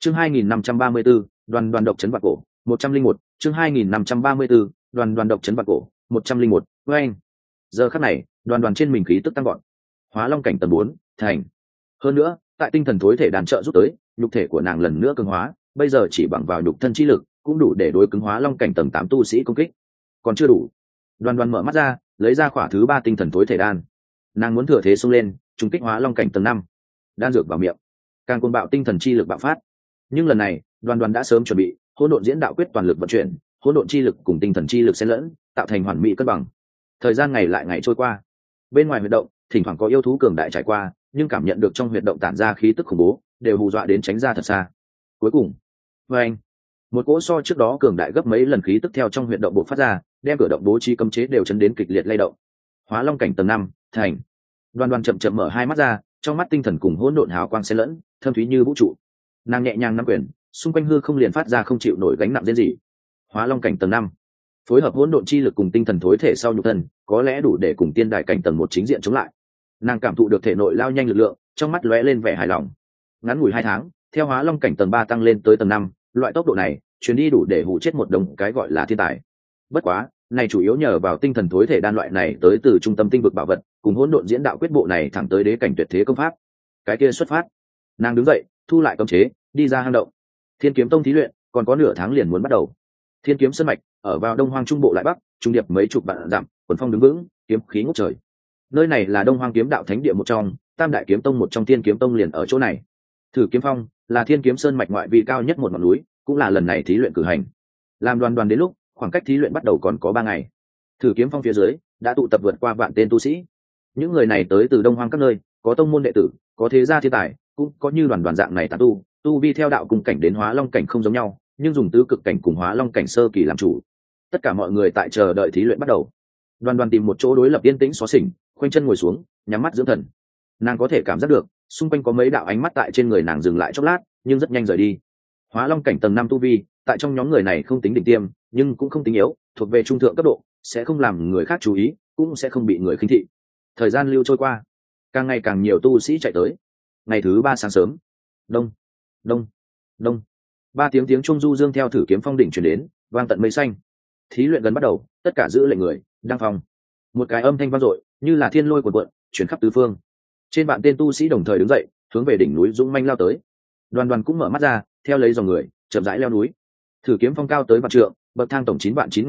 Chương 2534, đoàn đoàn độc trấn vạn cổ, 101, chương 2534, đoàn đoàn độc trấn vạn cổ, 101, với anh. Giờ khắc này, đoàn đoàn trên mình khí tức tăng gọn. Hóa Long cảnh tầng 4, thành. Hơn nữa, tại tinh thần thối thể đàn trợ giúp tới, nhục thể của nàng lần nữa cường hóa, bây giờ chỉ bằng vào nhục thân chi lực, cũng đủ để đối cứng Hóa Long cảnh tầng 8 tu sĩ công kích. Còn chưa đủ. Đoàn đoàn mở mắt ra, lấy ra khỏa thứ 3 tinh thần thối thể đan. Nàng muốn thừa thế xông lên, trùng kích Hóa Long cảnh tầng 5. Đan dược vào miệng, càng cuồng bạo tinh thần chi lực bạo phát. Nhưng lần này, đoàn đoàn đã sớm chuẩn bị, hỗn độn diễn đạo quyết toàn lực vận chuyển, hỗn độn chi lực cùng tinh thần chi lực xen lẫn, tạo thành hoàn mỹ cân bằng. Thời gian ngày lại ngày trôi qua. Bên ngoài huyệt động, thỉnh thoảng có yêu thú cường đại trải qua, nhưng cảm nhận được trong huyệt động tản ra khí tức khủng bố, đều hù dọa đến tránh ra thật xa. Cuối cùng, anh, một cỗ so trước đó cường đại gấp mấy lần khí tức theo trong huyệt động bộc phát ra, đem cửa động bố trí cấm chế đều chấn đến kịch liệt lay động. Hóa Long cảnh tầng 5, thành. Đoàn đoàn chậm chậm mở hai mắt ra, trong mắt tinh thần cùng hỗn độn hào quang xen lẫn, thâm thúy như vũ trụ. Nàng nhẹ nhàng nắm quyền, xung quanh hư không liền phát ra không chịu nổi gánh nặng riêng gì. Hóa Long cảnh tầng 5, phối hợp hỗn độn chi lực cùng tinh thần thối thể sau nhục thân, có lẽ đủ để cùng tiên đại cảnh tầng 1 chính diện chống lại. Nàng cảm thụ được thể nội lao nhanh lực lượng, trong mắt lóe lên vẻ hài lòng. Ngắn ngủi 2 tháng, theo Hóa Long cảnh tầng 3 tăng lên tới tầng 5, loại tốc độ này, chuyến đi đủ để hù chết một đồng cái gọi là thiên tài. Bất quá, này chủ yếu nhờ vào tinh thần thối thể đan loại này tới từ trung tâm tinh vực bảo vật, cùng hỗn độn diễn đạo quyết bộ này thẳng tới đế cảnh tuyệt thế công pháp. Cái kia xuất phát. Nàng đứng dậy, thu lại cấm chế, đi ra hang động. Thiên Kiếm Tông thí luyện còn có nửa tháng liền muốn bắt đầu. Thiên Kiếm Sơn mạch ở vào Đông Hoang trung bộ lại bắc, trung điệp mấy chục vạn dặm, quần phong đứng vững, kiếm khí ngút trời. Nơi này là Đông Hoang kiếm đạo thánh địa một trong, Tam đại kiếm tông một trong Thiên Kiếm Tông liền ở chỗ này. Thử Kiếm Phong là Thiên Kiếm Sơn mạch ngoại vi cao nhất một ngọn núi, cũng là lần này thí luyện cử hành. Làm đoàn đoàn đến lúc, khoảng cách thí luyện bắt đầu còn có 3 ngày. Thử Kiếm Phong phía dưới đã tụ tập vượt qua vạn tên tu sĩ. Những người này tới từ Đông Hoang các nơi, có tông môn đệ tử, có thế gia thiên tài, cũng có như đoàn đoàn dạng này tán tu vi theo đạo cùng cảnh đến Hóa Long cảnh không giống nhau, nhưng dùng tứ cực cảnh cùng Hóa Long cảnh sơ kỳ làm chủ. Tất cả mọi người tại chờ đợi thí luyện bắt đầu. Đoàn đoàn tìm một chỗ đối lập yên tĩnh xó xỉnh, khoanh chân ngồi xuống, nhắm mắt dưỡng thần. Nàng có thể cảm giác được, xung quanh có mấy đạo ánh mắt tại trên người nàng dừng lại chốc lát, nhưng rất nhanh rời đi. Hóa Long cảnh tầng 5 tu vi, tại trong nhóm người này không tính đỉnh tiêm, nhưng cũng không tính yếu, thuộc về trung thượng cấp độ, sẽ không làm người khác chú ý, cũng sẽ không bị người khinh thị. Thời gian lưu trôi qua, càng ngày càng nhiều tu sĩ chạy tới. Ngày thứ 3 sáng sớm, đông đông đông, 3 tiếng chuông du dương theo Thử Kiếm Phong đỉnh truyền đến, vang tận mây xanh. Thí luyện gần bắt đầu, tất cả giữ lệnh người đăng phong. Một cái âm thanh vang dội, như là thiên lôi cuồn cuộn, truyền khắp tứ phương. Trên vạn tên tu sĩ đồng thời đứng dậy, hướng về đỉnh núi dũng manh lao tới. Đoàn đoàn cũng mở mắt ra, theo lấy dòng người chậm rãi leo núi. Thử Kiếm Phong cao tới vạn trượng, bậc thang tổng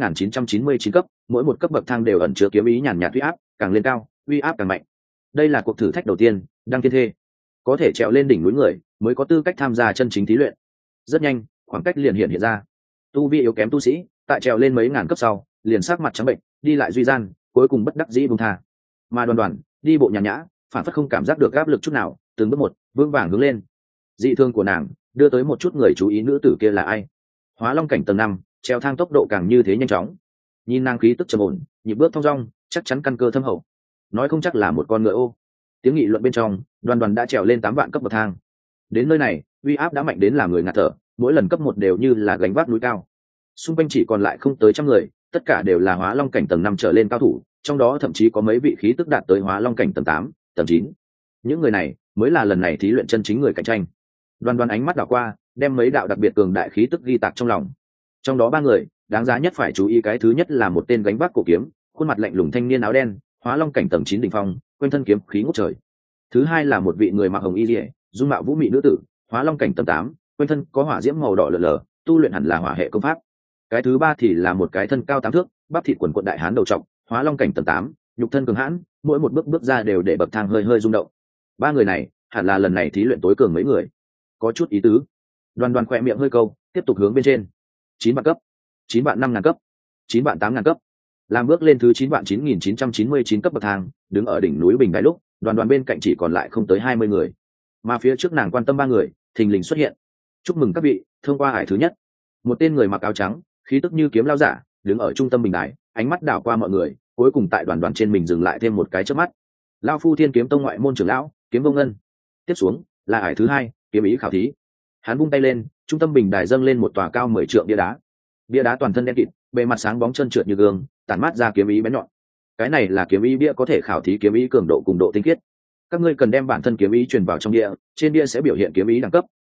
9.9999 cấp, mỗi một cấp bậc thang đều ẩn chứa kiếm ý nhàn nhạt uy áp, càng lên cao, uy áp càng mạnh. Đây là cuộc thử thách đầu tiên, đăng thiên thê. Có thể trèo lên đỉnh núi người, mới có tư cách tham gia chân chính thí luyện. Rất nhanh, khoảng cách liền hiện ra. Tu vi yếu kém tu sĩ, tại trèo lên mấy ngàn cấp sau, liền sắc mặt trắng bệnh, đi lại duy gian, cuối cùng bất đắc dĩ buông tha. Mà đoàn đoàn đi bộ nhàn nhã, phản phất không cảm giác được áp lực chút nào, từng bước một, vững vàng hướng lên. Dị thương của nàng đưa tới một chút người chú ý, nữ tử kia là ai? Hóa Long cảnh tầng 5, treo thang tốc độ càng như thế nhanh chóng. Nhìn nàng khí tức trầm ổn, nhịp bước thong dong, chắc chắn căn cơ thâm hậu. Nói không chắc là một con ngựa ô. Tiếng nghị luận bên trong, đoàn đoàn đã trèo lên 8 vạn cấp bậc thang. Đến nơi này, uy áp đã mạnh đến làm người ngạt thở, mỗi lần cấp 1 đều như là gánh vác núi cao. Xung quanh chỉ còn lại không tới 100 người, tất cả đều là Hóa Long cảnh tầng 5 trở lên cao thủ, trong đó thậm chí có mấy vị khí tức đạt tới Hóa Long cảnh tầng 8, tầng 9. Những người này mới là lần này thí luyện chân chính người cạnh tranh. Đoàn đoàn ánh mắt đảo qua, đem mấy đạo đặc biệt cường đại khí tức ghi tạc trong lòng. Trong đó 3 người đáng giá nhất phải chú ý, cái thứ nhất là một tên gánh vác cổ kiếm, khuôn mặt lạnh lùng thanh niên áo đen, Hóa Long cảnh tầng 9 đỉnh phong, quanh thân kiếm khí ngút trời. Thứ hai là một vị người mặc hồng y liễu, dung mạo vũ mị nữ tử, Hóa Long cảnh tầng 8, quanh thân có hỏa diễm màu đỏ lờ lờ, tu luyện hẳn là hỏa hệ công pháp. Cái thứ ba thì là một cái thân cao 8 thước, bắp thịt quần quần đại hán đầu trọc, Hóa Long cảnh tầng 8, nhục thân cường hãn, mỗi một bước bước ra đều để bậc thang hơi hơi rung động. 3 người này hẳn là lần này thí luyện tối cường mấy người. Có chút ý tứ. Đoàn đoàn khỏe miệng hơi câu, tiếp tục hướng bên trên. 9 vạn cấp, 9 vạn 5.000 cấp, 9 vạn 8.000 cấp. Làm bước lên thứ 9 vạn 9.999 cấp bậc thang, đứng ở đỉnh núi bình đài lúc, đoàn đoàn bên cạnh chỉ còn lại không tới 20 người. Mà phía trước nàng quan tâm 3 người, thình lình xuất hiện. Chúc mừng các vị, thông qua hải thứ nhất. Một tên người mặc áo trắng, khí tức như kiếm lao giả, đứng ở trung tâm bình đài, ánh mắt đảo qua mọi người, cuối cùng tại đoàn đoàn trên mình dừng lại thêm một cái chớp mắt. Lão phu Thiên Kiếm Tông ngoại môn trưởng lão, Kiếm Vô Ngân. Tiếp xuống là hải thứ 2, kiếm ý khảo thí. Hắn vung tay lên, trung tâm bình đài dâng lên một tòa cao 10 trượng bia đá. Bia đá toàn thân đen kịt, bề mặt sáng bóng trơn trượt như gương, tản mát ra kiếm ý bén nhọn. Cái này là kiếm ý bia, có thể khảo thí kiếm ý cường độ cùng độ tinh khiết. Các ngươi cần đem bản thân kiếm ý truyền vào trong bia, trên bia sẽ biểu hiện kiếm ý đẳng cấp,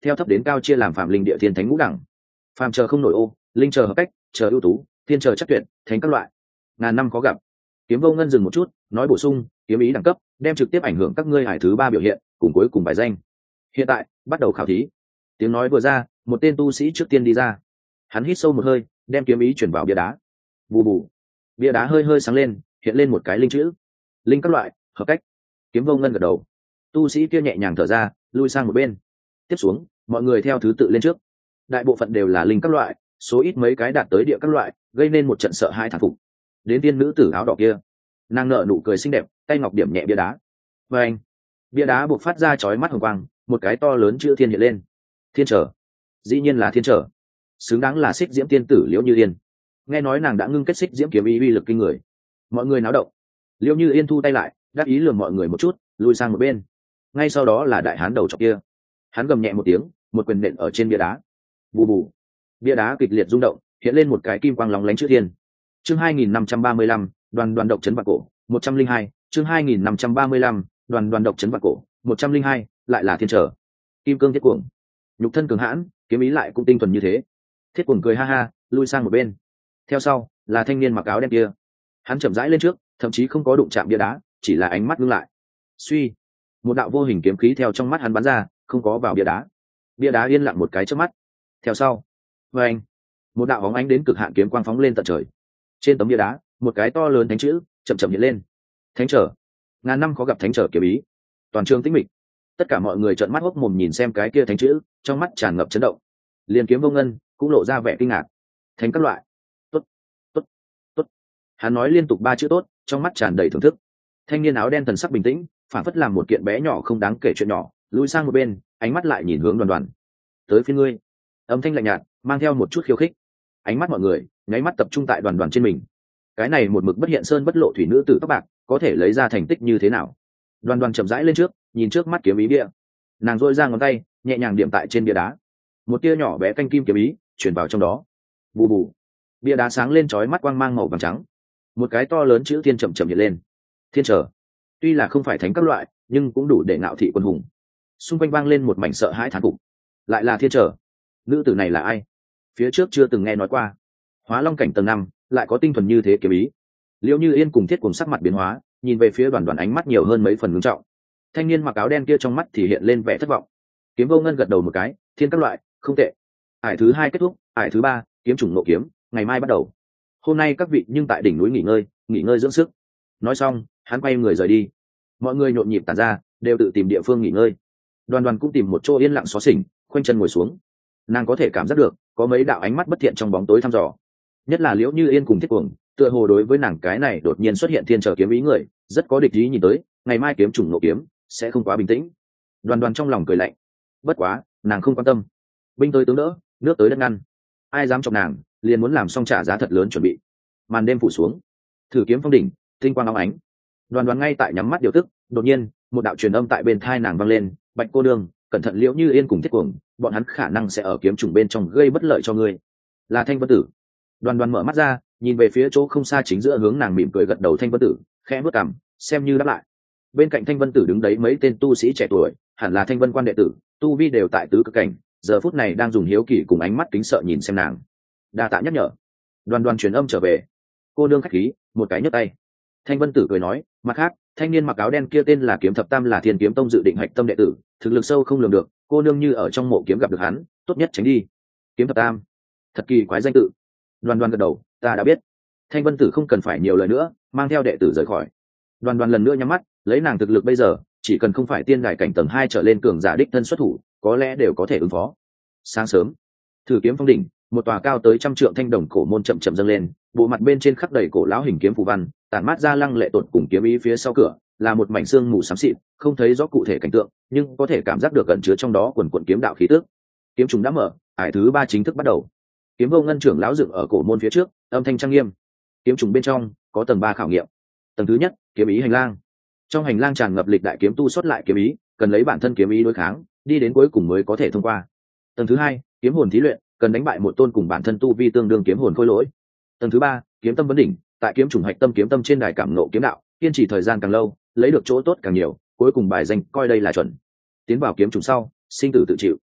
theo thấp đến cao chia làm phạm linh địa thiên thánh ngũ đẳng. Phàm chờ không nổi ô, linh chờ hợp cách, chờ ưu tú, thiên chờ chắc tuyệt, thánh các loại. Ngàn năm có gặp. Kiếm Vô Ngân dừng một chút, nói bổ sung, kiếm ý đẳng cấp đem trực tiếp ảnh hưởng các ngươi hải thứ ba biểu hiện, cùng cuối cùng bài danh. Hiện tại, bắt đầu khảo thí. Tiếng nói vừa ra, một tên tu sĩ trước tiên đi ra. Hắn hít sâu một hơi, đem kiếm ý chuyển vào bia đá. Bù bù. Bia đá hơi hơi sáng lên, hiện lên một cái linh chữ. Linh các loại, hợp cách. Kiếm Vô Ngân gật đầu. Tu sĩ kia nhẹ nhàng thở ra, lui sang một bên. Tiếp xuống, mọi người theo thứ tự lên trước. Đại bộ phận đều là linh các loại, số ít mấy cái đạt tới địa các loại, gây nên một trận sợ hãi thán phục. Đến tiên nữ tử áo đỏ kia, nàng nở nụ cười xinh đẹp, tay ngọc điểm nhẹ bia đá. Và anh, bia đá buộc phát ra chói mắt hồng quang, một cái to lớn chữ thiên hiện lên. Thiên trở. Dĩ nhiên là thiên trở. Xứng đáng là xích diễm tiên tử Liễu Như Yên. Nghe nói nàng đã ngưng kết xích diễm kiếm ý uy lực kinh người. Mọi người náo động. Liễu Như Yên thu tay lại, đáp ý lườm mọi người một chút, lùi sang một bên. Ngay sau đó là đại hán đầu trọc kia. Hắn gầm nhẹ một tiếng, một quyền nện ở trên bia đá. Bù bù. Bia đá kịch liệt rung động, hiện lên một cái kim quang lóng lánh chữ thiên. Chương 2535, đoàn đoàn độc trấn vạn cổ, 102, chương 2535, đoàn đoàn độc trấn vạn cổ, 102, lại là thiên trở. Kim cương thiết cuồng. Nhục thân cường hãn, kiếm ý lại cũng tinh thuần như thế. Thiết cuồng cười ha ha, lui sang một bên. Theo sau, là thanh niên mặc áo đen kia. Hắn chậm rãi lên trước, thậm chí không có đụng chạm bia đá, chỉ là ánh mắt ngưng lại. Suy, một đạo vô hình kiếm khí theo trong mắt hắn bắn ra, không có vào bia đá. Bia đá yên lặng một cái trước mắt. Theo sau, anh, một đạo bóng ánh đến cực hạn kiếm quang phóng lên tận trời. Trên tấm bia đá, một cái to lớn thánh chữ chậm chậm hiện lên. Thánh trở. Ngàn năm khó gặp thánh trở kiếm ý. Toàn trường tĩnh mịch. Tất cả mọi người trợn mắt hốc mồm nhìn xem cái kia thánh chữ, trong mắt tràn ngập chấn động. Liên Kiếm Vô Ngân cũng lộ ra vẻ kinh ngạc. Thánh các loại. Tốt, tốt, tốt. Hắn nói liên tục ba chữ tốt, trong mắt tràn đầy thưởng thức. Thanh niên áo đen thần sắc bình tĩnh, phản phất làm một kiện bé nhỏ không đáng kể chuyện nhỏ, lùi sang một bên, ánh mắt lại nhìn hướng Đoàn Đoàn. Tới phía ngươi. Âm thanh lạnh nhạt, mang theo một chút khiêu khích. Ánh mắt mọi người nháy mắt tập trung tại Đoàn Đoàn trên mình. Cái này một mực bất hiện sơn bất lộ thủy nữ tử tóc bạc, có thể lấy ra thành tích như thế nào? Đoàn Đoàn chậm rãi lên trước, nhìn trước mắt kiếm ý bia. Nàng dội ra ngón tay, nhẹ nhàng điểm tại trên bia đá. Một tia nhỏ bé canh kim kiếm ý chuyển vào trong đó. Bù bù. Bia đá sáng lên chói mắt quang mang màu vàng trắng. Một cái to lớn chữ thiên chậm chậm hiện lên. Thiên trở. Tuy là không phải thánh các loại, nhưng cũng đủ để ngạo thị quân hùng. Xung quanh vang lên một mảnh sợ hãi thán phục. Lại là thiên trở. Nữ tử này là ai? Phía trước chưa từng nghe nói qua. Hóa long cảnh tầng 5, lại có tinh thuần như thế kiếm ý. Liễu Như Yên cùng Thiết cùng sắc mặt biến hóa, nhìn về phía Đoàn Đoàn ánh mắt nhiều hơn mấy phần ngưng trọng. Thanh niên mặc áo đen kia trong mắt thì hiện lên vẻ thất vọng. Kiếm Vô Ngân gật đầu một cái, thiên các loại, không tệ. Ải thứ 2 kết thúc, ải thứ 3, kiếm chủng nộ kiếm, ngày mai bắt đầu. Hôm nay các vị nhưng tại đỉnh núi nghỉ ngơi dưỡng sức. Nói xong, hắn quay người rời đi. Mọi người nhộn nhịp tản ra, đều tự tìm địa phương nghỉ ngơi. Đoàn Đoàn cũng tìm một chỗ yên lặng xó xỉnh, khoanh chân ngồi xuống. Nàng có thể cảm giác được có mấy đạo ánh mắt bất thiện trong bóng tối thăm dò, nhất là Liễu Như Yên cùng Thiết Cuồng, tựa hồ đối với nàng cái này đột nhiên xuất hiện thiên trở kiếm ý người rất có địch ý nhìn tới, ngày mai kiếm chủng nộ kiếm sẽ không quá bình tĩnh. Đoàn Đoàn trong lòng cười lạnh, bất quá nàng không quan tâm. Binh tới tướng đỡ, nước tới đất ngăn, ai dám chọc nàng liền muốn làm xong trả giá thật lớn chuẩn bị. Màn đêm phủ xuống, thử kiếm phong đỉnh, tinh quang óng ánh. Đoàn Đoàn ngay tại nhắm mắt điều tức, đột nhiên một đạo truyền âm tại bên thai nàng vang lên, Bạch cô đương, cẩn thận Liễu Như Yên cùng Thiết Cuồng, bọn hắn khả năng sẽ ở kiếm chủng bên trong gây bất lợi cho ngươi. Là Thanh Vân Tử. Đoàn Đoàn mở mắt ra, nhìn về phía chỗ không xa chính giữa hướng nàng mỉm cười gật đầu Thanh Vân Tử, khẽ bước cằm, xem như đáp lại. Bên cạnh Thanh Vân Tử đứng đấy mấy tên tu sĩ trẻ tuổi, hẳn là Thanh Vân quan đệ tử, tu vi đều tại tứ cực cảnh, giờ phút này đang dùng hiếu kỳ cùng ánh mắt kính sợ nhìn xem nàng. Đa tạ nhắc nhở. Đoàn Đoàn truyền âm trở về. Cô nương khách khí, một cái nhấc tay. Thanh Vân Tử cười nói, mặt khác, thanh niên mặc áo đen kia tên là Kiếm Thập Tam, là Thiên Kiếm Tông dự định hạch tâm đệ tử, thực lực sâu không lường được, cô nương như ở trong mộ kiếm gặp được hắn, tốt nhất tránh đi. Kiếm Thập Tam, thật kỳ quái danh tự. Đoàn Đoàn gật đầu, ta đã biết. Thanh Vân Tử không cần phải nhiều lời nữa, mang theo đệ tử rời khỏi. Đoàn Đoàn lần nữa nhắm mắt, lấy nàng thực lực bây giờ, chỉ cần không phải tiên đài cảnh tầng 2 trở lên cường giả đích thân xuất thủ, có lẽ đều có thể ứng phó. Sáng sớm, thử kiếm phong đỉnh, một tòa cao tới 100 trượng thanh đồng cổ môn chậm chậm dâng lên, bộ mặt bên trên khắc đầy cổ lão hình kiếm phù văn, tản mát ra lăng lệ tột cùng kiếm ý. Phía sau cửa là một mảnh xương mù xám xịt, không thấy rõ cụ thể cảnh tượng, nhưng có thể cảm giác được gần chứa trong đó quần quần kiếm đạo khí tức. Kiếm trùng đã mở, ải thứ 3 chính thức bắt đầu. Kiếm Vô Ngân trưởng lão dựng ở cổ môn phía trước, âm thanh trang nghiêm. Kiếm trùng bên trong có tầng 3 khảo nghiệm. Tầng thứ nhất, kiếm ý hành lang. Trong hành lang tràn ngập lịch đại kiếm tu xuất lại kiếm ý, cần lấy bản thân kiếm ý đối kháng, đi đến cuối cùng mới có thể thông qua. Tầng thứ 2, kiếm hồn thí luyện, cần đánh bại một tôn cùng bản thân tu vi tương đương kiếm hồn khôi lỗi. Tầng thứ 3, kiếm tâm vấn đỉnh, tại kiếm trùng hạch tâm kiếm tâm trên đài cảm ngộ kiếm đạo, kiên trì thời gian càng lâu, lấy được chỗ tốt càng nhiều, cuối cùng bài danh coi đây là chuẩn. Tiến vào kiếm trùng sau, sinh tử tự chịu.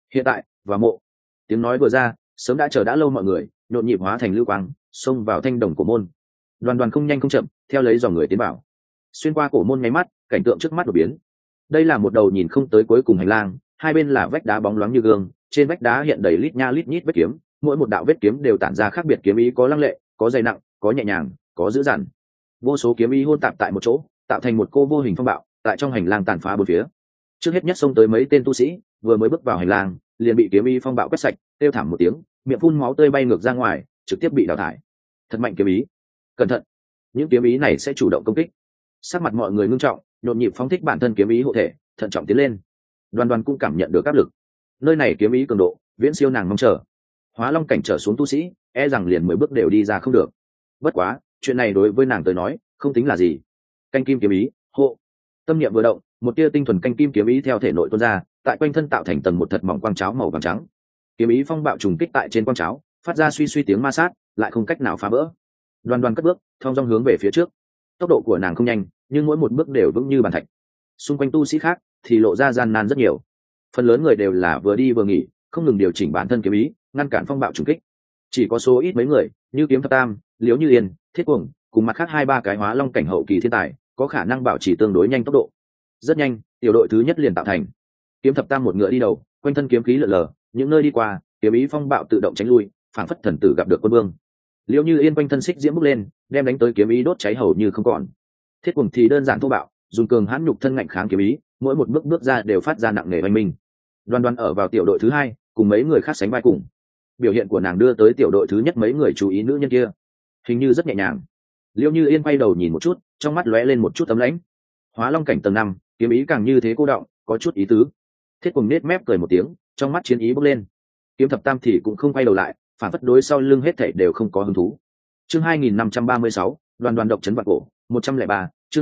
hiện tại và mộ. Tiếng nói vừa ra, sớm đã chờ đã lâu mọi người nhộn nhịp hóa thành lưu quang xông vào thanh đồng cổ môn. Đoàn đoàn không nhanh không chậm theo lấy dòng người tiến vào. Xuyên qua cổ môn nháy mắt, cảnh tượng trước mắt đột biến. Đây là một đầu nhìn không tới cuối cùng hành lang, hai bên là vách đá bóng loáng như gương, trên vách đá hiện đầy lít nha lít nhít vết kiếm, mỗi một đạo vết kiếm đều tản ra khác biệt kiếm ý, có lăng lệ, có dày nặng, có nhẹ nhàng, có dữ dằn. Vô số kiếm ý hôn tạp tại một chỗ, tạo thành một cô vô hình phong bạo tại trong hành lang tàn phá bốn phía. Trước hết nhất xông tới mấy tên tu sĩ, vừa mới bước vào hành lang liền bị kiếm ý phong bạo quét sạch, kêu thảm một tiếng, miệng phun máu tươi bay ngược ra ngoài, trực tiếp bị đào thải. Thật mạnh kiếm ý, cẩn thận, những kiếm ý này sẽ chủ động công kích. Sắc mặt mọi người ngưng trọng, nhộn nhịp phóng thích bản thân kiếm ý hộ thể, thận trọng tiến lên. Đoàn đoàn cũng cảm nhận được áp lực, nơi này kiếm ý cường độ viễn siêu nàng mong chờ. Hóa long cảnh trở xuống tu sĩ e rằng liền 10 bước đều đi ra không được. Bất quá chuyện này đối với nàng tới nói không tính là gì. Canh kim kiếm ý hộ, tâm niệm vừa động, một tia tinh thuần canh kim kiếm ý theo thể nội tuôn ra, tại quanh thân tạo thành tầng một thật mỏng quang cháo màu vàng trắng. Kiếm ý phong bạo trùng kích tại trên quang cháo, phát ra suy suy tiếng ma sát, lại không cách nào phá vỡ. Đoàn đoàn cất bước thong dong hướng về phía trước. Tốc độ của nàng không nhanh, nhưng mỗi một bước đều vững như bàn thạch. Xung quanh tu sĩ khác thì lộ ra gian nan rất nhiều. Phần lớn người đều là vừa đi vừa nghỉ, không ngừng điều chỉnh bản thân kiếm ý, ngăn cản phong bạo trùng kích. Chỉ có số ít mấy người như Kiếm Thập Tam, Liễu Như Yên, Thiết Cuồng cùng mặt khác 2-3 cái hóa long cảnh hậu kỳ thiên tài có khả năng bảo trì tương đối nhanh tốc độ. Rất nhanh, tiểu đội thứ nhất liền tạo thành. Kiếm Thập Tam một ngựa đi đầu, quanh thân kiếm khí lượn lờ, những nơi đi qua kiếm ý phong bạo tự động tránh lui, phảng phất thần tử gặp được quân vương. Liễu Như Yên quanh thân xích diễm bốc lên, đem đánh tới kiếm ý đốt cháy hầu như không còn. Thiết Cuồng thì đơn giản thô bạo, dùng cường hãn nhục thân ngạnh kháng kiếm ý, mỗi một bước bước ra đều phát ra nặng nề oanh minh. Đoàn đoàn ở vào tiểu đội thứ hai, cùng mấy người khác sánh vai cùng. Biểu hiện của nàng đưa tới tiểu đội thứ nhất mấy người chú ý nữ nhân kia, hình như rất nhẹ nhàng. Liễu Như Yên quay đầu nhìn một chút, trong mắt lóe lên một chút tấm lãnh. Hóa long cảnh tầng 5, kiếm ý càng như thế cô động, có chút ý tứ. Thiết Cuồng nết mép cười một tiếng, trong mắt chiến ý bốc lên. Kiếm Thập Tam thì cũng không quay đầu lại, phản phất đối sau lưng hết thảy đều không có hứng thú. Chương 2536, đoàn đoàn độc chấn vạn cổ, 103, chương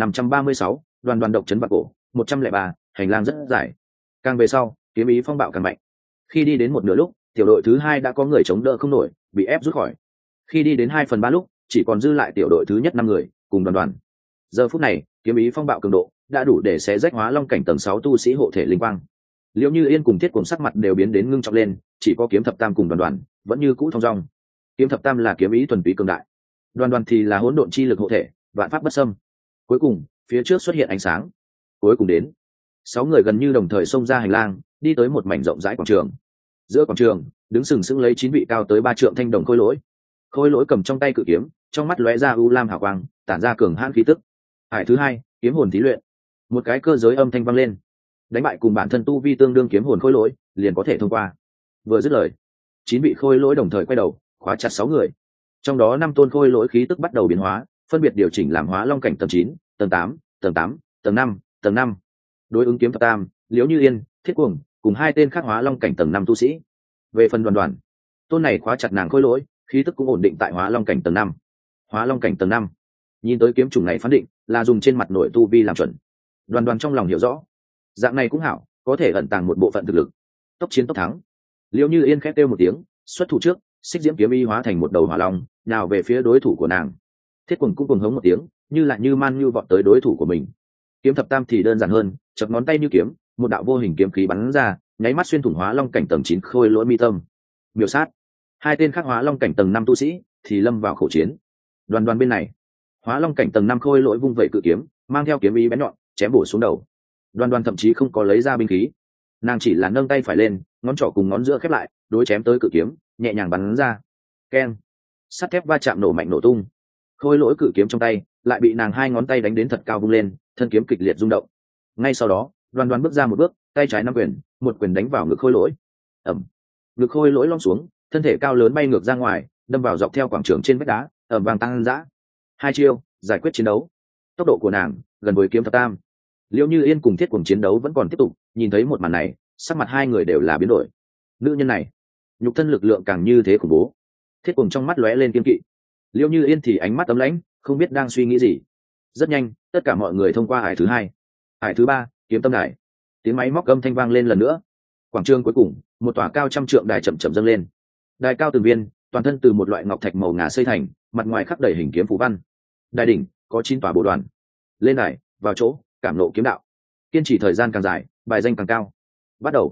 2536, đoàn đoàn độc chấn vạn cổ, 103, hành lang rất dài. Càng về sau, kiếm ý phong bạo càng mạnh. Khi đi đến một nửa lúc, tiểu đội thứ hai đã có người chống đỡ không nổi, bị ép rút khỏi. Khi đi đến 2/3 lúc, chỉ còn dư lại tiểu đội thứ nhất 5 người, cùng đoàn đoàn. Giờ phút này, kiếm ý phong bạo cường độ đã đủ để xé rách hóa long cảnh tầng 6 tu sĩ hộ thể linh quang. Liễu Như Yên cùng Thiết Cuồng sắc mặt đều biến đến ngưng trọng lên, chỉ có Kiếm Thập Tam cùng đoàn đoàn vẫn như cũ thong dong. Kiếm Thập Tam là kiếm ý thuần túy cường đại, đoàn đoàn thì là hỗn độn chi lực hộ thể, vạn pháp bất xâm. Cuối cùng, phía trước xuất hiện ánh sáng. Cuối cùng đến, 6 người gần như đồng thời xông ra hành lang, đi tới một mảnh rộng rãi quảng trường. Giữa quảng trường, đứng sừng sững lấy 9 vị cao tới 3 trượng thanh đồng khôi lỗi. Khôi lỗi cầm trong tay cự kiếm, trong mắt lóe ra u lam hào quang, tản ra cường hãn khí tức. Hải thứ hai, kiếm hồn thí luyện. Một cái cơ giới âm thanh vang lên. Đánh bại cùng bản thân tu vi tương đương kiếm hồn khôi lỗi, liền có thể thông qua. Vừa dứt lời, 9 vị khôi lỗi đồng thời quay đầu, khóa chặt 6 người. Trong đó 5 tôn khôi lỗi khí tức bắt đầu biến hóa, phân biệt điều chỉnh làm hóa long cảnh tầng 9, tầng 8, tầng 8, tầng 5, tầng 5. Đối ứng Kiếm Thập Tam, Liễu Như Yên, Thiết Cuồng cùng 2 tên khác hóa long cảnh tầng 5 tu sĩ. Về phần đoàn đoàn, tôn này khóa chặt nàng khôi lỗi, khí tức cũng ổn định tại hóa long cảnh tầng 5. Hóa long cảnh tầng 5. Nhìn tới kiếm chủng này phán định là dùng trên mặt nội tu vi làm chuẩn. Đoàn đoàn trong lòng hiểu rõ, dạng này cũng hảo, có thể ẩn tàng một bộ phận thực lực. Tốc chiến tốc thắng. Liễu Như Yên khét kêu một tiếng, xuất thủ trước, xích diễm kiếm y hóa thành một đầu hỏa long, nào về phía đối thủ của nàng. Thiết Cuồng cũng cuồng hống một tiếng, như là như man như vọt tới đối thủ của mình. Kiếm Thập Tam thì đơn giản hơn, chập ngón tay như kiếm, một đạo vô hình kiếm khí bắn ra, nháy mắt xuyên thủng hóa long cảnh tầng 9 khôi lỗi mi tâm. Miểu sát. 2 tên khác hóa long cảnh tầng 5 tu sĩ thì lâm vào khẩu chiến. Đoàn đoàn bên này, hóa long cảnh tầng 5 khôi lỗi vung vẩy cự kiếm, mang theo kiếm ý bén nhọn, chém bổ xuống đầu. Đoàn đoàn thậm chí không có lấy ra binh khí, nàng chỉ là nâng tay phải lên, ngón trỏ cùng ngón giữa khép lại, đối chém tới cự kiếm, nhẹ nhàng bắn ra. Keng. Sắt thép va chạm nổ mạnh nổ tung. Khôi lỗi cự kiếm trong tay lại bị nàng 2 ngón tay đánh đến thật cao vung lên, thân kiếm kịch liệt rung động. Ngay sau đó, đoàn đoàn bước ra một bước, tay trái nắm quyền, một quyền đánh vào ngực khôi lỗi. Ầm. Ngực khôi lỗi lom xuống, thân thể cao lớn bay ngược ra ngoài, đâm vào dọc theo quảng trường trên vách đá, ầm vang tăng dã. 2 chiêu giải quyết chiến đấu. Tốc độ của nàng gần với Kiếm Thập Tam. Liễu Như Yên cùng Thiết Cuồng chiến đấu vẫn còn tiếp tục, nhìn thấy một màn này, sắc mặt 2 người đều là biến đổi. Nữ nhân này, nhục thân lực lượng càng như thế khủng bố. Thiết Cuồng trong mắt lóe lên kiên kỵ. Liễu Như Yên thì ánh mắt ấm lãnh, không biết đang suy nghĩ gì. Rất nhanh, tất cả mọi người thông qua hải thứ 2. Hải thứ 3, Kiếm Tâm Đài. Tiếng máy móc âm thanh vang lên lần nữa. Quảng trường cuối cùng, một tòa cao trăm trượng đài chậm chậm dâng lên. Đài cao từng viên, toàn thân từ một loại ngọc thạch màu ngà xây thành, mặt ngoài khắc đầy hình kiếm phù văn. Đài đỉnh có 9 tòa bộ đoàn. Lên đài, vào chỗ, cảm ngộ kiếm đạo. Kiên trì thời gian càng dài, bài danh càng cao. Bắt đầu.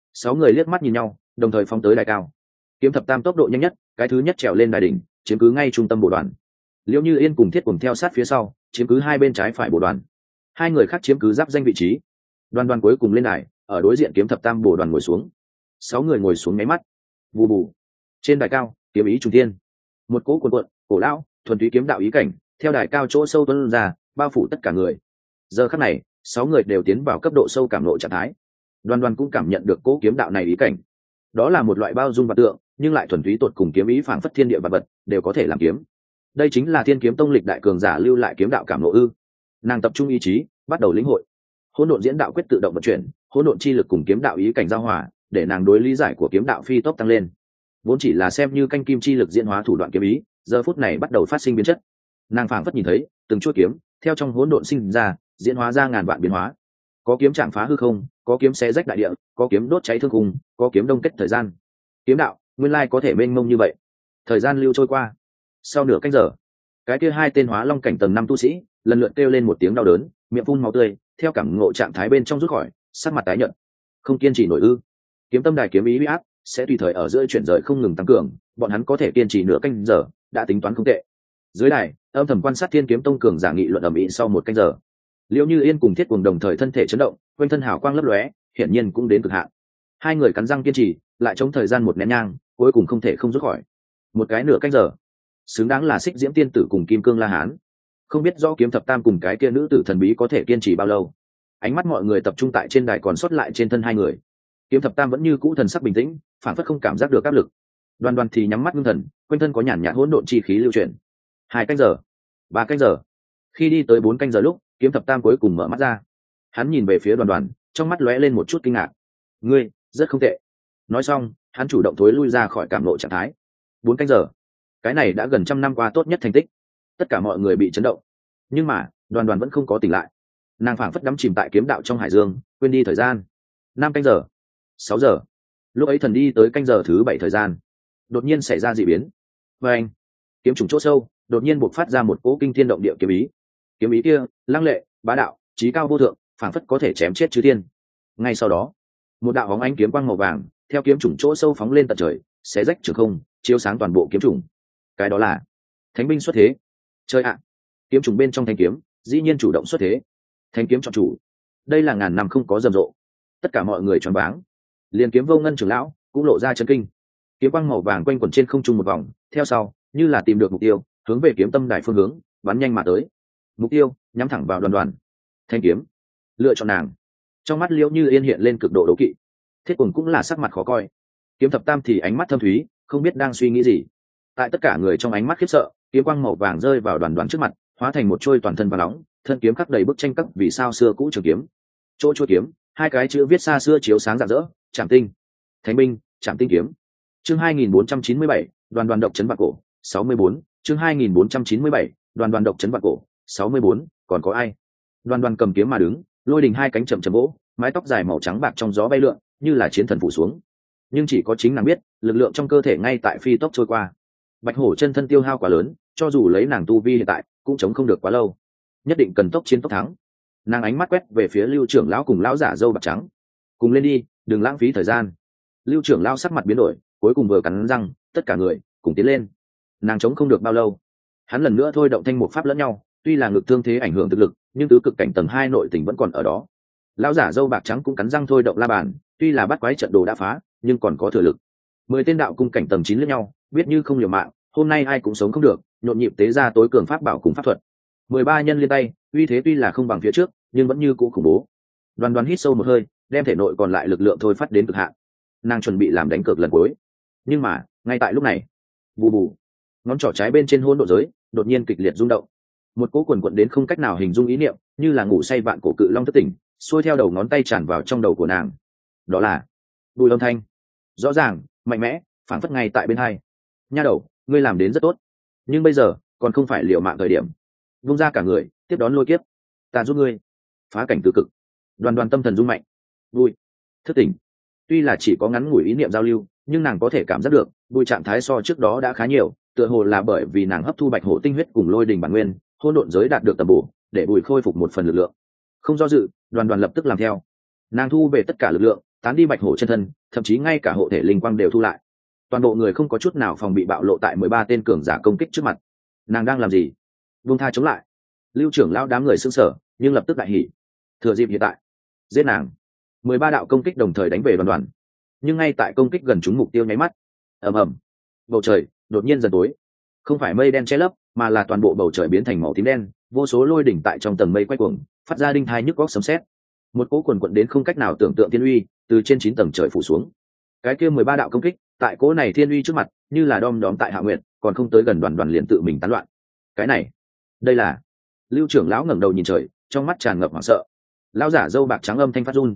6 người liếc mắt nhìn nhau, đồng thời phóng tới đài cao. Kiếm thập tam tốc độ nhanh nhất, cái thứ nhất trèo lên đài đỉnh, chiếm cứ ngay trung tâm bộ đoàn. Liễu Như Yên cùng Thiết cùng theo sát phía sau, chiếm cứ hai bên trái phải bộ đoàn. Hai người khác chiếm cứ giáp danh vị trí. Đoàn đoàn cuối cùng lên đài, ở đối diện kiếm thập tam bộ đoàn ngồi xuống. 6 người ngồi xuống nháy mắt. Vù vù. Trên đài cao, kiếm ý trùng thiên. Một cỗ cuồn cuộn, cổ lão, thuần túy kiếm đạo ý cảnh, theo đài cao chỗ sâu tuôn ra, bao phủ tất cả người. Giờ khắc này, 6 người đều tiến vào cấp độ sâu cảm ngộ trạng thái. Đoàn đoàn cũng cảm nhận được cỗ kiếm đạo này ý cảnh. Đó là một loại bao dung vật tượng, nhưng lại thuần túy tột cùng kiếm ý phảng phất thiên địa vật vật, đều có thể làm kiếm. Đây chính là Thiên Kiếm Tông lịch đại cường giả lưu lại kiếm đạo cảm ngộ ư? Nàng tập trung ý chí, bắt đầu lĩnh hội. Hỗn độn diễn đạo quyết tự động vận chuyển, hỗn độn chi lực cùng kiếm đạo ý cảnh giao hòa, để nàng đối lý giải của kiếm đạo phi tốc tăng lên. Vốn chỉ là xem như canh kim chi lực diễn hóa thủ đoạn kiếm ý, giờ phút này bắt đầu phát sinh biến chất. Nàng phảng phất nhìn thấy từng chuôi kiếm theo trong hỗn độn sinh ra, diễn hóa ra ngàn vạn biến hóa. Có kiếm chạm phá hư không, có kiếm xé rách đại địa, có kiếm đốt cháy thương khung, có kiếm đông kết thời gian. Kiếm đạo nguyên lai có thể mênh mông như vậy. Thời gian lưu trôi qua, sau nửa canh giờ, cái kia hai tên hóa long cảnh tầng 5 tu sĩ lần lượt kêu lên một tiếng đau đớn, miệng phun máu tươi, theo cảm ngộ trạng thái bên trong rút khỏi, sắc mặt tái nhợt. Không kiên trì nổi ư? Kiếm tâm đài kiếm ý uy áp sẽ tùy thời ở giữa chuyển rời không ngừng tăng cường, bọn hắn có thể kiên trì nửa canh giờ, đã tính toán không tệ. Dưới đài, âm thầm quan sát Thiên Kiếm Tông cường giả nghị luận ầm ĩ sau một canh giờ. Liễu Như Yên cùng Thiết Cuồng đồng thời thân thể chấn động, quanh thân hào quang lấp lóe, hiển nhiên cũng đến cực hạn. Hai người cắn răng kiên trì, lại chống thời gian một nén nhang, cuối cùng không thể không rút khỏi. Một cái nửa canh giờ, xứng đáng là Xích Diễm Tiên tử cùng Kim Cương La Hán. Không biết rõ kiếm thập tam cùng cái kia nữ tử thần bí có thể kiên trì bao lâu. Ánh mắt mọi người tập trung tại trên đài còn sót lại trên thân hai người. Kiếm thập tam vẫn như cũ thần sắc bình tĩnh, phản phất không cảm giác được áp lực. Đoàn đoàn thì nhắm mắt ngưng thần, quanh thân có nhàn nhạt hỗn độn chi khí lưu chuyển. 2 canh giờ, 3 canh giờ. Khi đi tới 4 canh giờ lúc, kiếm thập tam cuối cùng mở mắt ra. Hắn nhìn về phía đoàn đoàn, trong mắt lóe lên một chút kinh ngạc. Ngươi rất không tệ. Nói xong, hắn chủ động thối lui ra khỏi cảm lộ trạng thái. 4 canh giờ, cái này đã gần 100 năm qua tốt nhất thành tích. Tất cả mọi người bị chấn động, nhưng mà đoàn đoàn vẫn không có tỉnh lại. Nàng phảng phất đắm chìm tại kiếm đạo trong hải dương, quên đi thời gian. 5 canh giờ, 6 giờ. Lúc ấy thần đi tới canh giờ thứ 7 thời gian, đột nhiên xảy ra dị biến. Và anh, kiếm trùng chỗ sâu đột nhiên bộc phát ra một cỗ kinh thiên động địa kiếm ý. Kiếm ý kia lăng lệ, bá đạo, chí cao vô thượng, phảng phất có thể chém chết chư thiên. Ngay sau đó, một đạo bóng ánh kiếm quang màu vàng theo kiếm trùng chỗ sâu phóng lên tận trời, xé rách trường không, chiếu sáng toàn bộ kiếm trùng. Cái đó là thánh binh xuất thế. Chơi ạ, kiếm trùng bên trong thanh kiếm dĩ nhiên chủ động xuất thế. Thanh kiếm chọn chủ, đây là ngàn năm không có rầm rộ. Tất cả mọi người choáng váng, liền kiếm vô ngân trưởng lão cũng lộ ra chấn kinh. Kiếm quang màu vàng quanh quẩn trên không trung một vòng, theo sau như là tìm được mục tiêu, hướng về kiếm tâm đài phương hướng bắn nhanh mà tới. Mục tiêu nhắm thẳng vào đoàn đoàn. Thanh kiếm lựa chọn nàng. Trong mắt Liễu Như Yên hiện lên cực độ đố kỵ. Thiết Cuồng cũng là sắc mặt khó coi. Kiếm thập tam thì ánh mắt thâm thúy, không biết đang suy nghĩ gì. Tại tất cả người trong ánh mắt khiếp sợ, kiếm quang màu vàng rơi vào đoàn đoàn trước mặt, hóa thành một trôi toàn thân vàng nóng, thân kiếm khắc đầy bức tranh các vì sao xưa cũ trường kiếm. Chỗ chuôi kiếm, hai cái chữ viết xa xưa chiếu sáng rạng rỡ: Trảm Tinh. Thánh binh, Trảm Tinh kiếm. Chương 2497, đoàn đoàn độc chấn vạn cổ, 64. Chương 2497, đoàn đoàn độc chấn vạn cổ, 64. Còn có ai? Đoàn đoàn cầm kiếm mà đứng, lôi đình hai cánh chậm chậm vỗ, mái tóc dài màu trắng bạc trong gió bay lượn, như là chiến thần phủ xuống. Nhưng chỉ có chính nàng biết, lực lượng trong cơ thể ngay tại phi tốc trôi qua. Bạch hổ chân thân tiêu hao quá lớn, cho dù lấy nàng tu vi hiện tại, cũng chống không được quá lâu. Nhất định cần tốc chiến tốc thắng. Nàng ánh mắt quét về phía Lưu trưởng lão cùng lão giả râu bạc trắng. Cùng lên đi, đừng lãng phí thời gian. Lưu trưởng lão sắc mặt biến đổi, cuối cùng vừa cắn răng, tất cả người cùng tiến lên. Nàng chống không được bao lâu, hắn lần nữa thôi động thanh một pháp lẫn nhau. Tuy là ngực thương thế ảnh hưởng thực lực, nhưng tứ cực cảnh tầng 2 nội tình vẫn còn ở đó. Lão giả râu bạc trắng cũng cắn răng thôi động la bàn. Tuy là bắt quái trận đồ đã phá, nhưng còn có thừa lực. 10 tên đạo cung cảnh tầng 9 lẫn nhau, biết như không liều mạng, hôm nay ai cũng sống không được, nhộn nhịp tế ra tối cường pháp bảo cùng pháp thuật. 13 nhân liên tay, uy thế tuy là không bằng phía trước, nhưng vẫn như cũ khủng bố. Đoàn đoàn hít sâu một hơi, đem thể nội còn lại lực lượng thôi phát đến cực hạn. Nàng chuẩn bị làm đánh cược lần cuối. Nhưng mà, ngay tại lúc này, bù bù, ngón trỏ trái bên trên hỗn độn giới đột nhiên kịch liệt rung động. Một cỗ quần quật đến không cách nào hình dung ý niệm, như là ngủ say vạn cổ cự long thất tỉnh, xuôi theo đầu ngón tay tràn vào trong đầu của nàng. Đó là bùi âm thanh, rõ ràng, mạnh mẽ, phản phất ngay tại bên hai. Nha đầu, ngươi làm đến rất tốt, nhưng bây giờ còn không phải liều mạng thời điểm. Vung ra cả người, tiếp đón lôi kiếp, ta giúp ngươi phá cảnh tứ cực. Đoàn đoàn tâm thần rung mạnh, vui, thức tỉnh. Tuy là chỉ có ngắn ngủi ý niệm giao lưu, nhưng nàng có thể cảm giác được bùi trạng thái so trước đó đã khá nhiều, tựa hồ là bởi vì nàng hấp thu bạch hổ tinh huyết cùng lôi đình bản nguyên, hỗn độn giới đạt được tầm bổ, để bùi khôi phục một phần lực lượng. Không do dự, đoàn đoàn lập tức làm theo. Nàng thu về tất cả lực lượng, tán đi bạch hổ chân thân, thậm chí ngay cả hộ thể linh quang đều thu lại. Toàn bộ người không có chút nào phòng bị bạo lộ tại 13 tên cường giả công kích trước mặt. Nàng đang làm gì? Buông tha chống lại. Lưu trưởng lão đám người sững sờ, nhưng lập tức đại hỉ. Thừa dịp hiện tại, giết nàng. 13 đạo công kích đồng thời đánh về đoàn đoàn. Nhưng ngay tại công kích gần trúng mục tiêu nháy mắt, ầm ầm, bầu trời đột nhiên dần tối. Không phải mây đen che lấp, mà là toàn bộ bầu trời biến thành màu tím đen, vô số lôi đỉnh tại trong tầng mây quay cuồng, phát ra đinh thai nhức góc sấm sét. Một cỗ quần quật đến không cách nào tưởng tượng thiên uy, từ trên 9 tầng trời phủ xuống. Cái kia 13 đạo công kích, tại cỗ này thiên uy trước mặt, như là đom đóm tại hạ nguyệt, còn không tới gần đoàn đoàn liền tự mình tán loạn. Cái này, đây là... Lưu trưởng lão ngẩng đầu nhìn trời, trong mắt tràn ngập hoảng sợ. Lão giả râu bạc trắng âm thanh phát run,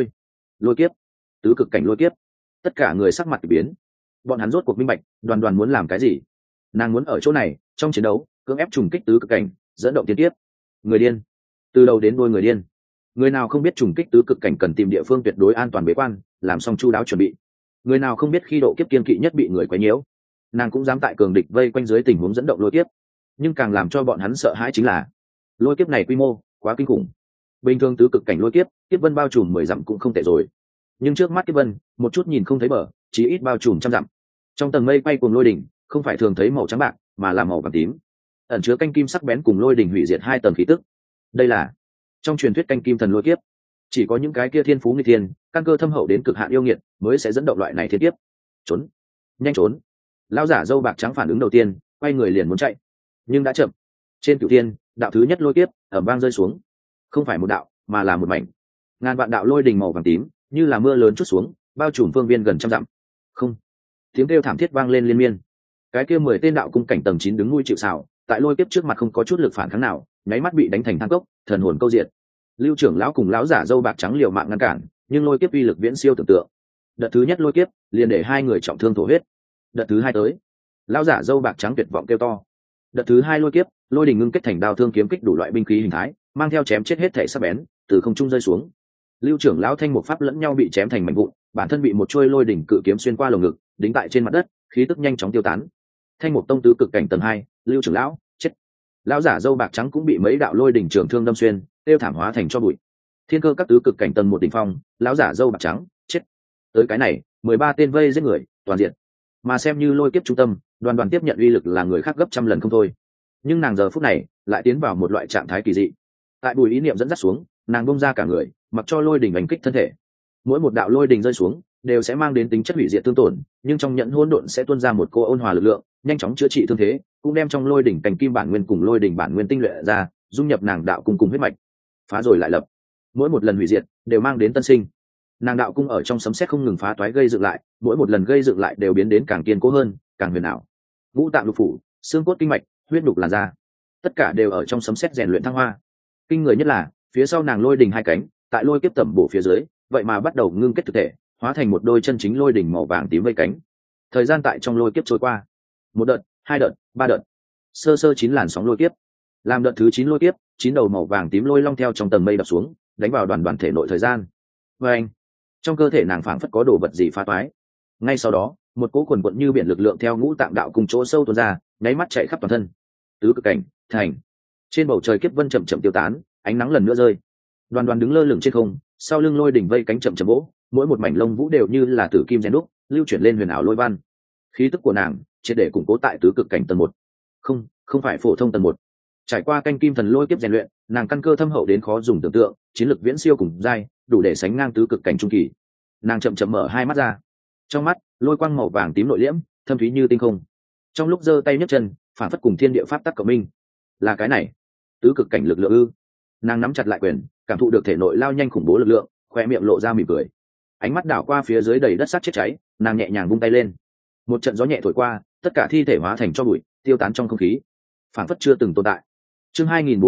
lôi kiếp, tứ cực cảnh lôi kiếp. Tất cả người sắc mặt biến. Bọn hắn rốt cuộc minh bạch, đoàn đoàn muốn làm cái gì? Nàng muốn ở chỗ này, trong chiến đấu, cưỡng ép trùng kích tứ cực cảnh, dẫn động tiến tiếp. Người điên, từ đầu đến đuôi người điên. Người nào không biết trùng kích tứ cực cảnh cần tìm địa phương tuyệt đối an toàn bế quan, làm xong chu đáo chuẩn bị. Người nào không biết khi độ kiếp kiên kỵ nhất bị người quấy nhiễu, nàng cũng dám tại cường địch vây quanh dưới tình huống dẫn động lôi kiếp. Nhưng càng làm cho bọn hắn sợ hãi chính là lôi kiếp này quy mô quá kinh khủng. Bình thường tứ cực cảnh lôi kiếp, kiếp vân bao trùm 10 dặm cũng không tệ rồi. Nhưng trước mắt kiếp vân, một chút nhìn không thấy bờ, chỉ ít bao trùm trăm dặm. Trong tầng mây quay cuồng lôi đỉnh, không phải thường thấy màu trắng bạc, mà là màu vàng tím, ẩn chứa canh kim sắc bén cùng lôi đỉnh hủy diệt 2 tầng khí tức. Đây là trong truyền thuyết canh kim thần lôi kiếp. Chỉ có những cái kia thiên phú nghịch thiên, căn cơ thâm hậu đến cực hạn yêu nghiệt, mới sẽ dẫn động loại này thiên kiếp. Trốn, nhanh trốn! Lão giả râu bạc trắng phản ứng đầu tiên, quay người liền muốn chạy, nhưng đã chậm. Trên cửu thiên, đạo thứ nhất lôi kiếp ầm vang rơi xuống. Không phải một đạo, mà là một mảnh. Ngàn vạn đạo lôi đỉnh màu vàng tím, như là mưa lớn trút xuống, bao trùm phương viên gần trăm dặm. Không! Tiếng kêu thảm thiết vang lên liên miên. Cái kia 10 tên đạo cung cảnh tầng 9 đứng nuôi chịu sào, tại lôi kiếp trước mặt không có chút lực phản kháng nào, nháy mắt bị đánh thành than cốc, thần hồn câu diệt. Lưu trưởng lão cùng lão giả râu bạc trắng liều mạng ngăn cản, nhưng lôi kiếp uy lực viễn siêu tưởng tượng. Đợt thứ nhất lôi kiếp liền để 2 người trọng thương thổ huyết. Đợt thứ 2 tới, lão giả râu bạc trắng tuyệt vọng kêu to. Đợt thứ 2 lôi kiếp, lôi đình ngưng kết thành đao thương kiếm kích đủ loại binh khí hình thái, mang theo chém chết hết thể sắc bén, từ không trung rơi xuống. Lưu trưởng lão thanh một pháp lẫn nhau bị chém thành mảnh vụn, bản thân bị một chuôi lôi đỉnh cự kiếm xuyên qua lồng ngực, đính tại trên mặt đất, khí tức nhanh chóng tiêu tán. Thanh một tông tứ cực cảnh tầng 2, Lưu trưởng lão chết. Lão giả râu bạc trắng cũng bị mấy đạo lôi đỉnh trường thương đâm xuyên, tiêu thảm hóa thành cho bụi. Thiên cơ các tứ cực cảnh tầng 1 đỉnh phong, lão giả râu bạc trắng chết. Tới cái này, 13 tên vây giết người, toàn diện. Mà xem như lôi kiếp trung tâm, đoàn đoàn tiếp nhận uy lực là người khác gấp trăm lần không thôi. Nhưng nàng giờ phút này lại tiến vào một loại trạng thái kỳ dị. Tại bùi ý niệm dẫn dắt xuống, nàng bung ra cả người, mặc cho lôi đỉnh đánh kích thân thể. Mỗi một đạo lôi đỉnh rơi xuống, đều sẽ mang đến tính chất hủy diệt tương tổn, nhưng trong nhẫn hỗn độn sẽ tuôn ra một cô ôn hòa lực lượng, nhanh chóng chữa trị thương thế, cũng đem trong lôi đỉnh cành kim bản nguyên cùng lôi đỉnh bản nguyên tinh luyện ra, dung nhập nàng đạo cùng huyết mạch, phá rồi lại lập. Mỗi một lần hủy diệt đều mang đến tân sinh. Nàng đạo cung ở trong sấm sét không ngừng phá toái gây dựng lại, mỗi một lần gây dựng lại đều biến đến càng kiên cố hơn, càng huyền ảo. Ngũ tạng lục phủ, xương cốt kinh mạch, huyết đục làn da, tất cả đều ở trong sấm sét rèn luyện thăng hoa. Kinh người nhất là phía sau nàng lôi đỉnh 2 cánh, tại lôi kiếp tẩm bổ phía dưới, vậy mà bắt đầu ngưng kết thực thể, hóa thành một đôi chân chính lôi đỉnh màu vàng tím vây cánh. Thời gian tại trong lôi kiếp trôi qua, một đợt, 2 đợt, 3 đợt, sơ 9 làn sóng lôi kiếp. Làm đợt thứ 9 lôi kiếp, 9 đầu màu vàng tím lôi long theo trong tầng mây đập xuống, đánh vào đoàn thể nội thời gian. Và anh, trong cơ thể nàng phảng phất có đồ vật gì phá toái. Ngay sau đó, một cỗ quần quận như biển lực lượng theo ngũ tạng đạo cùng chỗ sâu tuôn ra, nháy mắt chạy khắp toàn thân. Tứ cực cảnh thành. Trên bầu trời kiếp vân chậm chậm tiêu tán, ánh nắng lần nữa rơi. Đoàn đứng lơ lửng trên không, sau lưng lôi đỉnh vây cánh chậm chậm vỗ, mỗi một mảnh lông vũ đều như là tử kim rèn đúc, lưu chuyển lên huyền ảo lôi văn. Khí tức của nàng triệt để củng cố tại tứ cực cảnh tầng 1. Không phải phổ thông tầng 1. Trải qua canh kim thần lôi kiếp rèn luyện, nàng căn cơ thâm hậu đến khó dùng tưởng tượng, chiến lực viễn siêu cùng giai, đủ để sánh ngang tứ cực cảnh trung kỳ. Nàng chậm chậm mở 2 mắt ra, trong mắt lôi quang màu vàng tím nội liễm, thâm thúy như tinh không. Trong lúc giơ tay nhấc chân, phản phất cùng thiên địa pháp tắc cộng minh. Là cái này, tứ cực cảnh lực lượng ư? Nàng nắm chặt lại quyền, cảm thụ được thể nội lao nhanh khủng bố lực lượng, khoe miệng lộ ra mỉm cười. Ánh mắt đảo qua phía dưới đầy đất sắt chết cháy, nàng nhẹ nhàng vung tay lên. Một trận gió nhẹ thổi qua, tất cả thi thể hóa thành tro bụi, tiêu tán trong không khí, phản phất chưa từng tồn tại. Chương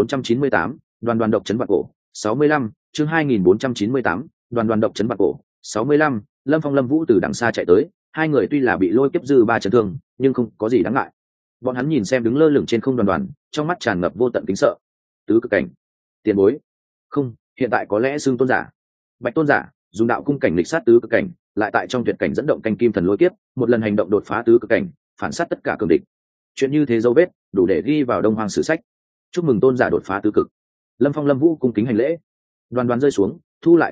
2498, đoàn độc chấn vạn cổ, 65, chương 2498, đoàn độc chấn vạn cổ, 65, Lâm Phong Lâm Vũ từ đằng xa chạy tới, 2 người tuy là bị lôi kiếp dư 3 chấn thương, nhưng không có gì đáng ngại. Bọn hắn nhìn xem đứng lơ lửng trên không đoàn, trong mắt tràn ngập vô tận kính sợ. Tứ cực cảnh, tiền bối. Không, hiện tại có lẽ xương tôn giả. Bạch tôn giả, dùng đạo cung cảnh lịch sát tứ cực cảnh, lại tại trong tuyệt cảnh dẫn động canh kim thần lôi kiếp, một lần hành động đột phá tứ cực cảnh, phản sát tất cả cường địch. Chuyện như thế dấu vết, đủ để ghi vào Đông Hoang sử sách. Chúc mừng tôn giả đột phá tứ cực. Lâm Phong Lâm Vũ cung kính hành lễ. Đoàn rơi xuống, thu lại khí tức,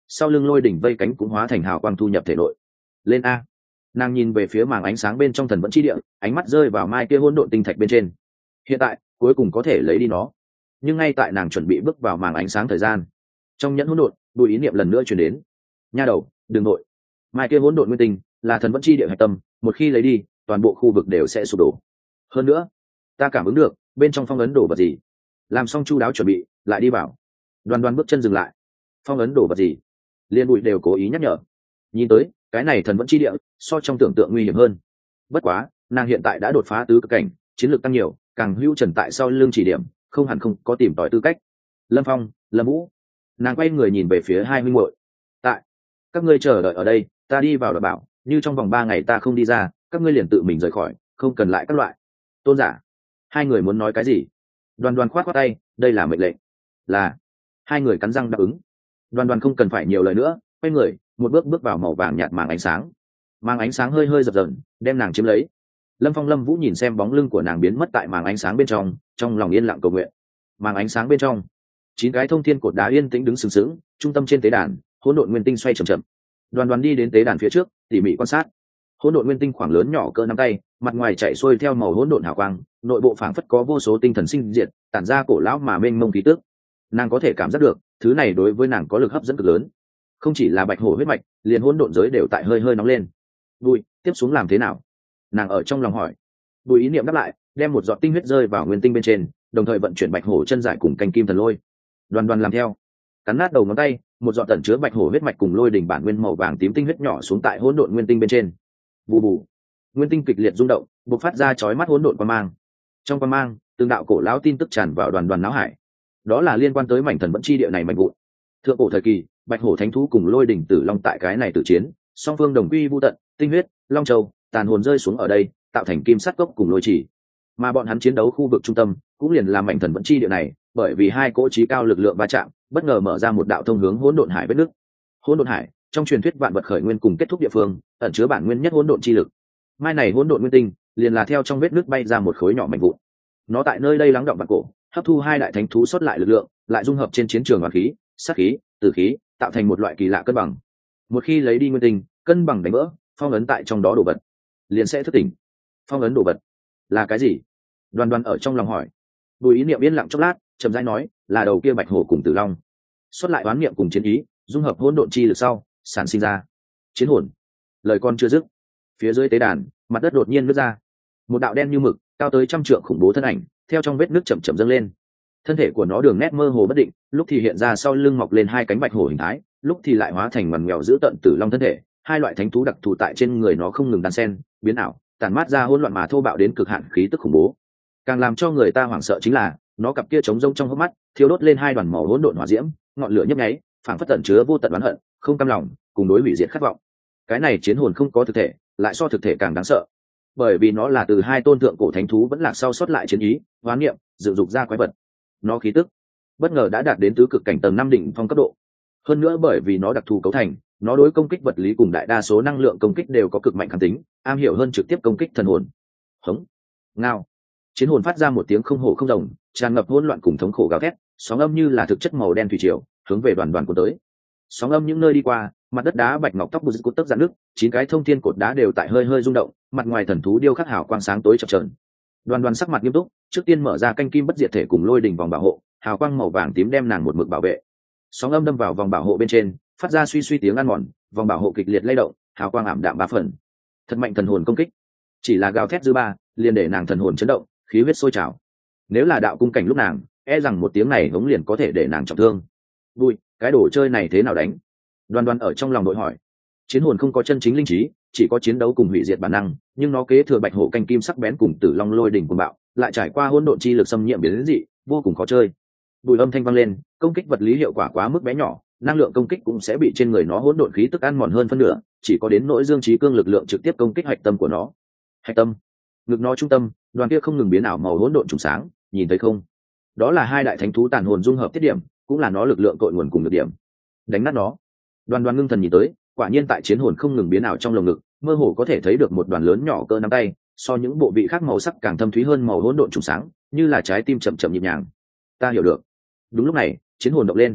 sau lưng lôi đỉnh vây cánh cũng hóa thành hào quang thu nhập thể nội. Lên a. Nàng nhìn về phía màng ánh sáng bên trong thần vẫn chi địa, ánh mắt rơi vào mai kia hỗn độn tinh thạch bên trên. Hiện tại cuối cùng có thể lấy đi nó. Nhưng ngay tại nàng chuẩn bị bước vào màng ánh sáng thời gian, trong nhẫn hỗn độn bùi ý niệm lần nữa truyền đến. Nha đầu, đừng nội. Mai kia hỗn độn nguyên tinh là thần vẫn chi địa hạch tâm, một khi lấy đi toàn bộ khu vực đều sẽ sụp đổ. Hơn nữa ta cảm ứng được bên trong phong ấn đổ vật gì. Làm xong chu đáo chuẩn bị lại đi vào. Đoan Đoan bước chân dừng lại. Phong ấn đổ vật gì? Liên bụi đều cố ý nhắc nhở. Nhìn tới cái này thần vẫn chi địa so trong tưởng tượng nguy hiểm hơn. Bất quá nàng hiện tại đã đột phá tứ cực cảnh, chiến lược tăng nhiều, càng hữu trần tại sau lưng chỉ điểm, không hẳn không có tìm tòi tư cách. Lâm Phong, Lâm Vũ. Nàng quay người nhìn về phía hai huynh muội. Tại các ngươi chờ đợi ở đây, ta đi vào đảm bảo, như trong vòng 3 ngày ta không đi ra, các ngươi liền tự mình rời khỏi, không cần lại các loại. Tôn giả. Hai người muốn nói cái gì? Đoan Đoan khoát khoát tay, đây là mệnh lệnh. Là. Hai người cắn răng đáp ứng. Đoan Đoan không cần phải nhiều lời nữa, quay người một bước bước vào màu vàng nhạt màng ánh sáng. Màng ánh sáng hơi hơi dập dờn, đem nàng chiếm lấy. Lâm Phong Lâm Vũ nhìn xem bóng lưng của nàng biến mất tại màng ánh sáng bên trong lòng yên lặng cầu nguyện. Màng ánh sáng bên trong, 9 cái thông thiên cột đá yên tĩnh đứng sừng sững, trung tâm trên tế đàn hỗn độn nguyên tinh xoay chậm chậm. Đoàn Đoàn đi đến tế đàn phía trước, tỉ mỉ quan sát. Hỗn độn nguyên tinh khoảng lớn nhỏ cỡ nắm tay, mặt ngoài chạy xuôi theo màu hỗn độn hào quang, nội bộ phảng phất có vô số tinh thần sinh diệt, tản ra cổ lão mà mênh mông khí tức. Nàng có thể cảm giác được, thứ này đối với nàng có lực hấp dẫn cực lớn. Không chỉ là bạch hổ huyết mạch, liền hỗn độn giới đều tại hơi hơi nóng lên. Bùi, tiếp xuống làm thế nào? Nàng ở trong lòng hỏi. Bùi ý niệm đáp lại, đem một giọt tinh huyết rơi vào nguyên tinh bên trên, đồng thời vận chuyển bạch hổ chân giải cùng canh kim thần lôi. Đoàn Đoàn làm theo, cắn nát đầu ngón tay, một giọt tẩn chứa bạch hổ huyết mạch cùng lôi đỉnh bản nguyên màu vàng tím tinh huyết nhỏ xuống tại hỗn độn nguyên tinh bên trên. Bù bù, nguyên tinh kịch liệt rung động, bộc phát ra chói mắt hỗn độn quang mang. Trong quang mang, từng đạo cổ lão tin tức tràn vào Đoàn Đoàn não hải. Đó là liên quan tới mảnh thần vẫn chi địa này mạnh vụn. Thượng cổ thời kỳ, bạch hổ thánh thú cùng lôi đỉnh tử long tại cái này tử chiến, song phương đồng quy vu tận, tinh huyết, long châu, tàn hồn rơi xuống ở đây, tạo thành kim sắt cốc cùng lôi chỉ. Mà bọn hắn chiến đấu khu vực trung tâm cũng liền là mảnh thần vẫn chi địa này, bởi vì hai cỗ trí cao lực lượng va chạm, bất ngờ mở ra một đạo thông hướng hỗn độn hải vết nứt. Hỗn độn hải, trong truyền thuyết vạn vật khởi nguyên cùng kết thúc địa phương, ẩn chứa bản nguyên nhất hỗn độn chi lực. Mai này hỗn độn nguyên tinh, liền là theo trong vết nứt bay ra một khối nhỏ mảnh vụn. Nó tại nơi đây lắng đọng bạc cổ, hấp thu hai đại thánh thú xuất lại lực lượng, lại dung hợp trên chiến trường hoàn khí, sát khí, tử khí, tạo thành một loại kỳ lạ cân bằng. Một khi lấy đi nguyên tinh, cân bằng đánh vỡ, phong ấn tại trong đó đổ vật, liền sẽ thức tỉnh. Phong ấn đổ vật là cái gì? Đoàn Đoàn ở trong lòng hỏi. Bùi ý niệm yên lặng chốc lát, chậm rãi nói, là đầu kia bạch hổ cùng tử long xuất lại oán niệm cùng chiến ý, dung hợp hỗn độn chi lực sau sản sinh ra chiến hồn. Lời con chưa dứt, phía dưới tế đàn mặt đất đột nhiên nứt ra, một đạo đen như mực cao tới 100 trượng khủng bố thân ảnh theo trong vết nước chậm chậm dâng lên. Thân thể của nó đường nét mơ hồ bất định, lúc thì hiện ra sau lưng mọc lên hai cánh bạch hổ hình thái, lúc thì lại hóa thành mằn mèo giữ tận tử long thân thể. Hai loại thánh thú đặc thù tại trên người nó không ngừng đan xen biến ảo, tản mát ra hỗn loạn mà thô bạo đến cực hạn khí tức khủng bố. Càng làm cho người ta hoảng sợ chính là nó cặp kia trống rông trong hốc mắt thiêu đốt lên hai đoàn màu hỗn độn hỏa diễm, ngọn lửa nhấp nháy, phảng phất tẩn chứa vô tận oán hận, không cam lòng, cùng đối hủy diệt khát vọng. Cái này chiến hồn không có thực thể, lại so thực thể càng đáng sợ, bởi vì nó là từ hai tôn thượng cổ thánh thú vẫn lạc sau xuất lại chiến ý, hoán niệm, dựng dục ra quái vật. Nó khí tức bất ngờ đã đạt đến tứ cực cảnh tầng 5 đỉnh phong cấp độ. Hơn nữa bởi vì nó đặc thù cấu thành, nó đối công kích vật lý cùng đại đa số năng lượng công kích đều có cực mạnh kháng tính, am hiểu hơn trực tiếp công kích thần hồn. Hống, ngao. Chiến hồn phát ra một tiếng không hổ không rồng, tràn ngập hỗn loạn cùng thống khổ gào thét, sóng âm như là thực chất màu đen thủy triều, hướng về Đoàn Đoàn của tới. Sóng âm những nơi đi qua, mặt đất đá bạch ngọc tóc bù cốt tức dạn nước, 9 cái thông thiên cột đá đều tại hơi hơi rung động, mặt ngoài thần thú điêu khắc hào quang sáng tối chập chờn. Đoàn Đoàn sắc mặt nghiêm túc, trước tiên mở ra canh kim bất diệt thể cùng lôi đỉnh vòng bảo hộ, hào quang màu vàng tím đem nàng một mực bảo vệ. Sóng âm đâm vào vòng bảo hộ bên trên, phát ra suy suy tiếng ăn mòn, vòng bảo hộ kịch liệt lay động, hào quang ảm đạm 3 phần. Thật mạnh thần hồn công kích, chỉ là gào thét dư ba, liền để nàng thần hồn chấn động, khí huyết sôi trào. Nếu là đạo cung cảnh lúc nàng, e rằng một tiếng này hống liền có thể để nàng trọng thương. Vui, cái đồ chơi này thế nào đánh? Đoàn Đoàn ở trong lòng đội hỏi. Chiến hồn không có chân chính linh trí, chỉ có chiến đấu cùng hủy diệt bản năng, nhưng nó kế thừa bạch hổ canh kim sắc bén cùng tử long lôi đỉnh cuồng bạo, lại trải qua hỗn độn chi lực xâm nhiễm biến dị, vô cùng khó chơi. Bùi âm thanh vang lên, công kích vật lý hiệu quả quá mức bé nhỏ, năng lượng công kích cũng sẽ bị trên người nó hỗn độn khí tức ăn mòn hơn phân nửa, chỉ có đến nỗi dương trí cương lực lượng trực tiếp công kích hạch tâm của nó. Hạch tâm, ngực nó trung tâm, đoàn kia không ngừng biến ảo màu hỗn độn trùng sáng, nhìn thấy không? Đó là hai đại thánh thú tàn hồn dung hợp tiết điểm, cũng là nó lực lượng cội nguồn cùng được điểm. Đánh nát nó. Đoàn Đoàn ngưng thần nhìn tới, quả nhiên tại chiến hồn không ngừng biến ảo trong lồng ngực, mơ hồ có thể thấy được một đoàn lớn nhỏ cỡ nắm tay, so những bộ vị khác màu sắc càng thâm thúy hơn màu hỗn độn trùng sáng, như là trái tim chậm chậm nhịp nhàng. Ta hiểu được. Đúng lúc này, chiến hồn động lên.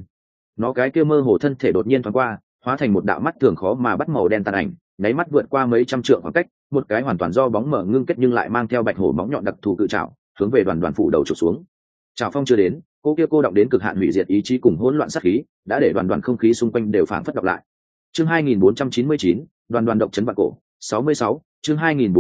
nó cái kia mơ hồ thân thể đột nhiên thoáng qua, hóa thành một đạo mắt thường khó mà bắt màu đen tàn ảnh, nháy mắt vượt qua mấy trăm trượng khoảng cách, một cái hoàn toàn do bóng mở ngưng kết nhưng lại mang theo bạch hổ móng nhọn đặc thù cự trảo, hướng về đoàn phủ đầu chụp xuống. Trảo phong chưa đến, cô kia cô động đến cực hạn hủy diệt ý chí cùng hỗn loạn sát khí, đã để đoàn không khí xung quanh đều phảng phất đọc lại. Chương 2499, đoàn độc chấn vạn cổ, 66, chương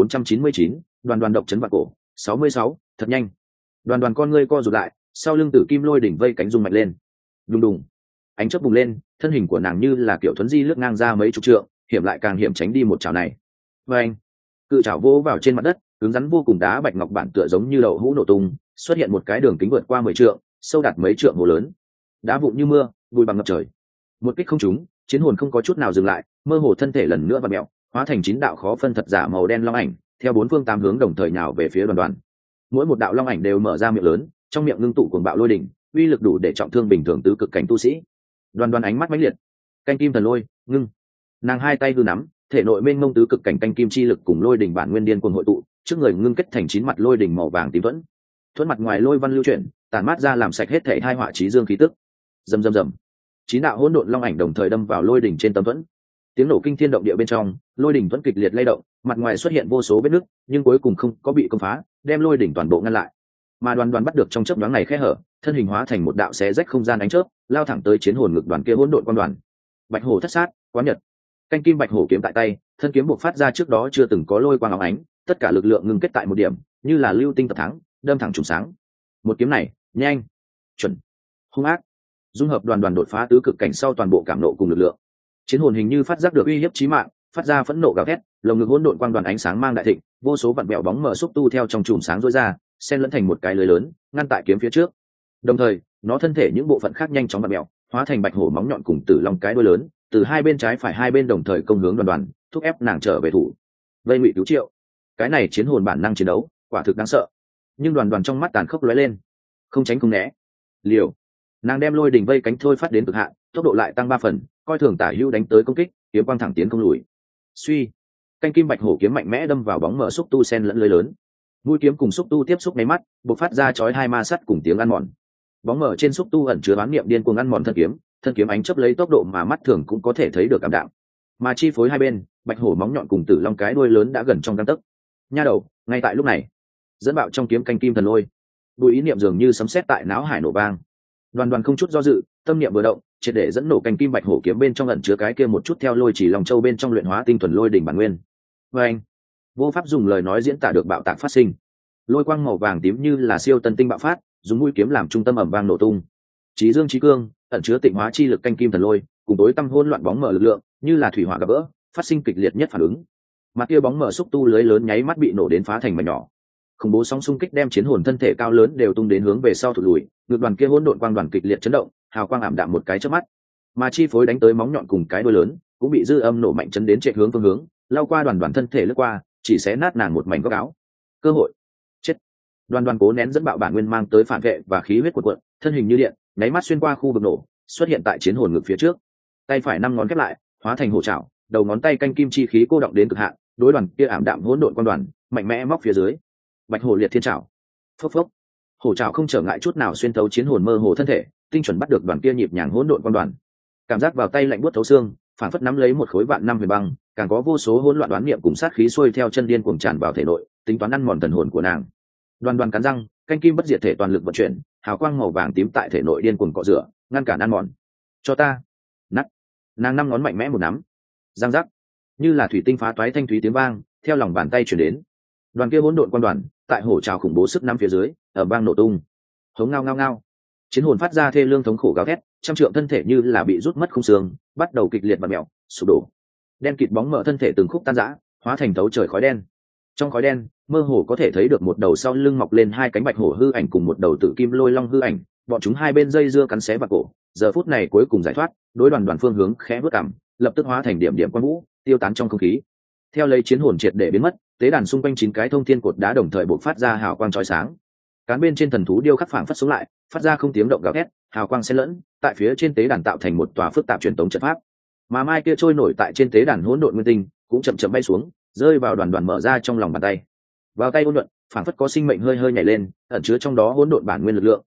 2499, đoàn độc chấn vạn cổ, 66, thật nhanh. Đoàn con ngươi co rụt lại, sau lưng Tử Kim Lôi đỉnh vây cánh rung mạnh lên. Đùng đùng. Ánh chớp bùng lên, thân hình của nàng như là kiểu thuấn di lướt ngang ra mấy chục trượng, hiểm lại càng hiểm tránh đi một chảo này. Oeng. Cự chảo vỗ vào trên mặt đất, cứng rắn vô cùng, đá bạch ngọc bản tựa giống như đậu hũ nổ tung, xuất hiện một cái đường kính vượt qua 10 trượng, sâu đạt mấy trượng hồ lớn. Đá vụn như mưa, bụi bằng ngập trời. Một kích không trúng, chiến hồn không có chút nào dừng lại, mơ hồ thân thể lần nữa vặn mèo, hóa thành 9 đạo khó phân thật giả màu đen long ảnh, theo 4 phương 8 hướng đồng thời nhào về phía đoàn. Mỗi một đạo long ảnh đều mở ra miệng lớn, trong miệng ngưng tụ cuồng bạo lôi đỉnh, uy lực đủ để trọng thương bình thường tứ cực cảnh tu sĩ. Đoàn ánh mắt mãnh liệt, canh kim thần lôi, ngưng. Nàng hai tay hư nắm, thể nội mênh mông tứ cực cảnh canh kim chi lực cùng lôi đỉnh bản nguyên điên cuồng hội tụ, trước người ngưng kết thành 9 mặt lôi đỉnh màu vàng tím thuẫn mặt ngoài lôi văn lưu chuyển, tàn mát ra làm sạch hết thể hai họa chí dương khí tức. Rầm rầm rầm. 9 đạo hỗn độn long ảnh đồng thời đâm vào lôi đỉnh trên tấm thuẫn. Tiếng nổ kinh thiên động địa bên trong, lôi đỉnh vẫn kịch liệt lay động, mặt ngoài xuất hiện vô số vết nứt, nhưng cuối cùng không có bị công phá, đem lôi đỉnh toàn bộ ngăn lại. Mà đoàn bắt được trong chớp nhoáng này khe hở, thân hình hóa thành một đạo xé rách không gian ánh chớp, lao thẳng tới chiến hồn ngực đoàn kia hỗn độn quan đoàn. Bạch hổ thất sát, quán nhật. Canh kim bạch hổ kiếm tại tay, thân kiếm buộc phát ra trước đó chưa từng có lôi quang óng ánh, tất cả lực lượng ngưng kết tại một điểm, như là lưu tinh tập thắng, đâm thẳng trùng sáng. Một kiếm này, nhanh, chuẩn, hung ác, dung hợp đoàn đột phá tứ cực cảnh sau toàn bộ cảm nộ cùng lực lượng. Chiến hồn hình như phát giác được uy hiếp chí mạng, phát ra phẫn nộ gào thét, lồng ngực hỗn độn quang đoàn ánh sáng mang đại thịnh, vô số vặn vẹo bóng mờ xúc tu theo trong chùm sáng rối ra, xen lẫn thành một cái lưới lớn, ngăn tại kiếm phía trước. Đồng thời, nó thân thể những bộ phận khác nhanh chóng vặn vẹo, hóa thành bạch hổ móng nhọn cùng tử long cái đuôi lớn, từ hai bên trái phải hai bên đồng thời công hướng đoàn, thúc ép nàng trở về thủ. Vây ngụy cứu triệu. Cái này chiến hồn bản năng chiến đấu, quả thực đáng sợ. Nhưng đoàn trong mắt tàn khốc lóe lên, không tránh không né. Liều. Nàng đem lôi đỉnh vây cánh thôi phát đến cực hạn, tốc độ lại tăng 3 phần, coi thường tả hữu đánh tới công kích, kiếm quang thẳng tiến không lùi. Suy. Canh kim bạch hổ kiếm mạnh mẽ đâm vào bóng mở xúc tu sen lẫn lưới lớn. Mũi kiếm cùng xúc tu tiếp xúc mấy mắt, bộc phát ra chói hai ma sắt cùng tiếng ăn mòn. Bóng mở trên xúc tu ẩn chứa bán niệm điên cuồng ăn mòn thân kiếm ánh chớp lấy tốc độ mà mắt thường cũng có thể thấy được cảm đạm. Mà chi phối hai bên, bạch hổ móng nhọn cùng tử long cái đuôi lớn đã gần trong gang tấc. Nha đầu, ngay tại lúc này, dẫn bạo trong kiếm canh kim thần lôi, bùi ý niệm dường như sấm sét tại não hải nổ vang. Đoàn không chút do dự, tâm niệm vừa động, triệt để dẫn nổ canh kim bạch hổ kiếm bên trong ẩn chứa cái kia một chút theo lôi chỉ lòng châu bên trong luyện hóa tinh thuần lôi đỉnh bản nguyên. Và anh, vô pháp dùng lời nói diễn tả được bạo tạc phát sinh. Lôi quang màu vàng tím như là siêu tân tinh bạo phát, dùng mũi kiếm làm trung tâm ầm vang nổ tung. Chí dương chí cương, ẩn chứa tịnh hóa chi lực canh kim thần lôi, cùng tối tâm hỗn loạn bóng mở lực lượng, như là thủy hỏa gặp vỡ, phát sinh kịch liệt nhất phản ứng. Mặt kia bóng mở xúc tu lưới lớn nháy mắt bị nổ đến phá thành mảnh nhỏ. Khủng bố sóng xung kích đem chiến hồn thân thể cao lớn đều tung đến hướng về sau thụt lùi, ngược đoàn kia hỗn độn quang đoàn kịch liệt chấn động, hào quang ảm đạm một cái chớp mắt. Mà chi phối đánh tới móng nhọn cùng cái đuôi lớn, cũng bị dư âm nổ mạnh chấn đến chạy hướng phương hướng, lao qua đoàn thân thể lướt qua, chỉ xé nát nàng một mảnh góc áo. Cơ hội. Chết. Đoàn cố nén dẫn bạo bản nguyên mang tới phản vệ và khí huyết cuộn, thân hình như điện, nháy mắt xuyên qua khu vực nổ, xuất hiện tại chiến hồn ngực phía trước. Tay phải 5 ngón khép lại, hóa thành hổ trảo, đầu ngón tay canh kim chi khí cô động đến cực hạn, đối đoàn kia ảm đạm hỗn độn quang đoàn, mạnh mẽ móc phía dưới. Bạch hổ liệt thiên trảo. Phốc phốc. Hổ trảo không trở ngại chút nào xuyên thấu chiến hồn mơ hồ thân thể, tinh chuẩn bắt được đoàn kia nhịp nhàng hỗn độn quang đoàn. Cảm giác vào tay lạnh buốt thấu xương, phản phất nắm lấy một khối vạn năm huyền băng, càng có vô số hỗn loạn đoán niệm cùng sát khí xuôi theo chân điên cuồng tràn vào thể nội, tính toán ăn mòn thần hồn của nàng. Đoàn cắn răng, canh kim bất diệt thể toàn lực vận chuyển, hào quang màu vàng tím tại thể nội điên cuồng cọ rửa, ngăn cản ăn mòn. Cho ta. Nắt. Nàng 5 ngón mạnh mẽ một nắm. Giang giác. Như là thủy tinh phá toái thanh thúy tiếng vang, theo lòng bàn tay truyền đến. Đoàn kia hỗn độn quan đoàn, tại hổ trào khủng bố sức nắm phía dưới, ở bang nổ tung. Hống ngao ngao ngao. Chiến hồn phát ra thê lương thống khổ gào thét, trăm trượng thân thể như là bị rút mất khung xương, bắt đầu kịch liệt vặn mèo, sụp đổ. Đen kịt bóng mở thân thể từng khúc tan rã, hóa thành thấu trời khói đen. Trong khói đen, mơ hồ có thể thấy được một đầu sau lưng mọc lên 2 cánh bạch hổ hư ảnh cùng một đầu tử kim lôi long hư ảnh, bọn chúng hai bên dây dưa cắn xé vào cổ, giờ phút này cuối cùng giải thoát, đối đoàn phương hướng khẽ bước cằm, lập tức hóa thành điểm điểm quang vũ, tiêu tán trong không khí. Theo lấy chiến hồn triệt để biến mất, tế đàn xung quanh 9 cái thông thiên cột đá đồng thời bộc phát ra hào quang chói sáng. Cán bên trên thần thú điêu khắc phảng phất xuống lại, phát ra không tiếng động gào thét, hào quang xen lẫn, tại phía trên tế đàn tạo thành một tòa phức tạp truyền tống trận pháp. Mà mai kia trôi nổi tại trên tế đàn hỗn độn nguyên tinh, cũng chậm chậm bay xuống, rơi vào đoàn mở ra trong lòng bàn tay. Vào tay hỗn độn, phảng phất có sinh mệnh hơi hơi nhảy lên, ẩn chứa trong đó hỗn độn bản nguyên lực lượng,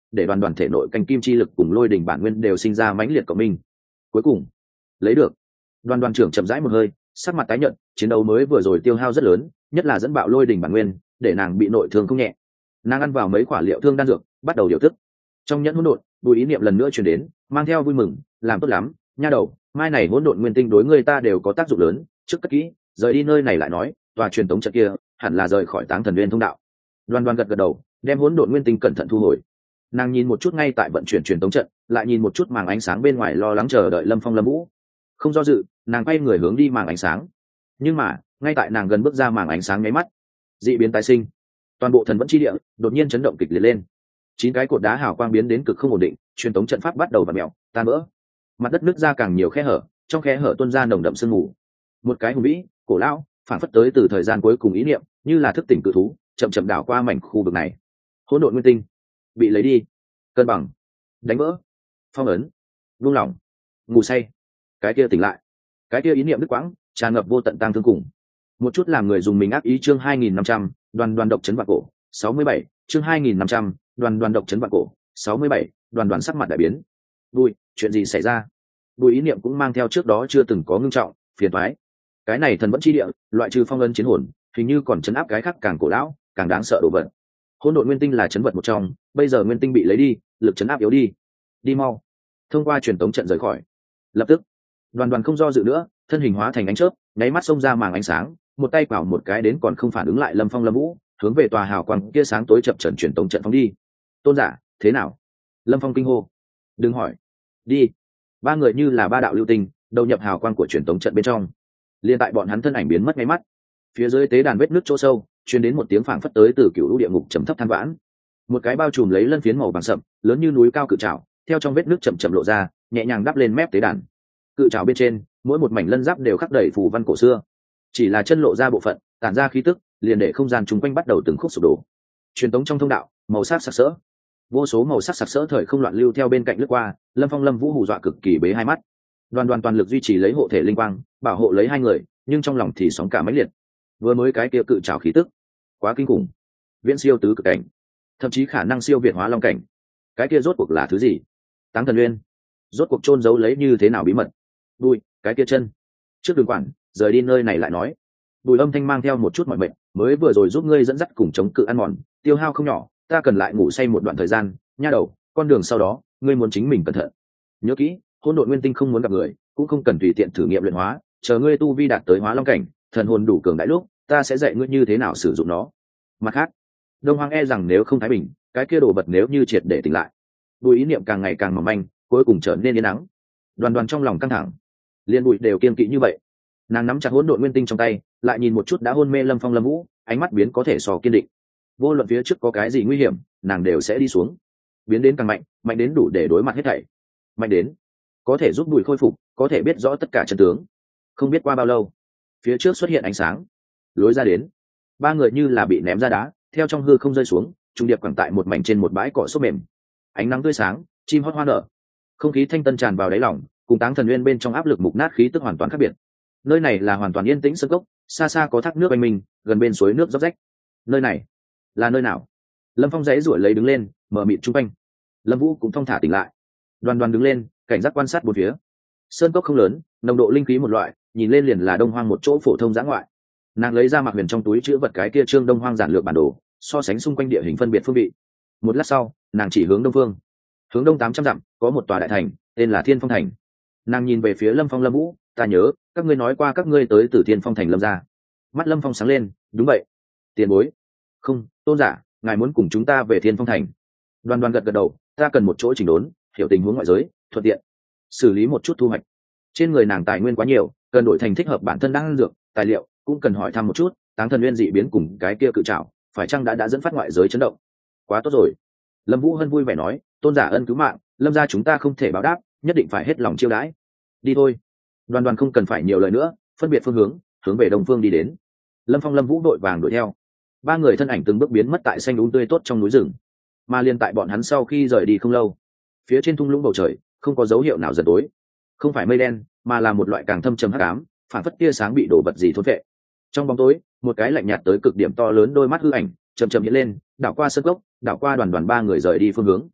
để đoàn đoàn thể nội canh kim chi lực cùng lôi đỉnh bản nguyên đều sinh ra mãnh liệt cộng minh. Cuối cùng lấy được. Đoàn đoàn trưởng chậm rãi một hơi, sắc mặt tái nhợt, chiến đấu mới vừa rồi tiêu hao rất lớn, nhất là dẫn bạo lôi đỉnh bản nguyên, để nàng bị nội thương không nhẹ. Nàng ăn vào mấy quả liệu thương đan dược, bắt đầu điều tức. Trong nhẫn hỗn độn, Bùi Ý Niệm lần nữa truyền đến, mang theo vui mừng, làm tốt lắm, nha đầu, mai này hỗn độn nguyên tinh đối người ta đều có tác dụng lớn, trước cất kỹ, rời đi nơi này lại nói, tòa truyền tống trận kia hẳn là rời khỏi Táng Thần Nguyên thông đạo. Đoàn đoàn gật gật đầu, đem hỗn độn nguyên tinh cẩn thận thu hồi. Nàng nhìn một chút ngay tại vận chuyển truyền tống trận, lại nhìn một chút màng ánh sáng bên ngoài lo lắng chờ đợi Lâm Phong Lâm Vũ. Không do dự, nàng quay người hướng đi màng ánh sáng. Nhưng mà, ngay tại nàng gần bước ra màng ánh sáng nháy mắt, dị biến tái sinh. Toàn bộ thần vẫn chi địa đột nhiên chấn động kịch liệt lên. 9 cái cột đá hào quang biến đến cực không ổn định, truyền tống trận pháp bắt đầu vặn mèo, tan vỡ. Mặt đất nứt ra càng nhiều khe hở, trong khe hở tuôn ra nồng đậm sương mù. Một cái hùng vĩ, cổ lão, phản phất tới từ thời gian cuối cùng ý niệm, như là thức tỉnh cự thú, chậm chậm đảo qua mảnh khu vực này. Hỗn độn nguyên tinh bị lấy đi, cân bằng, đánh vỡ, phong ấn, buông lỏng, ngủ say. Cái kia tỉnh lại, cái kia ý niệm đứt quãng, tràn ngập vô tận tang thương cùng. Một chút làm người dùng mình ác ý. Chương 2500, đoàn đoàn độc chấn vạn cổ. 67, chương 2500, đoàn đoàn độc chấn vạn cổ. 67, đoàn đoàn sắc mặt đại biến. Bùi, chuyện gì xảy ra? Bùi Ý Niệm cũng mang theo trước đó chưa từng có ngưng trọng, phiền toái. Cái này thần vẫn chi địa, loại trừ phong ấn chiến hồn, hình như còn chấn áp cái khác càng cổ lão, càng đáng sợ đồ vật. Hỗn độn nguyên tinh là chấn vật một trong, bây giờ nguyên tinh bị lấy đi, lực chấn áp yếu đi. Đi mau. Thông qua truyền tống trận rời khỏi. Lập tức, đoàn đoàn không do dự nữa, thân hình hóa thành ánh chớp, nháy mắt xông ra màng ánh sáng, một tay quảo một cái đến còn không phản ứng lại Lâm Phong Lâm Vũ, hướng về tòa hào quang kia sáng tối chập chờn truyền tống trận phóng đi. Tôn giả, thế nào? Lâm Phong kinh hô. Đừng hỏi. Đi. Ba người như là ba đạo lưu tinh, đầu nhập hào quang của truyền tống trận bên trong. Liên tại bọn hắn thân ảnh biến mất ngay mắt. Phía dưới tế đàn vết nứt chỗ sâu, truyền đến một tiếng phảng phất tới từ cựu lũ địa ngục trầm thấp than vãn. Một cái bao trùm lấy lân phiến màu vàng sậm, lớn như núi cao cự trảo, theo trong vết nứt chậm chậm lộ ra, nhẹ nhàng đắp lên mép tế đàn. Cự trảo bên trên, mỗi một mảnh lân giáp đều khắc đầy phù văn cổ xưa. Chỉ là chân lộ ra bộ phận, tản ra khí tức, liền để không gian chung quanh bắt đầu từng khúc sụp đổ. Truyền tống trong thông đạo, màu sắc sặc sỡ, vô số màu sắc sặc sỡ thời không loạn lưu theo bên cạnh lướt qua. Lâm Phong Lâm Vũ hù dọa cực kỳ bế hai mắt. Đoàn đoàn toàn lực duy trì lấy hộ thể linh quang, bảo hộ lấy hai người, nhưng trong lòng thì sóng cả mãnh liệt. Vừa mới cái kia cự trảo khí tức, quá kinh khủng, viễn siêu tứ cực cảnh, thậm chí khả năng siêu việt hóa long cảnh. Cái kia rốt cuộc là thứ gì? Táng Thần Nguyên, rốt cuộc chôn giấu lấy như thế nào bí mật? Đuôi, cái kia chân, trước đường quản, rời đi nơi này lại nói. Bùi Âm Thanh mang theo một chút mỏi mệt, mới vừa rồi giúp ngươi dẫn dắt cùng chống cự ăn mòn, tiêu hao không nhỏ, ta cần lại ngủ say một đoạn thời gian, nha đầu, con đường sau đó, ngươi muốn chính mình cẩn thận. Nhớ kỹ, hỗn độn nguyên tinh không muốn gặp người, cũng không cần tùy tiện thử nghiệm luyện hóa, chờ ngươi tu vi đạt tới hóa long cảnh, thần hồn đủ cường đại lúc, ta sẽ dạy ngươi như thế nào sử dụng nó. Mặt khác, Đông Hoang e rằng nếu không thái bình, cái kia đồ vật nếu như triệt để tỉnh lại. Bùi Ý Niệm càng ngày càng mỏng manh, cuối cùng trở nên yên nắng. Đoàn đoàn trong lòng căng thẳng, liên bụi đều kiên kỵ như vậy. Nàng nắm chặt hỗn độn nguyên tinh trong tay, lại nhìn một chút đã hôn mê Lâm Phong Lâm Vũ, ánh mắt biến có thể so kiên định. Vô luận phía trước có cái gì nguy hiểm, nàng đều sẽ đi xuống. Biến đến càng mạnh, mạnh đến đủ để đối mặt hết thảy. Mạnh đến có thể giúp bùi khôi phục, có thể biết rõ tất cả chân tướng. Không biết qua bao lâu, phía trước xuất hiện ánh sáng, lối ra đến. Ba người như là bị ném ra đá, theo trong hư không rơi xuống, trung điệp quẳng tại một mảnh trên một bãi cỏ xốp mềm. Ánh nắng tươi sáng, chim hót hoa nở, không khí thanh tân tràn vào đáy lòng, cùng Táng Thần Nguyên bên trong áp lực mục nát khí tức hoàn toàn khác biệt. Nơi này là hoàn toàn yên tĩnh sơn cốc, xa xa có thác nước oanh minh, gần bên suối nước róc rách. Nơi này là nơi nào? Lâm Phong giãy giụa lấy đứng lên, mở mịt chung quanh. Lâm Vũ cũng thong thả tỉnh lại. Đoàn đoàn đứng lên, cảnh giác quan sát bốn phía. Sơn cốc không lớn, nồng độ linh khí một loại, nhìn lên liền là Đông Hoang một chỗ phổ thông dã ngoại. Nàng lấy ra Mạc Huyền trong túi chữ vật cái kia trương Đông Hoang giản lược bản đồ, so sánh xung quanh địa hình phân biệt phương vị. Một lát sau, nàng chỉ hướng đông phương. Hướng đông 800 dặm, có một tòa đại thành, tên là Thiên Phong Thành. Nàng nhìn về phía Lâm Phong Lâm Vũ, ta nhớ, các ngươi nói qua các ngươi tới từ Thiên Phong Thành Lâm gia. Mắt Lâm Phong sáng lên, đúng vậy. Tiền bối. Không, tôn giả, ngài muốn cùng chúng ta về Thiên Phong Thành. Đoàn đoàn gật gật đầu, ta cần một chỗ chỉnh đốn, hiểu tình huống ngoại giới, thuận tiện xử lý một chút thu hoạch. Trên người nàng tài nguyên quá nhiều, cần đổi thành thích hợp bản thân đang ăn dược, tài liệu, cũng cần hỏi thăm một chút, Táng Thần Nguyên dị biến cùng cái kia cự trảo, phải chăng đã dẫn phát ngoại giới chấn động. Quá tốt rồi. Lâm Vũ Hân vui vẻ nói, tôn giả ân cứu mạng, Lâm gia chúng ta không thể báo đáp, nhất định phải hết lòng chiêu đãi. Đi thôi. Đoàn đoàn không cần phải nhiều lời nữa, phân biệt phương hướng, hướng về đông phương đi đến. Lâm Phong Lâm Vũ đội vàng đuổi theo. Ba người thân ảnh từng bước biến mất tại xanh đúng tươi tốt trong núi rừng. Mà liên tại bọn hắn sau khi rời đi không lâu, phía trên thung lũng bầu trời không có dấu hiệu nào dần tối, không phải mây đen, mà là một loại càng thâm trầm hắc ám, phản phất tia sáng bị đổ vật gì thôn vệ. Trong bóng tối, một cái lạnh nhạt tới cực điểm to lớn đôi mắt hư ảnh chậm chậm hiện lên, đảo qua sân cốc, đảo qua đoàn đoàn ba người rời đi phương hướng.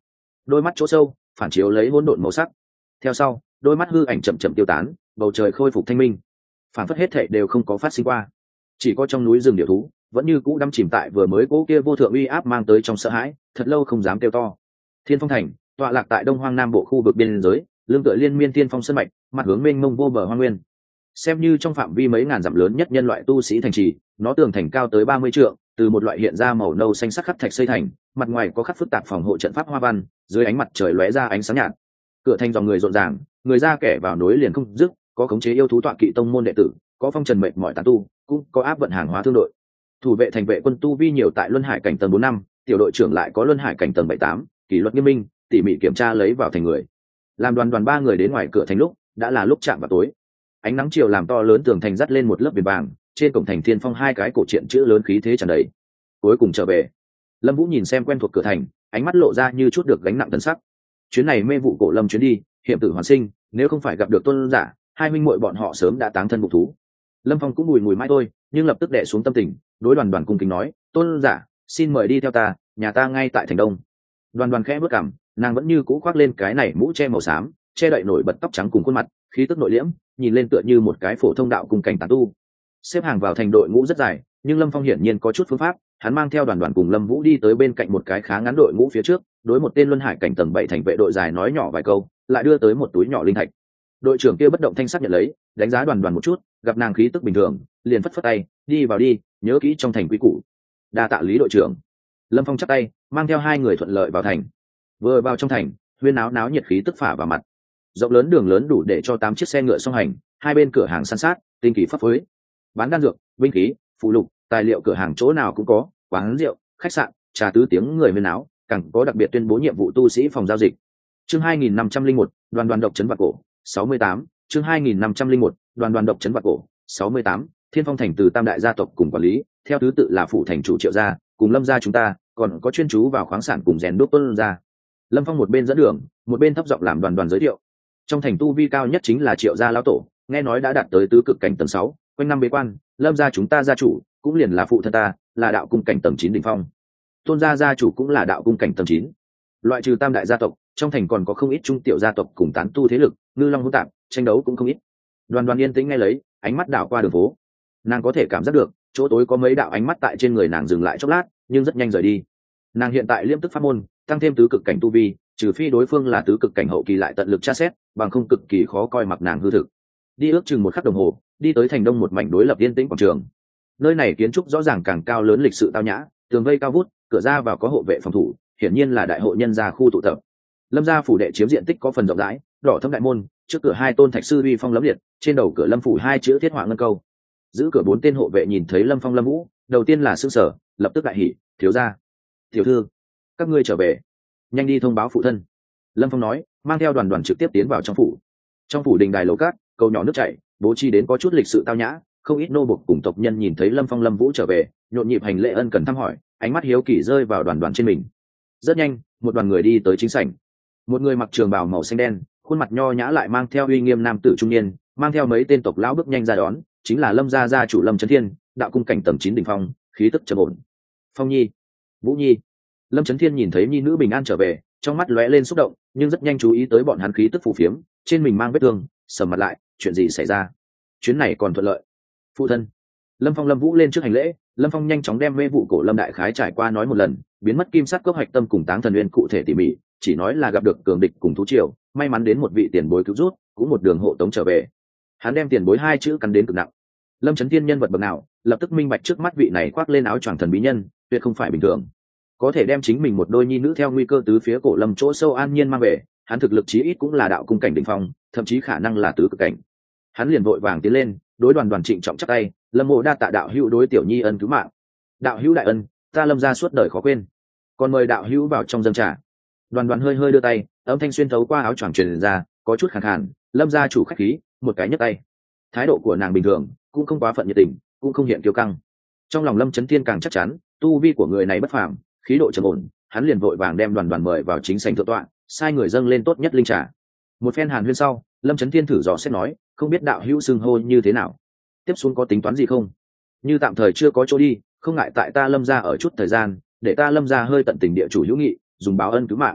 đôi mắt chỗ sâu phản chiếu lấy hỗn độn màu sắc. Theo sau, đôi mắt hư ảnh chậm chậm tiêu tán, bầu trời khôi phục thanh minh, phản phất hết thảy đều không có phát sinh qua. Chỉ có trong núi rừng điểu thú vẫn như cũ đắm chìm tại vừa mới cố kia vô thượng uy áp mang tới trong sợ hãi, thật lâu không dám kêu to. Thiên Phong Thành tọa lạc tại Đông Hoang Nam Bộ khu vực biên giới, lương tựa liên miên thiên phong sơn mạch, mặt hướng mênh mông vô bờ hoang nguyên. Xem như trong phạm vi mấy ngàn dặm lớn nhất nhân loại tu sĩ thành trì, nó tường thành cao tới 30 trượng, từ một loại hiện ra màu nâu xanh sắc khắc thạch xây thành, mặt ngoài có khắc phức tạp phòng hộ trận pháp hoa văn, dưới ánh mặt trời lóe ra ánh sáng nhạt. Cửa thành dòng người rộn ràng, người ra kẻ vào nối liền không dứt, có khống chế yêu thú tọa kỵ tông môn đệ tử, có phong trần mệt mỏi tán tu, cũng có áp vận hàng hóa thương đội. Thủ vệ thành vệ quân tu vi nhiều tại luân hải cảnh tầng 4 năm, tiểu đội trưởng lại có luân hải cảnh tầng 7-8, kỷ luật nghiêm minh, tỉ mỉ kiểm tra lấy vào thành người. Làm đoàn ba người đến ngoài cửa thành lúc đã là lúc chạm vào tối. Ánh nắng chiều làm to lớn tường thành dắt lên một lớp viền vàng, trên cổng thành Thiên Phong hai cái cổ truyện chữ lớn khí thế tràn đầy. Cuối cùng trở về. Lâm Vũ nhìn xem quen thuộc cửa thành, ánh mắt lộ ra như chút được gánh nặng tấn sắc. Chuyến này mê vụ cổ lâm chuyến đi, hiểm tử hoàn sinh, nếu không phải gặp được tôn giả, hai huynh muội bọn họ sớm đã táng thân vụ thú. Lâm Phong cũng mùi mãi thôi, nhưng lập tức đè xuống tâm tình, đối đoàn cung kính nói, tôn giả, xin mời đi theo ta, nhà ta ngay tại thành đông. Đoàn khẽ bước cằm, nàng vẫn như cũ khoác lên cái này mũ che màu xám, che đậy nổi bật tóc trắng cùng khuôn mặt, khí tức nội liễm, nhìn lên tựa như một cái phổ thông đạo cùng cảnh tán tu. Xếp hàng vào thành đội ngũ rất dài, nhưng Lâm Phong hiển nhiên có chút phương pháp, hắn mang theo đoàn cùng Lâm Vũ đi tới bên cạnh một cái khá ngắn đội ngũ phía trước, đối một tên luân hải cảnh tầng 7 thành vệ đội dài nói nhỏ vài câu, lại đưa tới một túi nhỏ linh thạch. Đội trưởng kia bất động thanh sắc nhận lấy, đánh giá đoàn một chút, gặp nàng khí tức bình thường, liền phất phất tay, đi vào đi, nhớ kỹ trong thành quý củ. Đa tạ Lý đội trưởng. Lâm Phong chắp tay, mang theo hai người thuận lợi vào thành. Vừa vào trong thành, huyên náo náo nhiệt khí tức phả vào mặt. Rộng lớn đường lớn đủ để cho 8 chiếc xe ngựa song hành, hai bên cửa hàng san sát, tinh kỳ pháp phối, bán đan dược, binh khí, phụ lục, tài liệu cửa hàng chỗ nào cũng có, quán rượu, khách sạn, trà tứ tiếng người huyên náo, càng có đặc biệt tuyên bố nhiệm vụ tu sĩ phòng giao dịch. Chương 2501, đoàn độc trấn vạn cổ, 68, chương 2501, đoàn độc trấn vạn cổ, 68, Thiên Phong thành từ tam đại gia tộc cùng quản lý, theo thứ tự là phủ thành chủ Triệu gia, cùng Lâm gia chúng ta, còn có chuyên chú vào khoáng sản cùng rèn đúc Tuân gia. Lâm Phong một bên dẫn đường, một bên thấp giọng làm đoàn giới thiệu. Trong thành tu vi cao nhất chính là Triệu gia lão tổ, nghe nói đã đạt tới tứ cực cảnh tầng 6, quanh năm bế quan, Lâm gia chúng ta gia chủ, cũng liền là phụ thân ta, là đạo cung cảnh tầng 9 đỉnh phong. Tôn gia gia chủ cũng là đạo cung cảnh tầng 9. Loại trừ tam đại gia tộc, trong thành còn có không ít trung tiểu gia tộc cùng tán tu thế lực, ngư long hỗn tạp, tranh đấu cũng không ít. Đoàn yên tĩnh nghe lấy, ánh mắt đảo qua đường phố. Nàng có thể cảm giác được, chỗ tối có mấy đạo ánh mắt tại trên người nàng dừng lại chốc lát, nhưng rất nhanh rời đi. Nàng hiện tại liêm tức pháp môn, tăng thêm tứ cực cảnh tu vi, trừ phi đối phương là tứ cực cảnh hậu kỳ lại tận lực tra xét, bằng không cực kỳ khó coi mặc nàng hư thực. Đi ước chừng một khắc đồng hồ, đi tới thành đông một mảnh đối lập yên tĩnh quảng trường. Nơi này kiến trúc rõ ràng càng cao lớn lịch sự tao nhã, tường vây cao vút, cửa ra vào có hộ vệ phòng thủ, hiển nhiên là đại hội nhân gia khu tụ tập. Lâm gia phủ đệ chiếm diện tích có phần rộng rãi, đỏ thâm đại môn, trước cửa hai tôn thạch sư uy phong lẫm liệt, trên đầu cửa Lâm phủ hai chữ thiết họa ngân câu. Giữ cửa 4 tên hộ vệ nhìn thấy Lâm Phong Lâm Vũ, đầu tiên là sửng sở, lập tức đại hỉ, thiếu gia, tiểu thư, các ngươi trở về, nhanh đi thông báo phụ thân. Lâm Phong nói, mang theo đoàn trực tiếp tiến vào trong phủ. Trong phủ đình đài lầu cát, cầu nhỏ nước chảy, bố trí đến có chút lịch sự tao nhã, không ít nô bộc cùng tộc nhân nhìn thấy Lâm Phong Lâm Vũ trở về, nhộn nhịp hành lễ ân cần thăm hỏi, ánh mắt hiếu kỳ rơi vào đoàn trên mình. Rất nhanh, một đoàn người đi tới chính sảnh. Một người mặc trường bào màu xanh đen, khuôn mặt nho nhã lại mang theo uy nghiêm nam tử trung niên, mang theo mấy tên tộc lão bước nhanh ra đón, chính là Lâm gia gia chủ Lâm Chấn Thiên, đạo cung cảnh tầng 9 đỉnh phong, khí tức trầm ổn. Phong Nhi, Vũ Nhi. Lâm Chấn Thiên nhìn thấy nhi nữ bình an trở về, trong mắt lóe lên xúc động, nhưng rất nhanh chú ý tới bọn hắn khí tức phù phiếm, trên mình mang vết thương, sầm mặt lại, chuyện gì xảy ra? Chuyến này còn thuận lợi. Phụ thân. Lâm Phong Lâm Vũ lên trước hành lễ, Lâm Phong nhanh chóng đem mê vụ cổ Lâm đại khái trải qua nói một lần, biến mất kim sắc cốc hạch tâm cùng táng thần nguyên cụ thể tỉ mỉ, chỉ nói là gặp được cường địch cùng thú triều, may mắn đến một vị tiền bối cứu rút, cũng một đường hộ tống trở về. Hắn đem tiền bối hai chữ cắn đến cực nặng. Lâm Chấn Thiên nhân vật bậc nào, lập tức minh bạch trước mắt vị này khoác lên áo choàng thần bí nhân, tuyệt không phải bình thường. Có thể đem chính mình một đôi nhi nữ theo nguy cơ tứ phía cổ Lâm chỗ sâu an nhiên mang về, hắn thực lực chí ít cũng là đạo cung cảnh đỉnh phong, thậm chí khả năng là tứ cực cảnh. Hắn liền vội vàng tiến lên, đối đoàn trịnh trọng chắp tay, Lâm mộ đa tạ đạo hữu đối tiểu nhi ân cứu mạng. Đạo hữu đại ân, ta Lâm gia suốt đời khó quên. Còn mời đạo hữu vào trong dâng trà. Đoàn hơi hơi đưa tay, âm thanh xuyên thấu qua áo choàng truyền ra, có chút khàn khàn. Lâm gia chủ khách khí, một cái nhấc tay. Thái độ của nàng bình thường, cũng không quá phận nhiệt tình, cũng không hiện kiêu căng. Trong lòng Lâm Chấn Thiên càng chắc chắn, tu vi của người này bất phàm, khí độ trầm ổn. Hắn liền vội vàng đem đoàn mời vào chính sảnh thượng tọa, sai người dâng lên tốt nhất linh trà. Một phen hàn huyên sau, Lâm Chấn Thiên thử dò xét nói, không biết đạo hữu xưng hô như thế nào, tiếp xuống có tính toán gì không? Như tạm thời chưa có chỗ đi, không ngại tại ta Lâm gia ở chút thời gian, để ta Lâm gia hơi tận tình địa chủ hữu nghị, dùng báo ân cứu mạng.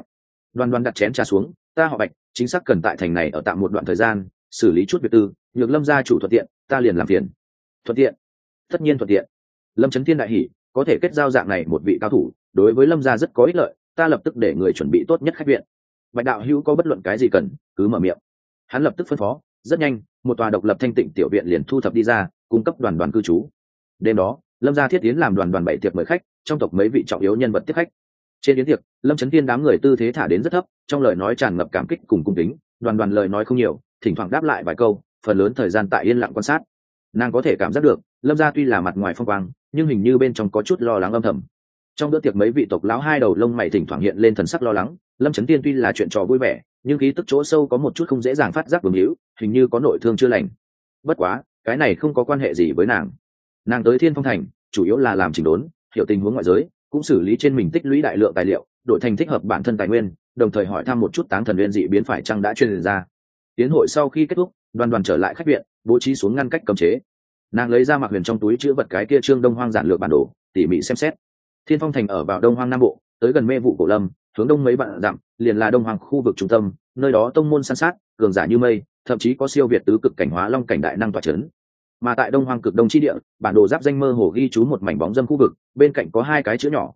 Đoàn Đoàn đặt chén trà xuống, ta họ Bạch, chính xác cần tại thành này ở tạm một đoạn thời gian, xử lý chút việc tư, nhược Lâm gia chủ thuận tiện, ta liền làm phiền. Thuận tiện? Tất nhiên thuận tiện. Lâm Chấn Thiên đại hỉ, có thể kết giao dạng này một vị cao thủ, đối với Lâm gia rất có ích lợi, ta lập tức để người chuẩn bị tốt nhất khách viện. Bạch đạo hữu có bất luận cái gì cần, cứ mở miệng. Hắn lập tức phân phó, rất nhanh, một tòa độc lập thanh tịnh tiểu viện liền thu thập đi ra, cung cấp Đoàn Đoàn cư trú. Đêm đó, Lâm gia thiết tiến làm Đoàn Đoàn bày tiệc mời khách, trong tộc mấy vị trọng yếu nhân vật tiếp khách. Trên yến tiệc, Lâm Chấn Thiên đám người tư thế thả đến rất thấp, trong lời nói tràn ngập cảm kích cùng cung kính. Đoàn Đoàn lời nói không nhiều, thỉnh thoảng đáp lại vài câu, phần lớn thời gian tại yên lặng quan sát. Nàng có thể cảm giác được, Lâm gia tuy là mặt ngoài phong quang, nhưng hình như bên trong có chút lo lắng âm thầm. Trong bữa tiệc mấy vị tộc lão hai đầu lông mày thỉnh thoảng hiện lên thần sắc lo lắng. Lâm Chấn Thiên tuy là chuyện trò vui vẻ, nhưng khí tức chỗ sâu có một chút không dễ dàng phát giác bướng hữu, hình như có nội thương chưa lành. Bất quá, cái này không có quan hệ gì với nàng. Nàng tới Thiên Phong Thành, chủ yếu là làm chỉnh đốn, hiểu tình huống ngoại giới, cũng xử lý trên mình tích lũy đại lượng tài liệu, đổi thành thích hợp bản thân tài nguyên, đồng thời hỏi thăm một chút Táng Thần Nguyên dị biến phải chăng đã truyền ra. Tiến hội sau khi kết thúc, Đoàn Đoàn trở lại khách viện, bố trí xuống ngăn cách cấm chế. Nàng lấy ra Mạc Huyền trong túi chứa vật cái kia Trương Đông Hoang giản lược bản đồ, tỉ mỉ xem xét. Thiên Phong Thành ở vào Đông Hoang Nam Bộ, tới gần Mê Vụ Cổ Lâm, hướng đông mấy vạn dặm, liền là Đông Hoang khu vực trung tâm, nơi đó tông môn san sát, cường giả như mây, thậm chí có siêu việt tứ cực cảnh hóa long cảnh đại năng tọa chấn. Mà tại Đông Hoang cực đông chi địa, bản đồ giáp danh mơ hồ ghi chú một mảnh bóng dâm khu vực, bên cạnh có hai cái chữ nhỏ,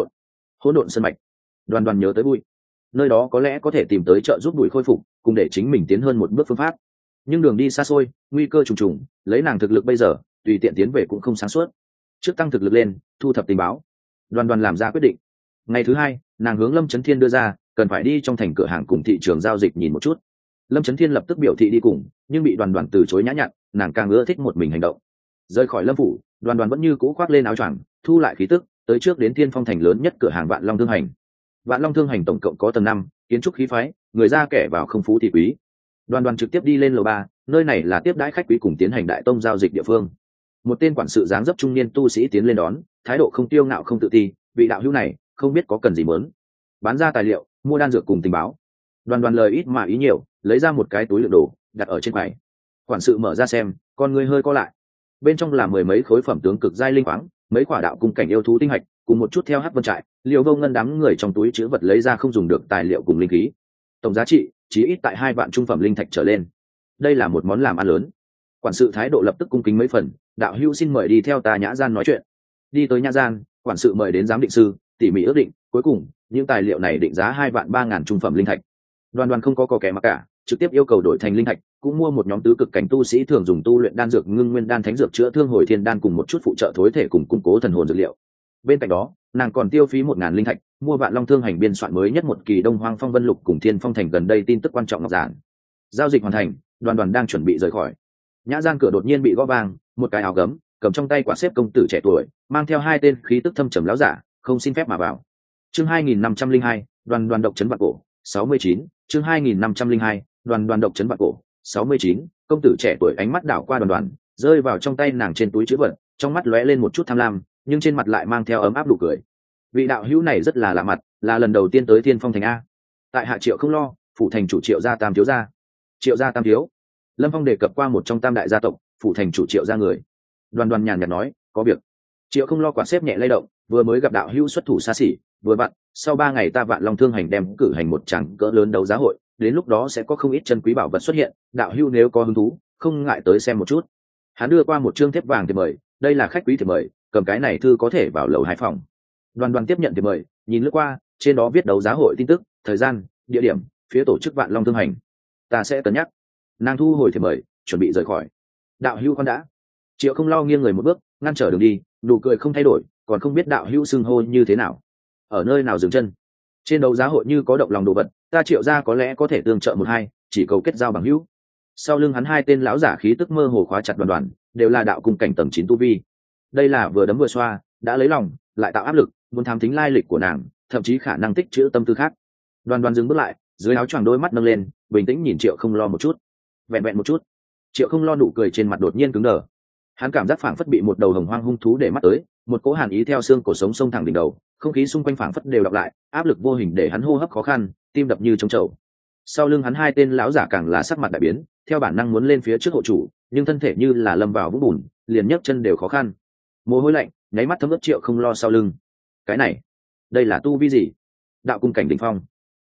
hỗn độn sơn mạch. Đoàn Đoàn nhớ tới bụi, nơi đó có lẽ có thể tìm tới trợ giúp bụi khôi phục, cùng để chính mình tiến hơn một bước phương pháp. Nhưng đường đi xa xôi, nguy cơ trùng trùng, lấy nàng thực lực bây giờ, tùy tiện tiến về cũng không sáng suốt. Trước tăng thực lực lên, thu thập tình báo. Đoàn Đoàn làm ra quyết định. Ngày thứ hai, nàng hướng Lâm Chấn Thiên đưa ra, cần phải đi trong thành cửa hàng cùng thị trường giao dịch nhìn một chút. Lâm Chấn Thiên lập tức biểu thị đi cùng, nhưng bị Đoàn Đoàn từ chối nhã nhặn, nàng càng ưa thích một mình hành động. Rời khỏi Lâm phủ, Đoàn Đoàn vẫn như cũ khoác lên áo choàng, thu lại khí tức, tới trước đến Thiên Phong Thành lớn nhất cửa hàng Vạn Long Thương Hành. Vạn Long Thương Hành tổng cộng có tầng 5, kiến trúc khí phái, người ra kẻ vào không phú thì quý. Đoàn Đoàn trực tiếp đi lên lầu 3, nơi này là tiếp đãi khách quý cùng tiến hành đại tông giao dịch địa phương. Một tên quản sự dáng dấp trung niên tu sĩ tiến lên đón, thái độ không tiêu ngạo không tự ti, vị đạo hữu này không biết có cần gì muốn. Bán ra tài liệu, mua đan dược cùng tình báo. Đoàn Đoàn lời ít mà ý nhiều, lấy ra một cái túi đựng đồ, đặt ở trên quầy. Quản sự mở ra xem, con người hơi co lại. Bên trong là mười mấy khối phẩm tướng cực giai linh khoáng, mấy quả đạo cung cảnh yêu thú tinh hạch, cùng một chút theo Hắc Vân trại, Liều Vô Ngân đám người trong túi chứa vật lấy ra không dùng được tài liệu cùng linh khí. Tổng giá trị chỉ ít tại 2 vạn trung phẩm linh thạch trở lên. Đây là một món làm ăn lớn. Quản sự thái độ lập tức cung kính mấy phần, đạo hữu xin mời đi theo ta nhã gian nói chuyện. Đi tới nhã gian, quản sự mời đến giám định sư, tỉ mỉ ước định, cuối cùng những tài liệu này định giá 2 vạn 3 ngàn trung phẩm linh thạch. Đoàn Đoàn không có kẻ mà cả, trực tiếp yêu cầu đổi thành linh thạch, cũng mua một nhóm tứ cực cảnh tu sĩ thường dùng tu luyện đan dược ngưng nguyên đan thánh dược chữa thương hồi thiên đan cùng một chút phụ trợ thối thể cùng củng cố thần hồn dược liệu. Bên cạnh đó, nàng còn tiêu phí 1.000 linh thạch, mua Vạn Long Thương Hành biên soạn mới nhất một kỳ Đông Hoang Phong Vân Lục cùng Thiên Phong Thành gần đây tin tức quan trọng ngọc giản. Giao dịch hoàn thành, Đoàn Đoàn đang chuẩn bị rời khỏi. Nhã gian cửa đột nhiên bị gõ vang, một cái áo gấm, cầm trong tay quả xếp công tử trẻ tuổi, mang theo 2 tên khí tức thâm trầm láo giả, không xin phép mà vào. Chương 2502, Đoàn Đoàn độc trấn vạn cổ, 69, chương 2502, Đoàn Đoàn độc trấn vạn cổ, 69, công tử trẻ tuổi ánh mắt đảo qua Đoàn Đoàn, rơi vào trong tay nàng trên túi trữ vật, trong mắt lóe lên một chút tham lam, nhưng trên mặt lại mang theo ấm áp nụ cười. Vị đạo hữu này rất là lạ mặt, là lần đầu tiên tới Thiên Phong Thành a. Tại hạ Triệu không lo, phủ thành chủ Triệu gia tam thiếu gia. Triệu gia tam thiếu. Lâm Phong đề cập qua một trong tam đại gia tộc, phủ thành chủ Triệu gia người. Đoàn Đoàn nhàn nhạt nói, có việc. Triệu không lo quạt xếp nhẹ lay động, vừa mới gặp đạo hữu xuất thủ xa xỉ, vừa vặn, sau 3 ngày ta Vạn Long Thương Hành đem cử hành một tràng cỡ lớn đấu giá hội, đến lúc đó sẽ có không ít chân quý bảo vật xuất hiện, đạo hữu nếu có hứng thú, không ngại tới xem một chút. Hắn đưa qua một trương thiếp vàng thiệp mời, đây là khách quý thiệp mời, cầm cái này thư có thể vào lầu 2 phòng. Đoàn Đoàn tiếp nhận thiệp mời, nhìn lướt qua, trên đó viết đấu giá hội tin tức, thời gian, địa điểm, phía tổ chức Vạn Long Thương Hành. Ta sẽ cân nhắc. Nàng thu hồi thiệp mời, chuẩn bị rời khỏi. Đạo hữu con đã. Triệu không lo nghiêng người một bước, ngăn trở đường đi, nụ cười không thay đổi, còn không biết đạo hữu xưng hô như thế nào, ở nơi nào dừng chân. Trên đấu giá hội như có động lòng đồ vật, ta Triệu gia có lẽ có thể tương trợ một hai, chỉ cầu kết giao bằng hữu. Sau lưng hắn 2 tên lão giả khí tức mơ hồ khóa chặt Đoàn Đoàn, đều là đạo cung cảnh tầng 9 tu vi. Đây là vừa đấm vừa xoa, đã lấy lòng, lại tạo áp lực, muốn thám thính lai lịch của nàng, thậm chí khả năng tích trữ tâm tư khác. Đoàn Đoàn dừng bước lại, dưới áo choàng đôi mắt nâng lên, bình tĩnh nhìn Triệu không lo một chút, vẹn vẹn một chút. Triệu không lo nụ cười trên mặt đột nhiên cứng đờ. Hắn cảm giác phảng phất bị một đầu hồng hoang hung thú để mắt tới, một cỗ hàn ý theo xương cổ sống xông thẳng đỉnh đầu, không khí xung quanh phảng phất đều đọc lại, áp lực vô hình để hắn hô hấp khó khăn, tim đập như trống trầu. Sau lưng hắn 2 tên lão giả càng là sắc mặt đại biến, theo bản năng muốn lên phía trước hộ chủ, nhưng thân thể như là lâm vào vũng bùn, liền nhấc chân đều khó khăn. Mồ hôi lạnh nháy mắt thấm ướt Triệu không lo sau lưng. Cái này, đây là tu vi gì? Đạo cung cảnh đỉnh phong.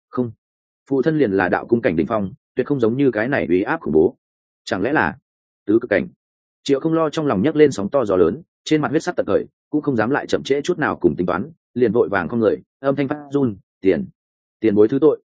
Không, phụ thân liền là đạo cung cảnh đỉnh phong, tuyệt không giống như cái này uy áp khủng bố. Chẳng lẽ là tứ cực cảnh? Triệu Không Lo trong lòng nhấc lên sóng to gió lớn, trên mặt huyết sắc tận khởi, cũng không dám lại chậm trễ chút nào cùng tính toán, liền vội vàng không người, âm thanh phát run, tiền bối thứ tội,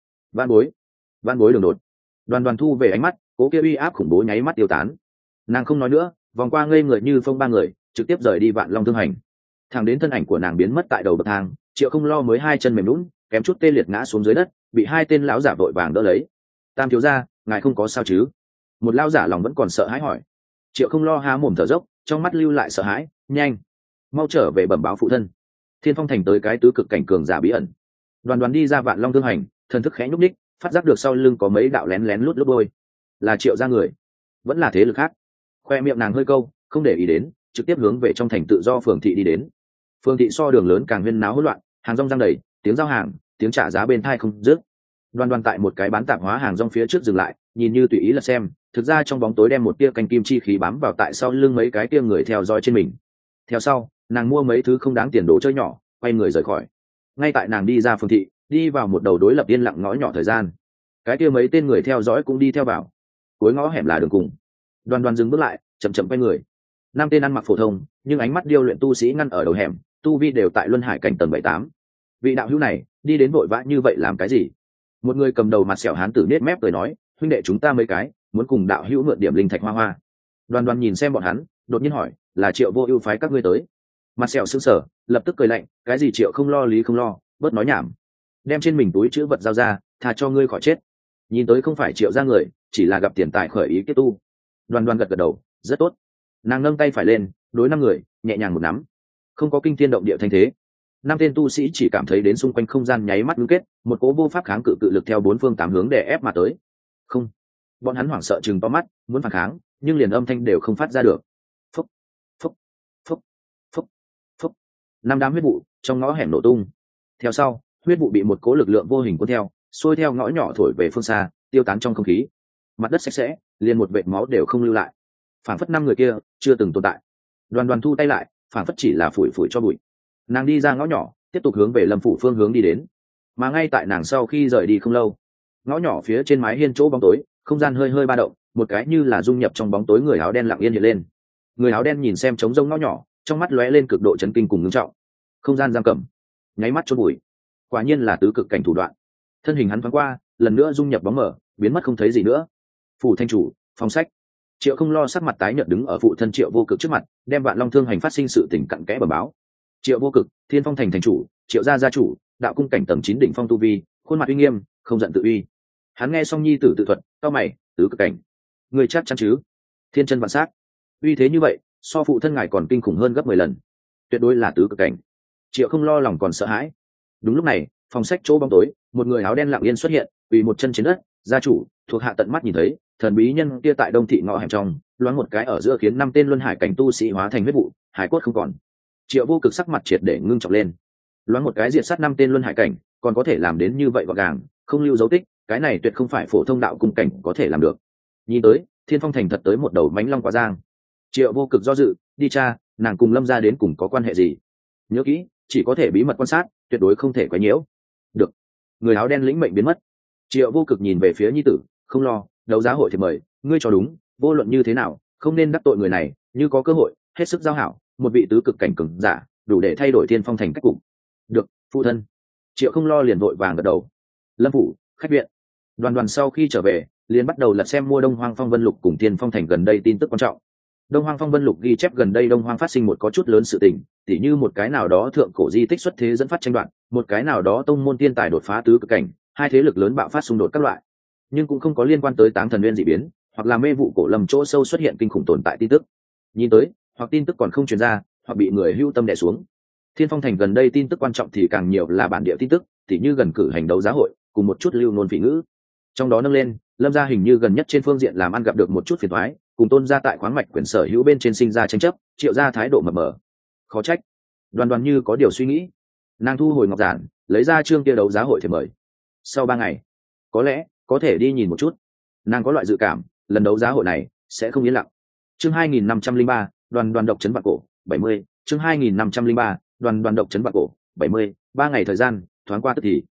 van bối đường đột. Đoàn thu về ánh mắt, cố kia uy áp khủng bố nháy mắt tiêu tán. Nàng không nói nữa, vòng qua ngây người như phong ba người, trực tiếp rời đi Vạn Long Thương Hành. Thẳng đến thân ảnh của nàng biến mất tại đầu bậc thang, Triệu Không Lo mới hai chân mềm lún, kém chút tê liệt ngã xuống dưới đất, bị hai tên lão giả vội vàng đỡ lấy. Tam thiếu gia, ngài không có sao chứ? Một lão giả lòng vẫn còn sợ hãi hỏi. Triệu Không Lo há mồm thở dốc, trong mắt lưu lại sợ hãi, nhanh, mau trở về bẩm báo phụ thân. Thiên Phong Thành tới cái tứ cực cảnh cường giả bí ẩn. Đoàn đi ra Vạn Long Thương Hành, thần thức khẽ nhúc nhích, phát giác được sau lưng có mấy đạo lén lén lút lút đôi. Là Triệu gia người, vẫn là thế lực khác. Khoe miệng nàng hơi câu, không để ý đến, trực tiếp hướng về trong thành tự do phường thị đi đến. Phường thị so đường lớn càng huyên náo hỗn loạn, hàng rong răng đầy, tiếng giao hàng, tiếng trả giá bên thai không dứt. Đoàn tại một cái bán tạp hóa hàng rong phía trước dừng lại, nhìn như tùy ý là xem, thực ra trong bóng tối đem một tia canh kim chi khí bám vào tại sau lưng mấy cái tia người theo dõi trên mình. Theo sau, nàng mua mấy thứ không đáng tiền đồ chơi nhỏ, quay người rời khỏi. Ngay tại nàng đi ra phường thị, đi vào một đầu đối lập yên lặng ngõ nhỏ thời gian, cái kia mấy tên người theo dõi cũng đi theo vào. Cuối ngõ hẻm là đường cùng. Đoàn dừng bước lại, chậm quay người. Năm tên ăn mặc phổ thông, nhưng ánh mắt điêu luyện tu sĩ ngăn ở đầu hẻm, tu vi đều tại luân hải cảnh tầng 7-8. Vị đạo hữu này, đi đến vội vã như vậy làm cái gì? Một người cầm đầu mặt sẹo hán tử nết mép cười nói, huynh đệ chúng ta mấy cái, muốn cùng đạo hữu mượn điểm linh thạch hoa hoa. Đoàn nhìn xem bọn hắn, đột nhiên hỏi, là Triệu Vô Ưu phái các ngươi tới? Mặt sẹo sững sờ, lập tức cười lạnh, cái gì Triệu không lo lý không lo, bớt nói nhảm. Đem trên mình túi trữ vật giao ra, tha cho ngươi khỏi chết. Nhìn tới không phải Triệu gia người, chỉ là gặp tiền tài khởi ý kết tu. Đoàn gật đầu, rất tốt. Nàng nâng tay phải lên, đối năm người, nhẹ nhàng một nắm. Không có kinh thiên động địa thanh thế. Năm tên tu sĩ chỉ cảm thấy đến xung quanh không gian nháy mắt ngưng kết, một cỗ vô pháp kháng cự lực theo bốn phương tám hướng đè ép mà tới. Không, bọn hắn hoảng sợ chừng to mắt, muốn phản kháng, nhưng liền âm thanh đều không phát ra được. Phốc, phốc, phốc, phốc, phốc. Năm đám huyết vụ trong ngõ hẻm nổ tung. Theo sau, huyết vụ bị một cỗ lực lượng vô hình cuốn theo, xuôi theo ngõ nhỏ thổi về phương xa, tiêu tán trong không khí. Mặt đất sạch sẽ, liền một vệt máu đều không lưu lại. Phản phất năm người kia chưa từng tồn tại. Đoàn thu tay lại, phản phất chỉ là phủi cho bụi. Nàng đi ra ngõ nhỏ, tiếp tục hướng về Lâm phủ phương hướng đi đến. Mà ngay tại nàng sau khi rời đi không lâu, ngõ nhỏ phía trên mái hiên chỗ bóng tối, không gian hơi ba động, một cái như là dung nhập trong bóng tối người áo đen lặng yên hiện lên. Người áo đen nhìn xem trống rông ngõ nhỏ, trong mắt lóe lên cực độ chấn kinh cùng ngưng trọng. Không gian giam cầm, nháy mắt chôn bụi. Quả nhiên là tứ cực cảnh thủ đoạn. Thân hình hắn thoáng qua, lần nữa dung nhập bóng mờ, biến mất không thấy gì nữa. Phủ thanh chủ, phòng sách. Triệu Không Lo sắc mặt tái nhợt đứng ở phụ thân Triệu Vô Cực trước mặt, đem Vạn Long Thương Hành phát sinh sự tình cặn kẽ bẩm báo. Triệu Vô Cực, Thiên Phong thành thành chủ, Triệu gia chủ, đạo cung cảnh tầng 9 đỉnh phong tu vi, khuôn mặt uy nghiêm, không giận tự uy. Hắn nghe xong nhi tử tự thuật, cao mày, tứ cực cảnh, người chắc chắn chứ? Thiên chân vạn sát, uy thế như vậy, so phụ thân ngài còn kinh khủng hơn gấp 10 lần, tuyệt đối là tứ cực cảnh. Triệu Không Lo lòng còn sợ hãi. Đúng lúc này, phòng sách chỗ bóng tối, một người áo đen lặng yên xuất hiện, quỳ một chân trên đất. Gia chủ, thuộc hạ tận mắt nhìn thấy, thần bí nhân kia tại Đông thị ngõ hẻm trong, loáng một cái ở giữa khiến 5 tên luân hải cảnh tu sĩ hóa thành huyết vụ, hải cốt không còn. Triệu Vô Cực sắc mặt triệt để ngưng trọng lên. Loáng một cái diệt sát 5 tên luân hải cảnh, còn có thể làm đến như vậy gọn gàng, không lưu dấu tích, cái này tuyệt không phải phổ thông đạo cung cảnh có thể làm được. Nhìn tới, Thiên Phong thành thật tới một đầu mánh long quá giang. Triệu Vô Cực do dự, đi cha, nàng cùng Lâm gia đến cùng có quan hệ gì? Nhớ kỹ, chỉ có thể bí mật quan sát, tuyệt đối không thể quấy nhiễu. Được. Người áo đen lĩnh mệnh biến mất. Triệu Vô Cực nhìn về phía nhi tử, không lo, đấu giá hội thì mời, ngươi cho đúng, vô luận như thế nào, không nên đắc tội người này, như có cơ hội, hết sức giao hảo, một vị tứ cực cảnh cường giả, đủ để thay đổi Thiên Phong thành cách cục. Được, phụ thân. Triệu Không Lo liền vội vàng gật đầu. Lâm phủ, khách viện. Đoàn sau khi trở về, liền bắt đầu lật xem mua Đông Hoang Phong Vân Lục cùng Thiên Phong thành gần đây tin tức quan trọng. Đông Hoang Phong Vân Lục ghi chép gần đây Đông Hoang phát sinh một có chút lớn sự tình, tỉ như một cái nào đó thượng cổ di tích xuất thế dẫn phát tranh đoạt, một cái nào đó tông môn tiên tài đột phá tứ cực cảnh, hai thế lực lớn bạo phát xung đột các loại, nhưng cũng không có liên quan tới Táng Thần Nguyên dị biến, hoặc là mê vụ cổ lâm chỗ sâu xuất hiện kinh khủng tồn tại tin tức. Nhìn tới, hoặc tin tức còn không truyền ra, hoặc bị người hưu tâm đè xuống. Thiên Phong thành gần đây tin tức quan trọng thì càng nhiều là bản địa tin tức, tỉ như gần cử hành đấu giá hội, cùng một chút lưu ngôn phỉ ngữ. Trong đó nâng lên, Lâm gia hình như gần nhất trên phương diện làm ăn gặp được một chút phiền toái, cùng Tôn gia tại khoáng mạch quyền sở hữu bên trên sinh ra tranh chấp, Triệu gia thái độ mập mờ. Khó trách. Đoàn như có điều suy nghĩ. Nàng thu hồi ngọc giản, lấy ra chương kia đấu giá hội thì mời. Sau 3 ngày, có lẽ có thể đi nhìn một chút. Nàng có loại dự cảm, lần đấu giá hội này sẽ không yên lặng. Chương 2503, đoàn độc trấn vạn cổ, 70. Chương 2503, đoàn độc trấn vạn cổ, 70. 3 ngày thời gian thoáng qua tức thì.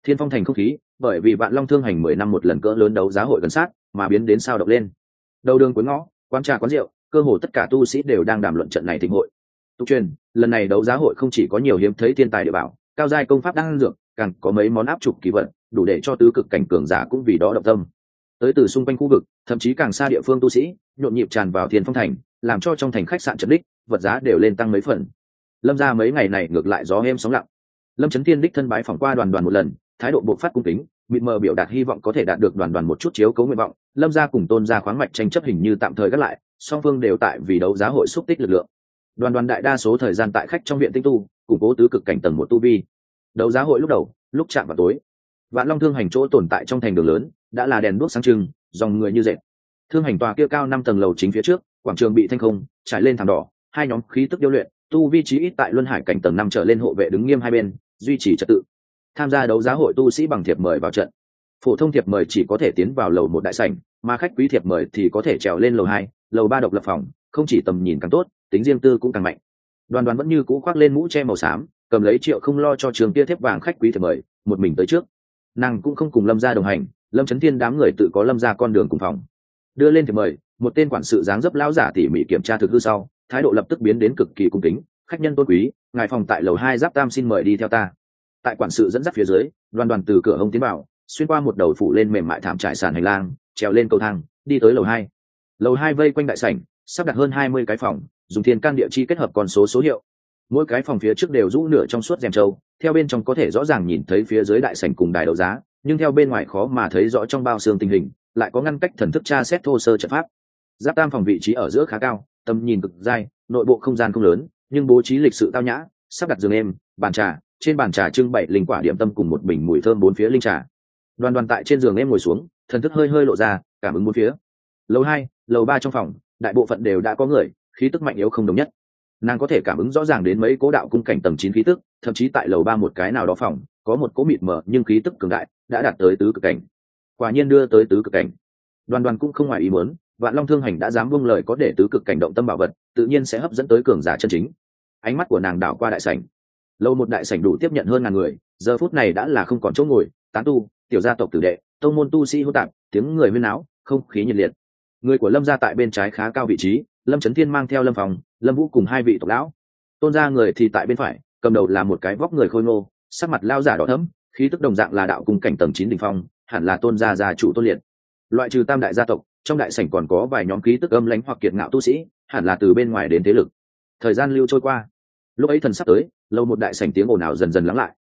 Thiên Phong thành không khí bởi vì Vạn Long Thương hành 10 năm một lần cỡ lớn đấu giá hội gần sát mà biến đến sao động lên. Đầu đường cuối ngõ, quán trà quán rượu, cơ hồ tất cả tu sĩ đều đang đàm luận trận này thịnh hội. Tục truyền, lần này đấu giá hội không chỉ có nhiều hiếm thấy thiên tài địa bảo, cao giai công pháp đang dược, càng có mấy món áp trục kỳ vật, đủ để cho tứ cực cảnh cường giả cũng vì đó động tâm. Tới từ xung quanh khu vực, thậm chí càng xa địa phương tu sĩ, nhộn nhịp tràn vào Thiên Phong thành, làm cho trong thành khách sạn chật ních, vật giá đều lên tăng mấy phần. Lâm gia mấy ngày này ngược lại gió êm sóng lặng. Lâm Chấn Thiên đích thân bái phỏng qua Đoàn Đoàn một lần, thái độ bộc phát cung kính, mịt mờ biểu đạt hy vọng có thể đạt được Đoàn Đoàn một chút chiếu cố nguyện vọng. Lâm gia cùng Tôn gia khoáng mạch tranh chấp hình như tạm thời gác lại, song phương đều tại vì đấu giá hội xúc tích lực lượng. Đoàn Đoàn đại đa số thời gian tại khách trong viện tinh tu, củng cố tứ cực cảnh tầng một tu vi. Đấu giá hội lúc đầu, lúc chạm vào tối, Vạn Long Thương hành chỗ tồn tại trong thành đường lớn đã là đèn đuốc sáng trưng, dòng người như dệt. Thương hành tòa kia cao 5 tầng lầu chính phía trước, quảng trường bị thanh không, trải lên thảm đỏ, hai nhóm khí tức điêu luyện, tu vi trí ít tại luân hải cảnh tầng 5 trở lên hộ vệ đứng nghiêm hai bên, duy trì trật tự. Tham gia đấu giá hội tu sĩ bằng thiệp mời vào trận. Phổ thông thiệp mời chỉ có thể tiến vào lầu một đại sảnh, mà khách quý thiệp mời thì có thể trèo lên lầu 2, lầu 3 độc lập phòng, không chỉ tầm nhìn càng tốt, tính riêng tư cũng càng mạnh. Đoàn Đoàn vẫn như cũ khoác lên mũ che màu xám, cầm lấy triệu không lo cho trường kia thiếp vàng khách quý thiệp mời, một mình tới trước. Nàng cũng không cùng Lâm gia đồng hành, Lâm Chấn Thiên đám người tự có Lâm gia con đường cùng phòng. Đưa lên thiệp mời, một tên quản sự dáng dấp lão giả tỉ mỉ kiểm tra thực hư sau, thái độ lập tức biến đến cực kỳ cung kính. Khách nhân tôn quý, ngài phòng tại lầu 2 giáp tam xin mời đi theo ta. Tại quản sự dẫn dắt phía dưới, Đoàn Đoàn từ cửa hông tiến vào, xuyên qua một đầu phủ lên mềm mại thảm trải sàn hành lang, trèo lên cầu thang, đi tới lầu 2. Lầu 2 vây quanh đại sảnh, sắp đặt hơn 20 cái phòng, dùng thiên can địa chi kết hợp con số số hiệu. Mỗi cái phòng phía trước đều rũ nửa trong suốt rèm trâu, theo bên trong có thể rõ ràng nhìn thấy phía dưới đại sảnh cùng đài đấu giá, nhưng theo bên ngoài khó mà thấy rõ trong bao xương tình hình, lại có ngăn cách thần thức tra xét thô sơ trận pháp. Giáp tam phòng vị trí ở giữa khá cao, tầm nhìn cực dai, nội bộ không gian không lớn, nhưng bố trí lịch sự tao nhã, sắp đặt giường êm, bàn trà, trên bàn trà trưng bày linh quả điểm tâm cùng một bình mùi thơm bốn phía linh trà. Đoàn Đoàn tại trên giường em ngồi xuống, thần thức hơi hơi lộ ra, cảm ứng bốn phía. Lầu 2, lầu 3 trong phòng, đại bộ phận đều đã có người, khí tức mạnh yếu không đồng nhất. Nàng có thể cảm ứng rõ ràng đến mấy cố đạo cung cảnh tầng 9 khí tức, thậm chí tại lầu 3 một cái nào đó phòng, có một cố mịt mờ nhưng khí tức cường đại, đã đạt tới tứ cực cảnh. Quả nhiên đưa tới tứ cực cảnh. Đoàn Đoàn cũng không ngoài ý muốn, Vạn Long Thương hành đã dám buông lời có để tứ cực cảnh động tâm bảo vật, tự nhiên sẽ hấp dẫn tới cường giả chân chính. Ánh mắt của nàng đảo qua đại sảnh. Lầu một đại sảnh đủ tiếp nhận hơn ngàn người, giờ phút này đã là không còn chỗ ngồi, tán tu, tiểu gia tộc tử đệ, tông môn tu sĩ hỗn tạp, tiếng người huyên náo, không khí nhiệt liệt. Người của Lâm gia tại bên trái khá cao vị trí, Lâm Chấn Thiên mang theo Lâm Phòng, Lâm Vũ cùng hai vị tộc lão. Tôn gia người thì tại bên phải, cầm đầu là một cái vóc người khôi ngô, sắc mặt lao giả đỏ thẫm, khí tức đồng dạng là đạo cung cảnh tầng 9 đỉnh phong, hẳn là Tôn gia gia chủ Tôn Liệt. Loại trừ tam đại gia tộc, trong đại sảnh còn có vài nhóm khí tức âm lãnh hoặc kiệt ngạo tu sĩ, hẳn là từ bên ngoài đến thế lực. Thời gian lưu trôi qua, lúc ấy thần sắp tới, lâu một đại sảnh tiếng ồn ào dần dần lắng lại.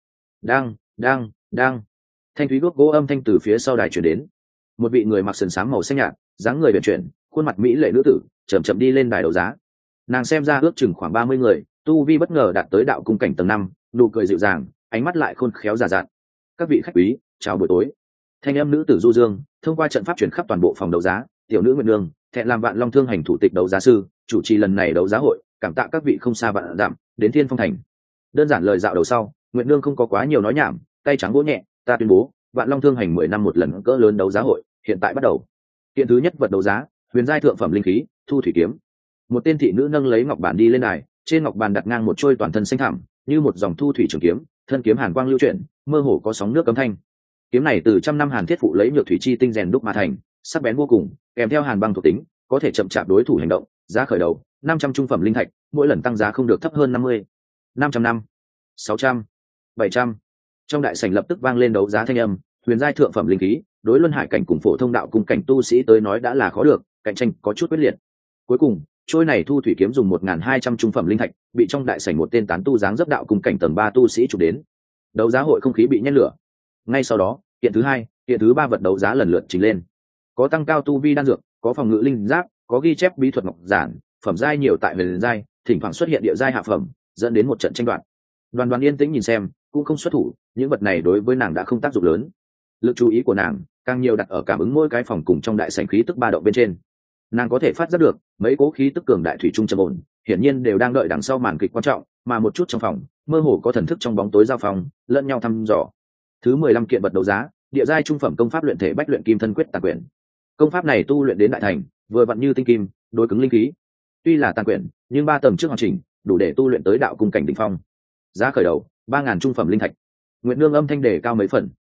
Đang, thanh thúy guốc gỗ âm thanh từ phía sau đài truyền đến. Một vị người mặc sườn xám màu xanh nhạt, dáng người uyển chuyển, khuôn mặt mỹ lệ nữ tử, chậm chậm đi lên đài đấu giá. Nàng xem ra ước chừng khoảng 30 người, tu vi bất ngờ đạt tới đạo cung cảnh tầng 5, nụ cười dịu dàng, ánh mắt lại khôn khéo giả dặn. Các vị khách quý, chào buổi tối. Thanh âm nữ tử du dương, thông qua trận pháp truyền khắp toàn bộ phòng đấu giá. Tiểu nữ Nguyệt Nương, thẹn làm Vạn Long Thương hành thủ tịch đấu giá sư, chủ trì lần này đấu giá hội, cảm tạ các vị không xa vạn dặm đến Thiên Phong thành. Đơn giản lời dạo đầu sau, Nguyệt Nương không có quá nhiều nói nhảm, tay trắng vỗ nhẹ, ta tuyên bố, Vạn Long Thương hành 10 năm một lần cỡ lớn đấu giá hội, hiện tại bắt đầu. Kiện thứ nhất vật đấu giá, huyền giai thượng phẩm linh khí, Thu thủy kiếm. Một tên thị nữ nâng lấy ngọc bàn đi lên đài, trên ngọc bàn đặt ngang một trôi toàn thân xanh thẳm, như một dòng thu thủy trường kiếm, thân kiếm hàn quang lưu chuyển, mơ hồ có sóng nước cấm thanh. Kiếm này từ trăm năm hàn thiết phụ lấy nhược thủy chi tinh rèn đúc mà thành, sắc bén vô cùng, kèm theo hàn băng thuộc tính, có thể chậm chạp đối thủ hành động. Giá khởi đầu 500 trung phẩm linh thạch, mỗi lần tăng giá không được thấp hơn 50. 500 năm, 600, 700. Trong đại sảnh lập tức vang lên đấu giá thanh âm, huyền giai thượng phẩm linh khí, đối luân hải cảnh cùng phổ thông đạo cung cảnh tu sĩ tới nói đã là khó được, cạnh tranh có chút quyết liệt. Cuối cùng, trôi này thu thủy kiếm dùng 1200 trung phẩm linh thạch, bị trong đại sảnh một tên tán tu dáng dấp đạo cung cảnh tầng 3 tu sĩ chụp đến. Đấu giá hội không khí bị nhét lửa. Ngay sau đó, kiện thứ hai, kiện thứ ba vật đấu giá lần lượt trình lên. Có tăng cao tu vi đan dược, có phòng ngự linh giáp, có ghi chép bí thuật ngọc giản, phẩm giai nhiều tại huyền giai, thỉnh thoảng xuất hiện địa giai hạ phẩm, dẫn đến một trận tranh đoạt. Đoàn Đoàn yên tĩnh nhìn xem, cũng không xuất thủ, những vật này đối với nàng đã không tác dụng lớn. Lực chú ý của nàng càng nhiều đặt ở cảm ứng mỗi cái phòng cùng trong đại sảnh khí tức ba động bên trên. Nàng có thể phát giác được mấy cố khí tức cường đại thủy trung trầm ổn, hiển nhiên đều đang đợi đằng sau màn kịch quan trọng, mà một chút trong phòng mơ hồ có thần thức trong bóng tối giao phòng, lẫn nhau thăm dò. Thứ 15 kiện vật đấu giá, địa giai trung phẩm công pháp luyện thể bách luyện kim thân quyết tàn quyển. Công pháp này tu luyện đến đại thành, vừa vặn như tinh kim, đối cứng linh khí. Tuy là tàn quyển, nhưng 3 tầng trước hoàn chỉnh, đủ để tu luyện tới đạo cung cảnh đỉnh phong. Giá khởi đầu 3000 trung phẩm linh thạch. Nguyệt Nương âm thanh đề cao mấy phần.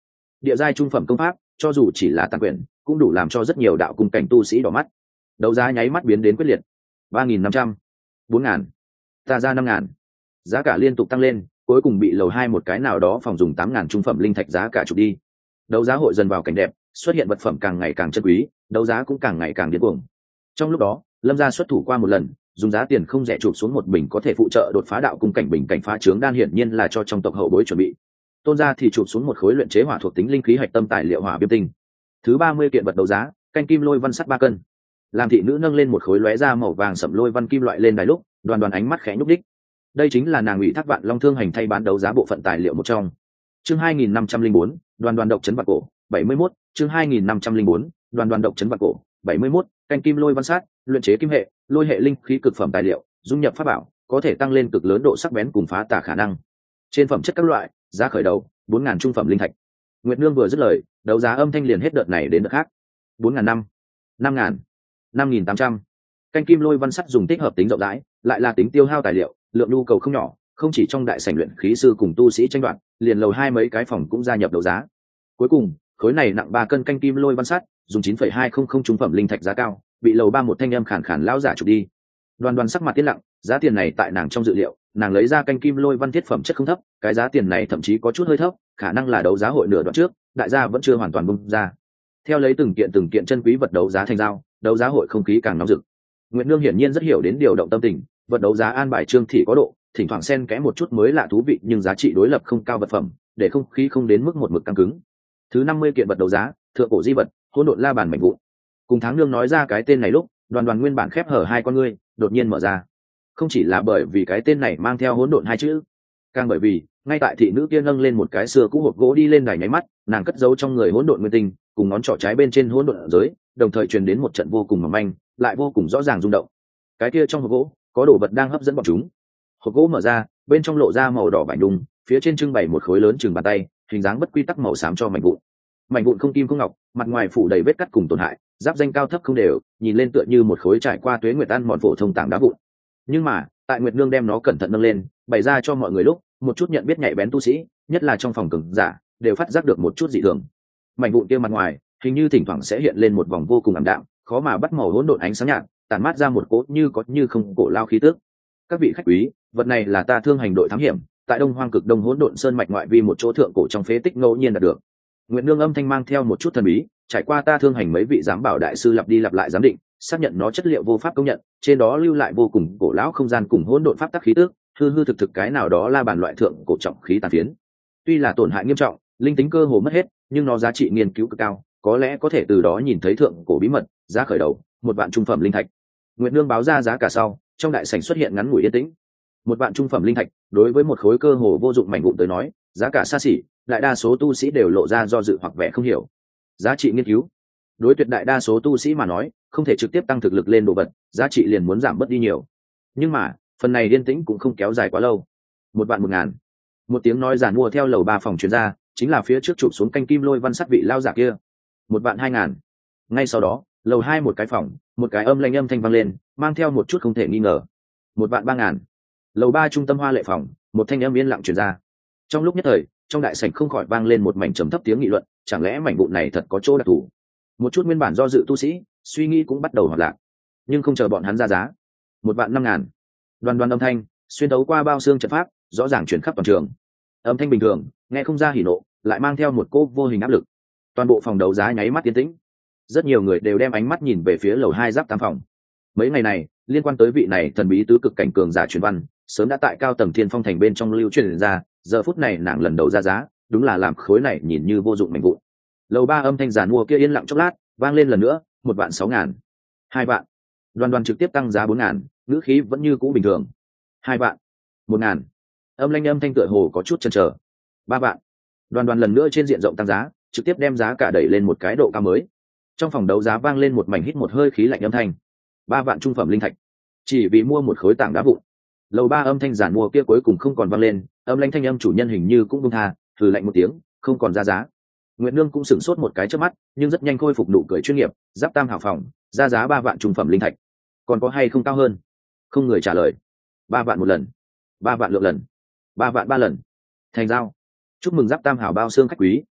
địa giai trung phẩm công pháp cho dù chỉ là tàn quyển cũng đủ làm cho rất nhiều đạo cung cảnh tu sĩ đỏ mắt. Đấu giá nháy mắt biến đến quyết liệt. 3.500, 4.000, ta ra 5.000. Giá cả liên tục tăng lên, cuối cùng bị lầu 2 một cái nào đó phòng dùng 8.000 trung phẩm linh thạch giá cả chụp đi. Đấu giá hội dần vào cảnh đẹp, xuất hiện vật phẩm càng ngày càng chân quý, đấu giá cũng càng ngày càng điên cuồng. Trong lúc đó, Lâm gia xuất thủ qua một lần, dùng giá tiền không rẻ chụp xuống một bình có thể phụ trợ đột phá đạo cung cảnh bình cảnh phá trướng đan, hiển nhiên là cho trong tộc hậu bối chuẩn bị. Tôn gia thì chụp xuống một khối luyện chế hỏa thuộc tính linh khí hạch tâm tài liệu hỏa viêm tinh. Thứ 30 kiện vật đấu giá, canh kim lôi văn sắt 3 cân. Làm thị nữ nâng lên một khối lóe ra màu vàng sẫm lôi văn kim loại lên đài lúc, Đoàn Đoàn ánh mắt khẽ nhúc đích. Đây chính là nàng ủy thác Vạn Long Thương hành thay bán đấu giá bộ phận tài liệu một trong. Chương 2504, Đoàn Đoàn độc trấn vạn cổ, 71, chương 2504, Đoàn Đoàn độc trấn vạn cổ, 71, canh kim lôi văn sát, luyện chế kim hệ, lôi hệ linh khí cực phẩm tài liệu, dung nhập pháp bảo, có thể tăng lên cực lớn độ sắc bén cùng phá tà khả năng. Trên phẩm chất các loại, giá khởi đầu 4.000 trung phẩm linh thạch. Nguyệt Nương vừa dứt lời, đấu giá âm thanh liền hết đợt này đến đợt khác. 4.500, 5.000, 5.800. Canh kim lôi văn sắt dùng tích hợp tính rộng rãi, lại là tính tiêu hao tài liệu, lượng nhu cầu không nhỏ, không chỉ trong đại sảnh luyện khí sư cùng tu sĩ tranh đoạt, liền lầu 2 mấy cái phòng cũng gia nhập đấu giá. Cuối cùng, khối này nặng 3 cân canh kim lôi văn sắt, dùng 9,200 trung phẩm linh thạch giá cao, bị lầu 3 một thanh âm khàn khàn lão giả chụp đi. Đoàn Đoàn sắc mặt tiến lặng, giá tiền này tại nàng trong dự liệu, nàng lấy ra canh kim lôi văn thiết phẩm chất không thấp, cái giá tiền này thậm chí có chút hơi thấp, khả năng là đấu giá hội nửa đoạn trước, đại gia vẫn chưa hoàn toàn bung ra. Theo lấy từng kiện chân quý vật đấu giá thành giao, đấu giá hội không khí càng nóng rực. Nguyệt Nương hiển nhiên rất hiểu đến điều động tâm tình, vật đấu giá an bài trương thị có độ, thỉnh thoảng xen kẽ một chút mới lạ thú vị nhưng giá trị đối lập không cao vật phẩm, để không khí không đến mức một mực căng cứng. Thứ 50 kiện vật đấu giá, thượng cổ di vật, hỗn độn la bàn mảnh vụn. Cùng Tháng Nương nói ra cái tên này lúc, Đoàn Đoàn nguyên bản khép hở hai con ngươi, đột nhiên mở ra. Không chỉ là bởi vì cái tên này mang theo hỗn độn hai chữ, càng bởi vì ngay tại thị nữ kia nâng lên một cái xưa cũ hộp gỗ đi lên đài nháy mắt, nàng cất giấu trong người hỗn độn nguyên tinh, cùng ngón trỏ trái bên trên hỗn độn giới, đồng thời truyền đến một trận vô cùng mỏng manh, lại vô cùng rõ ràng rung động. Cái kia trong hộp gỗ có đồ vật đang hấp dẫn bọn chúng. Hộp gỗ mở ra, bên trong lộ ra màu đỏ vải đùng, phía trên trưng bày một khối lớn chừng bàn tay, hình dáng bất quy tắc màu xám cho mảnh vụn. Mảnh vụn không kim không ngọc, mặt ngoài phủ đầy vết cắt cùng tổn hại, giáp danh cao thấp không đều, nhìn lên tựa như một khối trải qua tuế nguyệt ăn mòn phổ thông tảng đá vụn. Nhưng mà, tại Nguyệt Nương đem nó cẩn thận nâng lên, bày ra cho mọi người lúc, một chút nhận biết nhạy bén tu sĩ, nhất là trong phòng cường giả, đều phát giác được một chút dị thường. Mảnh vụn kia mặt ngoài, hình như thỉnh thoảng sẽ hiện lên một vòng vô cùng ảm đạm, khó mà bắt màu hỗn độn ánh sáng nhạt, tản mát ra một cỗ như có như không cổ lao khí tức. Các vị khách quý, vật này là ta Thương hành đội thám hiểm, tại Đông Hoang Cực Đông hỗn độn sơn mạch ngoại vi một chỗ thượng cổ trong phế tích ngẫu nhiên đạt được. Nguyệt Nương âm thanh mang theo một chút thần bí, trải qua ta Thương hành mấy vị giám bảo đại sư lặp đi lặp lại giám định, xác nhận nó chất liệu vô pháp công nhận, trên đó lưu lại vô cùng cổ lão không gian cùng hỗn độn pháp tắc khí tức, hư hư thực thực cái nào đó la bàn loại thượng cổ trọng khí tàn phiến. Tuy là tổn hại nghiêm trọng, linh tính cơ hồ mất hết, nhưng nó giá trị nghiên cứu cực cao, có lẽ có thể từ đó nhìn thấy thượng cổ bí mật. Giá khởi đầu 1.000 trung phẩm linh thạch. Nguyệt Nương báo ra giá cả sau, trong đại sảnh xuất hiện ngắn ngủi yên tĩnh. 1.000 trung phẩm linh thạch, đối với một khối cơ hồ vô dụng mảnh vụn tới nói, giá cả xa xỉ, đại đa số tu sĩ đều lộ ra do dự hoặc vẻ không hiểu. Giá trị nghiên cứu, đối tuyệt đại đa số tu sĩ mà nói, không thể trực tiếp tăng thực lực lên đồ vật, giá trị liền muốn giảm bớt đi nhiều. Nhưng mà, phần này yên tĩnh cũng không kéo dài quá lâu. 1.000. Một tiếng nói giản mua theo lầu 3 phòng truyền ra, chính là phía trước chụp xuống canh kim lôi văn sắt vị lao giả kia. 1.200. Ngay sau đó, lầu 2 một cái phòng, một cái âm lanh âm thanh vang lên, mang theo một chút không thể nghi ngờ. 1.300. Lầu 3 trung tâm hoa lệ phòng, một thanh âm yên lặng truyền ra. Trong lúc nhất thời, trong đại sảnh không khỏi vang lên một mảnh trầm thấp tiếng nghị luận, chẳng lẽ mảnh vụn này thật có chỗ đặc thù? Một chút nguyên bản do dự tu sĩ, suy nghĩ cũng bắt đầu hoạt lạc. Nhưng không chờ bọn hắn ra giá. 1.500. Đoàn Đoàn âm thanh xuyên đấu qua bao xương trận pháp, rõ ràng chuyển khắp toàn trường. Âm thanh bình thường, nghe không ra hỉ nộ, lại mang theo một cỗ vô hình áp lực. Toàn bộ phòng đấu giá nháy mắt tiến tĩnh. Rất nhiều người đều đem ánh mắt nhìn về phía lầu 2 giáp tam phòng. Mấy ngày này, liên quan tới vị này thần bí tứ cực cảnh cường giả truyền văn, sớm đã tại cao tầng Thiên Phong thành bên trong lưu truyền ra, giờ phút này nàng lần đầu ra giá, đúng là làm khối này nhìn như vô dụng mảnh vụn. Lầu 3 âm thanh giàn mua kia yên lặng chốc lát, vang lên lần nữa, 1.600.000. 2.000. Đoàn Đoàn trực tiếp tăng giá 4.000, ngữ khí vẫn như cũ bình thường. 2.000. 1.000. Âm lanh âm thanh tựa hồ có chút chần chờ. 3.000. Đoàn Đoàn lần nữa trên diện rộng tăng giá, trực tiếp đem giá cả đẩy lên một cái độ cao mới. Trong phòng đấu giá vang lên một mảnh hít một hơi khí lạnh âm thanh. 3.000 trung phẩm linh thạch, chỉ vì mua một khối tảng đá vụn. Lầu 3 âm thanh giản mua kia cuối cùng không còn vang lên, âm lãnh thanh âm chủ nhân hình như cũng buông tha, thử lạnh một tiếng, không còn ra giá. Nguyệt Nương cũng sửng sốt một cái trước mắt, nhưng rất nhanh khôi phục nụ cười chuyên nghiệp, giáp tam hảo phòng, ra giá 3.000 trung phẩm linh thạch. Còn có hay không cao hơn? Không người trả lời. 3.000 một lần, 3.000 lượng lần, 3.000 ba lần. Thành giao. Chúc mừng giáp tam hảo bao xương khách quý,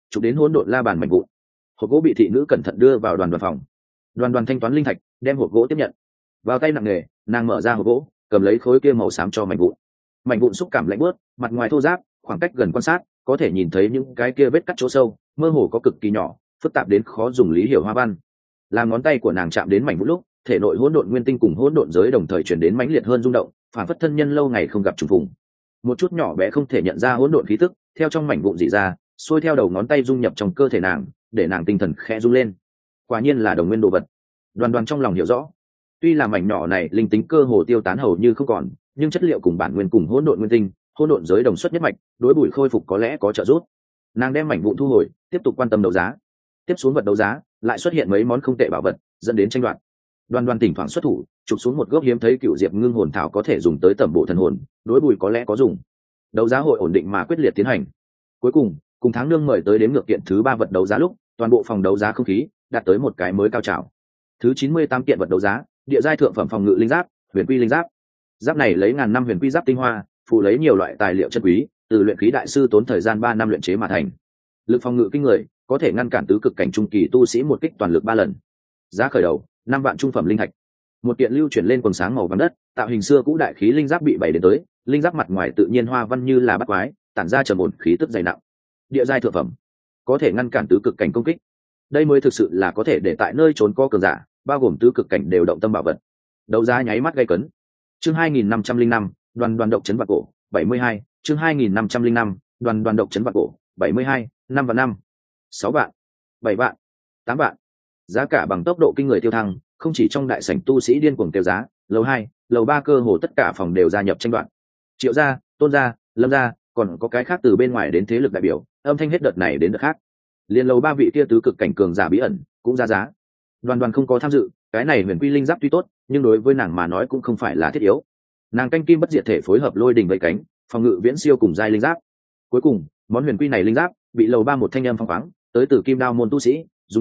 chụp đến hỗn độn la bàn mảnh vụn. Hộp gỗ bị thị nữ cẩn thận đưa vào đoàn phòng. Đoàn thanh toán linh thạch, đem hộp gỗ tiếp nhận. Vào tay nặng nề, nàng mở ra hộp gỗ, cầm lấy khối kia màu xám cho mảnh vụn. Mảnh vụn xúc cảm lạnh bớt, mặt ngoài thô ráp, khoảng cách gần quan sát có thể nhìn thấy những cái kia vết cắt chỗ sâu, mơ hồ có cực kỳ nhỏ, phức tạp đến khó dùng lý hiểu hoa văn. Làm ngón tay của nàng chạm đến mảnh vụn lúc, thể nội hỗn độn nguyên tinh cùng hỗn độn giới đồng thời chuyển đến mãnh liệt hơn rung động, phản phất thân nhân lâu ngày không gặp trùng phùng. Một chút nhỏ bé không thể nhận ra hỗn độn khí tức theo trong mảnh vụn dị ra, xuôi theo đầu ngón tay dung nhập trong cơ thể nàng, để nàng tinh thần khẽ rung lên. Quả nhiên là đồng nguyên đồ vật. Đoàn trong lòng hiểu rõ, tuy là mảnh nhỏ này linh tính cơ hồ tiêu tán hầu như không còn, nhưng chất liệu cùng bản nguyên cùng hỗn độn nguyên tinh, hỗn độn giới đồng xuất nhất mạch, đối bùi khôi phục có lẽ có trợ giúp. Nàng đem mảnh vụn thu hồi, tiếp tục quan tâm đấu giá. Tiếp xuống vật đấu giá lại xuất hiện mấy món không tệ bảo vật, dẫn đến tranh đoạt. Đoàn thỉnh thoảng xuất thủ, chụp xuống một gốc hiếm thấy cựu diệp ngưng hồn thảo có thể dùng tới tẩm bộ thần hồn, đối bùi có lẽ có dùng. Đấu giá hội ổn định mà quyết liệt tiến hành. Cuối cùng tháng nương mời tới đếm ngược kiện thứ 3 vật đấu giá lúc, toàn bộ phòng đấu giá không khí đạt tới một cái mới cao trào. Thứ 98 kiện vật đấu giá, địa giai thượng phẩm phòng ngự linh giáp, huyền quy linh giáp. Giáp này lấy ngàn năm huyền quy giáp tinh hoa, phụ lấy nhiều loại tài liệu chân quý, từ luyện khí đại sư tốn thời gian 3 năm luyện chế mà thành. Lực phòng ngự kinh người, có thể ngăn cản tứ cực cảnh trung kỳ tu sĩ một kích toàn lực 3 lần. Giá khởi đầu 5 vạn trung phẩm linh thạch. Một kiện lưu chuyển lên quần sáng màu vàng đất, tạo hình xưa cũ đại khí linh giáp bị bày đến tới, linh giáp mặt ngoài tự nhiên hoa văn như là bắt quái, tản ra trầm ổn khí tức dày nặng. Địa giai thượng phẩm, có thể ngăn cản tứ cực cảnh công kích. Đây mới thực sự là có thể để tại nơi trốn có cường giả, bao gồm tứ cực cảnh đều động tâm bảo vật. Đấu giá nháy mắt gây cấn. Chương 2505, đoàn độc chấn vạn cổ, 72, chương 2505, đoàn độc chấn vạn cổ, 72, 5 và 5, 6 vạn, 7 vạn, 8 vạn. Giá cả bằng tốc độ kinh người tiêu thăng, không chỉ trong đại sảnh tu sĩ điên cuồng kêu giá, lầu 2, lầu 3 cơ hồ tất cả phòng đều gia nhập tranh đoạt. Triệu gia, Tôn gia, Lâm gia, còn có cái khác từ bên ngoài đến thế lực đại biểu, âm thanh hết đợt này đến đợt khác. Liên lầu 3 vị kia tứ cực cảnh cường giả bí ẩn cũng ra giá. Đoàn không có tham dự, cái này huyền quy linh giáp tuy tốt, nhưng đối với nàng mà nói cũng không phải là thiết yếu. Nàng canh kim bất diệt thể phối hợp lôi đình với cánh, phòng ngự viễn siêu cùng giai linh giáp. Cuối cùng, món huyền quy này linh giáp bị lầu 3 một thanh âm phong khoáng, tới từ Kim Đao môn tu sĩ, dùng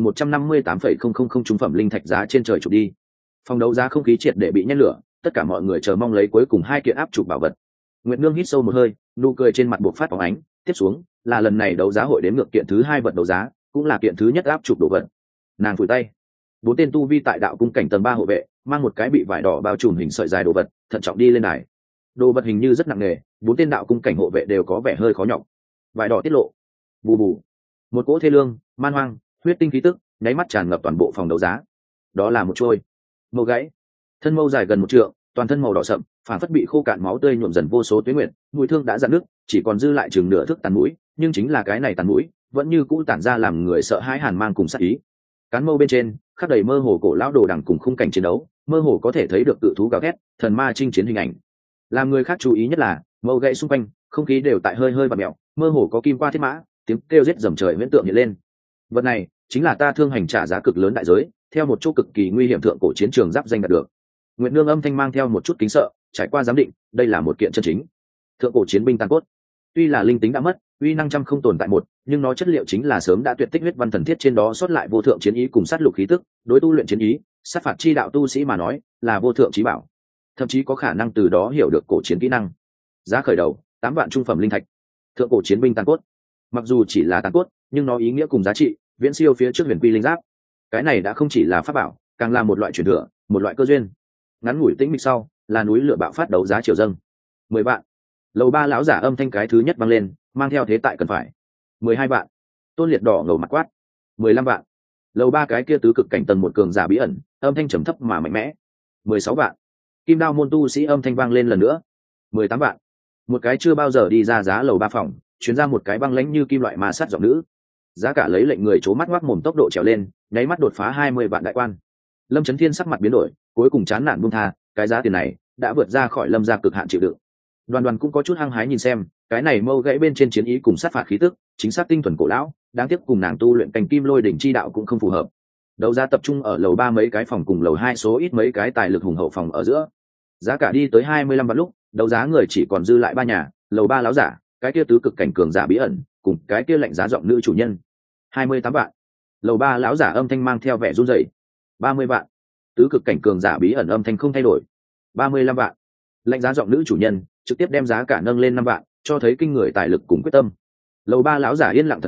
158,000 trung phẩm linh thạch giá trên trời chụp đi. Phòng đấu giá không khí triệt để bị nhét lửa, tất cả mọi người chờ mong lấy cuối cùng 2 kiện áp chụp bảo vật. Nguyệt Nương hít sâu một hơi, nụ cười trên mặt buộc phát phóng ánh. Tiếp xuống là lần này đấu giá hội đến ngược kiện thứ 2 vật đấu giá, cũng là kiện thứ nhất áp chụp đồ vật. Nàng phủi tay, 4 tên tu vi tại đạo cung cảnh tầng 3 hộ vệ, mang một cái bị vải đỏ bao trùm hình sợi dài đồ vật, thận trọng đi lên đài. Đồ vật hình như rất nặng nề, 4 tên đạo cung cảnh hộ vệ đều có vẻ hơi khó nhọc. Vải đỏ tiết lộ, bù bù, một cỗ thê lương, man hoang, huyết tinh khí tức nháy mắt tràn ngập toàn bộ phòng đấu giá. Đó là một trôi mâu gãy, thân mâu dài gần 1 trượng, toàn thân màu đỏ sậm, phản phất bị khô cạn máu tươi nhuộm dần vô số tuyến nguyệt, mũi thương đã dạn nước, chỉ còn dư lại chừng nửa thước tàn mũi, nhưng chính là cái này tàn mũi vẫn như cũ tản ra làm người sợ hãi hàn mang cùng sát ý. Cán mâu bên trên khắc đầy mơ hồ cổ lão đồ đằng cùng khung cảnh chiến đấu, mơ hồ có thể thấy được cự thú gào thét, thần ma chinh chiến hình ảnh. Làm người khác chú ý nhất là mâu gãy xung quanh không khí đều tại hơi hơi bạt mẹo, mơ hồ có kim qua thiết mã, tiếng kêu giết rầm trời viễn tượng hiện lên. Vật này chính là ta thương hành trả giá cực lớn đại giới, theo một chỗ cực kỳ nguy hiểm thượng cổ chiến trường giáp danh đạt được. Nguyệt Nương âm thanh mang theo một chút kính sợ, trải qua giám định, đây là một kiện chân chính thượng cổ chiến binh tàn cốt. Tuy là linh tính đã mất, uy năng trăm không tồn tại một, nhưng nó chất liệu chính là sớm đã tuyệt tích huyết văn thần thiết trên đó xuất lại vô thượng chiến ý cùng sát lục khí tức, đối tu luyện chiến ý, sát phạt chi đạo tu sĩ mà nói, là vô thượng chí bảo. Thậm chí có khả năng từ đó hiểu được cổ chiến kỹ năng. Giá khởi đầu 8 vạn trung phẩm linh thạch. Thượng cổ chiến binh tàn cốt. Mặc dù chỉ là tàn cốt, nhưng nó ý nghĩa cùng giá trị viễn siêu phía trước huyền quy linh giáp. Cái này đã không chỉ là pháp bảo, càng là một loại truyền thừa, một loại cơ duyên. Ngắn ngủi tĩnh mịch sau, là núi lửa bạo phát đấu giá triều dâng. 10 vạn. Lầu 3 lão giả âm thanh cái thứ nhất vang lên, mang theo thế tại cần phải. 12 vạn. Tôn Liệt đỏ ngầu mặt quát. 15 vạn. Lầu 3 cái kia tứ cực cảnh tầng 1 cường giả bí ẩn, âm thanh trầm thấp mà mạnh mẽ. 16 vạn. Kim Đao môn tu sĩ âm thanh vang lên lần nữa. 18 vạn. Một cái chưa bao giờ đi ra giá lầu 3 phòng, chuyến ra một cái băng lãnh như kim loại ma sát giọng nữ. Giá cả lấy lệnh người chố mắt ngoác mồm tốc độ trèo lên, nháy mắt đột phá 20 vạn đại quan. Lâm Chấn Thiên sắc mặt biến đổi, cuối cùng chán nản buông tha, cái giá tiền này đã vượt ra khỏi Lâm gia cực hạn chịu đựng. Đoàn cũng có chút hăng hái nhìn xem, cái này mâu gãy bên trên chiến ý cùng sát phạt khí tức, chính xác tinh thuần cổ lão, đáng tiếc cùng nàng tu luyện cành kim lôi đỉnh chi đạo cũng không phù hợp. Đấu giá tập trung ở lầu 3 mấy cái phòng cùng lầu 2 số ít mấy cái tài lực hùng hậu phòng ở giữa. Giá cả đi tới 25 vạn lúc, đấu giá người chỉ còn dư lại 3 nhà, lầu 3 láo giả, cái kia tứ cực cảnh cường giả bí ẩn, cùng cái kia lạnh giá giọng nữ chủ nhân. 28 vạn. Lầu 3 láo giả âm thanh mang theo vẻ run rẩy. 30 vạn. Tứ cực cảnh cường giả bí ẩn âm thanh không thay đổi. 35 vạn. Lạnh giá giọng nữ chủ nhân trực tiếp đem giá cả nâng lên 5 vạn, cho thấy kinh người tài lực cùng quyết tâm. Lầu 3 láo giả yên lặng thật lâu,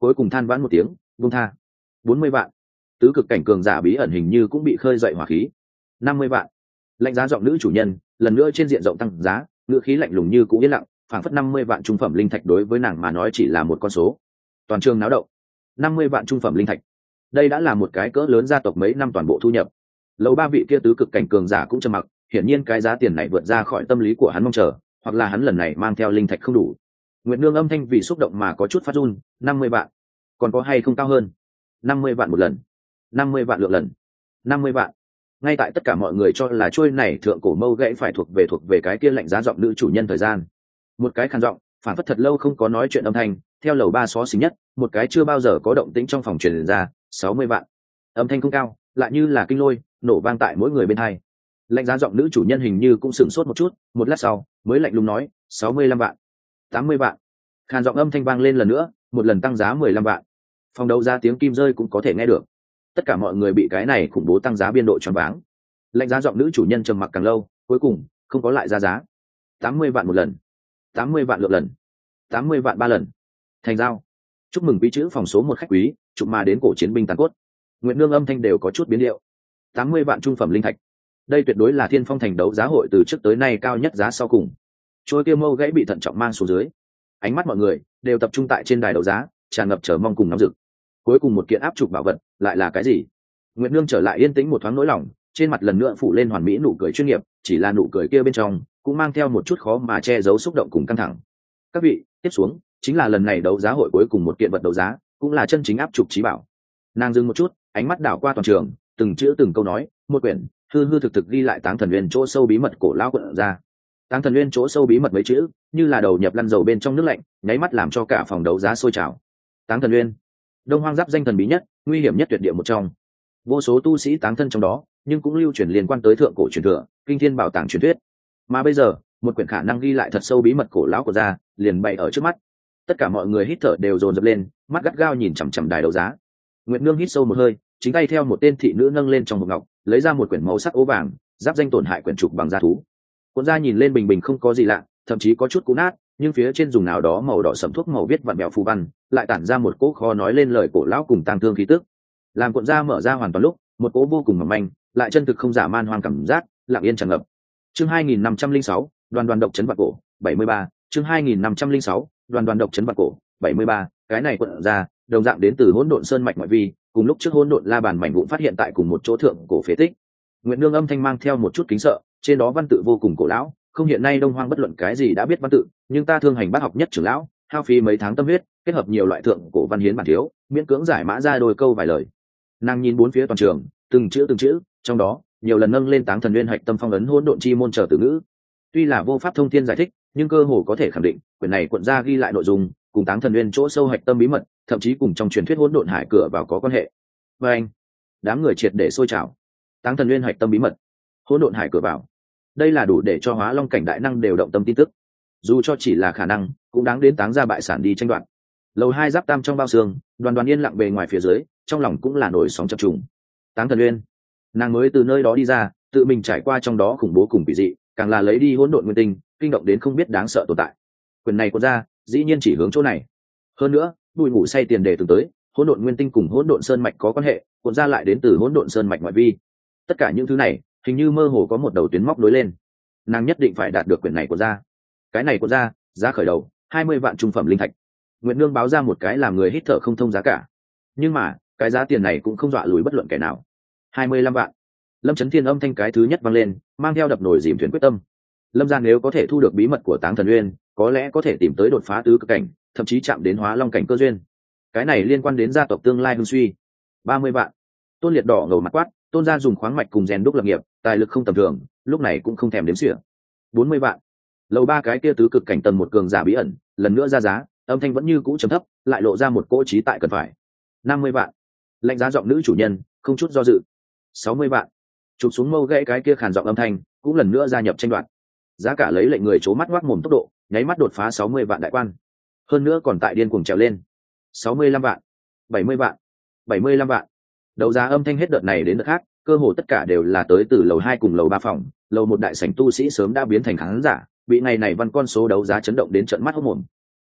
cuối cùng than vãn một tiếng buông tha. 40 vạn. Tứ cực cảnh cường giả bí ẩn hình như cũng bị khơi dậy hỏa khí. 50 vạn. Lạnh giá giọng nữ chủ nhân lần nữa trên diện rộng tăng giá, ngữ khí lạnh lùng như cũ yên lặng, phảng phất 50 vạn trung phẩm linh thạch đối với nàng mà nói chỉ là một con số. Toàn trường náo động. 50 vạn trung phẩm linh thạch, đây đã là một cái cỡ lớn gia tộc mấy năm toàn bộ thu nhập. Lầu ba vị kia tứ cực cảnh cường giả cũng trầm mặc, hiển nhiên cái giá tiền này vượt ra khỏi tâm lý của hắn mong chờ, hoặc là hắn lần này mang theo linh thạch không đủ. Nguyệt Nương âm thanh vì xúc động mà có chút phát run. 50 vạn, còn có hay không cao hơn? 50 vạn một lần, 50 vạn lượng lần, 50 vạn. Ngay tại tất cả mọi người cho là trôi này thượng cổ mâu gãy phải thuộc về cái kia lạnh giá giọng nữ chủ nhân thời gian, một cái khàn giọng phản phất thật lâu không có nói chuyện âm thanh theo lầu ba xó xính nhất, một cái chưa bao giờ có động tĩnh trong phòng truyền ra. 60 vạn. Âm thanh không cao, lại như là kinh lôi nổ vang tại mỗi người bên hai. Lạnh giá giọng nữ chủ nhân hình như cũng sửng sốt một chút, một lát sau mới lạnh lùng nói 65 vạn. 80 vạn. Khàn giọng âm thanh vang lên lần nữa, một lần tăng giá 15 vạn. Phòng đấu giá tiếng kim rơi cũng có thể nghe được. Tất cả mọi người bị cái này khủng bố tăng giá biên độ choáng váng. Lạnh giá giọng nữ chủ nhân trầm mặc càng lâu, cuối cùng không có lại ra giá. 80 vạn một lần, 80 vạn lượng lần, 80 vạn ba lần. Thành giao. Chúc mừng quý chữ phòng số một khách quý, chụp mà đến cổ chiến binh tàn cốt. Nguyệt Nương âm thanh đều có chút biến điệu. 80 vạn trung phẩm linh thạch, đây tuyệt đối là Thiên Phong thành đấu giá hội từ trước tới nay cao nhất giá sau cùng. Trôi kia mâu gãy bị thận trọng mang xuống dưới, ánh mắt mọi người đều tập trung tại trên đài đấu giá, tràn ngập chờ mong cùng nóng rực. Cuối cùng một kiện áp trục bảo vật lại là cái gì? Nguyệt Nương trở lại yên tĩnh một thoáng nỗi lòng, trên mặt lần nữa phủ lên hoàn mỹ nụ cười chuyên nghiệp, chỉ là nụ cười kia bên trong cũng mang theo một chút khó mà che giấu xúc động cùng căng thẳng. Các vị, tiếp xuống chính là lần này đấu giá hội cuối cùng một kiện vật đấu giá, cũng là chân chính áp trục chí bảo. Nàng dừng một chút, ánh mắt đảo qua toàn trường, từng chữ từng câu nói, một quyển hư hư thực thực ghi lại Táng Thần Nguyên chỗ sâu bí mật cổ lão quận ra. Táng Thần Nguyên chỗ sâu bí mật mấy chữ, như là đầu nhập lăn dầu bên trong nước lạnh, nháy mắt làm cho cả phòng đấu giá sôi trào. Táng Thần Nguyên, Đông Hoang giáp danh thần bí nhất, nguy hiểm nhất tuyệt địa một trong. Vô số tu sĩ táng thân trong đó, nhưng cũng lưu truyền liên quan tới thượng cổ truyền thừa, kinh thiên bảo tàng truyền thuyết. Mà bây giờ, một quyển khả năng ghi lại thật sâu bí mật cổ lão của ra, liền bày ở trước mắt. Tất cả mọi người hít thở đều dồn dập lên, mắt gắt gao nhìn chằm chằm đài đấu giá. Nguyệt Nương hít sâu một hơi, chính tay theo một tên thị nữ nâng lên trong hộp ngọc, lấy ra một quyển màu sắc ố vàng, giáp danh tổn hại quyển trục bằng da thú. Cuốn da nhìn lên bình bình không có gì lạ, thậm chí có chút cũ nát, nhưng phía trên dùng nào đó màu đỏ sẫm thuốc màu viết vặn vẹo phù văn, lại tản ra một cỗ khó nói lên lời cổ lão cùng tang thương khí tức. Làm cuộn da mở ra hoàn toàn lúc, một cỗ vô cùng mỏng manh, lại chân thực không giả man hoang cảm giác, lặng yên tràn ngập. Chương 2506, đoàn đoàn độc trấn vạn cổ, 73. Chương 2506, đoàn đoàn độc trấn vạn cổ, 73. Cái này cuộn da, đồng dạng đến từ Hỗn Độn Sơn mạch ngoại vi, cùng lúc trước Hỗn Độn La Bàn mảnh vụn phát hiện tại cùng một chỗ thượng cổ phế tích. Nguyệt Nương âm thanh mang theo một chút kính sợ, trên đó văn tự vô cùng cổ lão, không hiện nay Đông Hoang bất luận cái gì đã biết văn tự, nhưng ta thương hành bác học nhất trưởng lão, hao phí mấy tháng tâm huyết, kết hợp nhiều loại thượng cổ văn hiến bản thiếu, miễn cưỡng giải mã ra đôi câu vài lời. Nàng nhìn bốn phía toàn trường, từng chữ, trong đó nhiều lần nâng lên Táng Thần Nguyên hạch tâm phong ấn hỗn độn chi môn trở từ ngữ. Tuy là vô pháp thông thiên giải thích, nhưng cơ hồ có thể khẳng định, quyển này cuộn ra ghi lại nội dung, cùng Táng Thần Nguyên chỗ sâu hạch tâm bí mật, thậm chí cùng trong truyền thuyết hỗn độn hải cửa vào có quan hệ. Và anh, đám người triệt để sôi trào. Táng Thần Nguyên hạch tâm bí mật, hỗn độn hải cửa vào, đây là đủ để cho Hóa Long cảnh đại năng đều động tâm tin tức. Dù cho chỉ là khả năng, cũng đáng đến táng ra bại sản đi tranh đoạt. Lầu hai giáp tam trong bao xương, đoàn đoàn yên lặng bề ngoài phía dưới, trong lòng cũng là nổi sóng chập trùng. Táng Thần Nguyên, nàng mới từ nơi đó đi ra, tự mình trải qua trong đó khủng bố cùng kỳ dị, càng là lấy đi hỗn độn nguyên tinh, kinh động đến không biết đáng sợ tồn tại. Quyền này của ra, dĩ nhiên chỉ hướng chỗ này. Hơn nữa, bùi ngủ say tiền đề từng tới, hỗn độn nguyên tinh cùng hỗn độn sơn mạch có quan hệ, cuộn ra lại đến từ hỗn độn sơn mạch ngoại vi. Tất cả những thứ này, hình như mơ hồ có một đầu tuyến móc nối lên. Nàng nhất định phải đạt được quyền này của ra. Cái này của ra, giá khởi đầu 20 vạn trung phẩm linh thạch. Nguyệt Nương báo ra một cái làm người hít thở không thông giá cả. Nhưng mà, cái giá tiền này cũng không dọa lùi bất luận kẻ nào. 25 vạn. Lâm Chấn Thiên âm thanh cái thứ nhất vang lên, mang theo đập nồi dìm thuyền quyết tâm. Lâm gia nếu có thể thu được bí mật của Táng Thần Nguyên, có lẽ có thể tìm tới đột phá tứ cực cảnh, thậm chí chạm đến Hóa Long cảnh cơ duyên. Cái này liên quan đến gia tộc tương lai hưng suy. 30 vạn. Tôn Liệt đỏ ngầu mặt quát, Tôn gia dùng khoáng mạch cùng rèn đúc lập nghiệp, tài lực không tầm thường, lúc này cũng không thèm đếm xỉa. 40 vạn. Lầu ba cái kia tứ cực cảnh tầng một cường giả bí ẩn, lần nữa ra giá, âm thanh vẫn như cũ trầm thấp, lại lộ ra một cỗ trí tại cần phải. 50 vạn. Lạnh giá giọng nữ chủ nhân, không chút do dự. 60 vạn. Chụp xuống mâu gãy cái kia khàn giọng âm thanh, cũng lần nữa gia nhập tranh đoạt. Giá cả lấy lệnh người chố mắt ngoác mồm tốc độ, nháy mắt đột phá 60 vạn đại quan. Hơn nữa còn tại điên cuồng trèo lên. 65 vạn. 70 vạn. 75 vạn. Đấu giá âm thanh hết đợt này đến đợt khác, cơ hồ tất cả đều là tới từ lầu 2 cùng lầu 3 phòng, lầu một đại sảnh tu sĩ sớm đã biến thành khán giả, bị ngày này văn con số đấu giá chấn động đến trợn mắt hốt mồm.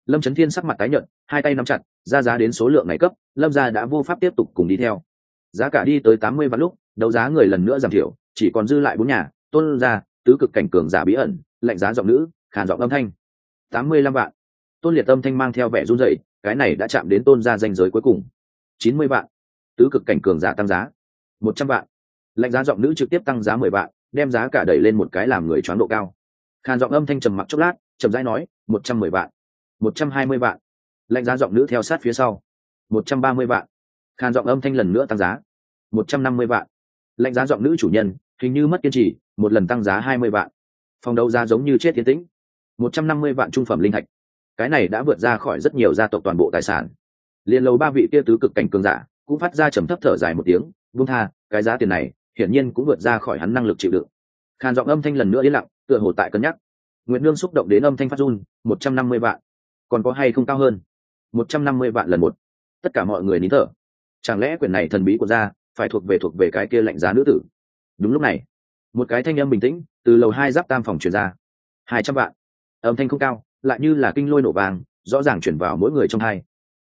Lâm Chấn Thiên sắc mặt tái nhợt, hai tay nắm chặt, ra giá đến số lượng này cấp, Lâm gia đã vô pháp tiếp tục cùng đi theo. Giá cả đi tới 80 vạn lúc, đấu giá người lần nữa giảm thiểu, chỉ còn dư lại bốn nhà, Tôn gia, tứ cực cảnh cường giả bí ẩn, lạnh giá giọng nữ, khàn giọng âm thanh. 85 vạn. Tôn Liệt âm thanh mang theo vẻ run rẩy, cái này đã chạm đến Tôn gia danh giới cuối cùng. 90 vạn. Tứ cực cảnh cường giả tăng giá. 100 vạn. Lạnh giá giọng nữ trực tiếp tăng giá 10 vạn, đem giá cả đẩy lên một cái làm người choáng độ cao. Khàn giọng âm thanh trầm mặc chốc lát, chậm rãi nói, 110 vạn. 120 vạn. Lạnh giá giọng nữ theo sát phía sau. 130 vạn. Khàn giọng âm thanh lần nữa tăng giá. 150 vạn. Lạnh giá giọng nữ chủ nhân hình như mất kiên trì, một lần tăng giá 20 vạn. Phòng đấu giá giống như chết tiến tĩnh. 150 vạn trung phẩm linh thạch. Cái này đã vượt ra khỏi rất nhiều gia tộc toàn bộ tài sản. Liên lầu ba vị kia tứ cực cảnh cường giả cũng phát ra trầm thấp thở dài một tiếng, buông tha, cái giá tiền này hiển nhiên cũng vượt ra khỏi hắn năng lực chịu đựng. Khàn giọng âm thanh lần nữa yên lặng, tựa hồ tại cân nhắc. Nguyệt Nương xúc động đến âm thanh phát run, 150 vạn. Còn có hay không cao hơn? 150 vạn lần một. Tất cả mọi người nín thở. Chẳng lẽ quyền này thần bí của gia phải thuộc về cái kia lạnh giá nữ tử? Đúng lúc này, một cái thanh âm bình tĩnh từ lầu 2 giáp tam phòng truyền ra. 200 vạn. Âm thanh không cao, lại như là kinh lôi nổ vàng, rõ ràng truyền vào mỗi người trong hai.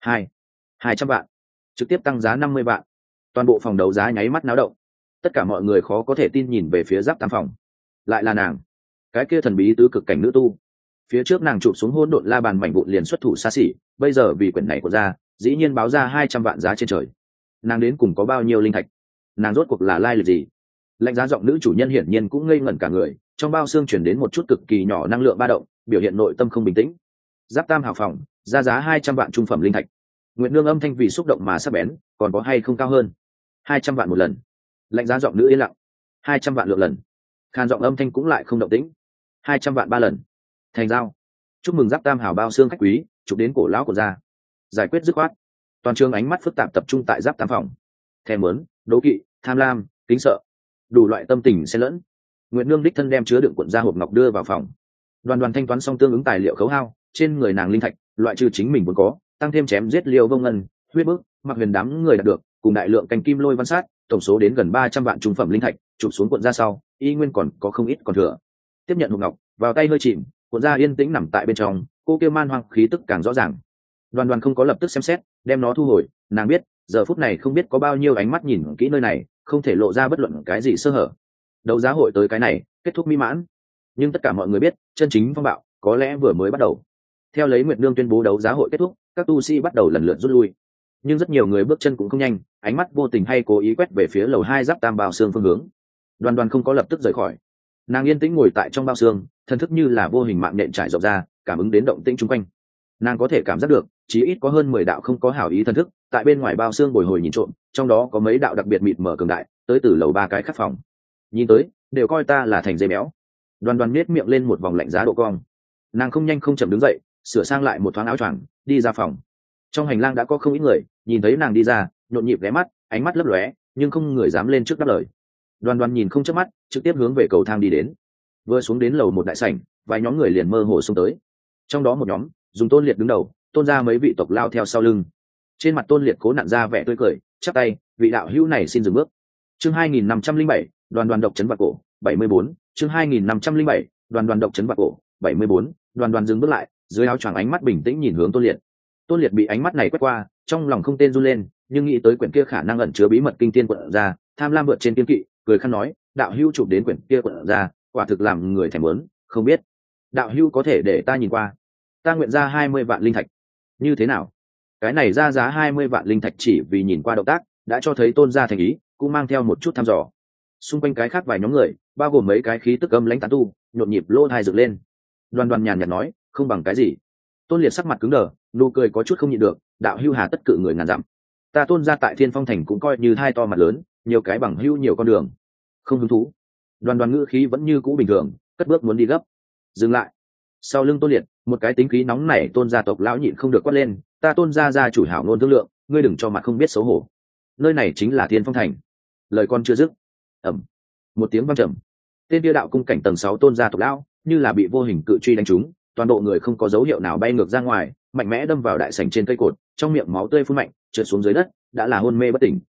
200 vạn. Trực tiếp tăng giá 50 vạn. Toàn bộ phòng đấu giá nháy mắt náo động. Tất cả mọi người khó có thể tin nhìn về phía giáp tam phòng. Lại là nàng, cái kia thần bí tứ cực cảnh nữ tu. Phía trước nàng chụp xuống hỗn độn la bàn mảnh vụn liền xuất thủ xa xỉ, bây giờ vì quyển này của ra, dĩ nhiên báo ra 200 vạn giá trên trời. Nàng đến cùng có bao nhiêu linh thạch? Nàng rốt cuộc là lai lịch gì? Lạnh giá giọng nữ chủ nhân hiển nhiên cũng ngây ngẩn cả người, trong bao xương chuyển đến một chút cực kỳ nhỏ năng lượng ba động, biểu hiện nội tâm không bình tĩnh. Giáp tam hào phòng, ra giá 200 vạn trung phẩm linh thạch. Nguyệt Nương âm thanh vì xúc động mà sắc bén, còn có hay không cao hơn? 200 vạn một lần. Lạnh giá giọng nữ yên lặng. 200 vạn lượng lần. Khàn giọng âm thanh cũng lại không động tĩnh. 200 vạn ba lần. Thành giao. Chúc mừng giáp tam hào bao xương khách quý, chụp đến cổ lão của gia. Giải quyết dứt khoát. Toàn trường ánh mắt phức tạp tập trung tại giáp tam phòng. Thèm muốn, đố kỵ, tham lam, kính sợ, đủ loại tâm tình xen lẫn. Nguyệt Nương đích thân đem chứa đựng cuộn da hộp ngọc đưa vào phòng. Đoàn thanh toán xong tương ứng tài liệu khấu hao, trên người nàng linh thạch, loại trừ chính mình vốn có, tăng thêm chém giết liêu vông ngân, huyết bức, mặc huyền đám người đạt được, cùng đại lượng canh kim lôi văn sát, tổng số đến gần 300 vạn trung phẩm linh thạch, chụp xuống cuộn da sau, y nguyên còn có không ít còn thừa. Tiếp nhận hộp ngọc, vào tay hơi chìm, cuộn da yên tĩnh nằm tại bên trong, cô kêu man hoang khí tức càng rõ ràng. Đoàn không có lập tức xem xét, đem nó thu hồi, nàng biết, giờ phút này không biết có bao nhiêu ánh mắt nhìn kỹ nơi này, không thể lộ ra bất luận cái gì sơ hở. Đấu giá hội tới cái này, kết thúc mỹ mãn. Nhưng tất cả mọi người biết, chân chính phong bạo có lẽ vừa mới bắt đầu. Theo lấy Nguyệt Nương tuyên bố đấu giá hội kết thúc, các tu sĩ bắt đầu lần lượt rút lui. Nhưng rất nhiều người bước chân cũng không nhanh, ánh mắt vô tình hay cố ý quét về phía lầu 2 giáp tam bao xương phương hướng. Đoàn không có lập tức rời khỏi. Nàng yên tĩnh ngồi tại trong bao xương, thần thức như là vô hình mạng nhện trải rộng ra, cảm ứng đến động tĩnh chung quanh. Nàng có thể cảm giác được, chí ít có hơn 10 đạo không có hảo ý thần thức, tại bên ngoài bao xương bồi hồi nhìn trộm, trong đó có mấy đạo đặc biệt mịt mờ cường đại, tới từ lầu 3 cái khắc phòng. Nhìn tới, đều coi ta là thành dây béo. Đoàn nhếch miệng lên một vòng lạnh giá độ cong. Nàng không nhanh không chậm đứng dậy, sửa sang lại một thoáng áo choàng, đi ra phòng. Trong hành lang đã có không ít người, nhìn thấy nàng đi ra, nhộn nhịp ghé mắt, ánh mắt lấp lóe, nhưng không người dám lên trước đáp lời. Đoàn nhìn không chớp mắt, trực tiếp hướng về cầu thang đi đến. Vừa xuống đến lầu một đại sảnh, vài nhóm người liền mơ hồ xông tới. Trong đó một nhóm, dùng Tôn Liệt đứng đầu, Tôn ra mấy vị tộc lao theo sau lưng. Trên mặt Tôn Liệt cố nặn ra vẻ tươi cười, chắp tay, vị đạo hữu này xin dừng bước. Chương 2507, đoàn độc chấn vạn cổ, 74, chương 2507, đoàn độc chấn vạn cổ, 74, đoàn dừng bước lại, dưới áo choàng ánh mắt bình tĩnh nhìn hướng Tôn Liệt. Tôn Liệt bị ánh mắt này quét qua, trong lòng không tên run lên, nhưng nghĩ tới quyển kia khả năng ẩn chứa bí mật kinh tiên quận ra, tham lam vượt trên kiên kỵ, cười khăn nói, đạo hữu chụp đến quyển kia quận ra, quả thực làm người thèm muốn, không biết đạo hữu có thể để ta nhìn qua. Ta nguyện ra 20 vạn linh thạch. Như thế nào? Cái này ra giá 20 vạn linh thạch chỉ vì nhìn qua động tác, đã cho thấy Tôn gia thành ý, cũng mang theo một chút thăm dò. Xung quanh cái khác vài nhóm người, bao gồm mấy cái khí tức âm lãnh tán tu, nhộn nhịp lỗ tai dựng lên. Đoàn nhàn nhạt nói, không bằng cái gì. Tôn Liệt sắc mặt cứng đờ, nụ cười có chút không nhịn được, đạo hữu hà tất cự người ngàn dặm. Ta Tôn gia tại Thiên Phong thành cũng coi như hai to mặt lớn, nhiều cái bằng hữu nhiều con đường. Không hứng thú. Đoàn ngữ khí vẫn như cũ bình thường, cất bước muốn đi gấp. Dừng lại. Sau lưng Tôn Liệt, một cái tính khí nóng nảy Tôn gia tộc lão nhịn không được quát lên, ta Tôn gia gia chủ hảo ngôn thương lượng, ngươi đừng cho mặt không biết xấu hổ. Nơi này chính là Thiên Phong thành. Lời con chưa dứt, ầm, một tiếng vang trầm. Tên Bia đạo cung cảnh tầng 6 Tôn gia tộc lão, như là bị vô hình cự truy đánh trúng, toàn bộ người không có dấu hiệu nào bay ngược ra ngoài, mạnh mẽ đâm vào đại sảnh trên cây cột, trong miệng máu tươi phun mạnh, trượt xuống dưới đất, đã là hôn mê bất tỉnh.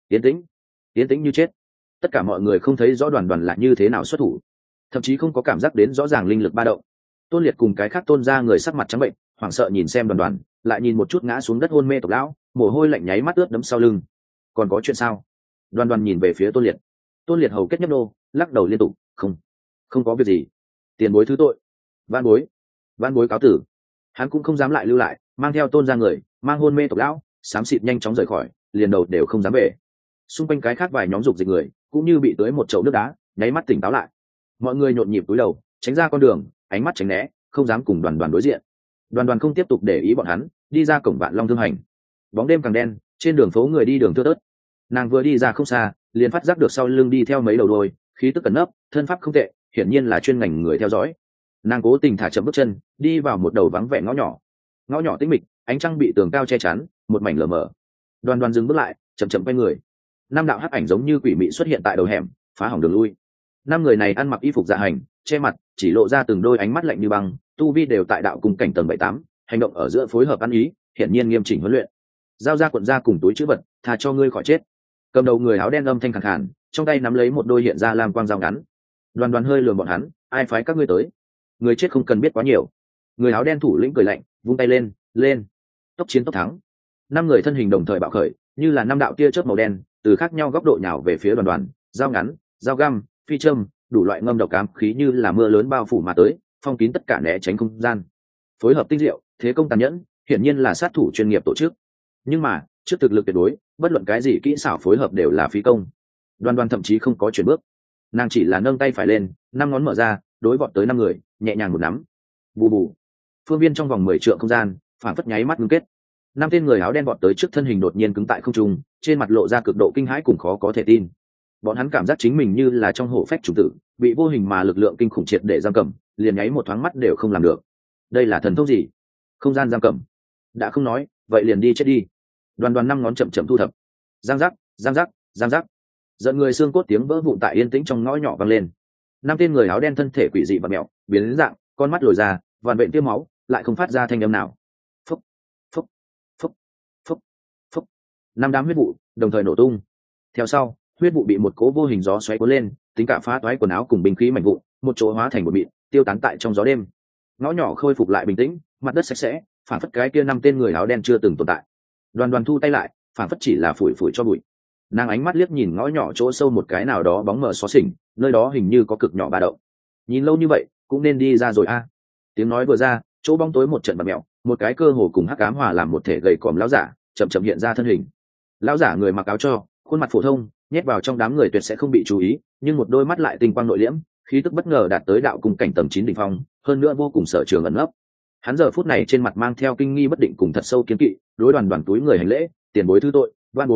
Tiến tĩnh như chết. Tất cả mọi người không thấy rõ đoàn là như thế nào xuất thủ, thậm chí không có cảm giác đến rõ ràng linh lực ba động. Tôn Liệt cùng cái khác Tôn gia người sắc mặt trắng bệnh, hoảng sợ nhìn xem đoàn, lại nhìn một chút ngã xuống đất hôn mê tộc lão, mồ hôi lạnh nháy mắt ướt đẫm sau lưng. Còn có chuyện sao? Đoàn nhìn về phía Tôn Liệt. Tôn Liệt hầu kết nhấp nô, lắc đầu liên tục, không có việc gì. Tiền bối thứ tội. Van bối cáo tử. Hắn cũng không dám lại lưu lại, mang theo Tôn ra người, mang hôn mê tộc lão, xám xịt nhanh chóng rời khỏi, liền đầu đều không dám về. Xung quanh cái khác vài nhóm dục dịch người cũng như bị tưới một chậu nước đá, nháy mắt tỉnh táo lại. Mọi người nhộn nhịp cúi đầu, tránh ra con đường, ánh mắt tránh né, không dám cùng đoàn đối diện. Đoàn không tiếp tục để ý bọn hắn, đi ra cổng Vạn Long Thương Hành. Bóng đêm càng đen, trên đường phố người đi đường thưa thớt. Nàng vừa đi ra không xa, liền phát giác được sau lưng đi theo mấy đầu đôi, khí tức cẩn nấp, thân pháp không tệ, hiển nhiên là chuyên ngành người theo dõi. Nàng cố tình thả chậm bước chân, đi vào một đầu vắng vẻ ngõ nhỏ. Ngõ nhỏ tĩnh mịch, ánh trăng bị tường cao che chắn, một mảnh lờ mờ. Đoàn dừng bước lại, chậm chậm quay người. Năm đạo hắc ảnh giống như quỷ mị xuất hiện tại đầu hẻm, phá hỏng đường lui. Năm người này ăn mặc y phục dạ hành, che mặt, chỉ lộ ra từng đôi ánh mắt lạnh như băng, tu vi đều tại đạo cung cảnh tầng 7-8, hành động ở giữa phối hợp ăn ý, hiển nhiên nghiêm chỉnh huấn luyện. Giao ra cuộn ra cùng túi chữ vật, tha cho ngươi khỏi chết. Cầm đầu người áo đen âm thanh khàn khàn, trong tay nắm lấy một đôi hiện ra lam quang dao ngắn. Đoàn hơi lườm bọn hắn, ai phái các ngươi tới? Người chết không cần biết quá nhiều. Người áo đen thủ lĩnh cười lạnh, vung tay lên. Tốc chiến tốc thắng. Năm người thân hình đồng thời bạo khởi, như là năm đạo tia chớp màu đen, từ khác nhau góc độ nhào về phía đoàn, dao ngắn, dao găm, phi châm, đủ loại ngâm độc ám khí như là mưa lớn bao phủ mà tới, phong kín tất cả né tránh không gian. Phối hợp tinh diệu, thế công tàn nhẫn, hiển nhiên là sát thủ chuyên nghiệp tổ chức. Nhưng mà, trước thực lực tuyệt đối, bất luận cái gì kỹ xảo phối hợp đều là phí công. Đoàn thậm chí không có chuyển bước, nàng chỉ là nâng tay phải lên, năm ngón mở ra, đối vọt tới năm người, nhẹ nhàng một nắm. Bù bù. Phương viên trong vòng 10 trượng không gian, phản phất nháy mắt ngưng kết. Năm tên người áo đen vọt tới trước, thân hình đột nhiên cứng tại không trung, trên mặt lộ ra cực độ kinh hãi cùng khó có thể tin. Bọn hắn cảm giác chính mình như là trong hổ phách chủ tử, bị vô hình mà lực lượng kinh khủng triệt để giam cầm, liền nháy một thoáng mắt đều không làm được. Đây là thần thông gì? Không gian giam cầm? Đã không nói, vậy liền đi chết đi. Đoàn năm ngón chậm chậm thu thập. Giang giác. Giận người xương cốt tiếng vỡ vụn tại yên tĩnh trong ngõ nhỏ vang lên. Năm tên người áo đen thân thể quỷ dị và mèo, biến đến dạng, con mắt lồi ra, vằn vện tiêm máu, lại không phát ra thanh âm nào. Phúc. Năm đám huyết vụ đồng thời nổ tung. Theo sau, huyết vụ bị một cỗ vô hình gió xoáy cuốn lên, tính cả phá toái quần áo cùng binh khí mảnh vụn, một chỗ hóa thành một mịn, tiêu tán tại trong gió đêm. Ngõ nhỏ khôi phục lại bình tĩnh, mặt đất sạch sẽ, phản phất cái kia năm tên người áo đen chưa từng tồn tại. Đoàn thu tay lại, phản phất chỉ là phủi cho bụi. Nàng ánh mắt liếc nhìn ngõ nhỏ chỗ sâu một cái nào đó bóng mờ xóa xỉnh, nơi đó hình như có cực nhỏ ba động. Nhìn lâu như vậy, cũng nên đi ra rồi a. Tiếng nói vừa ra, chỗ bóng tối một trận bạt mèo, một cái cơ hồ cùng hắc ám hòa làm một thể gầy còm lão giả, chậm hiện ra thân hình. Lão giả người mặc áo cho, khuôn mặt phổ thông, nhét vào trong đám người tuyệt sẽ không bị chú ý, nhưng một đôi mắt lại tinh quang nội liễm, khí tức bất ngờ đạt tới đạo cung cảnh tầng 9 đỉnh phong, hơn nữa vô cùng sở trường ẩn nấp. Hắn giờ phút này trên mặt mang theo kinh nghi bất định cùng thật sâu kiên kỵ, đối đoàn túi người hành lễ, tiền bối thứ tội,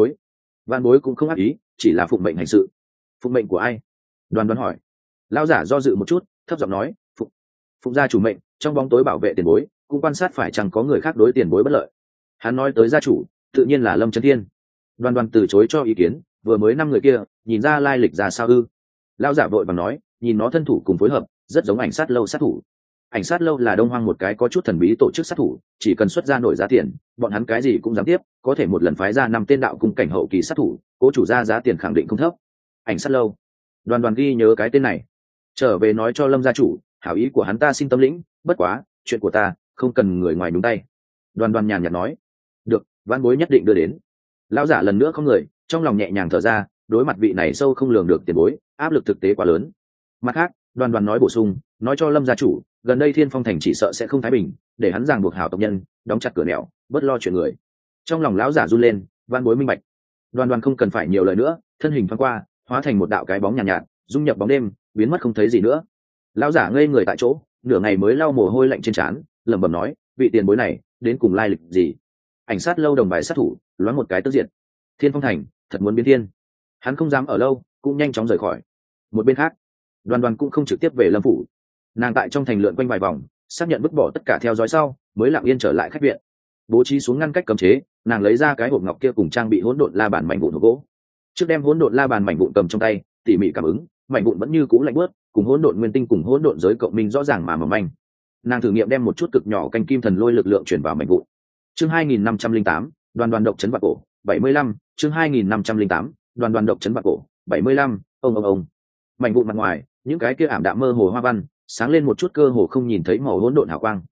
van bối cũng không ác ý, chỉ là phụng mệnh hành sự. Phụng mệnh của ai? Đoàn hỏi. Lão giả do dự một chút, thấp giọng nói, phụng gia chủ mệnh, trong bóng tối bảo vệ tiền bối, cũng quan sát phải chẳng có người khác đối tiền bối bất lợi. Hắn nói tới gia chủ, tự nhiên là Lâm Chấn Thiên. Đoàn từ chối cho ý kiến, vừa mới năm người kia, nhìn ra lai lịch ra sao ư? Lão giả vội vàng nói, nhìn nó thân thủ cùng phối hợp, rất giống ảnh sát lâu sát thủ. Ảnh sát lâu là Đông Hoang một cái có chút thần bí tổ chức sát thủ, chỉ cần xuất ra nổi giá tiền, bọn hắn cái gì cũng dám tiếp, có thể một lần phái ra 5 tên đạo cung cảnh hậu kỳ sát thủ, cố chủ ra giá tiền khẳng định không thấp. Ảnh sát lâu. Đoàn ghi nhớ cái tên này, trở về nói cho Lâm gia chủ, hảo ý của hắn ta xin tâm lĩnh, bất quá, chuyện của ta không cần người ngoài nhúng tay. Đoàn nhàn nhạt nói, được, van bối nhất định đưa đến. Lão giả lần nữa không người, trong lòng nhẹ nhàng thở ra, đối mặt vị này sâu không lường được tiền bối, áp lực thực tế quá lớn. Mặt khác, đoàn nói bổ sung, nói cho Lâm gia chủ, gần đây Thiên Phong thành chỉ sợ sẽ không thái bình, để hắn ràng buộc hảo tộc nhân, đóng chặt cửa nẻo, bớt lo chuyện người. Trong lòng lão giả run lên, van bối minh bạch. Đoàn không cần phải nhiều lời nữa, thân hình thoáng qua, hóa thành một đạo cái bóng nhàn nhạt, dung nhập bóng đêm, biến mất không thấy gì nữa. Lão giả ngây người tại chỗ, nửa ngày mới lau mồ hôi lạnh trên trán, lẩm bẩm nói, vị tiền bối này đến cùng lai lịch gì? Ảnh sát lâu đồng bài sát thủ, loáng một cái tức diện. Thiên Phong thành thật muốn biến thiên. Hắn không dám ở lâu, cũng nhanh chóng rời khỏi. Một bên khác, đoàn cũng không trực tiếp về Lâm phủ. Nàng tại trong thành lượn quanh vài vòng, xác nhận vứt bỏ tất cả theo dõi sau, mới lặng yên trở lại khách viện. Bố trí xuống ngăn cách cấm chế, nàng lấy ra cái hộp ngọc kia cùng trang bị hỗn độn la bàn mảnh vụn hộp gỗ. Trước đem hỗn độn la bàn mảnh vụn cầm trong tay, tỉ mỉ cảm ứng, mảnh vụn vẫn như cũ lạnh bớt, cùng hỗn độn nguyên tinh cùng hỗn độn giới cộng minh rõ ràng mà mỏng manh. Nàng thử nghiệm đem một chút cực nhỏ canh kim thần lôi lực lượng chuyển vào mảnh vụn. Chương 2508, đoàn độc chấn vạn cổ, 75, chương 2508, đoàn độc chấn vạn cổ, 75, ông. Mảnh vụn mặt ngoài, những cái kia ảm đạm mơ hồ hoa văn, sáng lên một chút cơ hồ không nhìn thấy màu hỗn độn hào quang.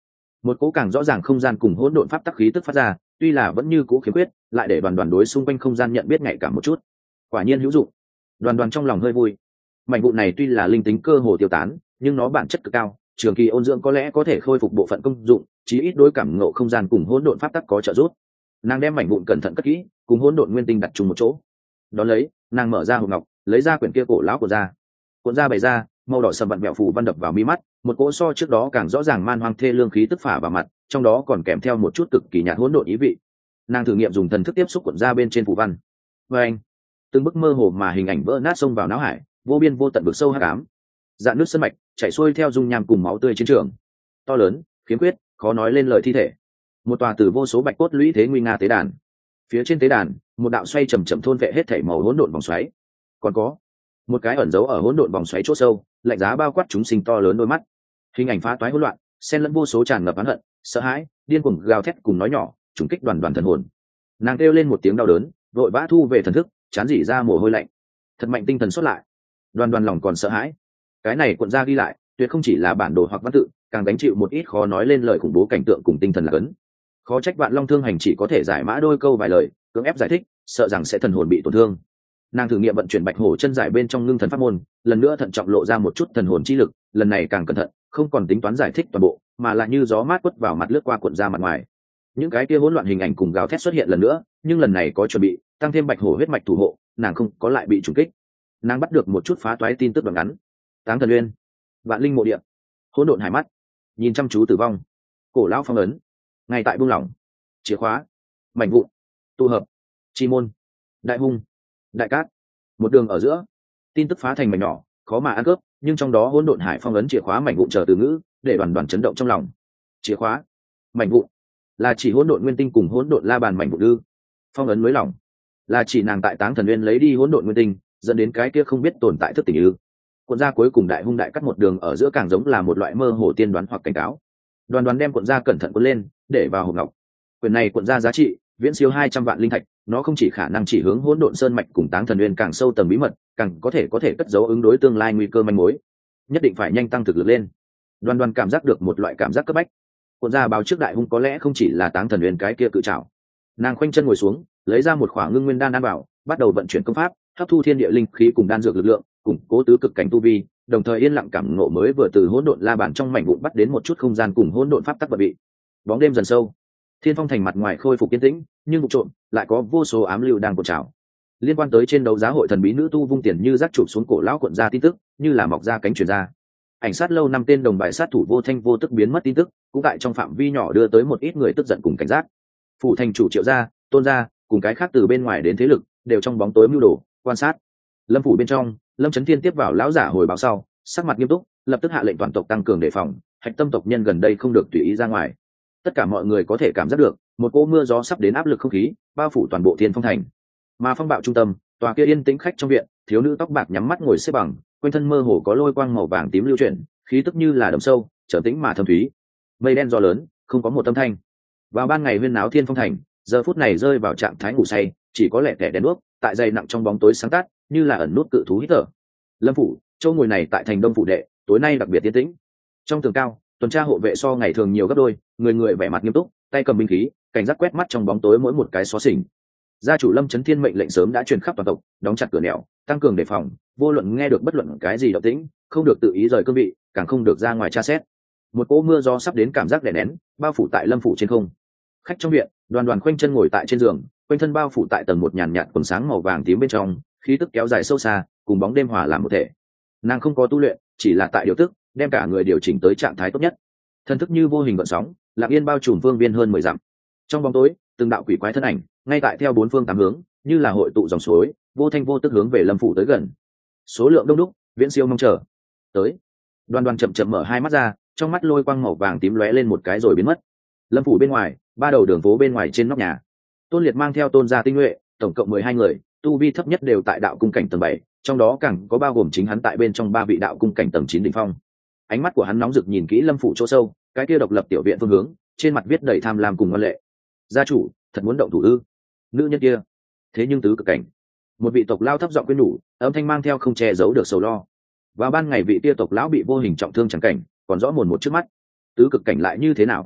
một cỗ càng rõ ràng không gian cùng hỗn độn pháp tắc khí tức phát ra, tuy là vẫn như cỗ khiếm khuyết, lại để đoàn đoàn đối xung quanh không gian nhận biết nhạy cảm một chút. Quả nhiên hữu dụng. Đoàn đoàn trong lòng hơi vui. Mảnh vụn này tuy là linh tính cơ hồ tiêu tán, nhưng nó bản chất cực cao, trường kỳ ôn dưỡng có lẽ có thể khôi phục bộ phận công dụng, chí ít đối cảm ngộ không gian cùng hỗn độn pháp tắc có trợ giúp. Nàng đem mảnh vụn cẩn thận cất kỹ, cùng hỗn độn nguyên tinh đặt chung một chỗ. Đón lấy, nàng mở ra hộp ngọc, lấy ra quyển kia cổ lão của ra. Cuộn ra bày ra, màu đỏ sầm vặn vẹo phủ văn đập vào mi mắt, một cỗ so trước đó càng rõ ràng man hoang thê lương khí tức phả vào mặt, trong đó còn kèm theo một chút cực kỳ nhạt hỗn độn ý vị. Nàng thử nghiệm dùng thần thức tiếp xúc cuộn ra bên trên phủ văn. Và anh, từng bức mơ hồ mà hình ảnh vỡ nát xông vào não hải, vô biên vô tận vực sâu hắc ám. Dạn nước sân mạch chảy xuôi theo dung nham cùng máu tươi chiến trường. To lớn, khiếm khuyết, khó nói lên lời thi thể. Một tòa từ vô số bạch cốt lũy thế nguy nga tế đàn. Phía trên tế đàn, một đạo xoay chậm chậm thôn vệ hết thảy màu hỗn độn vòng xoáy. Còn có một cái ẩn giấu ở hỗn độn vòng xoáy chỗ sâu, lạnh giá bao quát chúng sinh to lớn đôi mắt. Hình ảnh phá toái hỗn loạn, xen lẫn vô số tràn ngập oán hận, sợ hãi, điên cuồng gào thét cùng nói nhỏ, trùng kích đoàn đoàn thần hồn. Nàng kêu lên một tiếng đau đớn, vội vã thu về thần thức, chán rỉ ra mồ hôi lạnh. Thật mạnh tinh thần xuất lại. Đoàn đoàn lòng còn sợ hãi. Cái này cuộn ra ghi lại, tuyệt không chỉ là bản đồ hoặc văn tự, càng gánh chịu một ít khó nói lên lời khủng bố cảnh tượng cùng tinh thần là cấn. Khó trách Vạn Long Thương Hành chỉ có thể giải mã đôi câu vài lời, cưỡng ép giải thích, sợ rằng sẽ thần hồn bị tổn thương. Nàng thử nghiệm vận chuyển bạch hổ chân giải bên trong ngưng thần pháp môn, lần nữa thận trọng lộ ra một chút thần hồn chi lực, lần này càng cẩn thận, không còn tính toán giải thích toàn bộ, mà là như gió mát quất vào mặt lướt qua cuộn ra mặt ngoài. Những cái kia hỗn loạn hình ảnh cùng gào thét xuất hiện lần nữa, nhưng lần này có chuẩn bị, tăng thêm bạch hổ huyết mạch thủ hộ, nàng không có lại bị trùng kích. Nàng bắt được một chút phá toái tin tức đoạn ngắn. Táng Thần Uyên, Vạn Linh mộ địa, hỗn độn hải mắt, nhìn chăm chú tử vong, cổ lão phong ấn, ngay tại buông lỏng, chìa khóa, mảnh vụn, tụ hợp, chi môn, đại hung, đại cát, một đường ở giữa, tin tức phá thành mảnh nhỏ, khó mà ăn cướp, nhưng trong đó hỗn độn hải phong ấn chìa khóa mảnh vụn chờ từ ngữ, để đoàn đoàn chấn động trong lòng. Chìa khóa, mảnh vụn, là chỉ hỗn độn nguyên tinh cùng hỗn độn la bàn mảnh vụn ư? Phong ấn lối lỏng, là chỉ nàng tại Táng Thần Uyên lấy đi hỗn độn nguyên tinh, dẫn đến cái kia không biết tồn tại thức tỉnh ư? Cuộn ra cuối cùng đại hung đại cắt một đường ở giữa càng giống là một loại mơ hồ tiên đoán hoặc cảnh cáo. Đoàn đoàn đem cuộn ra cẩn thận cuốn lên, để vào hộp ngọc. Quyển này cuộn ra giá trị viễn siêu 200 vạn linh thạch, nó không chỉ khả năng chỉ hướng hỗn độn sơn mạch cùng Táng Thần Uyên càng sâu tầng bí mật, càng có thể cất giấu ứng đối tương lai nguy cơ manh mối. Nhất định phải nhanh tăng thực lực lên. Đoàn đoàn cảm giác được một loại cảm giác cấp bách. Cuộn ra báo trước đại hung có lẽ không chỉ là Táng Thần Uyên cái kia cự trảo. Nàng khoanh chân ngồi xuống, lấy ra một khỏa ngưng nguyên đan ăn vào, bắt đầu vận chuyển công pháp, hấp thu thiên địa linh khí cùng đan dược lực lượng, củng cố tứ cực cảnh tu vi, đồng thời yên lặng cảm ngộ mới vừa từ hỗn độn la bàn trong mảnh vụn bắt đến một chút không gian cùng hỗn độn pháp tắc vật bị. Bóng đêm dần sâu, Thiên Phong thành mặt ngoài khôi phục yên tĩnh, nhưng vụ trộm lại có vô số ám lưu đang cột trào. Liên quan tới trên đấu giá hội thần bí nữ tu vung tiền như rác chụp xuống cổ lão cuộn ra tin tức, như là mọc ra cánh truyền ra. Ảnh sát lâu năm tên đồng bài sát thủ vô thanh vô tức biến mất tin tức, cũng tại trong phạm vi nhỏ đưa tới một ít người tức giận cùng cảnh giác. Phủ thành chủ Triệu gia, Tôn gia, cùng cái khác từ bên ngoài đến thế lực, đều trong bóng tối mưu đồ, quan sát. Lâm phủ bên trong, Lâm Chấn Thiên tiếp vào lão giả hồi báo sau, sắc mặt nghiêm túc, lập tức hạ lệnh toàn tộc tăng cường đề phòng, hạch tâm tộc nhân gần đây không được tùy ý ra ngoài. Tất cả mọi người có thể cảm giác được một cỗ mưa gió sắp đến áp lực không khí bao phủ toàn bộ Thiên Phong thành. Mà phong bạo trung tâm, tòa kia yên tĩnh khách trong viện, thiếu nữ tóc bạc nhắm mắt ngồi xếp bằng, quanh thân mơ hồ có lôi quang màu vàng tím lưu chuyển, khí tức như là đầm sâu, trở tĩnh mà thâm thúy. Mây đen gió lớn, không có một âm thanh. Vào ban ngày huyên náo Thiên Phong thành, giờ phút này rơi vào trạng thái ngủ say, chỉ có lẻ tẻ đèn đuốc tại dày nặng trong bóng tối sáng tắt, như là ẩn nút cự thú hít thở. Lâm phủ, chỗ ngồi này tại thành Đông phủ đệ, tối nay đặc biệt yên tĩnh. Trong tường cao, tuần tra hộ vệ so ngày thường nhiều gấp đôi, người người vẻ mặt nghiêm túc, tay cầm binh khí, cảnh giác quét mắt trong bóng tối mỗi một cái xó xỉnh. Gia chủ Lâm Chấn Thiên mệnh lệnh sớm đã truyền khắp toàn tộc, đóng chặt cửa nẻo, tăng cường đề phòng, vô luận nghe được bất luận cái gì động tĩnh, không được tự ý rời cương vị, càng không được ra ngoài tra xét. Một cỗ mưa gió sắp đến cảm giác đè nén, bao phủ tại Lâm phủ trên không. Khách trong viện, đoàn đoàn khoanh chân ngồi tại trên giường, quanh thân bao phủ tại tầng một nhàn nhạt quần sáng màu vàng tím bên trong, khí tức kéo dài sâu xa, cùng bóng đêm hòa làm một thể. Nàng không có tu luyện, chỉ là tại điều tức, đem cả người điều chỉnh tới trạng thái tốt nhất. Thân thức như vô hình gợn sóng, lặng yên bao trùm phương viên hơn 10 dặm. Trong bóng tối, từng đạo quỷ quái thân ảnh, ngay tại theo bốn phương tám hướng, như là hội tụ dòng suối, vô thanh vô tức hướng về Lâm phủ tới gần. Số lượng đông đúc, viễn siêu mong chờ. Tới. Đoàn đoàn chậm chậm mở hai mắt ra, trong mắt lôi quang màu vàng tím lóe lên một cái rồi biến mất. Lâm phủ bên ngoài, ba đầu đường phố bên ngoài trên nóc nhà. Tôn Liệt mang theo Tôn gia tinh nhuệ, tổng cộng 12 người, tu vi thấp nhất đều tại đạo cung cảnh tầng 7, trong đó càng có bao gồm chính hắn tại bên trong ba vị đạo cung cảnh tầng 9 đỉnh phong. Ánh mắt của hắn nóng rực nhìn kỹ Lâm phủ chỗ sâu, cái kia độc lập tiểu viện phương hướng, trên mặt viết đầy tham lam cùng ngoan lệ. Gia chủ, thật muốn động thủ ư? Nữ nhân kia, thế nhưng tứ cực cảnh. Một vị tộc lao thấp giọng khuyên nhủ, âm thanh mang theo không che giấu được sầu lo. Vào ban ngày vị kia tộc lão bị vô hình trọng thương chẳng cảnh, còn rõ mồn một trước mắt. Tứ cực cảnh lại như thế nào?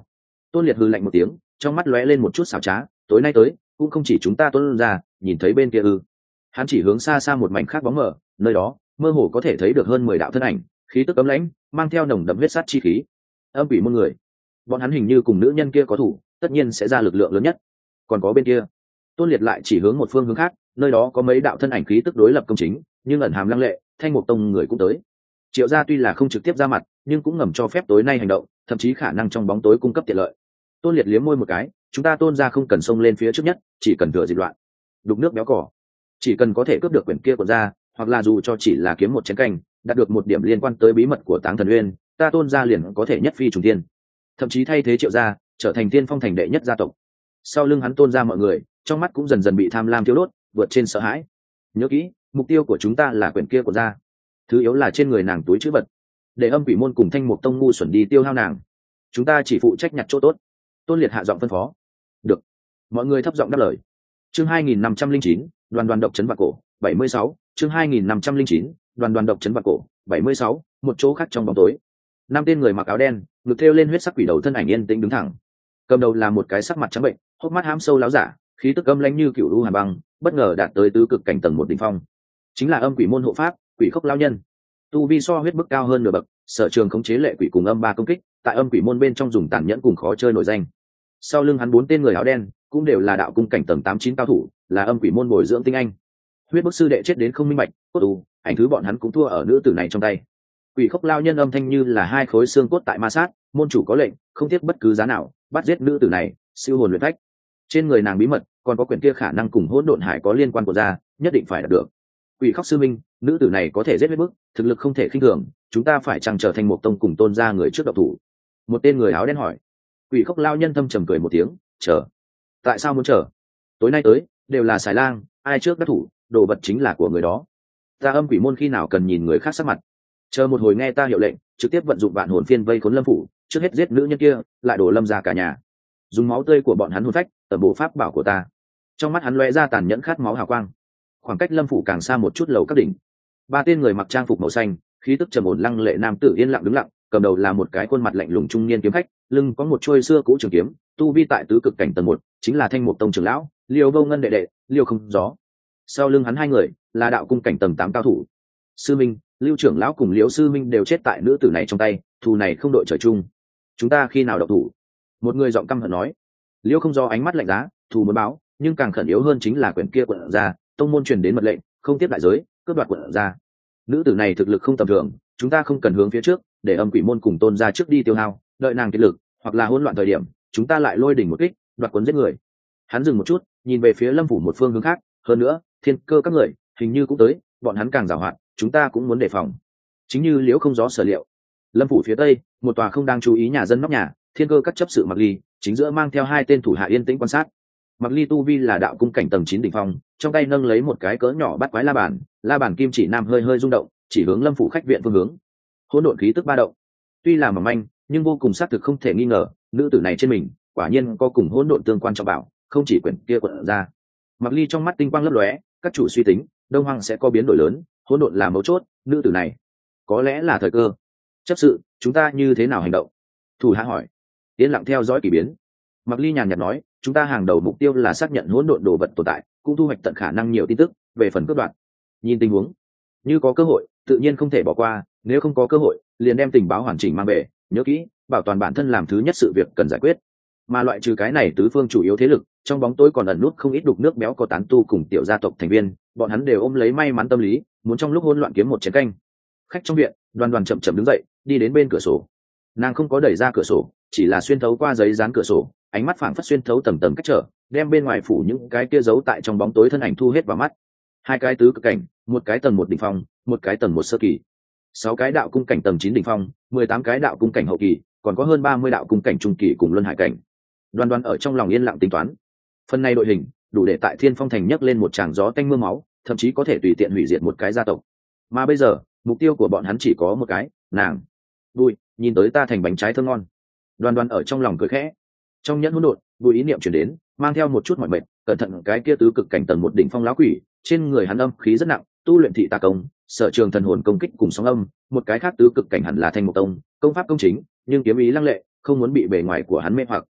Tôn Liệt hừ lạnh một tiếng, trong mắt lóe lên một chút xảo trá, tối nay tới cũng không chỉ chúng ta Tôn ra, nhìn thấy bên kia ư? Hắn chỉ hướng xa xa một mảnh khác bóng mờ, nơi đó mơ hồ có thể thấy được hơn 10 đạo thân ảnh, khí tức ấm lãnh, mang theo nồng đậm huyết sát chi khí. Âm quỷ môn người, bọn hắn hình như cùng nữ nhân kia có thủ, tất nhiên sẽ ra lực lượng lớn nhất. Còn có bên kia, Tôn Liệt lại chỉ hướng một phương hướng khác, nơi đó có mấy đạo thân ảnh khí tức đối lập công chính, nhưng ẩn hàm lăng lệ, Thanh Mục Tông người cũng tới. Triệu gia tuy là không trực tiếp ra mặt, nhưng cũng ngầm cho phép tối nay hành động, thậm chí khả năng trong bóng tối cung cấp tiện lợi. Tôn Liệt liếm môi một cái, chúng ta Tôn gia không cần xông lên phía trước nhất, chỉ cần thừa dịp loạn, đục nước béo cỏ, chỉ cần có thể cướp được quyển kia của gia, hoặc là dù cho chỉ là kiếm một chén canh, đạt được một điểm liên quan tới bí mật của Táng Thần Uyên, ta Tôn gia liền có thể nhất phi trùng thiên, thậm chí thay thế Triệu gia, trở thành tiên phong thành đệ nhất gia tộc. Sau lưng hắn Tôn gia mọi người, trong mắt cũng dần dần bị tham lam thiêu đốt, vượt trên sợ hãi. Nhớ kỹ, mục tiêu của chúng ta là quyển kia của gia, thứ yếu là trên người nàng túi chữ vật, để Âm Quỷ môn cùng Thanh Mục Tông ngu xuẩn đi tiêu hao nàng, chúng ta chỉ phụ trách nhặt chỗ tốt. Tôn Liệt hạ giọng phân phó. Được. Mọi người thấp giọng đáp lời. Chương 2509, đoàn đoàn độc trấn vạn cổ, 76. Chương 2509, đoàn đoàn độc trấn vạn cổ, 76. Một chỗ khác trong bóng tối, năm tên người mặc áo đen, ngực thêu lên huyết sắc quỷ đầu thân ảnh yên tĩnh đứng thẳng. Cầm đầu là một cái sắc mặt trắng bệnh, hốc mắt hám sâu láo giả, khí tức âm lãnh như cựu u hàn băng, bất ngờ đạt tới tứ cực cảnh tầng 1 đỉnh phong. Chính là Âm Quỷ môn hộ pháp, Quỷ Khốc lão nhân. Tu vi so huyết bức cao hơn nửa bậc, sở trường khống chế lệ quỷ cùng âm ba công kích, tại Âm Quỷ môn bên trong dùng tàn nhẫn cùng khó chơi nổi danh. Sau lưng hắn 4 tên người áo đen cũng đều là đạo cung cảnh tầng 8-9 cao thủ, là Âm Quỷ môn bồi dưỡng tinh anh. Huyết bức sư đệ chết đến không minh bạch, cốt u, ảnh thứ bọn hắn cũng thua ở nữ tử này trong tay. Quỷ Khốc lao nhân âm thanh như là hai khối xương cốt tại ma sát, môn chủ có lệnh, không tiếc bất cứ giá nào, bắt giết nữ tử này, siêu hồn luyện phách. Trên người nàng bí mật, còn có quyển kia khả năng cùng hỗn độn hải có liên quan của gia, nhất định phải đạt được. Quỷ Khốc sư minh, nữ tử này có thể giết huyết bức, thực lực không thể khinh thường, chúng ta phải chăng trở thành một tông cùng Tôn gia người trước độc thủ? Một tên người áo đen hỏi. Quỷ Khốc lao nhân thâm trầm cười một tiếng, chờ. Tại sao muốn chờ? Tối nay tới đều là xài lang, ai trước đắc thủ, đồ vật chính là của người đó. Ta Âm Quỷ môn khi nào cần nhìn người khác sắc mặt? Chờ một hồi nghe ta hiệu lệnh, trực tiếp vận dụng vạn hồn phiên vây khốn Lâm phủ, trước hết giết nữ nhân kia, lại đổ Lâm ra cả nhà. Dùng máu tươi của bọn hắn hồn phách, tẩm bổ pháp bảo của ta. Trong mắt hắn lóe ra tàn nhẫn khát máu hào quang. Khoảng cách Lâm phủ càng xa một chút lầu các đỉnh. 3 tên người mặc trang phục màu xanh, khí tức trầm ổn lăng lệ nam tử yên lặng đứng lặng, cầm đầu là một cái khuôn mặt lạnh lùng trung niên kiếm khách, lưng có một chuôi xưa cũ trường kiếm, tu vi tại tứ cực cảnh tầng 1, chính là Thanh Mục Tông trưởng lão, Liêu Vô Ngân đệ đệ, Liêu Không Gió. Sau lưng hắn 2 người, là đạo cung cảnh tầng 8 cao thủ. Sư Minh, Lưu trưởng lão cùng Liễu sư minh đều chết tại nữ tử này trong tay, thù này không đội trời chung. Chúng ta khi nào động thủ? Một người giọng căm hận nói. Liễu Không Do ánh mắt lạnh giá, thù muốn báo, nhưng càng khẩn yếu hơn chính là quyển kia quận ra, tông môn truyền đến mật lệnh, không tiếp đại giới, cướp đoạt quận ra. Nữ tử này thực lực không tầm thường, chúng ta không cần hướng phía trước, để Âm Quỷ môn cùng Tôn gia trước đi tiêu hao, đợi nàng kiệt lực, hoặc là hỗn loạn thời điểm, chúng ta lại lôi đỉnh một kích, đoạt cuốn giết người. Hắn dừng một chút, nhìn về phía Lâm phủ một phương hướng khác, hơn nữa, Thiên Cơ các người hình như cũng tới, bọn hắn càng giàu hoạt, chúng ta cũng muốn đề phòng. Chính như Liễu Không Gió sở liệu, Lâm phủ phía tây, một tòa không đang chú ý nhà dân nóc nhà, Thiên Cơ các chấp sự Mặc Ly, chính giữa mang theo 2 tên thủ hạ yên tĩnh quan sát. Mặc Ly tu vi là đạo cung cảnh tầng 9 đỉnh phong, trong tay nâng lấy một cái cỡ nhỏ bắt quái la bàn kim chỉ nam hơi hơi rung động, chỉ hướng Lâm phủ khách viện phương hướng. Hỗn độn khí tức ba động. Tuy là mỏng manh, nhưng vô cùng xác thực không thể nghi ngờ, nữ tử này trên mình, quả nhiên có cùng hỗn độn tương quan trọng bảo, không chỉ quyển kia quận ra. Mặc Ly trong mắt tinh quang lấp lóe, các chủ suy tính, Đông Hoang sẽ có biến đổi lớn, hỗn độn là mấu chốt, nữ tử này có lẽ là thời cơ. Chấp sự, chúng ta như thế nào hành động? Thủ hạ hỏi. Yên lặng theo dõi kỳ biến. Mặc Ly nhàn nhạt nói, chúng ta hàng đầu mục tiêu là xác nhận hỗn độn đồ vật tồn tại, cũng thu hoạch tận khả năng nhiều tin tức về phần cướp đoạt. Nhìn tình huống, như có cơ hội, tự nhiên không thể bỏ qua, nếu không có cơ hội, liền đem tình báo hoàn chỉnh mang về, nhớ kỹ, bảo toàn bản thân làm thứ nhất sự việc cần giải quyết. Mà loại trừ cái này tứ phương chủ yếu thế lực, trong bóng tối còn ẩn nút không ít đục nước béo có tán tu cùng tiểu gia tộc thành viên, bọn hắn đều ôm lấy may mắn tâm lý, muốn trong lúc hỗn loạn kiếm một chén canh. Khách trong viện, Đoàn Đoàn chậm chậm đứng dậy, đi đến bên cửa sổ. Nàng không có đẩy ra cửa sổ, chỉ là xuyên thấu qua giấy dán cửa sổ, ánh mắt phảng phất xuyên thấu tầng tầng cách trở, đem bên ngoài phủ những cái kia giấu tại trong bóng tối thân ảnh thu hết vào mắt. 2 cái tứ cực cảnh, một cái tầng 1 đỉnh phong, một cái tầng 1 sơ kỳ. 6 cái đạo cung cảnh tầng 9 đỉnh phong, 18 cái đạo cung cảnh hậu kỳ, còn có hơn 30 đạo cung cảnh trung kỳ cùng luân hải cảnh. Đoàn Đoàn ở trong lòng yên lặng tính toán. Phần này đội hình, đủ để tại Thiên Phong thành nhấc lên một tràng gió tanh mưa máu, thậm chí có thể tùy tiện hủy diệt một cái gia tộc. Mà bây giờ, mục tiêu của bọn hắn chỉ có một cái, nàng. Vui, nhìn tới ta thành bánh trái thơm ngon. Đoàn Đoàn ở trong lòng cười khẽ. Trong nhẫn hỗn độn, vui ý niệm chuyển đến, mang theo một chút mỏi mệt, cẩn thận cái kia tứ cực cảnh tầng 1 đỉnh phong lão quỷ, trên người hắn âm khí rất nặng, tu luyện thị tà công, sở trường thần hồn công kích cùng sóng âm, một cái khác tứ cực cảnh hẳn là Thanh Mục Tông, công pháp công chính, nhưng kiếm ý lăng lệ, không muốn bị bề ngoài của hắn mê hoặc,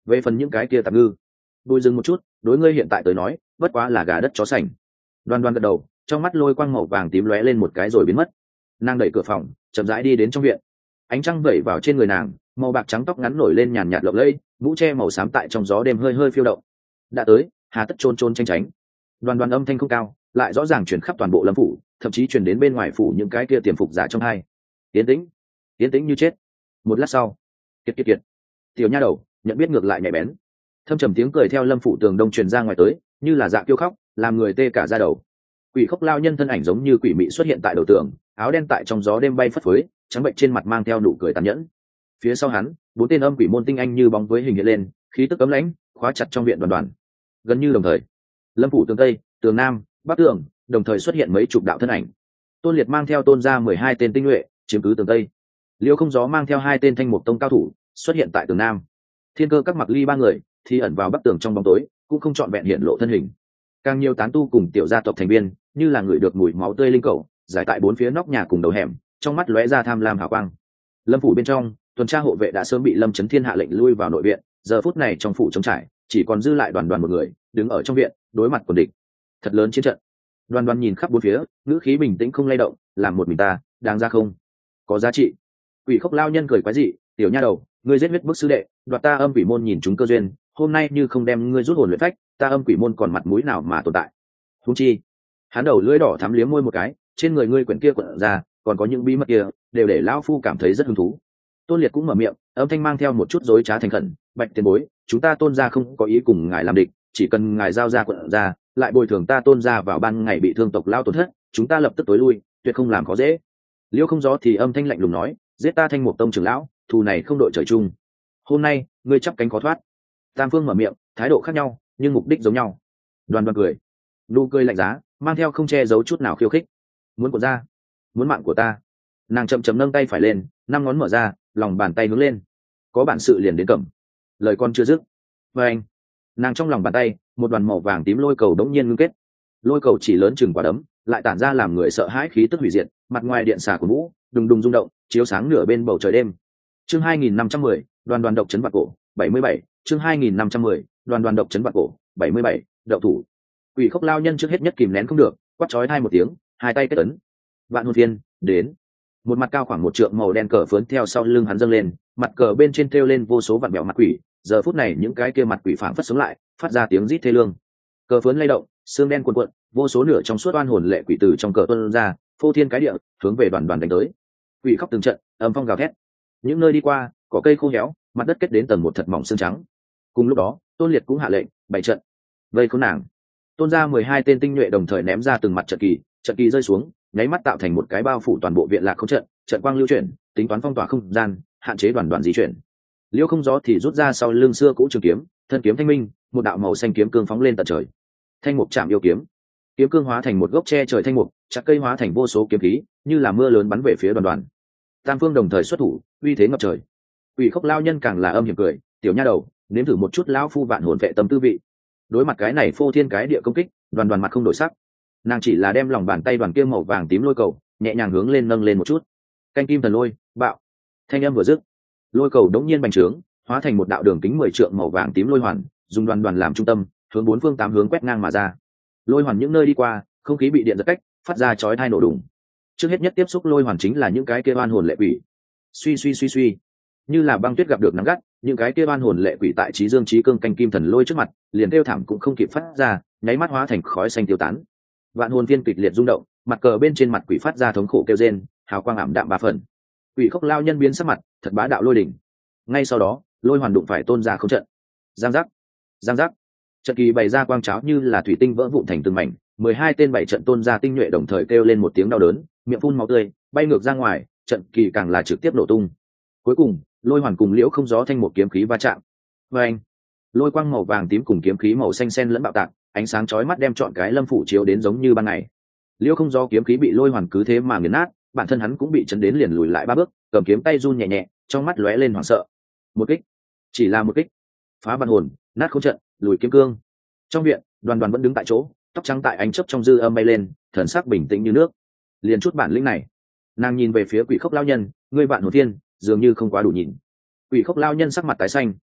về phần những cái kia tạm ngư, đuôi dừng một chút, đối ngươi hiện tại tới nói bất quá là gà đất chó sành. Đoan Đoan gật đầu, trong mắt lôi quang màu vàng tím lóe lên một cái rồi biến mất. Nàng đẩy cửa phòng, chậm rãi đi đến trong viện. Ánh trăng vẩy vào trên người nàng, màu bạc trắng tóc ngắn nổi lên nhàn nhạt lộng lẫy, mũ che màu xám tại trong gió đêm hơi hơi phiêu động. Đã tới, hà tất chôn chôn tranh tránh. Đoan Đoan âm thanh không cao, lại rõ ràng truyền khắp toàn bộ lâm phủ, thậm chí truyền đến bên ngoài phủ những cái kia tiềm phục giả trong hai. Yên tĩnh, yên tĩnh như chết. Một lát sau, kiệt kiệt kiệt, tiểu nha đầu nhận biết ngược lại nhạy bén, thâm trầm tiếng cười theo lâm phủ tường đông truyền ra ngoài tới, như là dạ kêu khóc, làm người tê cả da đầu. Quỷ khốc lao nhân thân ảnh giống như quỷ mị xuất hiện tại đầu tường, áo đen tại trong gió đêm bay phất phới, trắng bệnh trên mặt mang theo nụ cười tàn nhẫn. Phía sau hắn, bốn tên âm quỷ môn tinh anh như bóng với hình hiện lên, khí tức ấm lãnh, khóa chặt trong viện đoàn đoàn. Gần như đồng thời, lâm phủ tường tây, tường nam, bắc tường đồng thời xuất hiện mấy chục đạo thân ảnh. Tôn Liệt mang theo Tôn gia 12 tên tinh nhuệ chiếm cứ tường tây, Liêu Không Gió mang theo 2 tên thanh mục tông cao thủ xuất hiện tại tường nam, Thiên Cơ các mặc ly 3 người thì ẩn vào bắc tường trong bóng tối, cũng không chọn vẹn hiện lộ thân hình. Càng nhiều tán tu cùng tiểu gia tộc thành viên như là người được mùi máu tươi linh cầu giải tại bốn phía nóc nhà cùng đầu hẻm, trong mắt lóe ra tham lam hào quang. Lâm phủ bên trong, tuần tra hộ vệ đã sớm bị Lâm Chấn Thiên hạ lệnh lui vào nội viện, giờ phút này trong phủ trống trải, chỉ còn dư lại đoàn đoàn một người đứng ở trong viện đối mặt quần địch. Thật lớn chiến trận. Đoàn đoàn nhìn khắp bốn phía, ngữ khí bình tĩnh không lay động, làm một mình ta đáng ra không? Có giá trị. Quỷ khốc lao nhân cười quái dị, tiểu nha đầu, ngươi giết huyết bức sư đệ, đoạt ta âm quỷ môn nhìn chúng cơ duyên, hôm nay như không đem ngươi rút hồn luyện phách, ta âm quỷ môn còn mặt mũi nào mà tồn tại? Huống chi, hắn đầu lưỡi đỏ thắm liếm môi một cái, trên người ngươi quyển kia quận ra, còn có những bí mật kia, đều để lão phu cảm thấy rất hứng thú. Tôn Liệt cũng mở miệng, âm thanh mang theo một chút dối trá thành khẩn, bạch tiền bối, chúng ta Tôn gia không có ý cùng ngài làm địch, chỉ cần ngài giao ra quận ra, lại bồi thường ta Tôn gia vào ban ngày bị thương tộc lao tổn thất, chúng ta lập tức tối lui, tuyệt không làm khó dễ. Liêu Không Gió thì âm thanh lạnh lùng nói, giết ta Thanh Mục tông trưởng lão, thù này không đội trời chung. Hôm nay ngươi chắp cánh khó thoát. Tam Phương mở miệng, thái độ khác nhau nhưng mục đích giống nhau. Đoàn đoàn cười, nụ cười lạnh giá, mang theo không che giấu chút nào khiêu khích. Muốn của ra, muốn mạng của ta. Nàng chậm chậm nâng tay phải lên, 5 ngón mở ra, lòng bàn tay hướng lên. Có bản sự liền đến cầm. Lời con chưa dứt, và anh, nàng trong lòng bàn tay, một đoàn màu vàng tím lôi cầu đống nhiên ngưng kết. Lôi cầu chỉ lớn chừng quả đấm, lại tản ra làm người sợ hãi khí tức hủy diệt, mặt ngoài điện xà của vũ đùng đùng rung động, chiếu sáng nửa bên bầu trời đêm. Chương 2510, đoàn đoàn độc chấn vạn cổ, 77. Chương 2510, đoàn đoàn độc chấn vạn cổ, 77. Đậu thủ. Quỷ khốc lao nhân trước hết nhất kìm nén không được, quát chói hai một tiếng, hai tay kết ấn. Vạn hồn phiên, đến. Một mặt cao khoảng 1 trượng màu đen cờ phướn theo sau lưng hắn dâng lên, mặt cờ bên trên treo lên vô số vạn mèo mặt quỷ, giờ phút này những cái kia mặt quỷ phảng phất sống lại, phát ra tiếng rít thê lương. Cờ phướn lay động, xương đen cuồn cuộn, vô số nửa trong suốt oan hồn lệ quỷ từ trong cờ tuôn ra, phô thiên cái địa, hướng về đoàn đoàn đánh tới. Quỷ khóc từng trận, âm phong gào thét. Những nơi đi qua, cỏ cây khô héo, mặt đất kết đến tầng một thật mỏng xương trắng. Cùng lúc đó, Tôn Liệt cũng hạ lệnh, bày trận. Vây khốn nàng. Tôn ra 12 tên tinh nhuệ đồng thời ném ra từng mặt trận kỳ rơi xuống, nháy mắt tạo thành một cái bao phủ toàn bộ viện lạc không trận, trận quang lưu chuyển, tính toán phong tỏa không gian, hạn chế đoàn đoàn di chuyển. Liêu Không Gió thì rút ra sau lưng xưa cũ trường kiếm, thân kiếm thanh minh, một đạo màu xanh kiếm cương phóng lên tận trời. Thanh mục chạm yêu kiếm, kiếm cương hóa thành một gốc tre trời thanh mục, chặt cây hóa thành vô số kiếm khí, như là mưa lớn bắn về phía đoàn đoàn. Tam phương đồng thời xuất thủ, uy thế ngập trời. Quỷ khốc lao nhân càng là âm hiểm cười, tiểu nha đầu, nếm thử một chút lão phu vạn hồn vệ tâm tư vị. Đối mặt cái này phô thiên cái địa công kích, đoàn đoàn mặt không đổi sắc. Nàng chỉ là đem lòng bàn tay đoàn kia màu vàng tím lôi cầu nhẹ nhàng hướng lên nâng lên một chút. Canh kim thần lôi, bạo. Thanh âm vừa dứt, lôi cầu đống nhiên bành trướng, hóa thành một đạo đường kính 10 trượng màu vàng tím lôi hoàn, dùng đoàn đoàn làm trung tâm, hướng 4 phương 8 hướng quét ngang mà ra. Lôi hoàn những nơi đi qua, không khí bị điện giật cách, phát ra chói tai nổ đùng. Trước hết nhất tiếp xúc lôi hoàn chính là những cái kia oan hồn lệ quỷ. Suy, như là băng tuyết gặp được nắng gắt, những cái kia oan hồn lệ quỷ tại trí dương trí cương canh kim thần lôi trước mặt, liền kêu thảm cũng không kịp phát ra, nháy mắt hóa thành khói xanh tiêu tán. Vạn hồn viên kịch liệt rung động, mặt cờ bên trên mặt quỷ phát ra thống khổ kêu rên, hào quang ảm đạm 3 phần. Quỷ khốc lao nhân biến sắc mặt, thật bá đạo lôi đỉnh. Ngay sau đó, lôi hoàn đụng phải Tôn gia không trận. Giang giác. Trận kỳ bày ra quang cháo như là thủy tinh vỡ vụn thành từng mảnh, 12 tên 7 trận Tôn gia tinh nhuệ đồng thời kêu lên một tiếng đau đớn, miệng phun máu tươi, bay ngược ra ngoài, trận kỳ càng là trực tiếp nổ tung. Cuối cùng, lôi hoàn cùng Liễu Không Gió thanh một kiếm khí va chạm. Oeng! Lôi quang màu vàng tím cùng kiếm khí màu xanh xen lẫn bạo tạc, ánh sáng chói mắt đem trọn cái lâm phủ chiếu đến giống như ban ngày. Liễu Không Gió kiếm khí bị lôi hoàn cứ thế mà nghiền nát, bản thân hắn cũng bị chấn đến liền lùi lại 3 bước, cầm kiếm tay run nhẹ nhẹ, trong mắt lóe lên hoảng sợ. Một kích, chỉ là một kích, phá vạn hồn, nát không trận, lùi kiếm cương. Trong viện, đoàn đoàn vẫn đứng tại chỗ, tóc trắng tại ánh chớp trong dư âm bay lên, thần sắc bình tĩnh như nước. Liền chút bản lĩnh này, nàng nhìn về phía quỷ khốc lao nhân, ngươi vạn hồn thiên dường như không quá đủ nhìn. Quỷ khốc lao nhân sắc mặt tái xanh,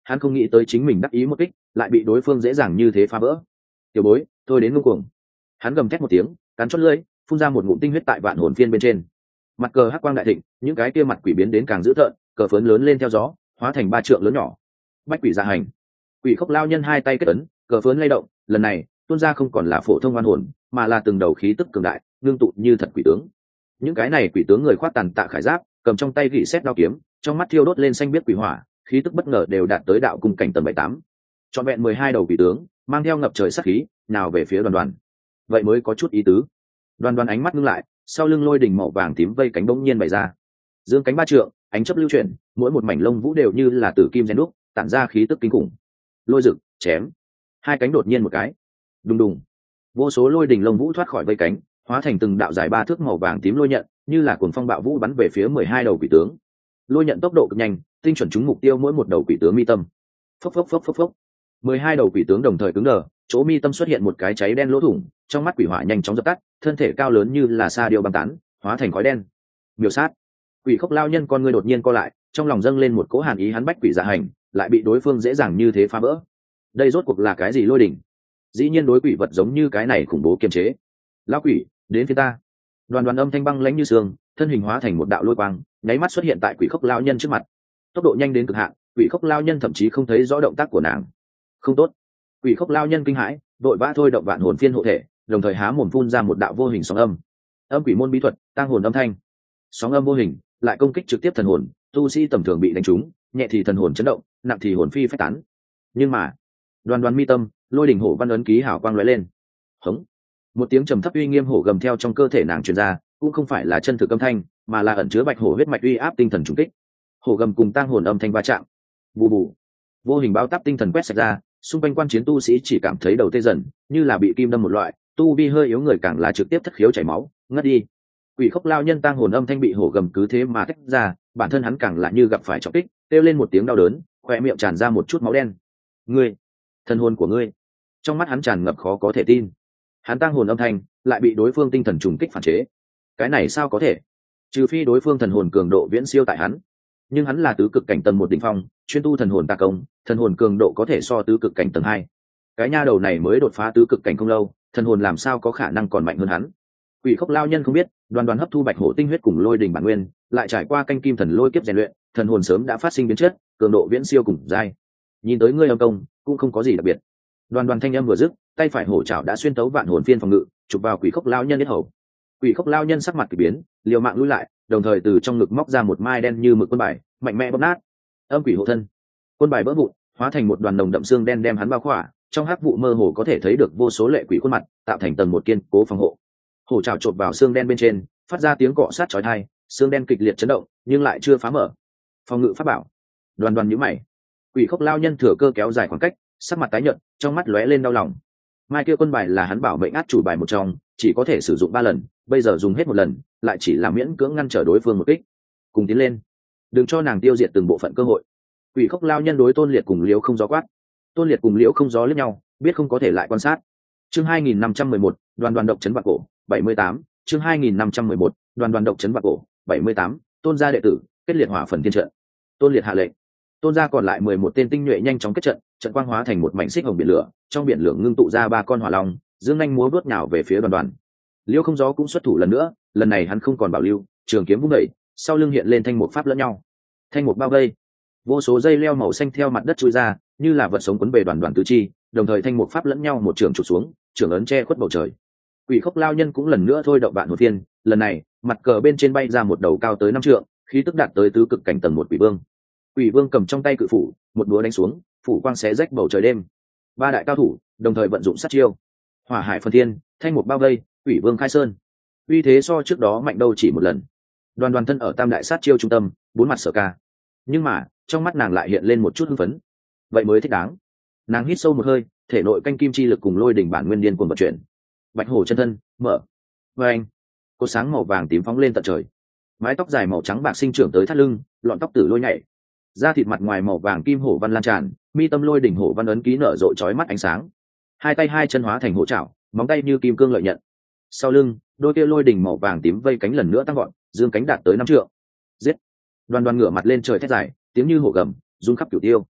hắn không nghĩ tới chính mình đắc ý một kích lại bị đối phương dễ dàng như thế phá vỡ. Tiểu bối, thôi đến ngông cuồng. Hắn gầm thét một tiếng, cắn chót lưỡi, phun ra một ngụm tinh huyết tại vạn hồn phiên bên trên. Mặt cờ hắc quang đại thịnh, những cái kia mặt quỷ biến đến càng dữ tợn, cờ phớn lớn lên theo gió, hóa thành 3 trượng lớn nhỏ. Bách quỷ dạ hành. Quỷ khốc lao nhân hai tay kết ấn, cờ phớn lay động, lần này tuôn ra không còn là phổ thông oan hồn, mà là từng đầu khí tức cường đại, ngưng tụ như thật quỷ tướng. Những cái này quỷ tướng người khoác tàn tạ khải giáp, cầm trong tay gỉ xét đao kiếm, trong mắt thiêu đốt lên xanh biết quỷ hỏa, khí tức bất ngờ đều đạt tới đạo cung cảnh tầng 7-8. Trọn vẹn 12 đầu quỷ tướng, mang theo ngập trời sát khí, nào về phía Đoàn. Vậy mới có chút ý tứ. Đoàn ánh mắt ngưng lại, sau lưng lôi đỉnh màu vàng tím vây cánh bỗng nhiên bày ra. Dương cánh 3 trượng, ánh chớp lưu chuyển, mỗi một mảnh lông vũ đều như là tử kim rèn đúc, tản ra khí tức kinh khủng. Lôi rực, chém. Hai cánh đột nhiên một cái. Đùng đùng. Vô số lôi đỉnh lông vũ thoát khỏi vây cánh, hóa thành từng đạo dài 3 thước màu vàng tím lôi nhận, như là cuồng phong bạo vũ bắn về phía 12 đầu quỷ tướng. Lôi nhận tốc độ cực nhanh, tinh chuẩn trúng mục tiêu mỗi một đầu quỷ tướng mi tâm. Phốc phốc phốc phốc phốc. 12 đầu quỷ tướng đồng thời cứng đờ, chỗ mi tâm xuất hiện một cái cháy đen lỗ thủng, trong mắt quỷ hỏa nhanh chóng dập tắt, thân thể cao lớn như là sa điêu băng tán, hóa thành khói đen. Miểu sát. Quỷ khốc lao nhân con ngươi đột nhiên co lại, trong lòng dâng lên một cỗ hàn ý, hắn bách quỷ dạ hành, lại bị đối phương dễ dàng như thế phá vỡ. Đây rốt cuộc là cái gì lôi đỉnh? Dĩ nhiên đối quỷ vật giống như cái này khủng bố kiềm chế. Lão quỷ, đến phía ta. Đoàn âm thanh băng lãnh như sương, thân hình hóa thành một đạo lôi quang, nháy mắt xuất hiện tại quỷ khốc lao nhân trước mặt. Tốc độ nhanh đến cực hạn, quỷ khốc lao nhân thậm chí không thấy rõ động tác của nàng. Không tốt. Quỷ khốc lao nhân kinh hãi, đội vã thôi động vạn hồn phiên hộ thể, đồng thời há mồm phun ra một đạo vô hình sóng âm. Âm quỷ môn bí thuật, tang hồn âm thanh. Sóng âm vô hình, lại công kích trực tiếp thần hồn, tu sĩ tầm thường bị đánh trúng, nhẹ thì thần hồn chấn động, nặng thì hồn phi phách tán. Nhưng mà, Đoàn mi tâm, lôi đỉnh hổ văn ấn ký hào quang lóe lên. Hống. Một tiếng trầm thấp uy nghiêm hổ gầm theo trong cơ thể nàng truyền ra, cũng không phải là chân thực âm thanh, mà là ẩn chứa bạch hổ huyết mạch uy áp tinh thần trùng kích. Hổ gầm cùng tang hồn âm thanh va chạm. Bù bù. Vô hình báo táp tinh thần quét sạch ra, xung quanh quan chiến tu sĩ chỉ cảm thấy đầu tê dần, như là bị kim đâm một loại, tu vi hơi yếu người càng là trực tiếp thất khiếu chảy máu, ngất đi. Quỷ khốc lao nhân tang hồn âm thanh bị hổ gầm cứ thế mà tách ra, bản thân hắn càng là như gặp phải trọng kích, kêu lên một tiếng đau đớn, khóe miệng tràn ra một chút máu đen. Ngươi, thần hồn của ngươi. Trong mắt hắn tràn ngập khó có thể tin. Hắn tang hồn âm thanh lại bị đối phương tinh thần trùng kích phản chế. Cái này sao có thể? Trừ phi đối phương thần hồn cường độ viễn siêu tại hắn, nhưng hắn là tứ cực cảnh tầng 1 đỉnh phong, chuyên tu thần hồn tà công, thần hồn cường độ có thể so tứ cực cảnh tầng 2. Cái nha đầu này mới đột phá tứ cực cảnh không lâu, thần hồn làm sao có khả năng còn mạnh hơn hắn? Quỷ khốc lao nhân không biết, Đoàn hấp thu bạch hổ tinh huyết cùng lôi đỉnh bản nguyên, lại trải qua canh kim thần lôi kiếp rèn luyện, thần hồn sớm đã phát sinh biến chất, cường độ viễn siêu cùng giai. Nhìn tới ngươi âm công, cũng không có gì đặc biệt. Đoàn thanh âm vừa dứt, tay phải hổ chảo đã xuyên tấu vạn hồn phiên phòng ngự, chụp vào quỷ khốc lao nhân yết hầu. Quỷ khốc lao nhân sắc mặt kỳ biến, liều mạng lùi lại, đồng thời từ trong ngực móc ra một mai đen như mực quân bài, mạnh mẽ bóp nát. Âm quỷ hộ thân. Quân bài vỡ vụn, hóa thành một đoàn nồng đậm xương đen đem hắn bao khỏa, trong hắc vụ mơ hồ có thể thấy được vô số lệ quỷ khuôn mặt, tạo thành tầng một kiên cố phòng hộ. Hổ chảo chộp vào xương đen bên trên, phát ra tiếng cọ sát chói tai, xương đen kịch liệt chấn động, nhưng lại chưa phá mở. Phòng ngự pháp bảo. Đoàn nhíu mày. Quỷ khốc lao nhân thừa cơ kéo dài khoảng cách, sắc mặt tái nhợt, trong mắt lóe lên đau lòng. Mai kia quân bài là hắn bảo mệnh át chủ bài một trong, chỉ có thể sử dụng 3 lần, bây giờ dùng hết một lần, lại chỉ là miễn cưỡng ngăn trở đối phương một kích. Cùng tiến lên, đừng cho nàng tiêu diệt từng bộ phận cơ hội. Quỷ khốc lao nhân đối Tôn Liệt cùng Liễu Không Gió quát. Tôn Liệt cùng Liễu Không Gió liếc nhau, biết không có thể lại quan sát. Chương 2511, đoàn độc chấn vạn cổ, 78. Chương 2511, đoàn độc chấn vạn cổ, 78. Tôn gia đệ tử, kết liệt hỏa phần thiên trận. Tôn Liệt hạ lệnh. Tôn gia còn lại 11 tên tinh nhuệ nhanh chóng kết trận, trận quang hóa thành một mảnh xích hồng biển lửa, trong biển lửa ngưng tụ ra 3 con hỏa long, dương nhanh múa vớt nhào về phía Đoàn. Liễu Không Gió cũng xuất thủ lần nữa, lần này hắn không còn bảo lưu, trường kiếm vung đẩy, sau lưng hiện lên thanh một pháp lẫn nhau. Thanh một bao vây, vô số dây leo màu xanh theo mặt đất chui ra, như là vật sống quấn về đoàn tứ chi, đồng thời thanh một pháp lẫn nhau một trường chụp xuống, trường ấn che khuất bầu trời. Quỷ khốc lao nhân cũng lần nữa thôi động vạn hồn phiên, lần này mặt cờ bên trên bay ra một đầu cao tới 5 trượng, khí tức đạt tới tứ cực cảnh tầng 1 quỷ vương. Quỷ vương cầm trong tay cự phủ, một búa đánh xuống, phủ quang xé rách bầu trời đêm. 3 đại cao thủ đồng thời vận dụng sát chiêu, hỏa hải phân thiên, thanh một bao vây, quỷ vương khai sơn. Uy thế so trước đó mạnh đâu chỉ một lần. Đoàn thân ở tam đại sát chiêu trung tâm, 4 mặt sở ca. Nhưng mà trong mắt nàng lại hiện lên một chút hưng phấn. Vậy mới thích đáng. Nàng hít sâu một hơi, thể nội canh kim chi lực cùng lôi đỉnh bản nguyên điên cuồng vận chuyển. Bạch hổ chân thân mở. Và anh, cột sáng màu vàng tím phóng lên tận trời. Mái tóc dài màu trắng bạc sinh trưởng tới thắt lưng, lọn tóc tử lôi nhảy. Da thịt mặt ngoài màu vàng kim hổ văn lan tràn, mi tâm lôi đỉnh hổ văn ấn ký nở rộ chói mắt ánh sáng. Hai tay hai chân hóa thành hổ chảo, móng tay như kim cương lợi nhận. Sau lưng, đôi kia lôi đỉnh màu vàng tím vây cánh lần nữa tăng gọn, dương cánh đạt tới 5 trượng. Giết! Đoàn ngửa mặt lên trời thét dài, tiếng như hổ gầm, rung khắp cửu tiêu.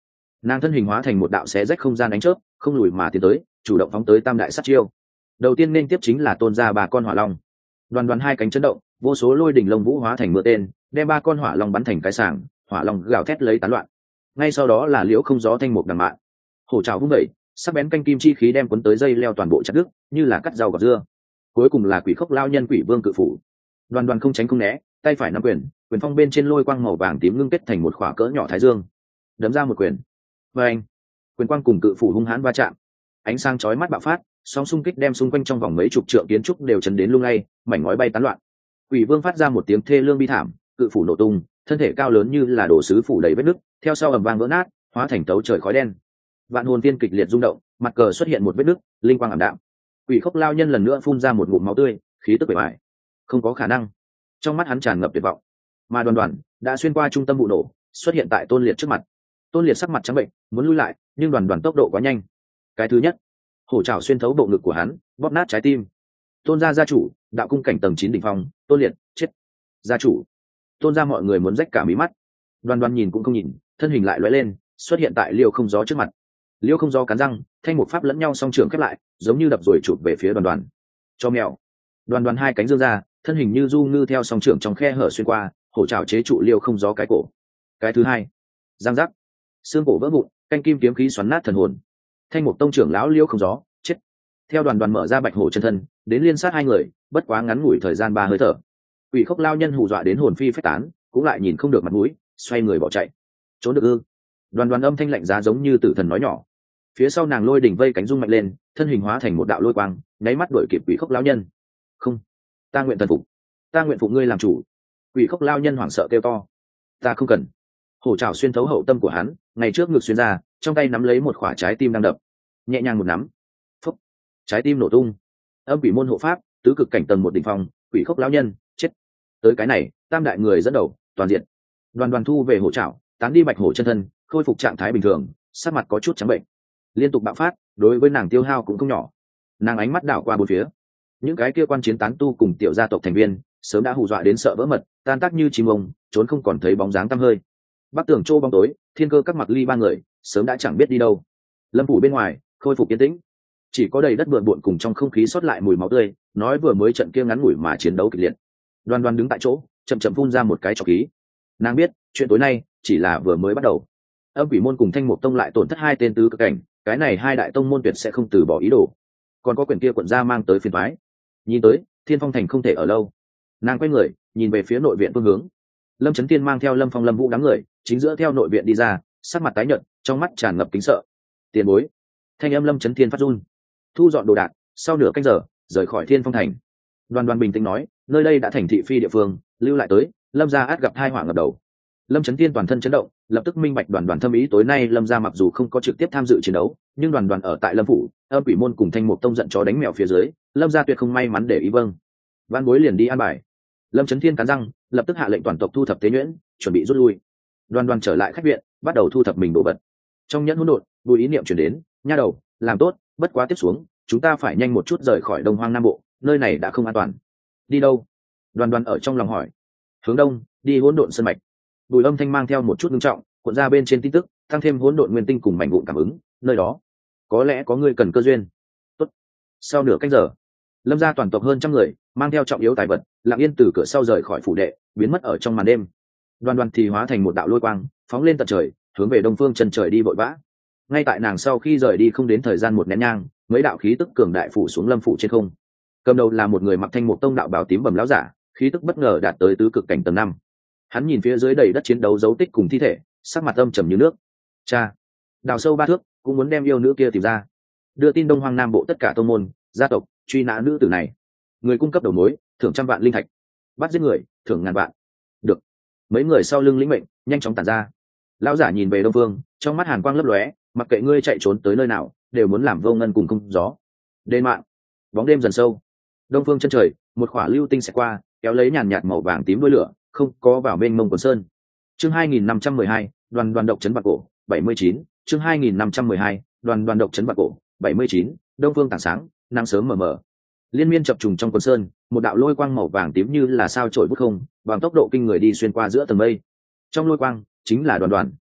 Nàng thân hình hóa thành một đạo xé rách không gian ánh chớp, không lùi mà tiến tới, chủ động phóng tới tam đại sát chiêu. Đầu tiên nên tiếp chính là tôn ra ba con hỏa long. Đoàn đoàn hai cánh chấn động, vô số lôi đỉnh lông vũ hóa thành mưa tên, đem ba con hỏa long bắn thành cái sàng, hỏa long gào thét lấy tán loạn. Ngay sau đó là liễu không gió thanh mục đằng mạn, hổ trào vung vẩy, sắc bén canh kim chi khí đem cuốn tới dây leo toàn bộ chặt đứt, như là cắt rau gọt dưa. Cuối cùng là quỷ khốc lao nhân quỷ vương cự phủ. Đoàn đoàn không tránh không né, tay phải nắm quyền, quyền phong bên trên lôi quang màu vàng tím ngưng kết thành một khỏa cỡ nhỏ thái dương, đấm ra một quyền. Và anh, quyền quang cùng cự phủ hung hãn va chạm, ánh sáng chói mắt bạo phát, sóng xung kích đem xung quanh trong vòng mấy chục trượng kiến trúc đều chấn đến lung lay, mảnh ngói bay tán loạn. Quỷ vương phát ra một tiếng thê lương bi thảm, cự phủ nổ tung, thân thể cao lớn như là đồ sứ phủ đầy vết nứt, theo sau ầm vang vỡ nát, hóa thành tấu trời khói đen. Vạn hồn tiên kịch liệt rung động, mặt cờ xuất hiện một vết nứt, linh quang ảm đạm. Quỷ khốc lao nhân lần nữa phun ra một ngụm máu tươi, khí tức bề bại. Không có khả năng. Trong mắt hắn tràn ngập tuyệt vọng. Mà đoàn đoàn đã xuyên qua trung tâm vụ nổ, xuất hiện tại Tôn Liệt trước mặt. Tôn Liệt sắc mặt trắng bệnh, muốn lui lại, nhưng đoàn đoàn tốc độ quá nhanh. Cái thứ nhất, hổ trảo xuyên thấu bộ ngực của hắn, bóp nát trái tim. Tôn gia gia chủ, đạo cung cảnh tầng 9 đỉnh phong, Tôn Liệt chết. Gia chủ. Tôn gia mọi người muốn rách cả mí mắt. Đoàn đoàn nhìn cũng không nhìn, thân hình lại lóe lên, xuất hiện tại Liêu Không Gió trước mặt. Liêu Không Gió cắn răng, thanh một pháp lẫn nhau song trường khép lại, giống như đập rồi chụp về phía đoàn đoàn. Cho mèo. Đoàn đoàn hai cánh dương ra, thân hình như du ngư theo song trường trong khe hở xuyên qua, hổ trảo chế trụ Liêu Không Gió cái cổ. Cái thứ hai, giang giác, xương cổ vỡ vụn, canh kim kiếm khí xoắn nát thần hồn. Thanh mục tông trưởng lão Liêu Không Gió chết. Theo đoàn đoàn mở ra bạch hổ chân thân, đến liên sát hai người, bất quá ngắn ngủi thời gian 3 hơi thở. Quỷ khốc lao nhân hù dọa đến hồn phi phách tán, cũng lại nhìn không được mặt mũi, xoay người bỏ chạy. Trốn được ư? Đoàn đoàn âm thanh lạnh giá giống như tử thần nói nhỏ. Phía sau nàng lôi đỉnh vây cánh rung mạnh lên, thân hình hóa thành một đạo lôi quang, nháy mắt đuổi kịp quỷ khốc lao nhân. Không, ta nguyện thần phục, ta nguyện phục ngươi làm chủ. Quỷ khốc lao nhân hoảng sợ kêu to. Ta không cần. Hổ trảo xuyên thấu hậu tâm của hắn, ngày trước ngực xuyên ra, trong tay nắm lấy một quả trái tim đang đập, nhẹ nhàng một nắm, phúc, trái tim nổ tung. Âm quỷ môn hộ pháp, tứ cực cảnh tầng 1 đỉnh phong, quỷ khốc lao nhân chết. Tới cái này, tam đại người dẫn đầu, toàn diện. Đoàn đoàn thu về hổ trảo, tán đi bạch hổ chân thân, khôi phục trạng thái bình thường, sắc mặt có chút trắng bệnh, liên tục bạo phát, đối với nàng tiêu hao cũng không nhỏ. Nàng ánh mắt đảo qua bốn phía, những cái kia quan chiến tán tu cùng tiểu gia tộc thành viên sớm đã hù dọa đến sợ vỡ mật, tan tác như chim ông, trốn không còn thấy bóng dáng tăm hơi. Bắc tường châu bóng tối, thiên cơ các mặc ly ba người sớm đã chẳng biết đi đâu. Lâm phủ bên ngoài khôi phục yên tĩnh, chỉ có đầy đất bừa bộn cùng trong không khí sót lại mùi máu tươi, nói vừa mới trận kia ngắn ngủi mà chiến đấu kịch liệt. Đoàn đoàn đứng tại chỗ, chậm chậm phun ra một cái trọc khí. Nàng biết chuyện tối nay chỉ là vừa mới bắt đầu. Âm quỷ môn cùng thanh mục tông lại tổn thất 2 tên tứ cực cảnh, cái này 2 đại tông môn tuyệt sẽ không từ bỏ ý đồ. Còn có quyển kia quận gia mang tới phiền toái. Nhìn tới Thiên Phong thành không thể ở lâu. Nàng quay người nhìn về phía nội viện phương hướng. Lâm Chấn Tiên mang theo Lâm Phong Lâm Vũ đám người chính giữa theo nội viện đi ra, sắc mặt tái nhợt, trong mắt tràn ngập kính sợ. Tiền bối. Thanh âm Lâm Chấn Tiên phát run. Thu dọn đồ đạc, sau nửa canh giờ rời khỏi Thiên Phong thành. Đoàn đoàn bình tĩnh nói, nơi đây đã thành thị phi địa phương, lưu lại tới, Lâm gia át gặp tai họa ngập đầu. Lâm Chấn Tiên toàn thân chấn động, lập tức minh bạch đoàn đoàn thâm ý. Tối nay Lâm gia mặc dù không có trực tiếp tham dự chiến đấu, nhưng đoàn đoàn ở tại Lâm phủ, Âm quỷ môn cùng thanh mục tông giận chó đánh mèo phía dưới, Lâm gia tuyệt không may mắn để ý. Vâng, văn bối liền đi an bài. Lâm Chấn Thiên cắn răng, lập tức hạ lệnh toàn tộc thu thập tế nhuyễn, chuẩn bị rút lui. Đoàn đoàn trở lại khách viện, bắt đầu thu thập mình đồ vật. Trong nhẫn hỗn độn, bùi ý niệm chuyển đến, nha đầu, làm tốt, bất quá tiếp xuống, chúng ta phải nhanh một chút rời khỏi Đông Hoang Nam Bộ, nơi này đã không an toàn. Đi đâu? Đoàn đoàn ở trong lòng hỏi. Hướng đông, đi hỗn độn sơn mạch. Bùi âm thanh mang theo một chút nghiêm trọng, cuộn ra bên trên tin tức, tăng thêm hỗn độn nguyên tinh cùng mảnh vụn cảm ứng, nơi đó có lẽ có người cần cơ duyên. Tốt. Sau nửa canh giờ, Lâm gia toàn tộc hơn 100 người mang theo trọng yếu tài vật, lặng yên từ cửa sau rời khỏi phủ đệ, biến mất ở trong màn đêm. Đoàn đoàn thì hóa thành một đạo lôi quang, phóng lên tận trời, hướng về đông phương chân trời đi vội vã. Ngay tại nàng sau khi rời đi không đến thời gian một nén nhang, mấy đạo khí tức cường đại phủ xuống Lâm phủ trên không. Cầm đầu là một người mặc thanh mục tông đạo bào tím bầm lão giả, khí tức bất ngờ đạt tới tứ cực cảnh tầng 5. Hắn nhìn phía dưới đầy đất chiến đấu dấu tích cùng thi thể, sắc mặt âm trầm như nước. Cha, đào sâu 3 thước, cũng muốn đem yêu nữ kia tìm ra. Đưa tin Đông Hoang Nam Bộ tất cả tông môn, gia tộc, truy nã nữ tử này. Người cung cấp đầu mối, thưởng 100 vạn linh thạch. Bắt giết người, thưởng 1000 vạn. Được. Mấy người sau lưng lĩnh mệnh, nhanh chóng tản ra. Lão giả nhìn về đông phương, trong mắt hàn quang lấp lóe, mặc kệ ngươi chạy trốn tới nơi nào, đều muốn làm vô ngân cùng không gió. Đêm mạng, bóng đêm dần sâu. Đông phương chân trời, một khỏa lưu tinh sẽ qua, kéo lấy nhàn nhạt màu vàng tím đuôi lửa, không có vào bên mông quần sơn. Chương 2512, đoàn đoàn độc trấn bạc cổ, 79. Chương 2512, đoàn đoàn độc trấn bạc cổ, 79. Đông phương tảng sáng, nắng sớm mờ mờ. Liên miên chập trùng trong quần sơn, một đạo lôi quang màu vàng tím như là sao chổi bút không, bằng tốc độ kinh người đi xuyên qua giữa tầng mây. Trong lôi quang chính là đoàn đoàn.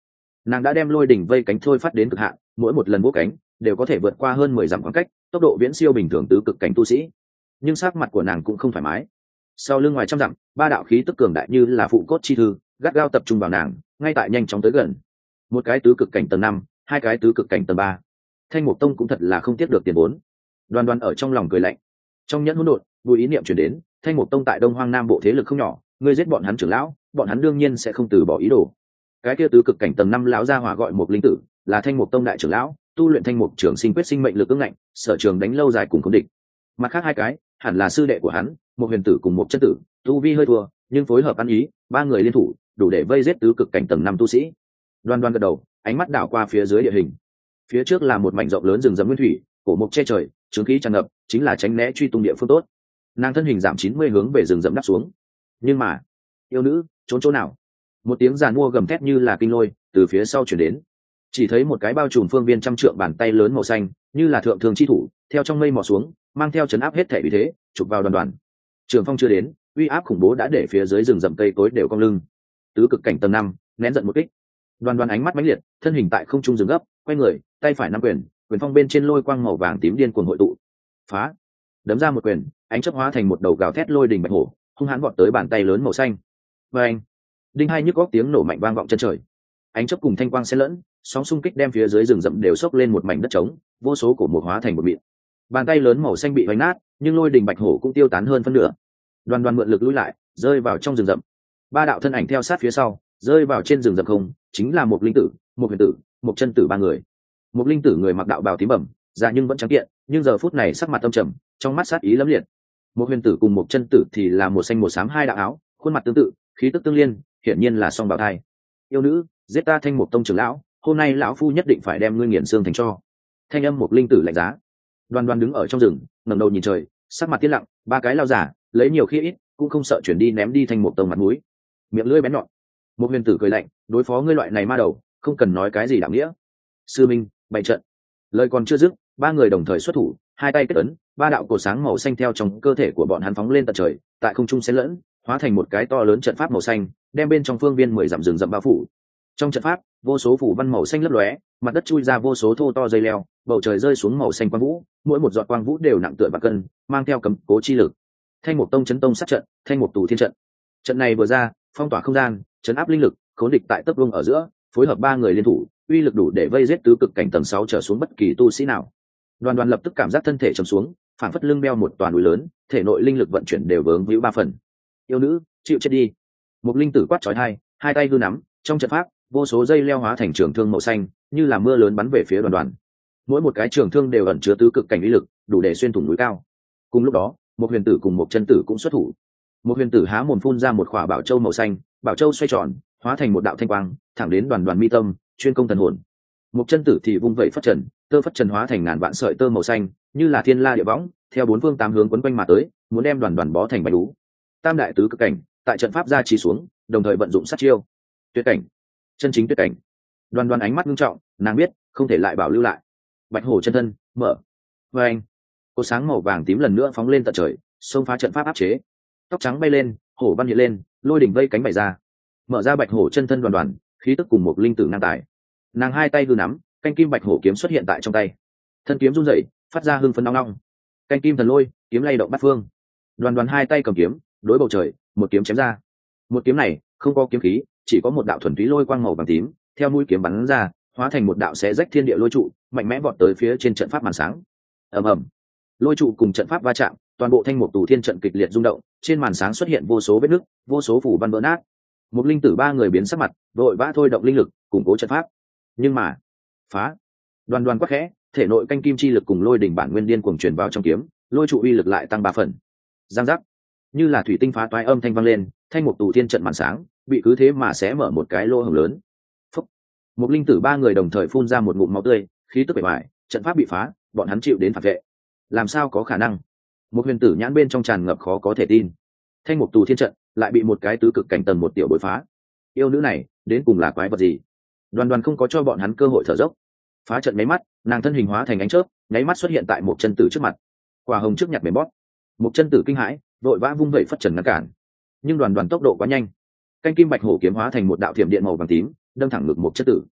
Nàng đã đem lôi đỉnh vây cánh thôi phát đến cực hạn, mỗi một lần vỗ cánh đều có thể vượt qua hơn 10 dặm khoảng cách, tốc độ viễn siêu bình thường tứ cực cảnh tu sĩ. Nhưng sắc mặt của nàng cũng không thoải mái. Sau lưng ngoài trăm dặm, ba đạo khí tức cường đại như là phụ cốt chi thư, gắt gao tập trung vào nàng, ngay tại nhanh chóng tới gần. Một cái tứ cực cảnh tầng 5, hai cái tứ cực cảnh tầng 3. Thanh Mục Tông cũng thật là không tiếc được tiền vốn. Đoan Đoan ở trong lòng cười lạnh. Trong nhẫn hỗn độn, vui ý niệm truyền đến, Thanh Mục Tông tại Đông Hoang Nam bộ thế lực không nhỏ, ngươi giết bọn hắn trưởng lão, bọn hắn đương nhiên sẽ không từ bỏ ý đồ. Cái kia tứ cực cảnh tầng 5 lão gia hỏa gọi một linh tử, là Thanh Mục Tông đại trưởng lão, tu luyện Thanh Mục Trường Sinh quyết sinh mệnh lực ương ngạnh, sở trường đánh lâu dài cùng khống địch. Mặt khác hai cái, hẳn là sư đệ của hắn, một huyền tử cùng một chân tử, tu vi hơi thua, nhưng phối hợp ăn ý, ba người liên thủ, đủ để vây giết tứ cực cảnh tầng 5 tu sĩ. Đoan Đoan gật đầu, ánh mắt đảo qua phía dưới địa hình. Phía trước là một mảnh rộng lớn rừng rậm nguyên thủy, cổ mục che trời, trướng khí tràn ngập, chính là tránh né truy tung địa phương tốt. Nàng thân hình giảm 90 hướng về rừng rậm đáp xuống. Nhưng mà, yêu nữ, trốn chỗ nào? Một tiếng giàn mua gầm thét như là kinh lôi từ phía sau chuyển đến. Chỉ thấy một cái bao trùm phương viên trăm trượng bàn tay lớn màu xanh, như là thượng thường chi thủ, theo trong mây mò xuống, mang theo chấn áp hết thể uy thế, chụp vào Đoàn Đoàn. Trường phong chưa đến, uy áp khủng bố đã để phía dưới rừng rậm cây tối đều cong lưng. Tứ cực cảnh tầng 5, nén giận một kích. Đoàn Đoàn ánh mắt mãnh liệt, thân hình tại không trung dừng gấp, quay người, tay phải nắm quyền, quyền phong bên trên lôi quang màu vàng tím điên cuồng hội tụ. Phá! Đấm ra một quyền, ánh chớp hóa thành một đầu gào thét lôi đình bạch hổ, hung hãn vọt tới bàn tay lớn màu xanh. Và anh, đinh hai nhức góc tiếng nổ mạnh vang vọng chân trời. Ánh chớp cùng thanh quang xen lẫn, sóng xung kích đem phía dưới rừng rậm đều sốc lên một mảnh đất trống, vô số cổ mục hóa thành một mịn. Bàn tay lớn màu xanh bị vánh nát, nhưng lôi đình bạch hổ cũng tiêu tán hơn phân nửa. Đoàn Đoàn mượn lực lùi lại, rơi vào trong rừng rậm. Ba đạo thân ảnh theo sát phía sau, rơi vào trên rừng rậm không, chính là một linh tử, một huyền tử, một chân tử ba người. Một linh tử người mặc đạo bào tím bẩm, già nhưng vẫn trắng kiện, nhưng giờ phút này sắc mặt âm trầm, trong mắt sát ý lẫm liệt. Một huyền tử cùng một chân tử thì là một xanh một xám hai đạo áo, khuôn mặt tương tự, khí tức tương liên, hiển nhiên là song bào thai. Yêu nữ, giết ta Thanh Mục Tông trưởng lão, hôm nay lão phu nhất định phải đem ngươi nghiền xương thành tro. Thanh âm một linh tử lạnh giá. Đoàn Đoàn đứng ở trong rừng, ngẩng đầu nhìn trời, sắc mặt tiết lặng, ba cái lao giả, lấy nhiều khi ít, cũng không sợ chuyển đi ném đi Thanh Mục Tông mặt mũi. Miệng lưỡi bén nhọn. Một huyền tử cười lạnh, đối phó ngươi loại này ma đầu, không cần nói cái gì đạo nghĩa. Sư minh, bày trận. Lời còn chưa dứt, ba người đồng thời xuất thủ, hai tay kết ấn, ba đạo cột sáng màu xanh theo trong cơ thể của bọn hắn phóng lên tận trời, tại không trung xen lẫn, hóa thành một cái to lớn trận pháp màu xanh, đem bên trong phương viên 10 dặm rừng rậm bao phủ. Trong trận pháp, vô số phủ văn màu xanh lấp lóe, mặt đất chui ra vô số thô to dây leo, bầu trời rơi xuống màu xanh quang vũ, mỗi một giọt quang vũ đều nặng tựa bạc cân, mang theo cấm cố chi lực. Thanh Mục Tông chấn tông sát trận, Thanh Mục tù thiên trận. Trận này vừa ra, phong tỏa không gian, chấn áp linh lực, khốn địch tại tấp vương ở giữa, phối hợp ba người liên thủ, uy lực đủ để vây giết tứ cực cảnh tầng 6 trở xuống bất kỳ tu sĩ nào. Đoàn Đoàn lập tức cảm giác thân thể trầm xuống, phản phất lưng đeo một toàn núi lớn, thể nội linh lực vận chuyển đều vướng víu ba phần. Yêu nữ, chịu chết đi. Một linh tử quát chói tai, hai tay hư nắm, trong trận pháp, vô số dây leo hóa thành trường thương màu xanh, như là mưa lớn bắn về phía Đoàn Đoàn. Mỗi một cái trường thương đều ẩn chứa tứ cực cảnh uy lực, đủ để xuyên thủng núi cao. Cùng lúc đó, một huyền tử cùng một chân tử cũng xuất thủ. Một huyền tử há mồm phun ra một quả bảo châu màu xanh, bảo châu xoay tròn, hóa thành một đạo thanh quang, thẳng đến Đoàn Đoàn mi tâm, chuyên công thần hồn. Một chân tử thì vung vẩy phất trần, tơ phất trần hóa thành ngàn vạn sợi tơ màu xanh, như là thiên la địa võng, theo bốn phương tám hướng quấn quanh mà tới, muốn đem Đoàn Đoàn bó thành bánh đú. Tam đại tứ cực cảnh, tại trận pháp gia trì xuống, đồng thời vận dụng sát chiêu. Tuyệt cảnh, chân chính tuyệt cảnh. Đoàn Đoàn ánh mắt nghiêm trọng, nàng biết, không thể lại bảo lưu lại. Bạch hổ chân thân, mở. Và anh, cột sáng màu vàng tím lần nữa phóng lên tận trời, xông phá trận pháp áp chế. Tóc trắng bay lên, hổ văn hiện lên, lôi đỉnh vây cánh bày ra. Mở ra bạch hổ chân thân Đoàn Đoàn, khí tức cùng một linh tử ngang tài. Nàng hai tay hư nắm, canh kim bạch hổ kiếm xuất hiện tại trong tay. Thân kiếm run rẩy, phát ra hương phấn nóng nóng. Canh kim thần lôi, kiếm lay động bát phương. Đoàn Đoàn hai tay cầm kiếm, đối bầu trời, một kiếm chém ra. Một kiếm này không có kiếm khí, chỉ có một đạo thuần túy lôi quang màu vàng tím, theo mũi kiếm bắn ra, hóa thành một đạo xé rách thiên địa lôi trụ, mạnh mẽ vọt tới phía trên trận pháp màn sáng. Ầm ầm, lôi trụ cùng trận pháp va chạm, toàn bộ Thanh Mục tù thiên trận kịch liệt rung động, trên màn sáng xuất hiện vô số vết nứt, vô số phủ văn vỡ nát. Một linh tử ba người biến sắc mặt, vội vã thôi động linh lực, củng cố trận pháp. Nhưng mà, phá! Đoàn Đoàn quắc khẽ, thể nội canh kim chi lực cùng lôi đỉnh bản nguyên điên cuồng truyền vào trong kiếm, lôi trụ uy lực lại tăng 3 phần. Giang giác, như là thủy tinh phá toái âm thanh vang lên, Thanh Mục tù thiên trận màn sáng bị cứ thế mà xé mở một cái lỗ hổng lớn. Phúc! Một linh tử ba người đồng thời phun ra một ngụm máu tươi, khí tức bề ngoài, trận pháp bị phá, bọn hắn chịu đến phản vệ. Làm sao có khả năng? Một huyền tử nhãn bên trong tràn ngập khó có thể tin. Thanh Mục tù thiên trận lại bị một cái tứ cực cảnh tầng một tiểu bối phá. Yêu nữ này đến cùng là quái vật gì? Đoàn Đoàn không có cho bọn hắn cơ hội thở dốc. Phá trận nháy mắt, nàng thân hình hóa thành ánh chớp, nháy mắt xuất hiện tại một chân tử trước mặt. Quả hồng trước nhặt mềm bóp. Một chân tử kinh hãi, vội vã vung vẩy phất trần ngăn cản. Nhưng Đoàn Đoàn tốc độ quá nhanh, canh kim bạch hổ kiếm hóa thành một đạo thiểm điện màu vàng tím, đâm thẳng ngực một chân tử.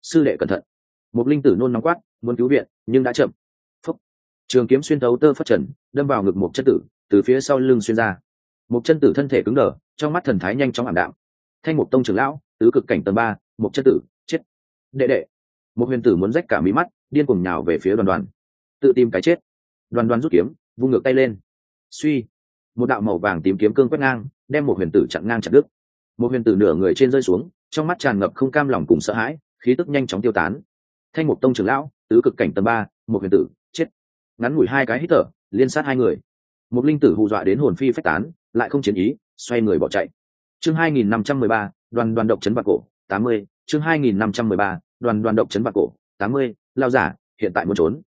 sư đệ cẩn thận. Một linh tử nôn nóng quát, muốn cứu viện nhưng đã chậm. Phúc. Trường kiếm xuyên thấu tơ phất trần, đâm vào ngực một chân tử, từ phía sau lưng xuyên ra. Một chân tử thân thể cứng đờ, trong mắt thần thái nhanh chóng ảm đạm. Thanh Mục tông trưởng lão, tứ cực cảnh tầng 3, một chân tử, chết. Đệ đệ. Một huyền tử muốn rách cả mí mắt, điên cuồng nhào về phía Đoàn Đoàn. Tự tìm cái chết. Đoàn Đoàn rút kiếm, vung ngược tay lên. Suy. Một đạo màu vàng tím kiếm cương quét ngang, đem một huyền tử chặn ngang chặt đứt. Một huyền tử nửa người trên rơi xuống, trong mắt tràn ngập không cam lòng cùng sợ hãi, khí tức nhanh chóng tiêu tán. Thanh Mục tông trưởng lão, tứ cực cảnh tầng 3, một huyền tử, chết. Ngắn ngủi hai cái hít thở, liên sát hai người. Một linh tử hù dọa đến hồn phi phách tán, lại không chiến ý, xoay người bỏ chạy. Chương 2513, Đoàn Đoàn độc chấn vạn cổ, 80, chương 2513, Đoàn Đoàn độc chấn vạn cổ, 80, lao giả, hiện tại muốn trốn.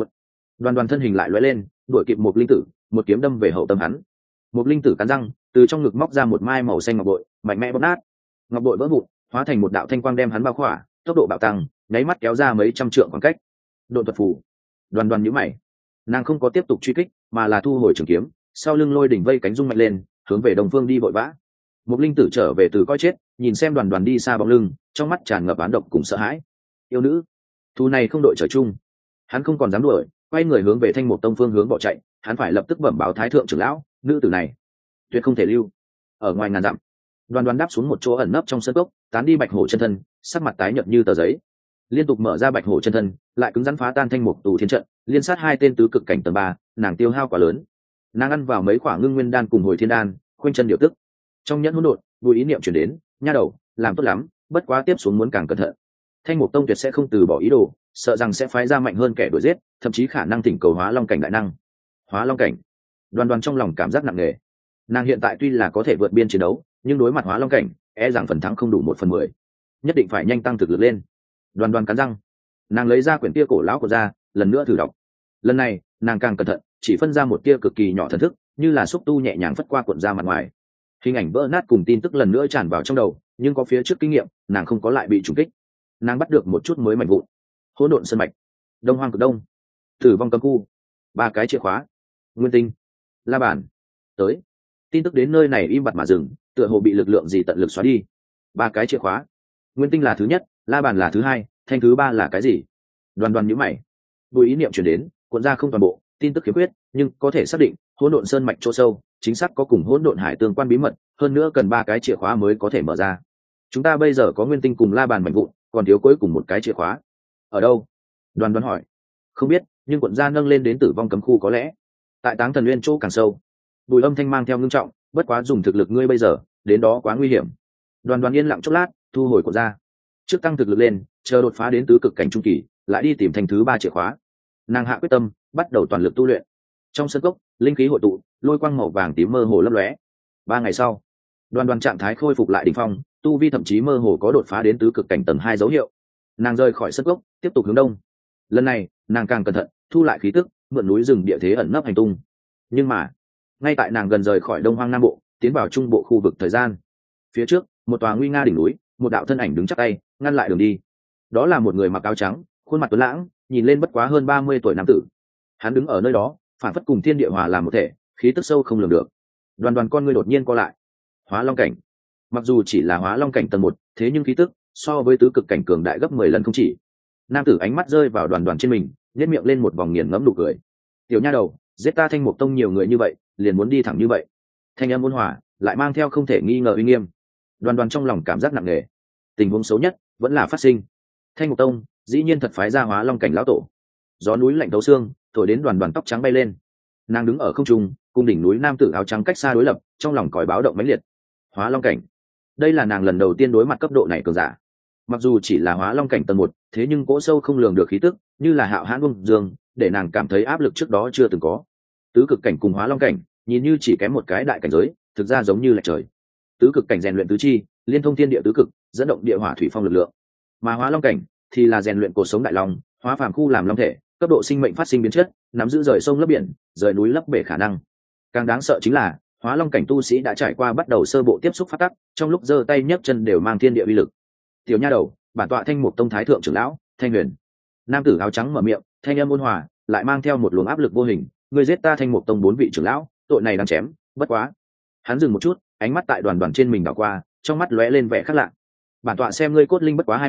Đoàn Đoàn thân hình lại lóe lên, đuổi kịp một linh tử, một kiếm đâm về hậu tâm hắn. Một linh tử cắn răng, từ trong ngực móc ra một mai màu xanh ngọc bội, mạnh mẽ bóp nát. Ngọc bội vỡ vụn, hóa thành một đạo thanh quang đem hắn bao khỏa, tốc độ bạo tăng, nháy mắt kéo ra mấy trăm trượng khoảng cách. Độn thuật phù. Đoàn Đoàn nhíu mày. Nàng không có tiếp tục truy kích, mà là thu hồi trường kiếm, sau lưng lôi đỉnh vây cánh rung mạnh lên, hướng về đồng phương đi vội vã. Một linh tử trở về từ coi chết, nhìn xem Đoàn Đoàn đi xa bóng lưng, trong mắt tràn ngập oán độc cùng sợ hãi. Yêu nữ, thù này không đội trời chung. Hắn không còn dám đuổi, quay người hướng về Thanh Mục tông phương hướng bỏ chạy. Hắn phải lập tức bẩm báo thái thượng trưởng lão, nữ tử này tuyệt không thể lưu. Ở ngoài ngàn dặm, Đoàn Đoàn đáp xuống một chỗ ẩn nấp trong sân cốc, tán đi bạch hổ chân thân, sắc mặt tái nhợt như tờ giấy, liên tục mở ra bạch hổ chân thân, lại cứng rắn phá tan Thanh Mục tù thiên trận, liên sát hai tên tứ cực cảnh tầng 3, nàng tiêu hao quá lớn. Nàng ăn vào mấy quả ngưng nguyên đan cùng hồi thiên đan, khoanh chân điều tức. Trong nhẫn hỗn độn, bùi ý niệm chuyển đến, nha đầu, làm tốt lắm, bất quá tiếp xuống muốn càng cẩn thận. Thanh Mục tông tuyệt sẽ không từ bỏ ý đồ, sợ rằng sẽ phái ra mạnh hơn kẻ đuổi giết, thậm chí khả năng thỉnh cầu hóa long cảnh đại năng. Hóa long cảnh. Đoàn Đoàn trong lòng cảm giác nặng nề. Nàng hiện tại tuy là có thể vượt biên chiến đấu, nhưng đối mặt hóa long cảnh, e rằng phần thắng không đủ 1/10. Nhất định phải nhanh tăng thực lực lên. Đoàn Đoàn cắn răng, nàng lấy ra quyển kia cổ lão của ra, lần nữa thử đọc. Lần này, nàng càng cẩn thận, chỉ phân ra một tia cực kỳ nhỏ thần thức, như là xúc tu nhẹ nhàng phất qua cuộn ra mặt ngoài. Hình ảnh vỡ nát cùng tin tức lần nữa tràn vào trong đầu, nhưng có phía trước kinh nghiệm, nàng không có lại bị trùng kích. Nàng bắt được một chút mới mạnh vụn. Hỗn độn sơn mạch, Đông Hoang Cực Đông, Tử vong cấm khu, 3 cái chìa khóa, Nguyên Tinh, La Bàn. Tới. Tin tức đến nơi này im bặt mà dừng, tựa hồ bị lực lượng gì tận lực xóa đi. 3 cái chìa khóa, Nguyên Tinh là thứ nhất, La Bàn là thứ hai, thanh thứ ba là cái gì? Đoàn Đoàn nhíu mày. Bùi ý niệm truyền đến, cuộn ra không toàn bộ, tin tức khiếm khuyết, nhưng có thể xác định, hỗn độn sơn mạch chỗ sâu, chính xác có cùng hỗn độn hải tương quan bí mật, hơn nữa cần 3 cái chìa khóa mới có thể mở ra. Chúng ta bây giờ có Nguyên Tinh cùng La Bàn mạnh vụn, còn thiếu cuối cùng một cái chìa khóa. Ở đâu? Đoàn Đoàn hỏi. Không biết, nhưng cuộn ra nâng lên đến tử vong cấm khu có lẽ. Tại Táng Thần Nguyên chỗ càng sâu. Bùi âm thanh mang theo ngưng trọng, bất quá dùng thực lực ngươi bây giờ, đến đó quá nguy hiểm. Đoàn Đoàn yên lặng chốc lát, thu hồi cuộn ra. Trước tăng thực lực lên, chờ đột phá đến tứ cực cảnh trung kỳ, lại đi tìm thành thứ 3 chìa khóa. Nàng hạ quyết tâm, bắt đầu toàn lực tu luyện. Trong sân cốc, linh khí hội tụ, lôi quang màu vàng tím mơ hồ lấp lóe. 3 ngày sau, Đoàn Đoàn trạng thái khôi phục lại đỉnh phong, tu vi thậm chí mơ hồ có đột phá đến tứ cực cảnh tầng 2 dấu hiệu. Nàng rời khỏi sân cốc, tiếp tục hướng đông. Lần này, nàng càng cẩn thận, thu lại khí tức, mượn núi rừng địa thế ẩn nấp hành tung. Nhưng mà, ngay tại nàng gần rời khỏi Đông Hoang Nam Bộ, tiến vào trung bộ khu vực thời gian, phía trước, một tòa nguy nga đỉnh núi, một đạo thân ảnh đứng chắp tay, ngăn lại đường đi. Đó là một người mặc áo trắng, khuôn mặt tuấn lãng, nhìn lên bất quá hơn 30 tuổi nam tử. Hắn đứng ở nơi đó, phản phất cùng thiên địa hòa làm một thể, khí tức sâu không lường được. Đoàn Đoàn con ngươi đột nhiên co lại. Hóa long cảnh. Mặc dù chỉ là hóa long cảnh tầng 1, thế nhưng khí tức so với tứ cực cảnh cường đại gấp 10 lần không chỉ. Nam tử ánh mắt rơi vào Đoàn Đoàn trên mình, nhếch miệng lên một vòng nghiền ngẫm nụ cười. Tiểu nha đầu, giết ta Thanh Mục tông nhiều người như vậy, liền muốn đi thẳng như vậy. Thanh âm ôn hòa, lại mang theo không thể nghi ngờ uy nghiêm. Đoàn Đoàn trong lòng cảm giác nặng nề. Tình huống xấu nhất vẫn là phát sinh. Thanh Mục tông dĩ nhiên thật phái ra hóa long cảnh lão tổ. Gió núi lạnh thấu xương, thổi đến Đoàn Đoàn tóc trắng bay lên. Nàng đứng ở không trung, cùng đỉnh núi nam tử áo trắng cách xa đối lập, trong lòng còi báo động mãnh liệt. Hóa long cảnh, đây là nàng lần đầu tiên đối mặt cấp độ này cường giả. Mặc dù chỉ là hóa long cảnh tầng 1, thế nhưng cỗ sâu không lường được khí tức, như là hạo hãn bông dương, để nàng cảm thấy áp lực trước đó chưa từng có. Tứ cực cảnh cùng hóa long cảnh, nhìn như chỉ kém một cái đại cảnh giới, thực ra giống như lệch trời. Tứ cực cảnh rèn luyện tứ chi, liên thông thiên địa tứ cực, dẫn động địa hỏa thủy phong lực lượng. Mà hóa long cảnh thì là rèn luyện cột sống đại long, hóa phàm khu làm long thể, cấp độ sinh mệnh phát sinh biến chất, nắm giữ rời sông lấp biển, rời núi lấp bể khả năng. Càng đáng sợ chính là, hóa long cảnh tu sĩ đã trải qua bắt đầu sơ bộ tiếp xúc phát tắc, trong lúc giơ tay nhấc chân đều mang thiên địa uy lực. Tiểu nha đầu, bản tọa Thanh Mục tông thái thượng trưởng lão Thanh Huyền. Nam tử áo trắng mở miệng, thanh âm ôn hòa, lại mang theo một luồng áp lực vô hình. Người giết ta Thanh Mục tông 4 vị trưởng lão, tội này đáng chém, bất quá. Hắn dừng một chút, ánh mắt tại Đoàn Đoàn trên mình đảo qua, trong mắt lóe lên vẻ khác lạ. Bản tọa xem ngươi cốt linh bất quá 20,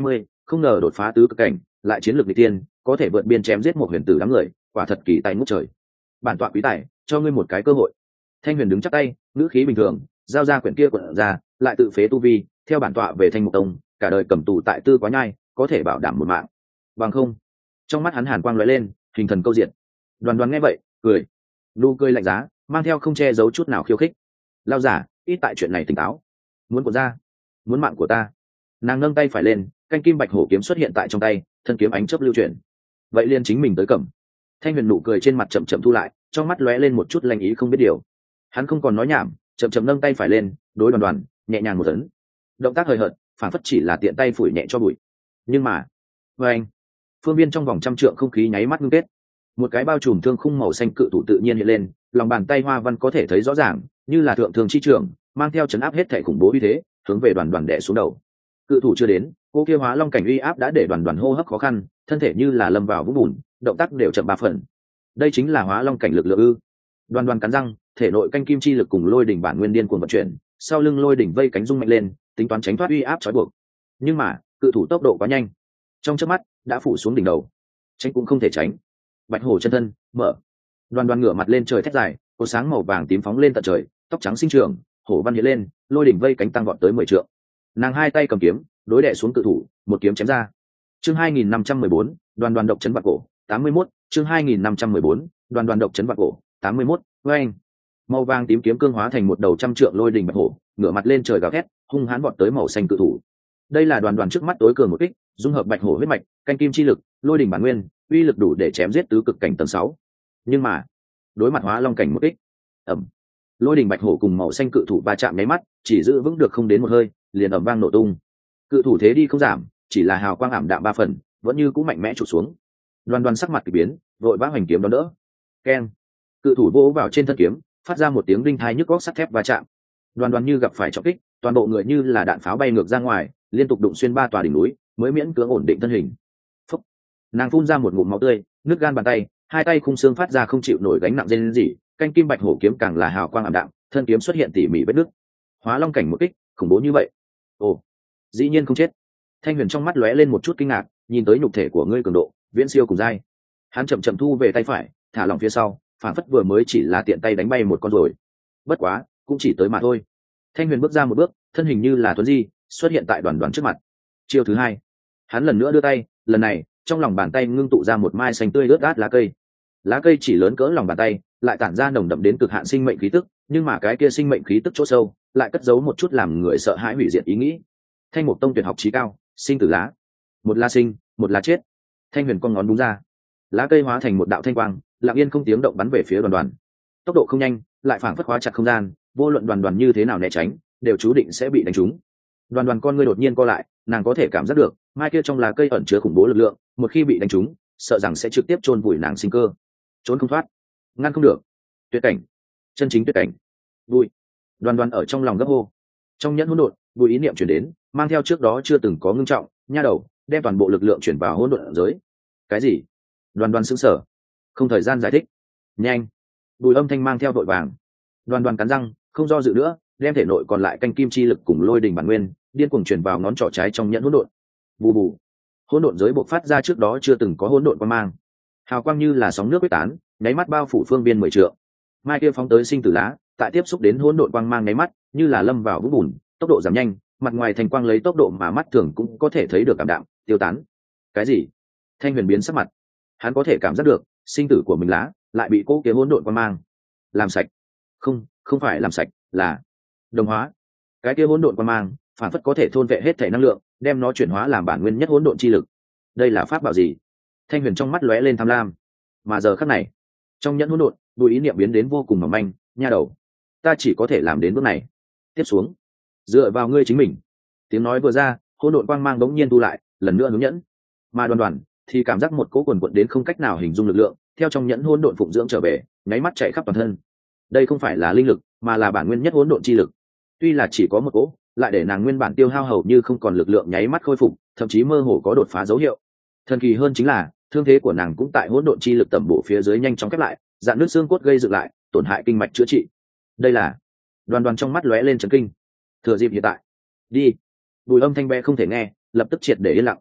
không ngờ đột phá tứ cực cảnh, lại chiến lược vị tiên, có thể vượt biên chém giết một huyền tử đám người, quả thật kỳ tài ngút trời. Bản tọa quý tài, cho ngươi một cái cơ hội. Thanh Huyền đứng chắp tay, ngữ khí bình thường, giao ra quyển kia quận ra, lại tự phế tu vi, theo bản tọa về Thanh Mục Tông, cả đời cầm tù tại Tư Quá Nhai, có thể bảo đảm một mạng. Bằng không? Trong mắt hắn hàn quang lóe lên, hình thần câu diện. Đoàn nghe vậy, cười, nụ cười lạnh giá, mang theo không che giấu chút nào khiêu khích. Lao giả, ít tại chuyện này tỉnh táo. Muốn của ra, muốn mạng của ta. Nàng nâng tay phải lên, canh kim bạch hổ kiếm xuất hiện tại trong tay, thân kiếm ánh chớp lưu chuyển. Vậy liền chính mình tới cầm. Thanh Huyền nụ cười trên mặt chậm chậm thu lại, trong mắt lóe lên một chút lanh ý không biết điều. Hắn không còn nói nhảm, chậm chậm nâng tay phải lên, đối Đoàn nhẹ nhàng một ấn. Động tác hời hợt, phản phất chỉ là tiện tay phủi nhẹ cho bụi. Nhưng mà, với anh, phương viên trong vòng trăm trượng không khí nháy mắt ngưng kết. Một cái bao trùm thương khung màu xanh cự thủ tự nhiên hiện lên, lòng bàn tay hoa văn có thể thấy rõ ràng, như là thượng thường chi trưởng, mang theo chấn áp hết thể khủng bố uy thế, hướng về Đoàn đè xuống đầu. Cự thủ chưa đến, cô kia hóa long cảnh uy áp đã để Đoàn hô hấp khó khăn, thân thể như là lâm vào vũng bùn, động tác đều chậm 3 phần. Đây chính là hóa long cảnh lực lượng ư? Đoàn cắn răng, thể nội canh kim chi lực cùng lôi đỉnh bản nguyên điên cuồng vận chuyển, sau lưng lôi đỉnh vây cánh rung mạnh lên, tính toán tránh thoát uy áp trói buộc. Nhưng mà, cự thủ tốc độ quá nhanh, trong chớp mắt đã phủ xuống đỉnh đầu, tránh cũng không thể tránh. Bạch hổ chân thân mở. Đoàn ngửa mặt lên trời thét dài, có sáng màu vàng tím phóng lên tận trời, tóc trắng sinh trưởng, hổ văn hiện lên, lôi đỉnh vây cánh tăng vọt tới 10 trượng. Nàng hai tay cầm kiếm, đối đè xuống cự thủ, một kiếm chém ra. Chương 2514, Đoàn độc chấn vạn cổ, 81, chương 2514, Đoàn độc chấn vạn cổ, 81, oeng. Màu vàng tím kiếm cương hóa thành một đầu trăm trượng lôi đỉnh bạch hổ, ngửa mặt lên trời gào thét, hung hãn vọt tới màu xanh cự thủ. Đây là Đoàn trước mắt tối cường một kích, dung hợp bạch hổ huyết mạch, canh kim chi lực, lôi đỉnh bản nguyên, uy lực đủ để chém giết tứ cực cảnh tầng 6. Nhưng mà, đối mặt hóa long cảnh một kích, ầm, lôi đỉnh bạch hổ cùng màu xanh cự thủ va chạm nháy mắt, chỉ giữ vững được không đến một hơi, liền ầm vang nổ tung. Cự thủ thế đi không giảm, chỉ là hào quang ảm đạm 3 phần, vẫn như cũ mạnh mẽ trụ xuống. Đoàn sắc mặt kỳ biến, vội vã hoành kiếm đón đỡ. Keng, cự thủ vỗ vào trên thân kiếm, phát ra một tiếng đinh tai nhức óc sắt thép va chạm. Đoàn như gặp phải trọng kích, toàn bộ người như là đạn pháo bay ngược ra ngoài, liên tục đụng xuyên 3 tòa đỉnh núi, mới miễn cưỡng ổn định thân hình. Phúc. Nàng phun ra một ngụm máu tươi, nứt gan bàn tay, hai tay khung xương phát ra không chịu nổi gánh nặng rên rỉ, canh kim bạch hổ kiếm càng là hào quang ảm đạm, thân kiếm xuất hiện tỉ mỉ vết nứt. Hóa long cảnh một kích, khủng bố như vậy. Ồ, dĩ nhiên không chết. Thanh Huyền trong mắt lóe lên một chút kinh ngạc, nhìn tới nhục thể của ngươi cường độ, viễn siêu cùng giai. Hắn chậm chậm thu về tay phải, thả lỏng phía sau, phản phất vừa mới chỉ là tiện tay đánh bay một con rồi. Bất quá, cũng chỉ tới mà thôi. Thanh Huyền bước ra một bước, thân hình như là tuấn di, xuất hiện tại Đoàn trước mặt. Chiêu thứ hai, hắn lần nữa đưa tay, lần này, trong lòng bàn tay ngưng tụ ra một mai xanh tươi ướt át lá cây. Lá cây chỉ lớn cỡ lòng bàn tay, lại tản ra nồng đậm đến cực hạn sinh mệnh khí tức, nhưng mà cái kia sinh mệnh khí tức chỗ sâu, lại cất giấu một chút làm người sợ hãi hủy diệt ý nghĩ. Thanh Mục Tông tuyệt học chí cao, sinh tử lá, một lá sinh, một lá chết. Thanh Huyền con ngón đúng ra, lá cây hóa thành một đạo thanh quang, lặng yên không tiếng động bắn về phía Đoàn. Tốc độ không nhanh, lại phảng phất khóa chặt không gian, vô luận Đoàn như thế nào né tránh, đều chú định sẽ bị đánh trúng. Đoàn con ngươi đột nhiên co lại, nàng có thể cảm giác được, mai kia trong lá cây ẩn chứa khủng bố lực lượng, một khi bị đánh trúng, sợ rằng sẽ trực tiếp chôn vùi nàng sinh cơ. Trốn không thoát, ngăn không được. Tuyệt cảnh, chân chính tuyệt cảnh. Vui. Đoàn ở trong lòng gấp hô. Trong nhẫn hỗn độn, vui ý niệm chuyển đến, mang theo trước đó chưa từng có ngưng trọng, nha đầu, đem toàn bộ lực lượng chuyển vào hỗn độn giới. Cái gì? Đoàn sững sờ, không thời gian giải thích. Nhanh. Bùi âm thanh mang theo vội vàng. Đoàn cắn răng, không do dự nữa, đem thể nội còn lại canh kim chi lực cùng lôi đình bản nguyên, điên cuồng truyền vào ngón trỏ trái trong nhẫn hỗn độn. Bù bù. Hỗn độn giới bộc phát ra trước đó chưa từng có hỗn độn quang mang. Hào quang như là sóng nước quyết tán, nháy mắt bao phủ phương biên 10 trượng. Mai kia phóng tới sinh tử lá, tại tiếp xúc đến hỗn độn quang mang nháy mắt, như là lâm vào vũng bùn, tốc độ giảm nhanh, mặt ngoài thành quang lấy tốc độ mà mắt thường cũng có thể thấy được cảm đạm, tiêu tán. Cái gì? Thanh Huyền biến sắc mặt. Hắn có thể cảm giác được, sinh tử của mình lá lại bị cố kia hỗn độn quang mang làm sạch. Không phải làm sạch, là đồng hóa. Cái kia hỗn độn quang mang, phản phất có thể thôn vệ hết thể năng lượng, đem nó chuyển hóa làm bản nguyên nhất hỗn độn chi lực. Đây là pháp bảo gì? Thanh Huyền trong mắt lóe lên tham lam. Mà giờ khắc này, trong nhẫn hỗn độn, Bùi ý niệm biến đến vô cùng mỏng manh, nha đầu, ta chỉ có thể làm đến bước này. Tiếp xuống, dựa vào ngươi chính mình. Tiếng nói vừa ra, hỗn độn quang mang bỗng nhiên thu lại, lần nữa hướng nhẫn. Mà Đoàn thì cảm giác một cỗ quần quật đến không cách nào hình dung lực lượng, theo trong nhẫn hỗn độn phụng dưỡng trở về, nháy mắt chạy khắp toàn thân. Đây không phải là linh lực, mà là bản nguyên nhất hỗn độn chi lực. Tuy là chỉ có một cỗ, lại để nàng nguyên bản tiêu hao hầu như không còn lực lượng nháy mắt khôi phục, thậm chí mơ hồ có đột phá dấu hiệu. Thần kỳ hơn chính là, thương thế của nàng cũng tại hỗn độn chi lực tẩm bổ phía dưới nhanh chóng khép lại, dạn nước xương cốt gây dựng lại, tổn hại kinh mạch chữa trị. Đây là Đoàn trong mắt lóe lên chấn kinh. Thừa dịp hiện tại, đi. Bùi âm thanh bé không thể nghe, lập tức triệt để yên lặng.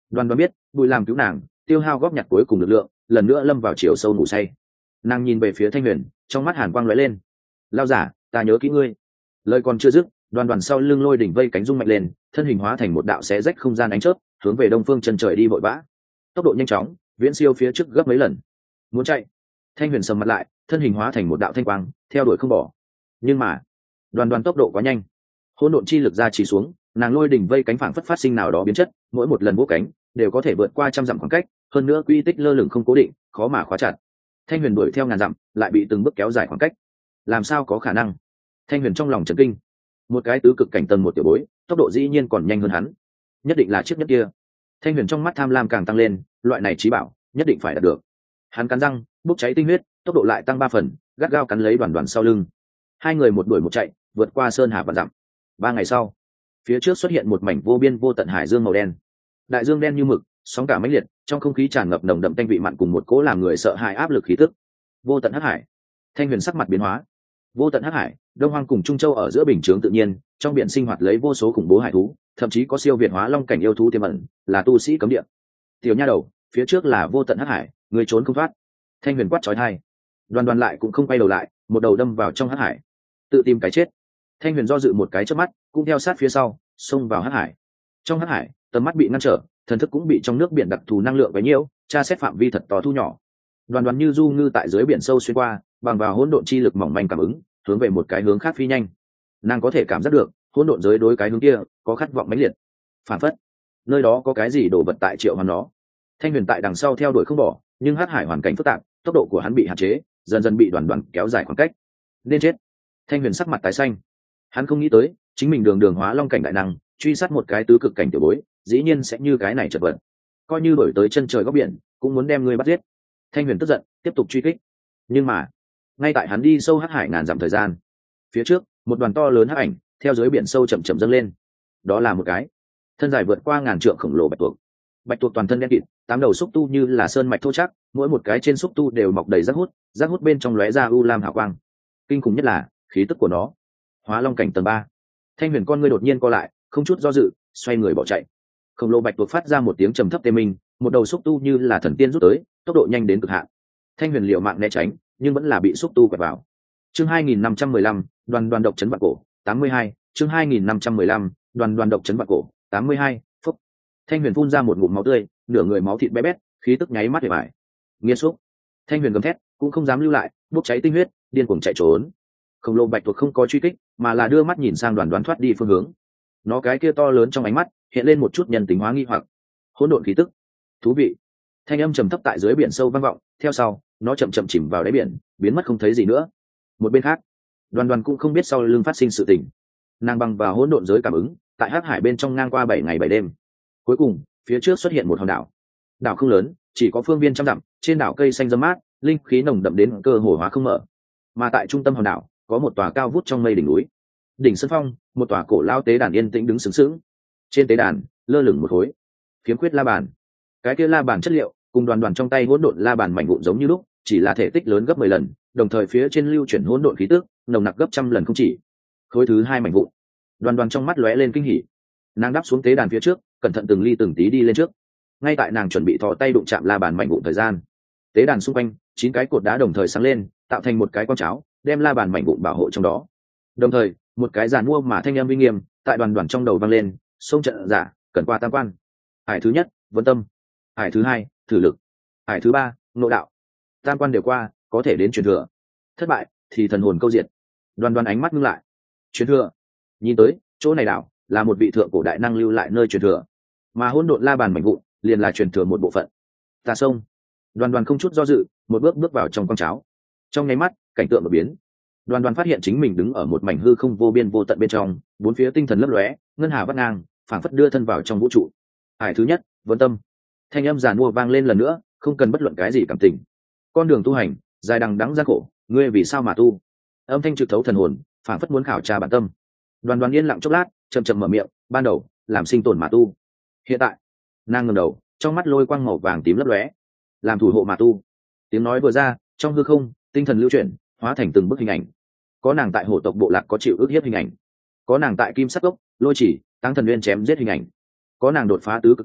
Đoàn Đoàn biết Bùi làm cứu nàng, tiêu hao góp nhặt cuối cùng lực lượng, lần nữa lâm vào chiều sâu ngủ say. Nàng nhìn về phía Thanh Huyền, trong mắt hàn quang lóe lên. Lao giả, ta nhớ kỹ ngươi. Lời còn chưa dứt, Đoàn sau lưng lôi đỉnh vây cánh rung mạnh lên, thân hình hóa thành một đạo xé rách không gian ánh chớp, hướng về đông phương chân trời đi vội vã. Tốc độ nhanh chóng, viễn siêu phía trước gấp mấy lần. Muốn chạy. Thanh Huyền sầm mặt lại, thân hình hóa thành một đạo thanh quang, theo đuổi không bỏ. Nhưng mà, Đoàn tốc độ quá nhanh, hỗn độn chi lực ra chỉ xuống, nàng lôi đỉnh vây cánh phảng phất phát sinh nào đó biến chất, mỗi một lần vỗ cánh đều có thể vượt qua trăm dặm khoảng cách, hơn nữa quy tích lơ lửng không cố định, khó mà khóa chặt. Thanh Huyền đuổi theo ngàn dặm, lại bị từng bước kéo dài khoảng cách. Làm sao có khả năng? Thanh Huyền trong lòng chấn kinh. Một cái tứ cực cảnh tầng một tiểu bối, tốc độ dĩ nhiên còn nhanh hơn hắn. Nhất định là chiếc nhất kia. Thanh Huyền trong mắt tham lam càng tăng lên, loại này chí bảo, nhất định phải đạt được. Hắn cắn răng, bốc cháy tinh huyết, tốc độ lại tăng 3 phần, gắt gao cắn lấy Đoàn sau lưng. Hai người một đuổi một chạy, vượt qua sơn hà vạn dặm. 3 ngày sau, phía trước xuất hiện một mảnh vô biên vô tận hải dương màu đen. Đại dương đen như mực, sóng cả mãnh liệt, trong không khí tràn ngập nồng đậm tanh vị mặn cùng một cỗ làm người sợ hãi áp lực khí tức. Vô tận hắc hải. Thanh Huyền sắc mặt biến hóa. Vô tận hắc hải, Đông Hoang cùng Trung Châu ở giữa bình chướng tự nhiên, trong biển sinh hoạt lấy vô số khủng bố hải thú, thậm chí có siêu việt hóa long cảnh yêu thú tiềm ẩn, là tu sĩ cấm địa. Tiểu nha đầu, phía trước là vô tận hắc hải, người trốn không thoát. Thanh Huyền quát chói tai. Đoàn lại cũng không quay đầu lại, một đầu đâm vào trong hắc hải, tự tìm cái chết. Thanh Huyền do dự một cái chớp mắt, cũng theo sát phía sau, xông vào hắc hải. Trong hắc hải, tầm mắt bị ngăn trở, thần thức cũng bị trong nước biển đặc thù năng lượng quấy nhiễu, tra xét phạm vi thật to thu nhỏ. Đoàn như du ngư tại dưới biển sâu xuyên qua, bằng vào hỗn độn chi lực mỏng manh cảm ứng, hướng về một cái hướng khác phi nhanh. Nàng có thể cảm giác được, hỗn độn giới đối cái hướng kia có khát vọng mãnh liệt. Phản phất, nơi đó có cái gì đổ vật tại triệu hoán nó. Thanh Huyền tại đằng sau theo đuổi không bỏ, nhưng hắc hải hoàn cảnh phức tạp, tốc độ của hắn bị hạn chế, dần dần bị Đoàn kéo dài khoảng cách. Nên chết. Thanh Huyền sắc mặt tái xanh. Hắn không nghĩ tới, chính mình đường hóa long cảnh đại năng, truy sát một cái tứ cực cảnh tiểu bối, dĩ nhiên sẽ như cái này chật vật. Coi như đổi tới chân trời góc biển, cũng muốn đem ngươi bắt giết. Thanh Huyền tức giận, tiếp tục truy kích. Nhưng mà, ngay tại hắn đi sâu hắc hải ngàn dặm thời gian, phía trước, một đoàn to lớn hắc ảnh theo dưới biển sâu chậm chậm dâng lên. Đó là một cái thân dài vượt qua ngàn trượng khổng lồ bạch tuộc. Bạch tuộc toàn thân đen kịt, 8 đầu xúc tu như là sơn mạch thô chắc, mỗi một cái trên xúc tu đều mọc đầy rác hút bên trong lóe ra u lam hào quang. Kinh khủng nhất là khí tức của nó, hóa long cảnh tầng 3. Thanh Huyền con ngươi đột nhiên co lại, không chút do dự, xoay người bỏ chạy. Khổng lồ bạch tuộc phát ra một tiếng trầm thấp tê minh, một đầu xúc tu như là thần tiên rút tới, tốc độ nhanh đến cực hạn. Thanh Huyền liều mạng né tránh, nhưng vẫn là bị xúc tu quẹt vào. Chương 2515, đoàn độc chấn vạn cổ, 82, chương 2515, đoàn độc chấn vạn cổ, 82, phúc. Thanh Huyền phun ra một ngụm máu tươi, nửa người máu thịt bé bét, khí tức nháy mắt hề bại. Nghiệt xúc. Thanh Huyền gầm thét, cũng không dám lưu lại, bốc cháy tinh huyết, điên cuồng chạy trốn. Khổng lồ bạch tuộc không có truy kích, mà là đưa mắt nhìn sang Đoàn thoát đi phương hướng. Nó cái kia to lớn trong ánh mắt hiện lên một chút nhân tính hóa nghi hoặc. Hỗn độn khí tức, thú vị. Thanh âm trầm thấp tại dưới biển sâu vang vọng, theo sau, nó chậm chậm chìm vào đáy biển, biến mất không thấy gì nữa. Một bên khác, Đoàn cũng không biết sau lưng phát sinh sự tình. Nàng bằng vào hỗn độn giới cảm ứng, tại hắc hải bên trong ngang qua 7 ngày 7 đêm. Cuối cùng, phía trước xuất hiện một hòn đảo. Đảo không lớn, chỉ có phương viên trăm dặm, trên đảo cây xanh râm mát, linh khí nồng đậm đến cơ hồ hóa không mở. Mà tại trung tâm hòn đảo, có một tòa cao vút trong mây đỉnh núi. Đỉnh Sơn Phong, một tòa cổ lao tế đàn yên tĩnh đứng sướng sướng. Trên tế đàn, lơ lửng một khối phiếm khuyết la bàn. Cái kia la bàn chất liệu, cùng Đoàn trong tay hỗn độn la bàn mảnh vụn giống như lúc, chỉ là thể tích lớn gấp 10 lần, đồng thời phía trên lưu chuyển hỗn độn khí tức, nồng nặc gấp trăm lần không chỉ. Khối thứ 2 mảnh vụn. Đoàn trong mắt lóe lên kinh hỉ. Nàng đáp xuống tế đàn phía trước, cẩn thận từng ly từng tí đi lên trước. Ngay tại nàng chuẩn bị thò tay đụng chạm la bàn mảnh vụn thời gian, tế đàn xung quanh 9 cái cột đá đồng thời sáng lên, tạo thành một cái quang cháo, đem la bàn mảnh vụn bảo hộ trong đó. Đồng thời, một cái giàn mua mà thanh âm uy nghiêm tại Đoàn trong đầu vang lên, xông trận giả, cần qua tam quan. Hải thứ nhất, vấn tâm. Hải thứ 2, thử lực. Hải thứ 3, nội đạo. Tam quan đều qua, có thể đến truyền thừa. Thất bại thì thần hồn câu diệt. Đoàn ánh mắt ngưng lại. Truyền thừa. Nhìn tới, chỗ này đảo là một vị thượng cổ đại năng lưu lại nơi truyền thừa, mà hỗn độn la bàn mảnh vụn liền là truyền thừa một bộ phận. Ta xông. Đoàn không chút do dự, một bước vào trong quang cháo. Trong nháy mắt, cảnh tượng đột biến. Đoàn phát hiện chính mình đứng ở một mảnh hư không vô biên vô tận bên trong, bốn phía tinh thần lấp lóe, ngân hà vắt ngang, phảng phất đưa thân vào trong vũ trụ. Hải thứ nhất, vấn tâm. Thanh âm giàn mua vang lên lần nữa, không cần bất luận cái gì cảm tình. Con đường tu hành dài đằng đẵng gian khổ, ngươi vì sao mà tu? Âm thanh trực thấu thần hồn, phảng phất muốn khảo tra bản tâm. Đoàn yên lặng chốc lát, chậm chậm mở miệng, ban đầu làm sinh tồn mà tu, hiện tại nàng ngẩng đầu, trong mắt lôi quang màu vàng tím lấp lóe, làm thủ hộ mà tu. Tiếng nói vừa ra, trong hư không tinh thần lưu chuyển, hóa thành từng bức hình ảnh. Có nàng tại hổ tộc bộ lạc có chịu ức hiếp hình ảnh, có nàng tại kim sắc gốc lôi chỉ tăng thần nguyên chém giết hình ảnh, có nàng đột phá tứ cực cảnh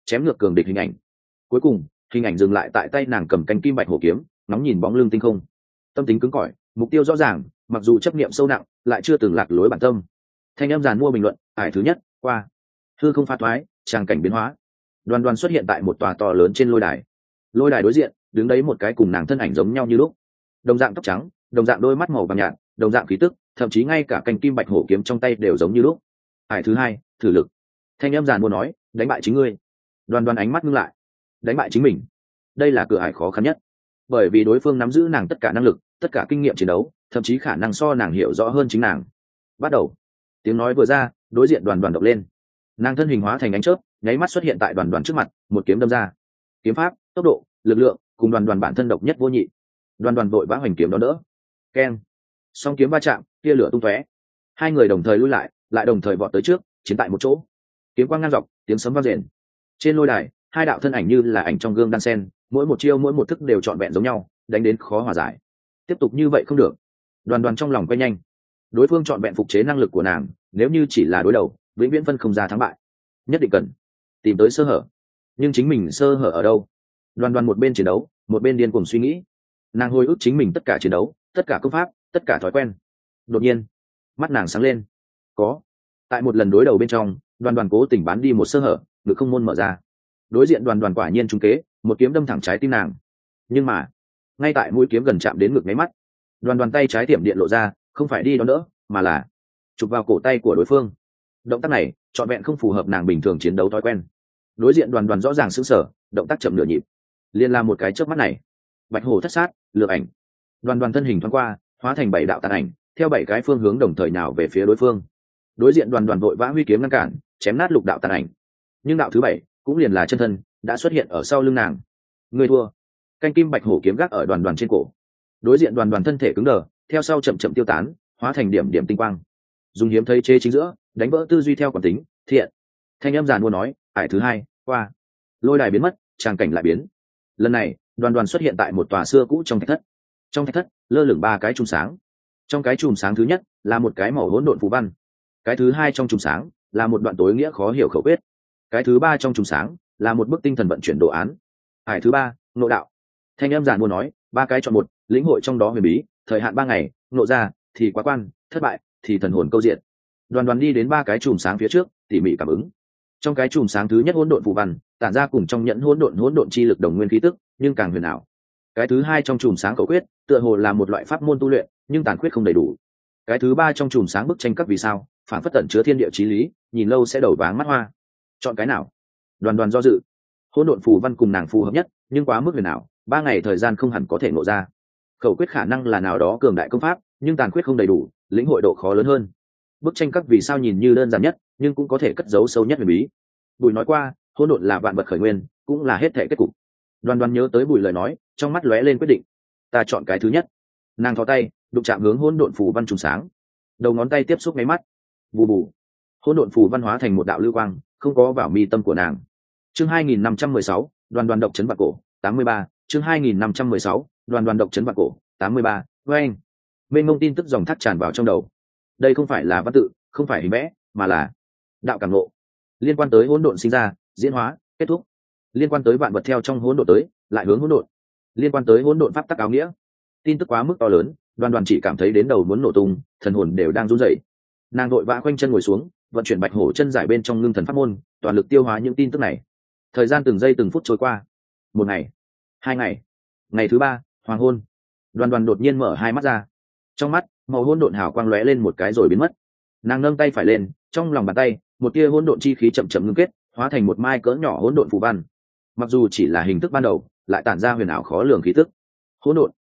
chém ngược cường địch hình ảnh. Cuối cùng hình ảnh dừng lại tại tay nàng cầm canh kim bạch hổ kiếm, nóng nhìn bóng lưng tinh không. Tâm tính cứng cỏi, mục tiêu rõ ràng, mặc dù chấp niệm sâu nặng lại chưa từng lạc lối bản tâm. Thanh em giàn mua bình luận, ải thứ nhất qua. Hư không pha thoái, tràng cảnh biến hóa. Đoàn Đoàn xuất hiện tại một tòa to lớn trên lôi đài. Lôi đài đối diện đứng đấy một cái cùng nàng thân ảnh giống nhau như lúc, đồng dạng tóc trắng, đồng dạng đôi mắt màu vàng nhạt, đồng dạng khí tức, thậm chí ngay cả canh kim bạch hổ kiếm trong tay đều giống như lúc. Ải thứ hai, thử lực. Thanh em giàn mua nói, đánh bại chính ngươi. Đoàn Đoàn ánh mắt ngưng lại. Đánh bại chính mình, đây là cửa ải khó khăn nhất, bởi vì đối phương nắm giữ nàng tất cả năng lực, tất cả kinh nghiệm chiến đấu, thậm chí khả năng so nàng hiểu rõ hơn chính nàng. Bắt đầu. Tiếng nói vừa ra, đối diện Đoàn Đoàn động lên, nàng thân hình hóa thành ánh chớp, nháy mắt xuất hiện tại Đoàn Đoàn trước mặt, một kiếm đâm ra. Kiếm pháp, tốc độ, lực lượng cùng Đoàn Đoàn bản thân độc nhất vô nhị. Đoàn Đoàn vội vã hoành kiếm đó đỡ. Keng. Song kiếm va chạm, tia lửa tung tóe. Hai người đồng thời lui lại, lại đồng thời vọt tới trước, chiến tại một chỗ. Kiếm quang ngang dọc, tiếng sấm vang rền. Trên lôi đài, hai đạo thân ảnh như là ảnh trong gương đan sen, mỗi một chiêu mỗi một thức đều trọn vẹn giống nhau, đánh đến khó hòa giải. Tiếp tục như vậy không được. Đoàn Đoàn trong lòng quay nhanh. Đối phương trọn vẹn phục chế năng lực của nàng, nếu như chỉ là đối đầu, vĩnh viễn phân không ra thắng bại. Nhất định cần tìm tới sơ hở. Nhưng chính mình sơ hở ở đâu? Đoàn Đoàn một bên chiến đấu, một bên điên cuồng suy nghĩ. Nàng hồi ức chính mình tất cả chiến đấu, tất cả công pháp, tất cả thói quen. Đột nhiên, mắt nàng sáng lên. Có. Tại một lần đối đầu bên trong, Đoàn Đoàn cố tình bán đi một sơ hở, ngực không môn mở ra. Đối diện Đoàn Đoàn quả nhiên trúng kế, một kiếm đâm thẳng trái tim nàng. Nhưng mà, ngay tại mũi kiếm gần chạm đến ngực nháy mắt, Đoàn Đoàn tay trái tiệm điện lộ ra, không phải đi đón đỡ, mà là chụp vào cổ tay của đối phương. Động tác này trọn vẹn không phù hợp nàng bình thường chiến đấu thói quen. Đối diện Đoàn Đoàn rõ ràng sững sờ, động tác chậm nửa nhịp. Liên la một cái chớp mắt này, bạch hổ thất sát, lược ảnh. Đoàn Đoàn thân hình thoáng qua, hóa thành 7 đạo tàn ảnh, theo 7 cái phương hướng đồng thời nào về phía đối phương. Đối diện Đoàn Đoàn vội vã huy kiếm ngăn cản, chém nát lục đạo tàn ảnh. Nhưng đạo thứ 7, cũng liền là chân thân, đã xuất hiện ở sau lưng nàng. Người thua. Canh kim bạch hổ kiếm gác ở Đoàn Đoàn trên cổ. Đối diện Đoàn Đoàn thân thể cứng đờ, theo sau chậm chậm tiêu tán, hóa thành điểm điểm tinh quang. Dùng hiếm thấy chế chính giữa, đánh vỡ tư duy theo quán tính, thiện. Thanh âm giàn mua nói, ải thứ hai qua. Lôi đài biến mất, tràng cảnh lại biến. Lần này Đoàn Đoàn xuất hiện tại một tòa xưa cũ trong thạch thất. Trong thạch thất lơ lửng 3 cái chùm sáng. Trong cái chùm sáng thứ nhất là một cái màu hỗn độn phù văn. Cái thứ hai trong chùm sáng là một đoạn tối nghĩa khó hiểu khẩu quyết. Cái thứ ba trong chùm sáng là một bức tinh thần vận chuyển đồ án. Ải thứ ba, ngộ đạo. Thanh âm giản mua nói, 3 cái chọn một, lĩnh hội trong đó huyền bí, thời hạn 3 ngày, ngộ ra thì quá quan, thất bại thì thần hồn câu diện. Đoàn Đoàn đi đến 3 cái chùm sáng phía trước, tỉ mỉ cảm ứng. Trong cái chùm sáng thứ nhất hỗn độn phù văn, tản ra cùng trong nhẫn hỗn độn chi lực đồng nguyên khí tức, nhưng càng huyền ảo. Cái thứ hai trong chùm sáng khẩu quyết, tựa hồ là một loại pháp môn tu luyện, nhưng tàn khuyết không đầy đủ. Cái thứ ba trong chùm sáng bức tranh các vì sao, phản phất tận chứa thiên địa chí lý, nhìn lâu sẽ đầu váng mắt hoa. Chọn cái nào? Đoàn Đoàn do dự. Hỗn độn phù văn cùng nàng phù hợp nhất, nhưng quá mức huyền ảo, 3 ngày thời gian không hẳn có thể ngộ ra. Khẩu quyết khả năng là nào đó cường đại công pháp, nhưng tàn khuyết không đầy đủ, lĩnh hội độ khó lớn hơn. Bức tranh các vì sao nhìn như đơn giản nhất, nhưng cũng có thể cất giấu sâu nhất huyền bí. Bùi nói qua, hỗn độn là vạn vật khởi nguyên, cũng là hết thể kết cục. Đoàn Đoàn nhớ tới Bùi lời nói, trong mắt lóe lên quyết định. Ta chọn cái thứ nhất. Nàng thò tay, đụng chạm hướng hỗn độn phù văn trùng sáng. Đầu ngón tay tiếp xúc mấy mắt. Bù bù. Hỗn độn phù văn hóa thành một đạo lưu quang, không có vào mi tâm của nàng. Chương 2516, Đoàn Đoàn độc chấn vạn cổ, 83. Chương 2516, Đoàn Đoàn độc chấn vạn cổ, 83. Với anh, mênh mông tin tức dòng thác tràn vào trong đầu. Đây không phải là văn tự, không phải hình vẽ, mà là đạo cảm ngộ. Liên quan tới hỗn độn sinh ra, diễn hóa, kết thúc. Liên quan tới vạn vật theo trong hỗn độn tới, lại hướng hỗn độn. Liên quan tới hỗn độn pháp tắc áo nghĩa. Tin tức quá mức to lớn, Đoàn Đoàn chỉ cảm thấy đến đầu muốn nổ tung, thần hồn đều đang run rẩy. Nàng đội vã khoanh chân ngồi xuống, vận chuyển bạch hổ chân giải bên trong ngưng thần pháp môn, toàn lực tiêu hóa những tin tức này. Thời gian từng giây từng phút trôi qua. 1 ngày, 2 ngày, ngày thứ 3, hoàng hôn. Đoàn Đoàn đột nhiên mở hai mắt ra. Trong mắt màu hỗn độn hào quang lóe lên một cái rồi biến mất. Nàng nâng tay phải lên, trong lòng bàn tay một tia hỗn độn chi khí chậm chậm ngưng kết, hóa thành một mai cỡ nhỏ hỗn độn phù văn. Mặc dù chỉ là hình thức ban đầu, lại tản ra huyền ảo khó lường khí tức. Hỗn độn,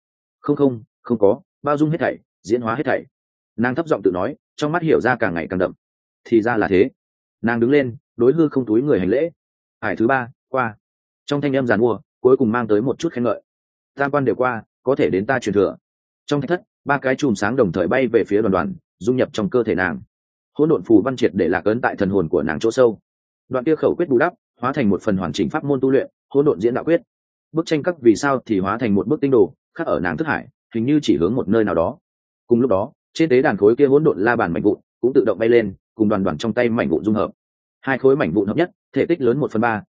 không có, bao dung hết thảy, diễn hóa hết thảy. Nàng thấp giọng tự nói, trong mắt hiểu ra càng ngày càng đậm. Thì ra là thế. Nàng đứng lên, đối hư không túi người hành lễ. Hải thứ 3 qua. Trong thanh âm giàn mua, cuối cùng mang tới một chút khen ngợi. Tam quan đều qua, có thể đến ta truyền thừa. Trong thạch thất, 3 cái chùm sáng đồng thời bay về phía Đoàn Đoàn, dung nhập trong cơ thể nàng. Hỗn độn phù văn triệt để lạc ấn tại thần hồn của nàng chỗ sâu. Đoạn kia khẩu quyết bù đắp, hóa thành một phần hoàn chỉnh pháp môn tu luyện, hỗn độn diễn đạo quyết. Bức tranh các vì sao thì hóa thành một bức tinh đồ, khắc ở nàng thức hải, hình như chỉ hướng một nơi nào đó. Cùng lúc đó, trên tế đàn khối kia hỗn độn la bàn mảnh vụn cũng tự động bay lên, cùng Đoàn Đoàn trong tay mảnh vụn dung hợp. 2 khối mảnh vụn hợp nhất, thể tích lớn 1/3,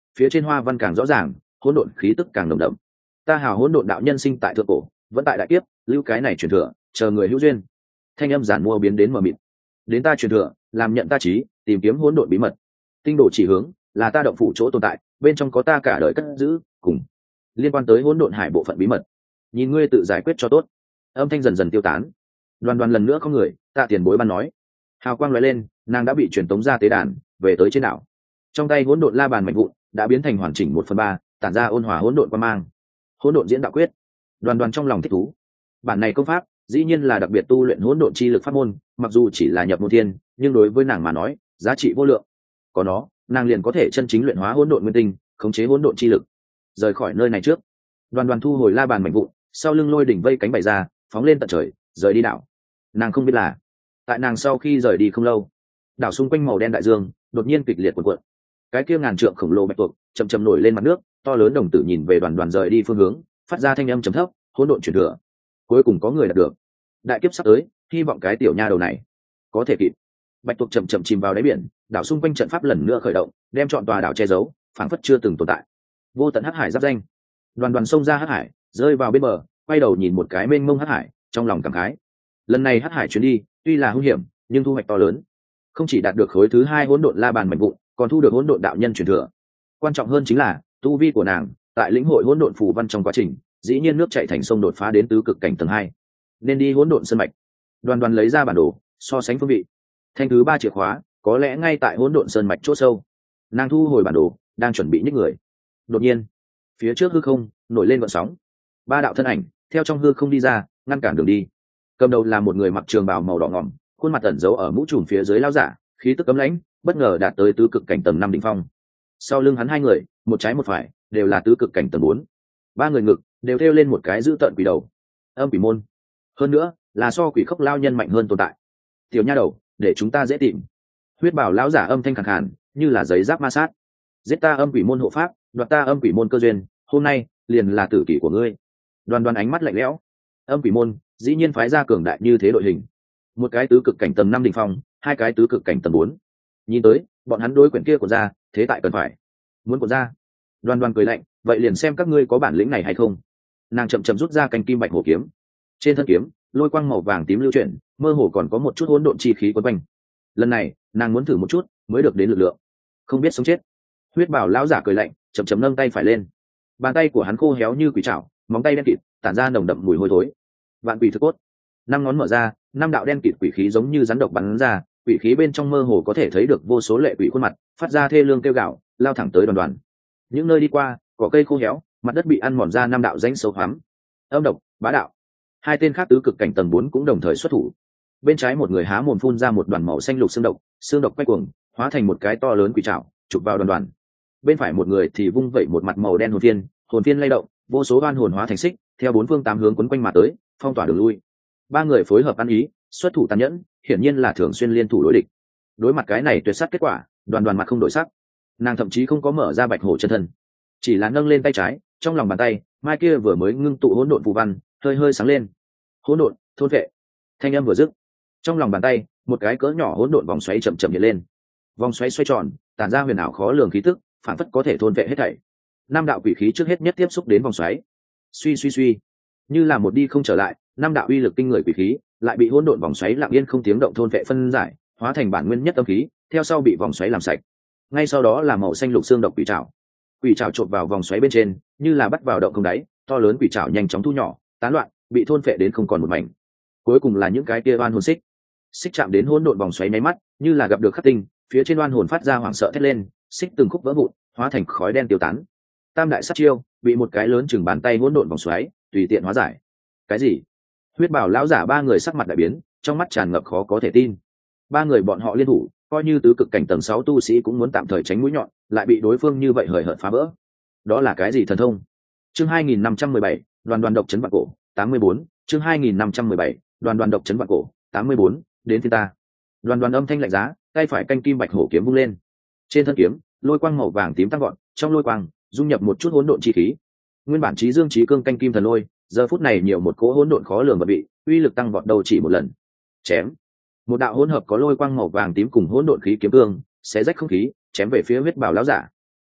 phía trên hoa văn càng rõ ràng, hỗn độn khí tức càng nồng đậm. Ta hào hỗn độn đạo nhân sinh tại thượng cổ, vẫn tại đại kiếp, lưu cái này truyền thừa, chờ người hữu duyên. Thanh âm giản mua biến đến mờ mịt. Đến ta truyền thừa, làm nhận ta trí, tìm kiếm hỗn độn bí mật. Tinh đồ chỉ hướng, là ta động phủ chỗ tồn tại, bên trong có ta cả đời cất giữ, cùng liên quan tới hỗn độn hải bộ phận bí mật. Nhìn ngươi tự giải quyết cho tốt. Âm thanh dần dần tiêu tán. Đoàn đoàn lần nữa có người, tạ tiền bối ban nói. Hào quang lóe lên, nàng đã bị truyền tống ra tế đàn, về tới trên đảo. Trong tay hỗn độn la bàn mạnh vụn đã biến thành hoàn chỉnh 1/3, tản ra ôn hòa hỗn độn quang mang. Hỗn độn diễn đạo quyết. Đoàn đoàn trong lòng thích thú. Bản này công pháp, dĩ nhiên là đặc biệt tu luyện hỗn độn chi lực pháp môn, mặc dù chỉ là nhập môn thiên, nhưng đối với nàng mà nói, giá trị vô lượng. Có nó, nàng liền có thể chân chính luyện hóa hỗn độn nguyên tinh, khống chế hỗn độn chi lực. Rời khỏi nơi này trước, đoàn đoàn thu hồi la bàn mạnh vụn, sau lưng lôi đỉnh vây cánh bày ra, phóng lên tận trời, rời đi đảo. Nàng không biết là, tại nàng sau khi rời đi không lâu, đảo xung quanh màu đen đại dương đột nhiên kịch liệt cuộn cuộn. Cái kia ngàn trượng khổng lồ bạch tuộc chậm chậm nổi lên mặt nước, to lớn đồng tử nhìn về đoàn đoàn rời đi phương hướng, phát ra thanh âm trầm thấp, hỗn độn truyền thừa. Cuối cùng có người đạt được. Đại kiếp sắp tới, hy vọng cái tiểu nha đầu này có thể kịp. Bạch tuộc chậm chậm chìm vào đáy biển, đảo xung quanh trận pháp lần nữa khởi động, đem trọn tòa đảo che giấu, phảng phất chưa từng tồn tại. Vô tận hắc hải giáp danh. Đoàn đoàn xông ra hắc hải, rơi vào bên bờ, quay đầu nhìn một cái mênh mông hắc hải, trong lòng cảm khái. Lần này hắc hải chuyến đi, tuy là hung hiểm, nhưng thu hoạch to lớn. Không chỉ đạt được khối thứ 2 hỗn độn la bàn mạnh vụn, còn thu được hỗn độn đạo nhân truyền thừa. Quan trọng hơn chính là tu vi của nàng, tại lĩnh hội hỗn độn phù văn trong quá trình, dĩ nhiên nước chảy thành sông đột phá đến tứ cực cảnh tầng 2. Nên đi hỗn độn sơn mạch. Đoàn đoàn lấy ra bản đồ, so sánh phương vị. Thanh thứ 3 chìa khóa, có lẽ ngay tại hỗn độn sơn mạch chỗ sâu. Nàng thu hồi bản đồ, đang chuẩn bị nhích người. Đột nhiên, phía trước hư không nổi lên gợn sóng. 3 đạo thân ảnh theo trong hư không đi ra, ngăn cản đường đi. Cầm đầu là một người mặc trường bào màu đỏ ngòm, khuôn mặt ẩn giấu ở mũ trùm phía dưới lão giả, khí tức cấm lãnh, bất ngờ đạt tới tứ cực cảnh tầng 5 đỉnh phong. Sau lưng hắn 2 người, một trái một phải, đều là tứ cực cảnh tầng 4. 3 người ngực đều thêu lên một cái dữ tợn quỷ đầu. Âm quỷ môn. Hơn nữa, là so quỷ khốc lao nhân mạnh hơn tồn tại. Tiểu nha đầu, để chúng ta dễ tìm. Huyết bảo lão giả âm thanh khàn khàn, như là giấy giáp ma sát. Giết ta âm quỷ môn hộ pháp, đoạt ta âm quỷ môn cơ duyên, hôm nay liền là tử kỷ của ngươi. Đoàn đoàn ánh mắt lạnh lẽo. Âm quỷ môn dĩ nhiên phái ra cường đại như thế đội hình. Một cái tứ cực cảnh tầng 5 đỉnh phong, 2 cái tứ cực cảnh tầng 4. Nhìn tới, bọn hắn đối quyển kia của ra, thế tại cần phải. Muốn của ra. Đoàn đoàn cười lạnh, vậy liền xem các ngươi có bản lĩnh này hay không. Nàng chậm chậm rút ra canh kim bạch hổ kiếm. Trên thân kiếm, lôi quang màu vàng tím lưu chuyển, mơ hồ còn có một chút hỗn độn chi khí quấn quanh. Lần này, nàng muốn thử một chút, mới được đến lực lượng. Không biết sống chết. Huyết bảo lão giả cười lạnh, chậm chậm nâng tay phải lên. Bàn tay của hắn khô héo như quỷ trảo, móng tay đen kịt, tản ra nồng đậm mùi hôi thối. Vạn quỷ thực cốt. 5 ngón mở ra, 5 đạo đen kịt quỷ khí giống như rắn độc bắn ra, quỷ khí bên trong mơ hồ có thể thấy được vô số lệ quỷ khuôn mặt, phát ra thê lương kêu gào, lao thẳng tới đoàn đoàn. Những nơi đi qua, cỏ cây khô héo, mặt đất bị ăn mòn ra 5 đạo rãnh sâu hoắm. Âm độc, bá đạo. 2 tên khác tứ cực cảnh tầng 4 cũng đồng thời xuất thủ. Bên trái một người há mồm phun ra một đoàn màu xanh lục xương độc quay cuồng, hóa thành một cái to lớn quỷ trảo, chụp vào đoàn đoàn. Bên phải một người thì vung vẩy một mặt màu đen hồn phiên lay động, vô số oan hồn hóa thành xích, theo 4 phương 8 hướng quấn quanh mà tới, phong tỏa đường lui. 3 người phối hợp ăn ý, xuất thủ tàn nhẫn, hiển nhiên là thường xuyên liên thủ đối địch. Đối mặt cái này tuyệt sát kết quả, đoàn đoàn mặt không đổi sắc. Nàng thậm chí không có mở ra bạch hổ chân thân, chỉ là nâng lên tay trái, trong lòng bàn tay, mai kia vừa mới ngưng tụ hỗn độn phù văn, hơi hơi sáng lên. Hỗn độn, thôn vệ. Thanh âm vừa dứt, trong lòng bàn tay, một cái cỡ nhỏ hỗn độn vòng xoáy chậm chậm hiện lên. Vòng xoáy xoay tròn, tản ra huyền ảo khó lường khí tức, phản phất có thể thôn vệ hết thảy. 5 đạo quỷ khí trước hết nhất tiếp xúc đến vòng xoáy. Suy suy suy, như là một đi không trở lại, 5 đạo uy lực kinh người quỷ khí lại bị hỗn độn vòng xoáy lặng yên không tiếng động thôn vệ phân giải, hóa thành bản nguyên nhất âm khí, theo sau bị vòng xoáy làm sạch. Ngay sau đó là màu xanh lục xương độc quỷ trảo. Quỷ trảo chộp vào vòng xoáy bên trên, như là bắt vào động không đáy, to lớn quỷ trảo nhanh chóng thu nhỏ, tán loạn, bị thôn phệ đến không còn một mảnh. Cuối cùng là những cái kia oan hồn xích chạm đến hỗn độn vòng xoáy nháy mắt, như là gặp được khắc tinh, phía trên oan hồn phát ra hoảng sợ thét lên, xích từng khúc vỡ vụn, hóa thành khói đen tiêu tán. Tam đại sát chiêu bị một cái lớn chừng bàn tay hỗn độn vòng xoáy tùy tiện hóa giải. Cái gì? Huyết bảo lão giả 3 người sắc mặt đại biến, trong mắt tràn ngập khó có thể tin. 3 người bọn họ liên thủ, coi như tứ cực cảnh tầng 6 tu sĩ cũng muốn tạm thời tránh mũi nhọn, lại bị đối phương như vậy hời hợt phá vỡ. Đó là cái gì thần thông? Chương 2517, đoàn đoàn độc chấn vạn cổ, 84, chương 2517, đoàn đoàn độc chấn vạn cổ, 84, đến thiên ta. Đoàn đoàn âm thanh lạnh giá, tay phải canh kim bạch hổ kiếm vung lên. Trên thân kiếm, lôi quang màu vàng tím tăng gọn, trong lôi quang dung nhập một chút hỗn độn chi khí. Nguyên bản chí dương chí cương canh kim thần lôi, giờ phút này nhiều một cỗ hỗn độn khó lường và bị, uy lực tăng vọt đầu chỉ một lần. Chém. Một đạo hỗn hợp có lôi quang màu vàng tím cùng hỗn độn khí kiếm cương, xé rách không khí, chém về phía huyết bảo lão giả.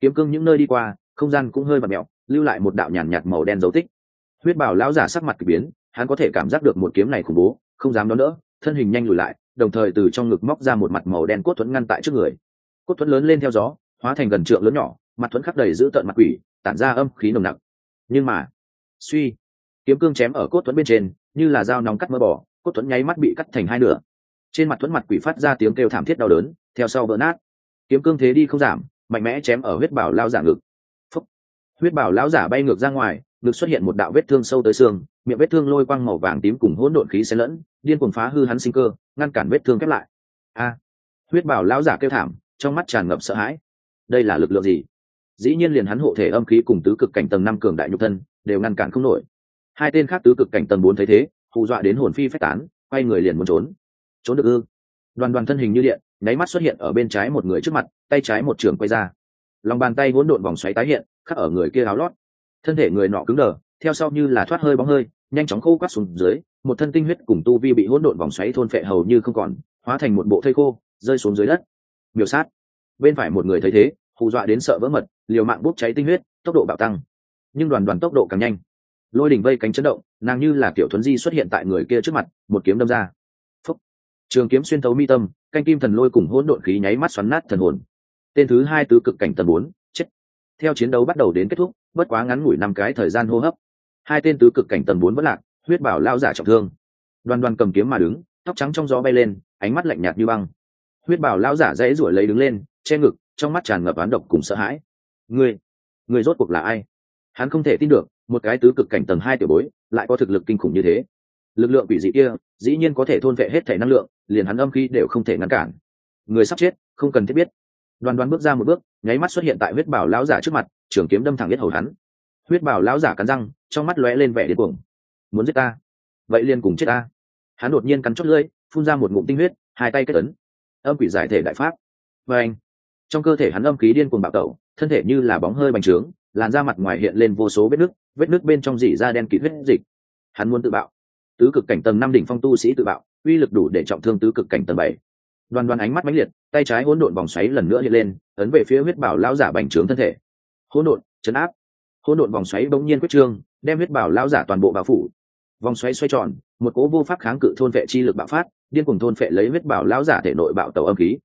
kiếm cương những nơi đi qua không gian cũng hơi vặn mẹo, lưu lại một đạo nhàn nhạt màu đen dấu tích. Huyết bảo lão giả sắc mặt kỳ biến, hắn có thể cảm giác được một kiếm này khủng bố, không dám đón đỡ, thân hình nhanh lùi lại, đồng thời từ trong ngực móc ra một mặt màu đen cốt thuẫn ngăn tại trước người. Cốt thuẫn lớn lên theo gió, hóa thành gần trượng lớn nhỏ, mặt thuẫn khắc đầy giữ tợn mặt quỷ, tản ra âm khí nồng nặc. Nhưng mà, suy, kiếm cương chém ở cốt thuẫn bên trên, như là dao nóng cắt mỡ bò, cốt thuẫn nháy mắt bị cắt thành hai nửa. Trên mặt thuẫn mặt quỷ phát ra tiếng kêu thảm thiết đau đớn, theo sau vỡ nát. Kiếm cương thế đi không giảm, mạnh mẽ chém ở huyết bảo lão giả ngực. Phúc. Huyết bảo lão giả bay ngược ra ngoài, ngực xuất hiện một đạo vết thương sâu tới xương, miệng vết thương lôi quang màu vàng tím cùng hỗn độn khí xen lẫn, điên cuồng phá hư hắn sinh cơ, ngăn cản vết thương khép lại. A! Huyết bảo lão giả kêu thảm, trong mắt tràn ngập sợ hãi. Đây là lực lượng gì? Dĩ nhiên liền hắn hộ thể âm khí cùng tứ cực cảnh tầng 5 cường đại nhục thân đều ngăn cản không nổi. Hai tên khác tứ cực cảnh tầng 4 thấy thế, hù dọa đến hồn phi phách tán, quay người liền muốn trốn. Trốn được ư? Đoàn đoàn thân hình như điện, nháy mắt xuất hiện ở bên trái một người trước mặt, tay trái một trường quay ra. Lòng bàn tay hỗn độn vòng xoáy tái hiện, khắc ở người kia áo lót. Thân thể người nọ cứng đờ, theo sau như là thoát hơi bóng hơi, nhanh chóng khô quắt xuống dưới, một thân tinh huyết cùng tu vi bị hỗn độn vòng xoáy thôn phệ hầu như không còn, hóa thành một bộ thây khô, rơi xuống dưới đất. Miểu sát. Bên phải một người thấy thế, hù dọa đến sợ vỡ mật, liều mạng bốc cháy tinh huyết, tốc độ bạo tăng. Nhưng đoàn đoàn tốc độ càng nhanh. Lôi đỉnh vây cánh chấn động, nàng như là kiểu thuấn di xuất hiện tại người kia trước mặt, một kiếm đâm ra. Phúc. Trường kiếm xuyên thấu mi tâm, canh kim thần lôi cùng hỗn độn khí nháy mắt xoắn nát thần hồn. Tên thứ hai tứ cực cảnh tầng 4, chết. Theo chiến đấu bắt đầu đến kết thúc, bất quá ngắn ngủi 5 cái thời gian hô hấp, hai tên tứ cực cảnh tầng 4 vẫn lạc, huyết bảo lao giả trọng thương. Đoàn đoàn cầm kiếm mà đứng, tóc trắng trong gió bay lên, ánh mắt lạnh nhạt như băng. Huyết bảo lao giả dãy rủa lấy đứng lên, che ngực, trong mắt tràn ngập oán độc cùng sợ hãi. Ngươi rốt cuộc là ai? Hắn không thể tin được, một cái tứ cực cảnh tầng 2 tiểu bối lại có thực lực kinh khủng như thế. Lực lượng quỷ dị kia dĩ nhiên có thể thôn vệ hết thể năng lượng, liền hắn âm khí đều không thể ngăn cản. Người sắp chết, không cần thiết biết. Đoàn đoàn bước ra một bước, nháy mắt xuất hiện tại huyết bảo lão giả trước mặt, trường kiếm đâm thẳng yết hầu hắn. Huyết bảo lão giả cắn răng, trong mắt lóe lên vẻ điên cuồng. Muốn giết ta? Vậy liền cùng chết ta. Hắn đột nhiên cắn chót lưỡi, phun ra một ngụm tinh huyết, hai tay kết ấn. Âm quỷ giải thể đại pháp. Và anh, trong cơ thể hắn âm khí điên cuồng bạo tẩu, thân thể như là bóng hơi bành trướng, làn da mặt ngoài hiện lên vô số vết nứt bên trong rỉ ra đen kịt huyết dịch. Hắn muốn tự bạo. Tứ cực cảnh tầng 5 đỉnh phong tu sĩ tự bạo, uy lực đủ để trọng thương tứ cực cảnh tầng 7. Đoàn đoàn ánh mắt mãnh liệt, tay trái hỗn độn vòng xoáy lần nữa hiện lên, ấn về phía huyết bảo lão giả bành trướng thân thể. Hỗn độn chấn áp. Hỗn độn vòng xoáy bỗng nhiên quyết trương, đem huyết bảo lão giả toàn bộ bao phủ. Vòng xoáy xoay tròn, một cỗ vô pháp kháng cự thôn vệ chi lực bạo phát, điên cuồng thôn vệ lấy huyết bảo lão giả thể nội bạo tẩu âm khí.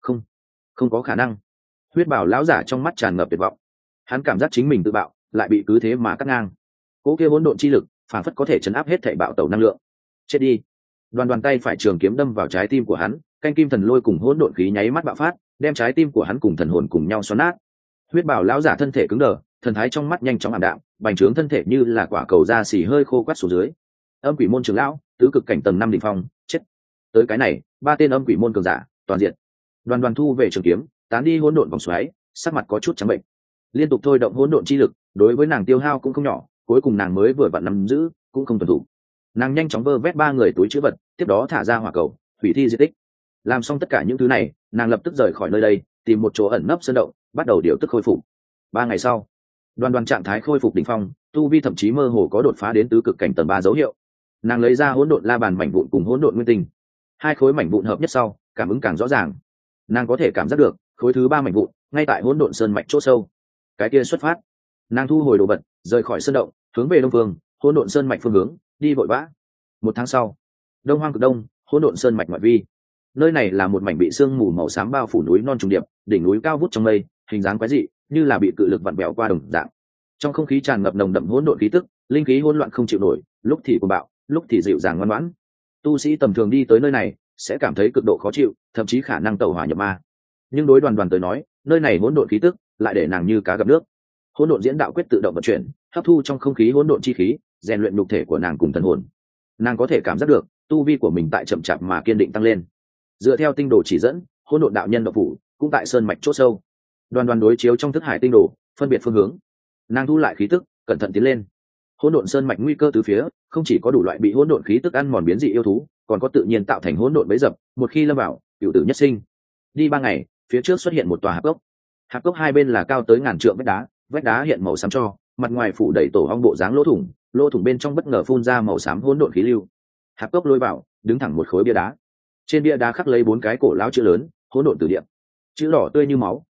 Không có khả năng. Huyết bảo lão giả trong mắt tràn ngập tuyệt vọng. Hắn cảm giác chính mình tự bạo, lại bị cứ thế mà cắt ngang. Cỗ kia hỗn độn chi lực, phản phất có thể chấn áp hết thảy bạo tẩu năng lượng. Chết đi. Đoàn đoàn tay phải trường kiếm đâm vào trái tim của hắn, canh kim thần lôi cùng hỗn độn khí nháy mắt bạo phát, đem trái tim của hắn cùng thần hồn cùng nhau xoắn nát. Huyết bảo lão giả thân thể cứng đờ, thần thái trong mắt nhanh chóng ảm đạm, bành trướng thân thể như là quả cầu da xì hơi khô quắt xuống dưới. Âm quỷ môn trưởng lão, tứ cực cảnh tầng 5 đỉnh phong, chết. Tới cái này, ba tên âm quỷ môn cường giả, toàn diện. Đoàn đoàn thu về trường kiếm, tán đi hỗn độn vòng xoáy, sắc mặt có chút trắng bệnh. Liên tục thôi động hỗn độn chi lực, đối với nàng tiêu hao cũng không nhỏ, cuối cùng nàng mới vừa vặn nắm giữ, cũng không tuân thủ. Nàng nhanh chóng vơ vét ba người túi trữ vật, tiếp đó thả ra hỏa cầu, hủy thi di tích. Làm xong tất cả những thứ này, nàng lập tức rời khỏi nơi đây, tìm một chỗ ẩn nấp sơn động, bắt đầu điều tức khôi phục. 3 ngày sau, đoàn đoàn trạng thái khôi phục đỉnh phong, tu vi thậm chí mơ hồ có đột phá đến tứ cực cảnh tầng 3 dấu hiệu. Nàng lấy ra hỗn độn la bàn mảnh vụn cùng hỗn độn nguyên tinh, hai khối mảnh vụn hợp nhất sau, cảm ứng càng rõ ràng. Nàng có thể cảm giác được khối thứ 3 mảnh vụn ngay tại hỗn độn sơn mạch chỗ sâu. Cái kia xuất phát. Nàng thu hồi đồ vật, rời khỏi sơn động, hướng về đông phương, hỗn độn sơn mạch phương hướng, đi vội vã. 1 tháng sau, đông hoang cực đông, hỗn độn sơn mạch ngoại vi. Nơi này là một mảnh bị sương mù màu xám bao phủ núi non trùng điệp, đỉnh núi cao vút trong mây, hình dáng quái dị, như là bị cự lực vặn bẹo qua đồng dạng. Trong không khí tràn ngập nồng đậm hỗn độn khí tức, linh khí hỗn loạn không chịu nổi, lúc thì cuồng bạo, lúc thì dịu dàng ngoan ngoãn. Tu sĩ tầm thường đi tới nơi này, sẽ cảm thấy cực độ khó chịu, thậm chí khả năng tẩu hỏa nhập ma. Nhưng đối đoàn đoàn tới nói, nơi này hỗn độn khí tức lại để nàng như cá gặp nước. Hỗn độn diễn đạo quyết tự động vận chuyển, hấp thu trong không khí hỗn độn chi khí, rèn luyện nhục thể của nàng cùng thần hồn. Nàng có thể cảm giác được tu vi của mình tại chậm chạp mà kiên định tăng lên. Dựa theo tinh đồ chỉ dẫn, hỗn độn đạo nhân đạo phủ cũng tại sơn mạch chỗ sâu. Đoàn đoàn đối chiếu trong thức hải tinh đồ, phân biệt phương hướng. Nàng thu lại khí tức, cẩn thận tiến lên. Hỗn độn sơn mạch nguy cơ từ phía, không chỉ có đủ loại bị hỗn độn khí tức ăn mòn biến dị yêu thú, còn có tự nhiên tạo thành hỗn độn bẫy dập, một khi lâm vào, cửu tử nhất sinh. Đi 3 ngày, phía trước xuất hiện một tòa hạp cốc. Hạp cốc hai bên là cao tới ngàn trượng vách đá hiện màu xám cho, mặt ngoài phủ đầy tổ ong bộ dáng lỗ thủng bên trong bất ngờ phun ra màu xám hỗn độn khí lưu. Hạp cốc lôi vào, đứng thẳng một khối bia đá. Trên bia đá khắc lấy 4 cái cổ lão chữ lớn, hỗn độn tử địa. Chữ đỏ tươi như máu,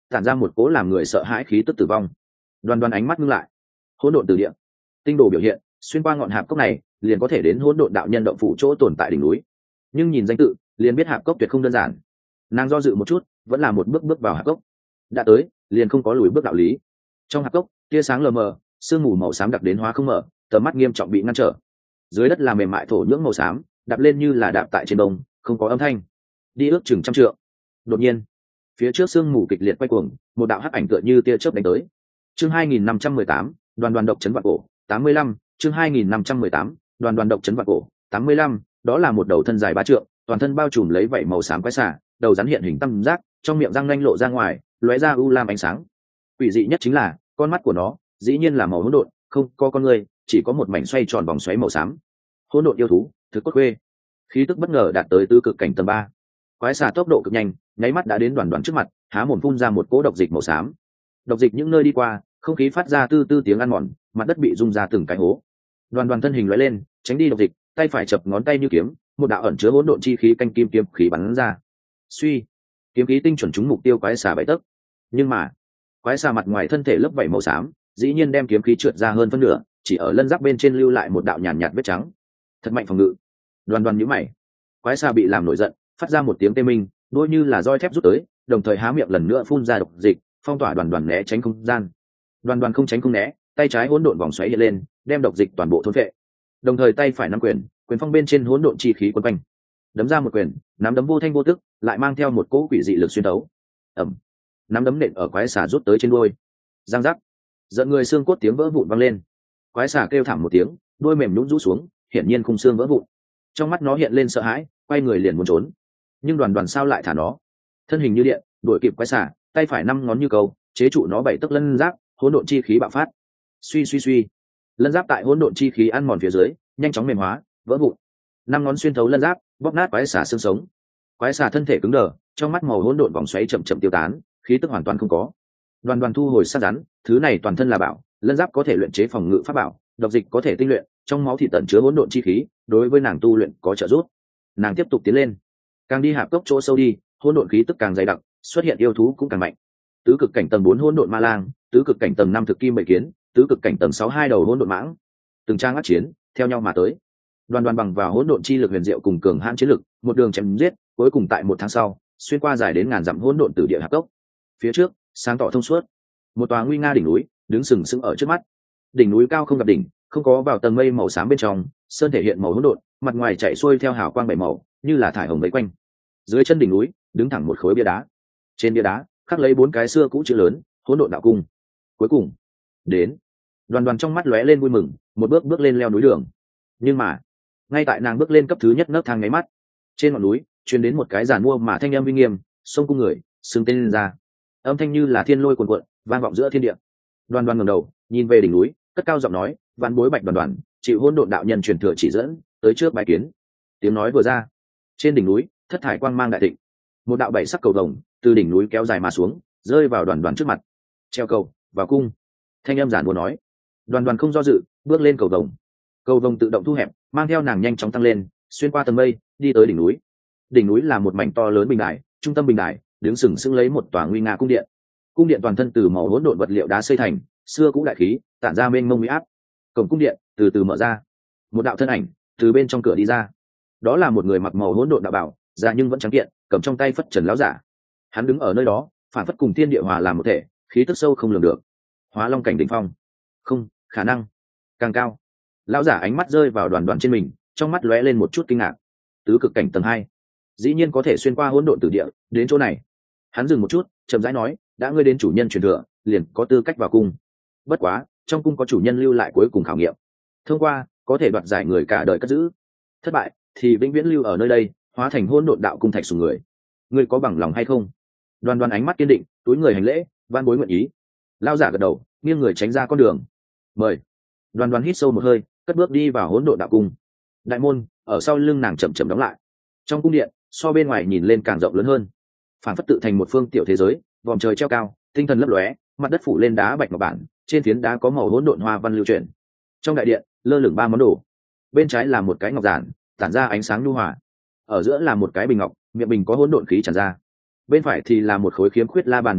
tản ra một cỗ làm người sợ hãi khí tức tử vong. Đoàn Đoàn ánh mắt ngưng lại. Hỗn độn từ địa, tinh đồ biểu hiện, xuyên qua ngọn hạp cốc này liền có thể đến hỗn độn đạo nhân động phủ chỗ tồn tại đỉnh núi. Nhưng nhìn danh tự liền biết hạp cốc tuyệt không đơn giản. Nàng do dự một chút, vẫn là một bước bước vào hạp cốc. Đã tới liền không có lùi bước đạo lý. Trong hạp cốc tia sáng lờ mờ, sương mù màu xám đặc đến hóa không mở, tầm mắt nghiêm trọng bị ngăn trở. Dưới đất là mềm mại thổ nhưỡng màu xám, đạp lên như là đạp tại trên bông, không có âm thanh. Đi ước chừng 100 trượng. Đột nhiên phía trước sương mù kịch liệt quay cuồng, một đạo hắc ảnh tựa như tia chớp đánh tới. Chương 2518, Đoàn Đoàn độc trấn vạn cổ, 85, chương 2518, Đoàn Đoàn độc trấn vạn cổ, 85, đó là một đầu thân dài 3 trượng, toàn thân bao trùm lấy vảy màu xám quái xà, đầu rắn hiện hình tam giác, trong miệng răng nanh lộ ra ngoài, lóe ra u lam ánh sáng. Quỷ dị nhất chính là, con mắt của nó, dĩ nhiên là màu hỗn độn, không có con người, chỉ có một mảnh xoay tròn vòng xoáy màu xám. Hỗn độn yêu thú, thực cốt quê. Khí tức bất ngờ đạt tới tứ cực cảnh tầng 3. Quái xà tốc độ cực nhanh, nháy mắt đã đến Đoàn Đoàn trước mặt, há mồm phun ra một cỗ độc dịch màu xám. Độc dịch những nơi đi qua, không khí phát ra tư tư tiếng ăn mòn, mặt đất bị rung ra từng cái hố. Đoàn Đoàn thân hình lóe lên, tránh đi độc dịch, tay phải chập ngón tay như kiếm, một đạo ẩn chứa hỗn độn chi khí canh kim kiếm khí bắn ra. Suy, kiếm khí tinh chuẩn trúng mục tiêu quái xà 7 tấc. Nhưng mà, quái xà mặt ngoài thân thể lớp vảy màu xám, dĩ nhiên đem kiếm khí trượt ra hơn phân nửa, chỉ ở lân giáp bên trên lưu lại một đạo nhàn nhạt vết trắng. Thật mạnh phòng ngự. Đoàn Đoàn nhíu mày. Quái xà bị làm nổi giận, phát ra một tiếng tê minh, đôi như là roi thép rút tới, đồng thời há miệng lần nữa phun ra độc dịch, phong tỏa Đoàn Đoàn né tránh không gian. Đoàn Đoàn không tránh không né, tay trái hỗn độn vòng xoáy hiện lên, đem độc dịch toàn bộ thôn phệ. Đồng thời tay phải nắm quyền, quyền phong bên trên hỗn độn chi khí quấn quanh, đấm ra một quyền, nắm đấm vô thanh vô tức, lại mang theo một cỗ quỷ dị lực xuyên tấu. Ầm, nắm đấm nện ở quái xà rút tới trên đuôi. Giang giác, giận người xương cốt tiếng vỡ vụn vang lên. Quái xà kêu thảm một tiếng, đuôi mềm nhũn rũ xuống, hiển nhiên khung xương vỡ vụn. Trong mắt nó hiện lên sợ hãi, quay người liền muốn trốn. Nhưng Đoàn Đoàn sao lại thả nó? Thân hình như điện, đuổi kịp quái xà, tay phải 5 ngón như câu, chế trụ nó 7 tấc lân giáp, hỗn độn chi khí bạo phát. Suy suy suy, lân giáp tại hỗn độn chi khí ăn mòn phía dưới, nhanh chóng mềm hóa, vỡ vụn. 5 ngón xuyên thấu lân giáp, bóp nát quái xà xương sống. Quái xà thân thể cứng đờ, trong mắt màu hỗn độn vòng xoáy chậm chậm tiêu tán, khí tức hoàn toàn không có. Đoàn Đoàn thu hồi sát rắn, thứ này toàn thân là bảo, lân giáp có thể luyện chế phòng ngự pháp bảo, độc dịch có thể tinh luyện, trong máu thịt tẩn chứa hỗn độn chi khí, đối với nàng tu luyện có trợ giúp. Nàng tiếp tục tiến lên, càng đi hạp cốc chỗ sâu đi, hỗn độn khí tức càng dày đặc, xuất hiện yêu thú cũng càng mạnh. Tứ cực cảnh tầng 4 hỗn độn ma lang, tứ cực cảnh tầng 5 thực kim bầy kiến, tứ cực cảnh tầng 6 hai đầu hỗn độn mãng. Từng trang ác chiến, theo nhau mà tới. Đoàn Đoàn bằng vào hỗn độn chi lực huyền diệu cùng cường hãn chiến lực, một đường chém giết, cuối cùng tại 1 tháng sau, xuyên qua dài đến ngàn dặm hỗn độn tử địa hạp cốc. Phía trước, sáng tỏ thông suốt, một tòa nguy nga đỉnh núi đứng sừng sững ở trước mắt. Đỉnh núi cao không gặp đỉnh, không có vào tầng mây màu xám bên trong, sơn thể hiện màu hỗn độn, mặt ngoài chạy xuôi theo hào quang bảy màu, như là thải hồng vây quanh. Dưới chân đỉnh núi, đứng thẳng một khối bia đá. Trên bia đá, khắc lấy 4 cái xưa cũ chữ lớn, hỗn độn đạo cung. Cuối cùng, đến. Đoàn Đoàn trong mắt lóe lên vui mừng, một bước bước lên leo núi đường. Nhưng mà, ngay tại nàng bước lên cấp thứ nhất nấc thang ngáy mắt, trên ngọn núi truyền đến một cái giàn mua mà thanh âm uy nghiêm, sông cung người, xưng tên lên ra. Âm thanh như là thiên lôi cuồn cuộn, vang vọng giữa thiên địa. Đoàn Đoàn ngẩng đầu, nhìn về đỉnh núi, cất cao giọng nói, "Vạn bối Bạch Đoàn Đoàn, chịu hỗn độn đạo nhân truyền thừa chỉ dẫn, tới trước bái kiến." Tiếng nói vừa ra, trên đỉnh núi, thất thải quang mang đại thịnh. Một đạo 7 sắc cầu vồng từ đỉnh núi kéo dài mà xuống, rơi vào Đoàn Đoàn trước mặt. "Treo cầu, vào cung." Thanh âm giản mua nói. Đoàn Đoàn không do dự, bước lên cầu vồng. Cầu vồng tự động thu hẹp, mang theo nàng nhanh chóng tăng lên, xuyên qua tầng mây, đi tới đỉnh núi. Đỉnh núi là một mảnh to lớn bình đài, trung tâm bình đài đứng sừng sững lấy một tòa nguy nga cung điện. Cung điện toàn thân từ màu hỗn độn vật liệu đá xây thành, xưa cũ đại khí, tản ra mênh mông uy áp. Cổng cung điện từ từ mở ra, một đạo thân ảnh từ bên trong cửa đi ra. Đó là một người mặc màu hỗn độn đạo bào, già nhưng vẫn trắng kiện, cầm trong tay phất trần lão giả. Hắn đứng ở nơi đó, phản phất cùng thiên địa hòa làm một thể, khí tức sâu không lường được. Hóa long cảnh đỉnh phong. Không, khả năng càng cao. Lão giả ánh mắt rơi vào Đoàn Đoàn trên mình, trong mắt lóe lên một chút kinh ngạc. Tứ cực cảnh tầng 2, dĩ nhiên có thể xuyên qua hỗn độn tử địa đến chỗ này. Hắn dừng một chút, chậm rãi nói, đã ngươi đến chủ nhân truyền thừa, liền có tư cách vào cung. Bất quá, trong cung có chủ nhân lưu lại cuối cùng khảo nghiệm. Thông qua, có thể đoạt giải người cả đời cất giữ. Thất bại, thì vĩnh viễn lưu ở nơi đây, hóa thành hỗn độn đạo cung thạch sùng người. Ngươi có bằng lòng hay không? Đoàn Đoàn ánh mắt kiên định, túi người hành lễ, van bối nguyện ý. Lão giả gật đầu, nghiêng người tránh ra con đường. Mời. Đoàn Đoàn hít sâu một hơi, cất bước đi vào hỗn độn đạo cung. Đại môn ở sau lưng nàng chậm chậm đóng lại. Trong cung điện, so bên ngoài nhìn lên càng rộng lớn hơn, phản phất tự thành một phương tiểu thế giới, vòm trời treo cao, tinh thần lấp lóe, mặt đất phủ lên đá bạch ngọc bản, trên phiến đá có màu hỗn độn hoa văn lưu chuyển. Trong đại điện lơ lửng 3 món đồ. Bên trái là một cái ngọc giản, tản ra ánh sáng nhu hòa. Ở giữa là một cái bình ngọc, miệng bình có hỗn độn khí tràn ra. Bên phải thì là một khối khiếm khuyết la bàn mảnh vụn,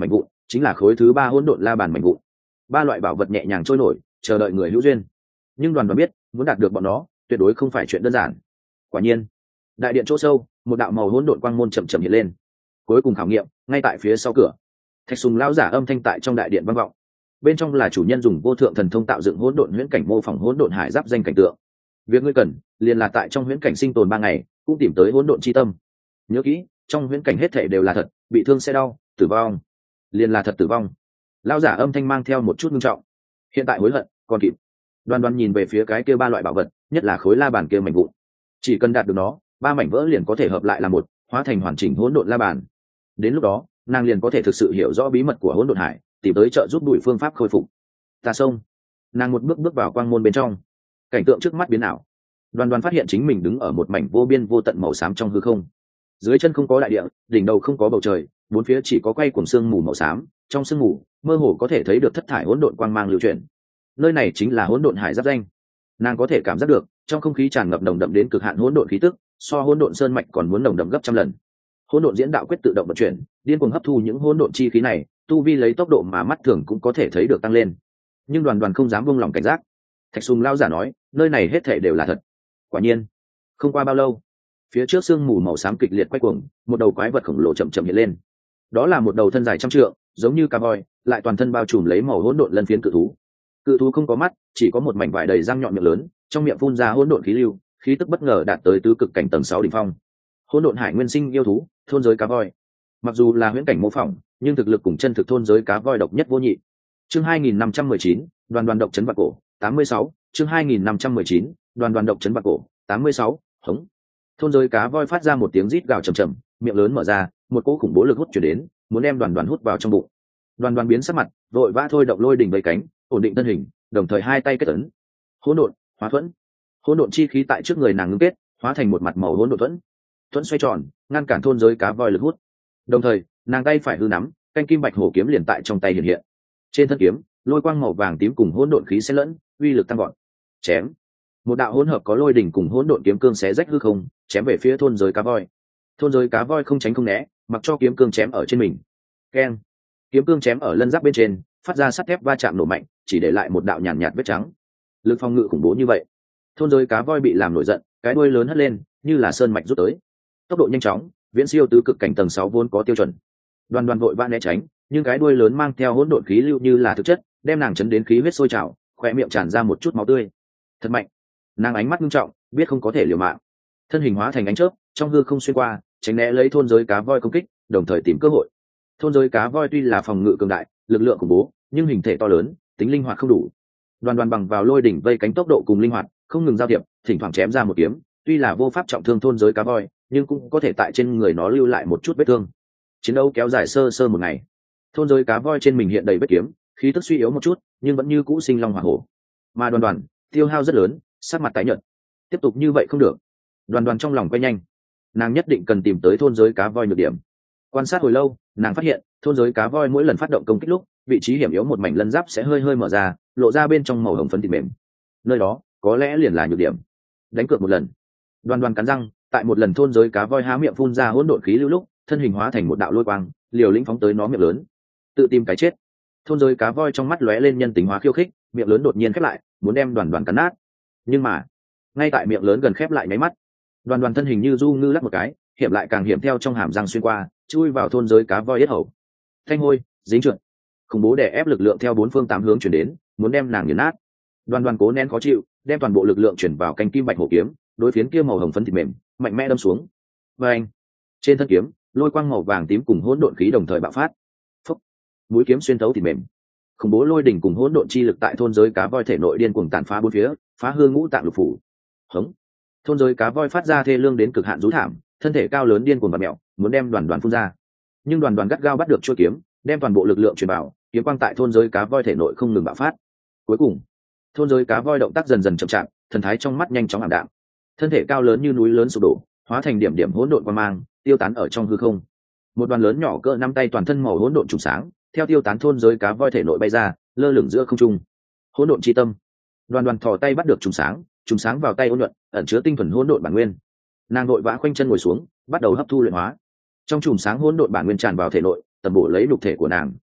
chính là khối thứ 3 hỗn độn la bàn mảnh vụn. 3 loại bảo vật nhẹ nhàng trôi nổi, chờ đợi người hữu duyên. Nhưng đoàn biết, muốn đạt được bọn nó, tuyệt đối không phải chuyện đơn giản. Quả nhiên, đại điện chỗ sâu, một đạo màu hỗn độn quang môn chậm chậm hiện lên. Cuối cùng khảo nghiệm, ngay tại phía sau cửa. Thạch Sùng lão giả âm thanh tại trong đại điện vang vọng. Bên trong là chủ nhân dùng vô thượng thần thông tạo dựng hỗn độn huyễn cảnh, mô phỏng hỗn độn hải giáp danh cảnh tượng. Việc ngươi cần, liền là tại trong huyễn cảnh sinh tồn 3 ngày, cũng tìm tới hỗn độn chi tâm. Nhớ kỹ, trong huyễn cảnh hết thảy đều là thật, bị thương sẽ đau, tử vong, liền là thật tử vong. Lão giả âm thanh mang theo một chút nghiêm trọng. Hiện tại hối hận, còn kịp. Đoan nhìn về phía cái kia 3 loại bảo vật, nhất là khối la bàn kia mảnh vụn. Chỉ cần đạt được nó, 3 mảnh vỡ liền có thể hợp lại là một, hóa thành hoàn chỉnh hỗn độn la bàn. Đến lúc đó, nàng liền có thể thực sự hiểu rõ bí mật của hỗn độn hải, tìm tới trợ giúp đuổi phương pháp khôi phục. Ta xông. Nàng một bước bước vào quang môn bên trong. Cảnh tượng trước mắt biến ảo. Đoan phát hiện chính mình đứng ở một mảnh vô biên vô tận màu xám trong hư không. Dưới chân không có đại địa, đỉnh đầu không có bầu trời, bốn phía chỉ có quay cuồng sương mù màu xám, trong sương mù mơ hồ có thể thấy được thất thải hỗn độn quang mang lưu chuyển. Nơi này chính là hỗn độn hải giáp danh. Nàng có thể cảm giác được, trong không khí tràn ngập nồng đậm đến cực hạn hỗn độn khí tức, so hỗn độn sơn mạch còn muốn nồng đậm gấp trăm lần. Hỗn độn diễn đạo quyết tự động vận chuyển, điên cuồng hấp thu những hỗn độn chi khí này, tu vi lấy tốc độ mà mắt thường cũng có thể thấy được tăng lên. Nhưng Đoàn không dám buông lòng cảnh giác. Thạch Sùng lão giả nói, nơi này hết thảy đều là thật. Quả nhiên, không qua bao lâu, phía trước sương mù màu xám kịch liệt quay cuồng, một đầu quái vật khổng lồ chậm chậm hiện lên. Đó là một đầu thân dài trăm trượng, giống như cá voi, lại toàn thân bao trùm lấy màu hỗn độn lân phiến cự thú. Cự thú không có mắt, chỉ có một mảnh vải đầy răng nhọn miệng lớn, trong miệng phun ra hỗn độn khí lưu, khí tức bất ngờ đạt tới tứ cực cảnh tầng 6 đỉnh phong. Hỗn độn hải nguyên sinh yêu thú, thôn giới cá voi. Mặc dù là huyễn cảnh mô phỏng, nhưng thực lực cùng chân thực thôn giới cá voi độc nhất vô nhị. Chương 2519, đoàn độc trấn vạn cổ, 86, chương 2519, đoàn độc trấn vạn cổ, 86, hống. Thôn giới cá voi phát ra một tiếng rít gào trầm trầm, miệng lớn mở ra, một cỗ khủng bố lực hút chuyển đến, muốn đem đoàn hút vào trong bụng. Đoàn biến sắc mặt, vội vã thôi động lôi đỉnh vây cánh, ổn định thân hình, đồng thời hai tay kết ấn. Hỗn độn, hóa thuẫn. Hỗn độn chi khí tại trước người nàng ngưng kết, hóa thành một mặt màu hỗn độn thuẫn. Thuẫn xoay tròn, ngăn cản thôn giới cá voi lực hút. Đồng thời, nàng tay phải hư nắm, canh kim bạch hổ kiếm liền tại trong tay hiện hiện. Trên thân kiếm, lôi quang màu vàng tím cùng hỗn độn khí xen lẫn, uy lực tăng vọt. Chém. Một đạo hỗn hợp có lôi đỉnh cùng hỗn độn kiếm cương xé rách hư không, chém về phía thôn giới cá voi. Thôn giới cá voi không tránh không né, mặc cho kiếm cương chém ở trên mình. Keng. Kiếm cương chém ở lân giáp bên trên, phát ra sắt thép va chạm nổ mạnh, chỉ để lại một đạo nhàn nhạt vết trắng. Lực phòng ngự khủng bố như vậy, thôn giới cá voi bị làm nổi giận, cái đuôi lớn hất lên, như là sơn mạch rút tới. Tốc độ nhanh chóng, viễn siêu tứ cực cảnh tầng 6 vốn có tiêu chuẩn. Đoàn vội vã né tránh, nhưng cái đuôi lớn mang theo hỗn độn khí lưu như là thực chất, đem nàng chấn đến khí huyết sôi trào, khóe miệng tràn ra một chút máu tươi. Thật mạnh. Nàng ánh mắt nghiêm trọng, biết không có thể liều mạng. Thân hình hóa thành ánh chớp, trong hư không xuyên qua, tránh né lấy thôn giới cá voi công kích, đồng thời tìm cơ hội. Thôn giới cá voi tuy là phòng ngự cường đại, lực lượng khủng bố, nhưng hình thể to lớn, tính linh hoạt không đủ. Đoàn bằng vào lôi đỉnh vây cánh tốc độ cùng linh hoạt, không ngừng giao thiệp, thỉnh thoảng chém ra một kiếm, tuy là vô pháp trọng thương thôn giới cá voi, nhưng cũng có thể tại trên người nó lưu lại một chút vết thương. Chiến đấu kéo dài sơ một ngày. Thôn giới cá voi trên mình hiện đầy vết kiếm, khí tức suy yếu một chút, nhưng vẫn như cũ sinh long hỏa hổ. Mà Đoàn tiêu hao rất lớn, sắc mặt tái nhợt. Tiếp tục như vậy không được. Đoàn trong lòng quay nhanh, nàng nhất định cần tìm tới thôn giới cá voi nhược điểm. Quan sát hồi lâu, nàng phát hiện thôn giới cá voi mỗi lần phát động công kích lúc, vị trí hiểm yếu một mảnh lân giáp sẽ hơi mở ra, lộ ra bên trong màu hồng phấn thịt mềm. Nơi đó có lẽ liền là nhược điểm. Đánh cược một lần. Đoàn cắn răng, tại một lần thôn giới cá voi há miệng phun ra hỗn độn khí lưu lúc, thân hình hóa thành một đạo lôi quang, liều lĩnh phóng tới nó miệng lớn. Tự tìm cái chết. Thôn giới cá voi trong mắt lóe lên nhân tính hóa khiêu khích, miệng lớn đột nhiên khép lại, muốn đem Đoàn cắn nát. Nhưng mà, ngay tại miệng lớn gần khép lại nháy mắt, Đoàn thân hình như du ngư lắc một cái, hiểm lại càng hiểm theo trong hàm răng xuyên qua, chui vào thôn giới cá voi yết hầu. Thanh hôi, dính trượt, khủng bố đè ép lực lượng theo 4 phương 8 hướng chuyển đến, muốn đem nàng nghiền nát. Đoàn cố nén khó chịu, đem toàn bộ lực lượng chuyển vào canh kim bạch hổ kiếm, đối phiến kia màu hồng phấn thịt mềm, mạnh mẽ đâm xuống. Và anh, trên thân kiếm, lôi quang màu vàng tím cùng hỗn độn khí đồng thời bạo phát. Phốc, mũi kiếm xuyên thấu thịt mềm. Khủng bố lôi đỉnh cùng hỗn độn chi lực tại thôn giới cá voi thể nội điên cuồng tàn phá bốn phía, phá hư ngũ tạng lục phủ. Hống. Thôn giới cá voi phát ra thê lương đến cực hạn rú thảm, thân thể cao lớn điên cuồng vặn mèo, muốn đem Đoàn phun ra. Nhưng Đoàn gắt gao bắt được chuôi kiếm, đem toàn bộ lực lượng truyền vào, kiếm quang tại thôn giới cá voi thể nội không ngừng bạo phát. Cuối cùng, thôn giới cá voi động tác dần dần chậm chạp, thần thái trong mắt nhanh chóng ảm đạm. Thân thể cao lớn như núi lớn sụp đổ, hóa thành điểm điểm hỗn độn quang mang, tiêu tán ở trong hư không. Một đoàn lớn nhỏ cỡ nắm tay toàn thân màu hỗn độn trùng sáng, theo tiêu tán thôn giới cá voi thể nội bay ra, lơ lửng giữa không trung. Hỗn độn chi tâm. Đoàn thò tay bắt được trùng sáng vào tay ôn nhuận, ẩn chứa tinh thuần hỗn độn bản nguyên. Nàng đội vã khoanh chân ngồi xuống, bắt đầu hấp thu luyện hóa. Trong chùm sáng hỗn độn bản nguyên tràn vào thể nội, tầm bổ lấy đục thể của nàng,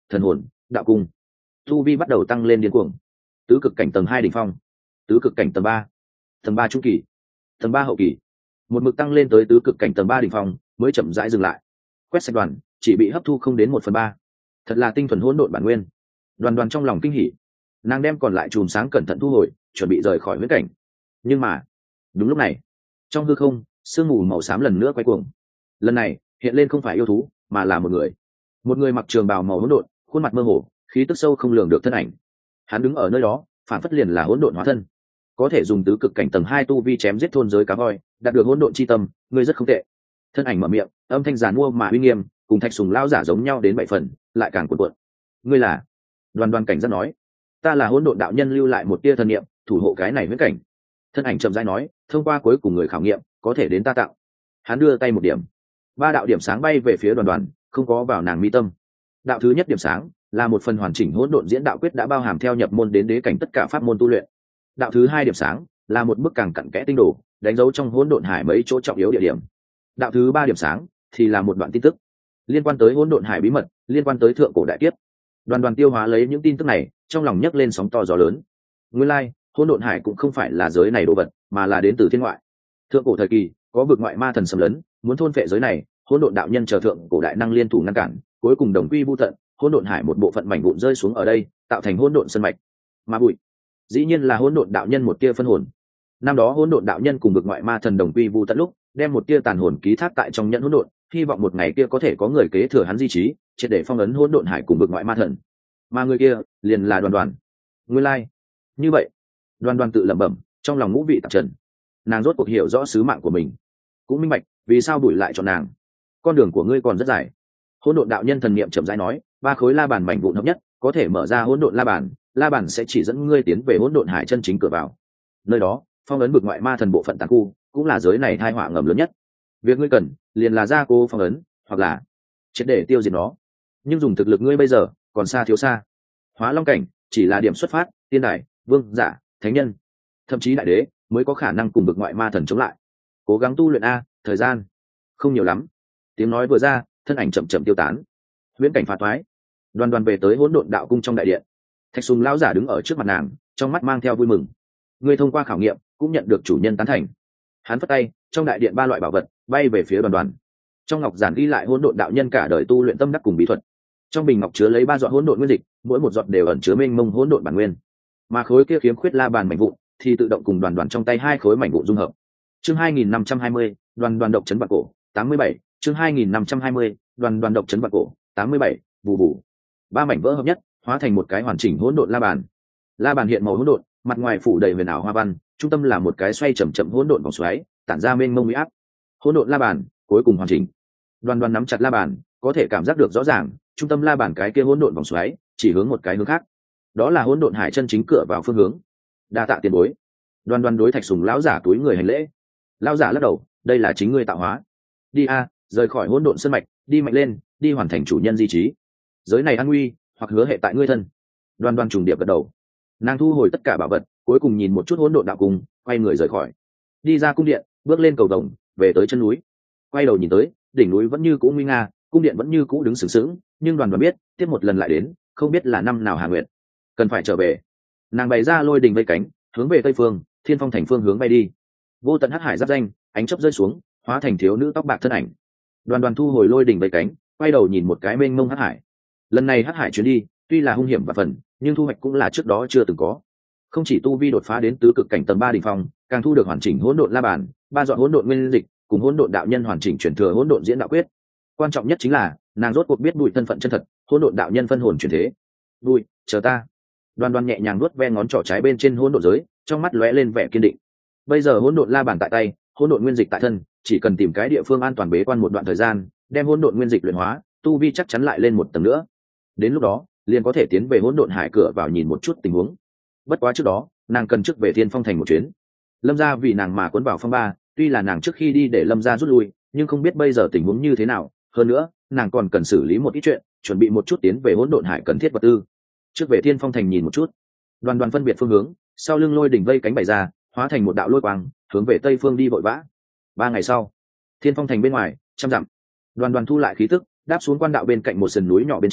thần hồn, đạo cung. Tu vi bắt đầu tăng lên điên cuồng. Tứ cực cảnh tầng 2 đỉnh phong, tứ cực cảnh tầng 3 trung kỳ, tầng 3 hậu kỳ, một mực tăng lên tới tứ cực cảnh tầng 3 đỉnh phong mới chậm rãi dừng lại. Quét sạch đoàn, chỉ bị hấp thu không đến 1/3. Thật là tinh thuần hỗn độn bản nguyên. Đoàn trong lòng kinh hỉ, nàng đem còn lại chùm sáng cẩn thận thu hồi, chuẩn bị rời khỏi huyễn cảnh. Nhưng mà đúng lúc này, trong hư không, sương mù màu xám lần nữa quay cuồng. Lần này hiện lên không phải yêu thú, mà là một người mặc trường bào màu hỗn độn, khuôn mặt mơ hồ, khí tức sâu không lường được thân ảnh. Hắn đứng ở nơi đó, phản phất liền là hỗn độn hóa thân, có thể dùng tứ cực cảnh tầng 2 tu vi chém giết thôn giới cá voi, đạt được hỗn độn chi tâm, ngươi rất không tệ. Thân ảnh mở miệng, âm thanh giàn mua mà uy nghiêm, cùng Thạch Sùng lão giả giống nhau đến 7 phần, lại càng cuộn cuộn. Ngươi là? Đoàn cảnh giác nói, ta là hỗn độn đạo nhân lưu lại một tia thần niệm, thủ hộ cái này huyễn cảnh. Thân ảnh chậm rãi nói, thông qua cuối cùng người khảo nghiệm, có thể đến ta tạo. Hắn đưa tay một điểm, 3 đạo điểm sáng bay về phía đoàn, không có vào nàng mi tâm. Đạo thứ nhất điểm sáng là một phần hoàn chỉnh hỗn độn diễn đạo quyết đã bao hàm theo nhập môn đến đế cảnh tất cả pháp môn tu luyện. Đạo thứ 2 điểm sáng là một bức càng cặn kẽ tinh đồ, đánh dấu trong hỗn độn hải mấy chỗ trọng yếu địa điểm. Đạo thứ 3 điểm sáng thì là một đoạn tin tức liên quan tới hỗn độn hải bí mật, liên quan tới thượng cổ đại kiếp. Đoàn tiêu hóa lấy những tin tức này, trong lòng nhấc lên sóng to gió lớn. Nguyên lai, hỗn độn hải cũng không phải là giới này đồ vật, mà là đến từ thiên ngoại. Thượng cổ thời kỳ, có vực ngoại ma thần xâm lấn, muốn thôn phệ giới này, hỗn độn đạo nhân chờ thượng cổ đại năng liên thủ ngăn cản, cuối cùng đồng quy vu tận, hỗn độn hải một bộ phận mảnh vụn rơi xuống ở đây, tạo thành hỗn độn sơn mạch. Ma bụi, dĩ nhiên là hỗn độn đạo nhân một tia phân hồn. Năm đó hỗn độn đạo nhân cùng vực ngoại ma thần đồng quy vu tận lúc, đem một tia tàn hồn ký thác tại trong nhẫn hỗn độn, hy vọng một ngày kia có thể có người kế thừa hắn di trí, triệt để phong ấn hỗn độn hải cùng vực ngoại ma thần. Mà người kia liền là Đoàn. Nguyên lai, như vậy. Đoàn tự lẩm bẩm, trong lòng ngũ vị tạp trần. Nàng rốt cuộc hiểu rõ sứ mạng của mình, cũng minh bạch vì sao Bụi lại chọn nàng. Con đường của ngươi còn rất dài. Hỗn độn đạo nhân thần niệm chậm rãi nói, 3 khối la bàn mảnh vụn hợp nhất, có thể mở ra hỗn độn la bàn sẽ chỉ dẫn ngươi tiến về hỗn độn hải chân chính cửa vào. Nơi đó, phong ấn vực ngoại ma thần bộ phận tàn khu, cũng là giới này tai họa ngầm lớn nhất. Việc ngươi cần liền là gia cố phong ấn, hoặc là triệt để tiêu diệt nó. Nhưng dùng thực lực ngươi bây giờ, còn xa thiếu xa. Hóa long cảnh chỉ là điểm xuất phát, tiên đài, vương giả, thánh nhân, thậm chí đại đế mới có khả năng cùng vực ngoại ma thần chống lại. Cố gắng tu luyện a, thời gian không nhiều lắm. Tiếng nói vừa ra, thân ảnh chậm chậm tiêu tán. Huyễn cảnh phá toái. Đoàn về tới hỗn độn đạo cung trong đại điện. Thạch Sùng lão giả đứng ở trước mặt nàng, trong mắt mang theo vui mừng. Ngươi thông qua khảo nghiệm, cũng nhận được chủ nhân tán thành. Hắn phất tay, trong đại điện 3 loại bảo vật bay về phía Đoàn. Trong ngọc giản ghi lại hỗn độn đạo nhân cả đời tu luyện tâm đắc cùng bí thuật. Trong bình ngọc chứa lấy 3 giọt hỗn độn nguyên dịch, mỗi một giọt đều ẩn chứa mênh mông hỗn độn bản nguyên. Mà khối kia khiếm khuyết la bàn mảnh vụn thì tự động cùng Đoàn trong tay 2 khối mảnh vụn dung hợp. Chương 2520, Đoàn độc trấn bạc cổ, 87, chương 2520, Đoàn độc trấn bạc cổ, 87, vù vù. 3 mảnh vỡ hợp nhất, hóa thành một cái hoàn chỉnh hỗn độn la bàn. La bàn hiện màu hỗn độn, mặt ngoài phủ đầy huyền ảo hoa văn, trung tâm là một cái xoay chậm chậm hỗn độn vòng xoáy, tản ra mênh mông uy áp. Hỗn độn la bàn cuối cùng hoàn chỉnh. Đoàn nắm chặt la bàn, có thể cảm giác được rõ ràng, trung tâm la bàn cái kia hỗn độn vòng xoáy chỉ hướng một cái hướng khác. Đó là hỗn độn hải chân chính cửa vào phương hướng. Đa tạ tiền bối. Đoàn đối Thạch Sùng lão giả túi người hành lễ. Lão giả lắc đầu, đây là chính ngươi tạo hóa. Đi a, rời khỏi hỗn độn sơn mạch, đi mạnh lên, đi hoàn thành chủ nhân di trí. Giới này an nguy, hoặc hứa hệ tại ngươi thân. Đoàn trùng điệp gật đầu. Nàng thu hồi tất cả bảo vật, cuối cùng nhìn một chút hỗn độn đạo cung, quay người rời khỏi. Đi ra cung điện, bước lên cầu vồng, về tới chân núi. Quay đầu nhìn tới, đỉnh núi vẫn như cũ nguy nga, cung điện vẫn như cũ đứng sừng sững, nhưng Đoàn biết, tiếp một lần lại đến, không biết là năm nào Hà Nguyệt. Cần phải trở về. Nàng bày ra lôi đình vây cánh, hướng về tây phương, Thiên Phong thành phương hướng bay đi. Vô tận hắc hải giáp danh, ánh chớp rơi xuống, hóa thành thiếu nữ tóc bạc thân ảnh. Đoàn thu hồi lôi đình vây cánh, quay đầu nhìn một cái mênh mông hắc hải. Lần này hắc hải chuyến đi, tuy là hung hiểm và phần, nhưng thu hoạch cũng là trước đó chưa từng có. Không chỉ tu vi đột phá đến tứ cực cảnh tầng 3 đỉnh phong, càng thu được hoàn chỉnh hỗn độn la bàn, 3 giọt hỗn độn nguyên dịch, cùng hỗn độn đạo nhân hoàn chỉnh truyền thừa hỗn độn diễn đạo quyết. Quan trọng nhất chính là, nàng rốt cuộc biết Bụi thân phận chân thật, hỗn độn đạo nhân phân hồn chuyển thế. Bụi, chờ ta. Đoàn nhẹ nhàng nuốt ve ngón trỏ trái bên trên hỗn độn giới, trong mắt lóe lên vẻ kiên định. Bây giờ hỗn độn la bàn tại tay, hỗn độn nguyên dịch tại thân, chỉ cần tìm cái địa phương an toàn bế quan một đoạn thời gian, đem hỗn độn nguyên dịch luyện hóa, tu vi chắc chắn lại lên một tầng nữa. Đến lúc đó, liền có thể tiến về hỗn độn hải cửa vào nhìn một chút tình huống. Bất quá trước đó, nàng cần trước về Thiên Phong thành một chuyến. Lâm gia vì nàng mà cuốn vào phong ba, tuy là nàng trước khi đi để Lâm gia rút lui, nhưng không biết bây giờ tình huống như thế nào. Hơn nữa, nàng còn cần xử lý một ít chuyện, chuẩn bị một chút tiến về hỗn độn hải cần thiết vật tư. Trước về Thiên Phong thành nhìn một chút. Đoàn phân biệt phương hướng, sau lưng lôi đỉnh vây cánh bày ra, hóa thành một đạo lôi quang, hướng về tây phương đi vội vã. 3 ngày sau, Thiên Phong thành bên ngoài, trăm dặm. Đoàn thu lại khí tức, đáp xuống quan đạo bên cạnh một sườn núi nhỏ bên trên,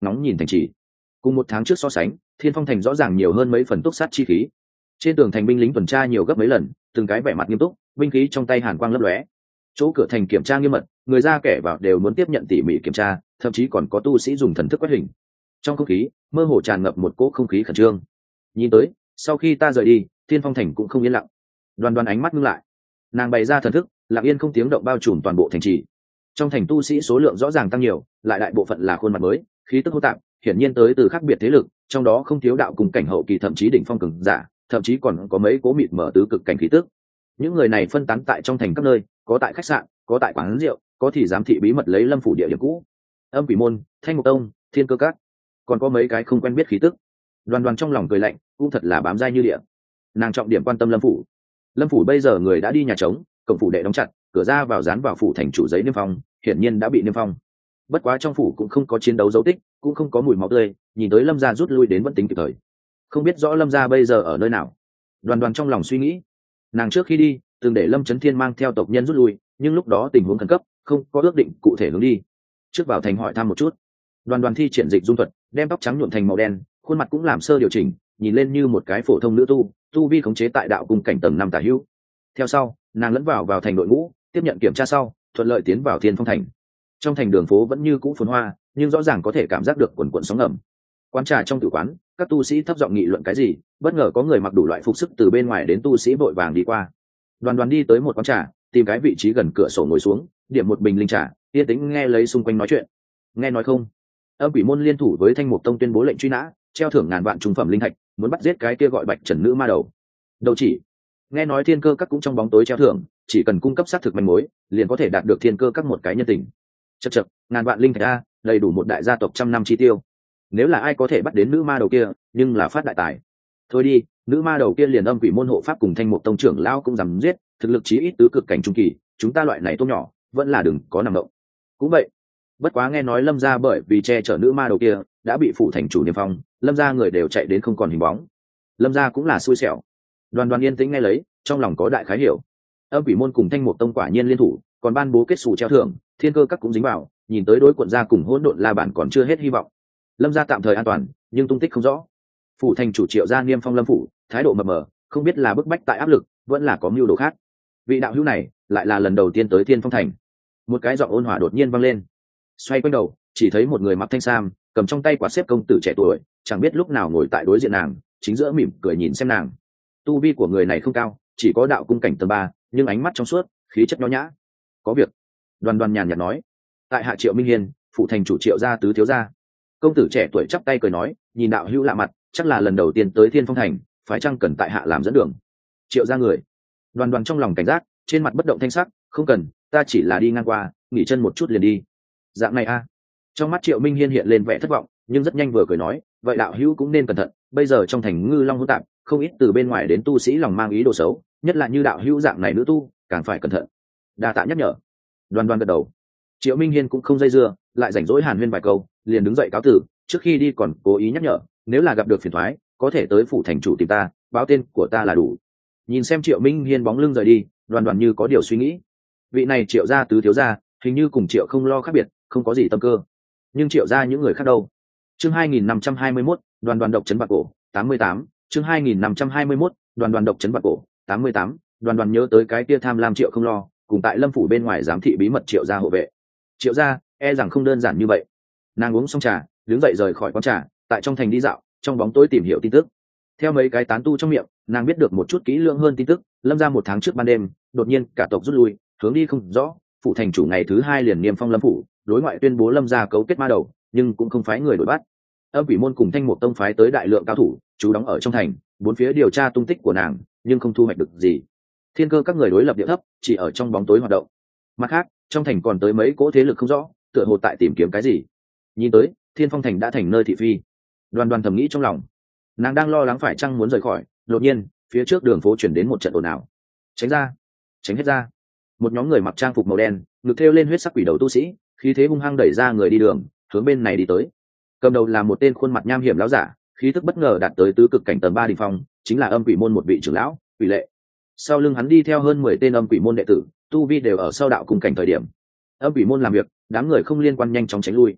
ngóng nhìn thành trì. Cùng một tháng trước so sánh, Thiên Phong thành rõ ràng nhiều hơn mấy phần túc sát chi khí. Trên tường thành binh lính tuần tra nhiều gấp mấy lần, từng cái vẻ mặt nghiêm túc, binh khí trong tay hàn quang lấp lóe. Chỗ cửa thành kiểm tra nghiêm mật, người ra kẻ vào đều muốn tiếp nhận tỉ mỉ kiểm tra, thậm chí còn có tu sĩ dùng thần thức quét hình. Trong không khí mơ hồ tràn ngập một cỗ không khí khẩn trương. Nhìn tới, sau khi ta rời đi, Thiên Phong thành cũng không yên lặng. Đoàn Đoàn ánh mắt ngưng lại, nàng bày ra thần thức, lặng yên không tiếng động bao trùm toàn bộ thành trì. Trong thành tu sĩ số lượng rõ ràng tăng nhiều, lại đại bộ phận là khuôn mặt mới, khí tức hỗn tạp, hiển nhiên tới từ khác biệt thế lực, trong đó không thiếu đạo cùng cảnh hậu kỳ, thậm chí đỉnh phong cường giả, thậm chí còn có mấy cố mịt mở tứ cực cảnh khí tức. Những người này phân tán tại trong thành các nơi, có tại khách sạn, có tại quán rượu, có thì giám thị bí mật lấy Lâm phủ địa điểm cũ, Âm Quỷ môn, Thanh Mục tông, Thiên Cơ các, còn có mấy cái không quen biết khí tức. Đoàn Đoàn trong lòng cười lạnh, cũng thật là bám dai như địa. Nàng trọng điểm quan tâm Lâm phủ. Lâm phủ bây giờ người đã đi nhà trống, cổng phủ đệ đóng chặt, cửa ra vào dán vào phủ thành chủ giấy niêm phong, hiển nhiên đã bị niêm phong. Bất quá trong phủ cũng không có chiến đấu dấu tích, cũng không có mùi máu tươi, nhìn tới Lâm gia rút lui đến vẫn tính kịp thời. Không biết rõ Lâm gia bây giờ ở nơi nào. Đoàn Đoàn trong lòng suy nghĩ. Nàng trước khi đi từng để Lâm Chấn Thiên mang theo tộc nhân rút lui, nhưng lúc đó tình huống khẩn cấp, không có ước định cụ thể hướng đi. Trước vào thành hỏi thăm một chút. Đoàn Đoàn thi triển dịch dung thuật, đem tóc trắng nhuộm thành màu đen, khuôn mặt cũng làm sơ điều chỉnh, nhìn lên như một cái phổ thông nữ tu vi khống chế tại đạo cung cảnh tầng 5 tả hữu. Theo sau, nàng lẫn vào thành đội ngũ, tiếp nhận kiểm tra sau, thuận lợi tiến vào Thiên Phong thành. Trong thành đường phố vẫn như cũ phồn hoa, nhưng rõ ràng có thể cảm giác được quần quần sóng ngầm. Quán trà trong tử quán, các tu sĩ thấp giọng nghị luận cái gì, bất ngờ có người mặc đủ loại phục sức từ bên ngoài đến, tu sĩ vội vàng đi qua. Đoàn Đoàn đi tới một quán trà, tìm cái vị trí gần cửa sổ ngồi xuống, điểm một bình linh trà, yên tĩnh nghe lấy xung quanh nói chuyện. Nghe nói không? Âm Quỷ môn liên thủ với Thanh Mục tông tuyên bố lệnh truy nã, treo thưởng ngàn vạn trung phẩm linh thạch, muốn bắt giết cái kia gọi Bạch Trần nữ ma đầu. Đầu chỉ. Nghe nói Thiên Cơ các cũng trong bóng tối treo thưởng, chỉ cần cung cấp xác thực manh mối, liền có thể đạt được Thiên Cơ các một cái nhân tình. Chậc chậc, ngàn vạn linh thạch a, đầy đủ một đại gia tộc trăm năm chi tiêu. Nếu là ai có thể bắt đến nữ ma đầu kia, nhưng là phát đại tài. Thôi đi, nữ ma đầu kia liền Âm Quỷ môn hộ pháp cùng Thanh Mục tông trưởng lão cũng dám giết, thực lực chí ít tứ cực cảnh trung kỳ, chúng ta loại này tôm nhỏ, vẫn là đừng có nằm động. Cũng vậy. Bất quá nghe nói Lâm gia bởi vì che chở nữ ma đầu kia, đã bị phủ thành chủ niêm phong, Lâm gia người đều chạy đến không còn hình bóng. Lâm gia cũng là xui xẻo. Đoàn Đoàn yên tĩnh nghe lấy, trong lòng có đại khái hiểu. Âm Quỷ môn cùng Thanh Mục tông quả nhiên liên thủ, còn ban bố kết sủ treo thưởng, Thiên Cơ các cũng dính vào, nhìn tới đối quận gia cùng hỗn độn La bản còn chưa hết hy vọng. Lâm gia tạm thời an toàn, nhưng tung tích không rõ. Phủ thành chủ Triệu gia niêm phong Lâm phủ, thái độ mập mờ, không biết là bức bách tại áp lực, vẫn là có mưu đồ khác. Vị đạo hữu này lại là lần đầu tiên tới Thiên Phong thành. Một cái giọng ôn hòa đột nhiên vang lên. Xoay quanh đầu, chỉ thấy một người mặc thanh sam, cầm trong tay quạt xếp công tử trẻ tuổi, chẳng biết lúc nào ngồi tại đối diện nàng, chính giữa mỉm cười nhìn xem nàng. Tu vi của người này không cao, chỉ có đạo cung cảnh tầng 3, nhưng ánh mắt trong suốt, khí chất nho nhã. Có việc. Đoàn Đoàn nhàn nhạt nói. Tại hạ Triệu Minh Hiên, phụ thành chủ Triệu gia tứ thiếu gia. Công tử trẻ tuổi chắp tay cười nói, nhìn đạo hữu lạ mặt, chắc là lần đầu tiên tới Thiên Phong thành, phải chăng cần tại hạ làm dẫn đường? Triệu gia người. Đoàn Đoàn trong lòng cảnh giác, trên mặt bất động thanh sắc, không cần, ta chỉ là đi ngang qua, nghỉ chân một chút liền đi. Dạng này a. Trong mắt Triệu Minh Hiên hiện lên vẻ thất vọng, nhưng rất nhanh vừa cười nói, vậy đạo hữu cũng nên cẩn thận, bây giờ trong thành ngư long hỗn tạp, không ít từ bên ngoài đến tu sĩ lòng mang ý đồ xấu, nhất là như đạo hữu dạng này nữ tu, càng phải cẩn thận. Đa tạ nhắc nhở. Đoàn Đoàn gật đầu. Triệu Minh Hiên cũng không dây dưa, lại rảnh rỗi hàn huyên vài câu, liền đứng dậy cáo tử, trước khi đi còn cố ý nhắc nhở, nếu là gặp được phiền toái, có thể tới phủ thành chủ tìm ta, báo tên của ta là đủ. Nhìn xem Triệu Minh Hiên bóng lưng rời đi, Đoàn Đoàn như có điều suy nghĩ. Vị này Triệu gia tứ thiếu gia, hình như cùng Triệu không lo khác biệt, không có gì tâm cơ. Nhưng Triệu gia những người khác đâu? Chương 2521, Đoàn Đoàn độc trấn bạc cổ, 88, chương 2521, Đoàn Đoàn độc trấn bạc cổ, 88, Đoàn Đoàn nhớ tới cái kia tham lam Triệu không lo, cùng tại Lâm phủ bên ngoài giám thị bí mật Triệu gia hộ vệ. Triệu gia, e rằng không đơn giản như vậy. Nàng uống xong trà, đứng dậy rời khỏi quán trà, tại trong thành đi dạo, trong bóng tối tìm hiểu tin tức. Theo mấy cái tán tu trong miệng, nàng biết được một chút kỹ lưỡng hơn tin tức. Lâm gia một tháng trước ban đêm, đột nhiên cả tộc rút lui, hướng đi không rõ. Phủ thành chủ ngày thứ 2 liền niêm phong Lâm phủ, đối ngoại tuyên bố Lâm gia cấu kết ma đầu, nhưng cũng không phái người đuổi bắt. Âm Quỷ môn cùng Thanh Mục tông phái tới đại lượng cao thủ, trú đóng ở trong thành, bốn phía điều tra tung tích của nàng, nhưng không thu hoạch được gì. Thiên Cơ các người đối lập địa thấp, chỉ ở trong bóng tối hoạt động. Mặt khác, trong thành còn tới mấy cỗ thế lực không rõ, tựa hồ tại tìm kiếm cái gì. Nhìn tới, Thiên Phong thành đã thành nơi thị phi. Đoàn Đoàn thầm nghĩ trong lòng. Nàng đang lo lắng phải chăng muốn rời khỏi, đột nhiên, phía trước đường phố chuyển đến một trận ồn ào. Tránh ra, tránh hết ra. Một nhóm người mặc trang phục màu đen, ngực thêu lên huyết sắc quỷ đầu tu sĩ, khí thế hung hăng đẩy ra người đi đường, hướng bên này đi tới. Cầm đầu là một tên khuôn mặt nham hiểm lão giả, khí tức bất ngờ đạt tới tứ cực cảnh tầng 3 đỉnh phong, chính là Âm Quỷ môn một vị trưởng lão, Quỷ Lệ. Sau lưng hắn đi theo hơn 10 tên Âm Quỷ môn đệ tử, tu vi đều ở sau đạo cùng cảnh thời điểm. Âm Quỷ môn làm việc, đám người không liên quan nhanh chóng tránh lui.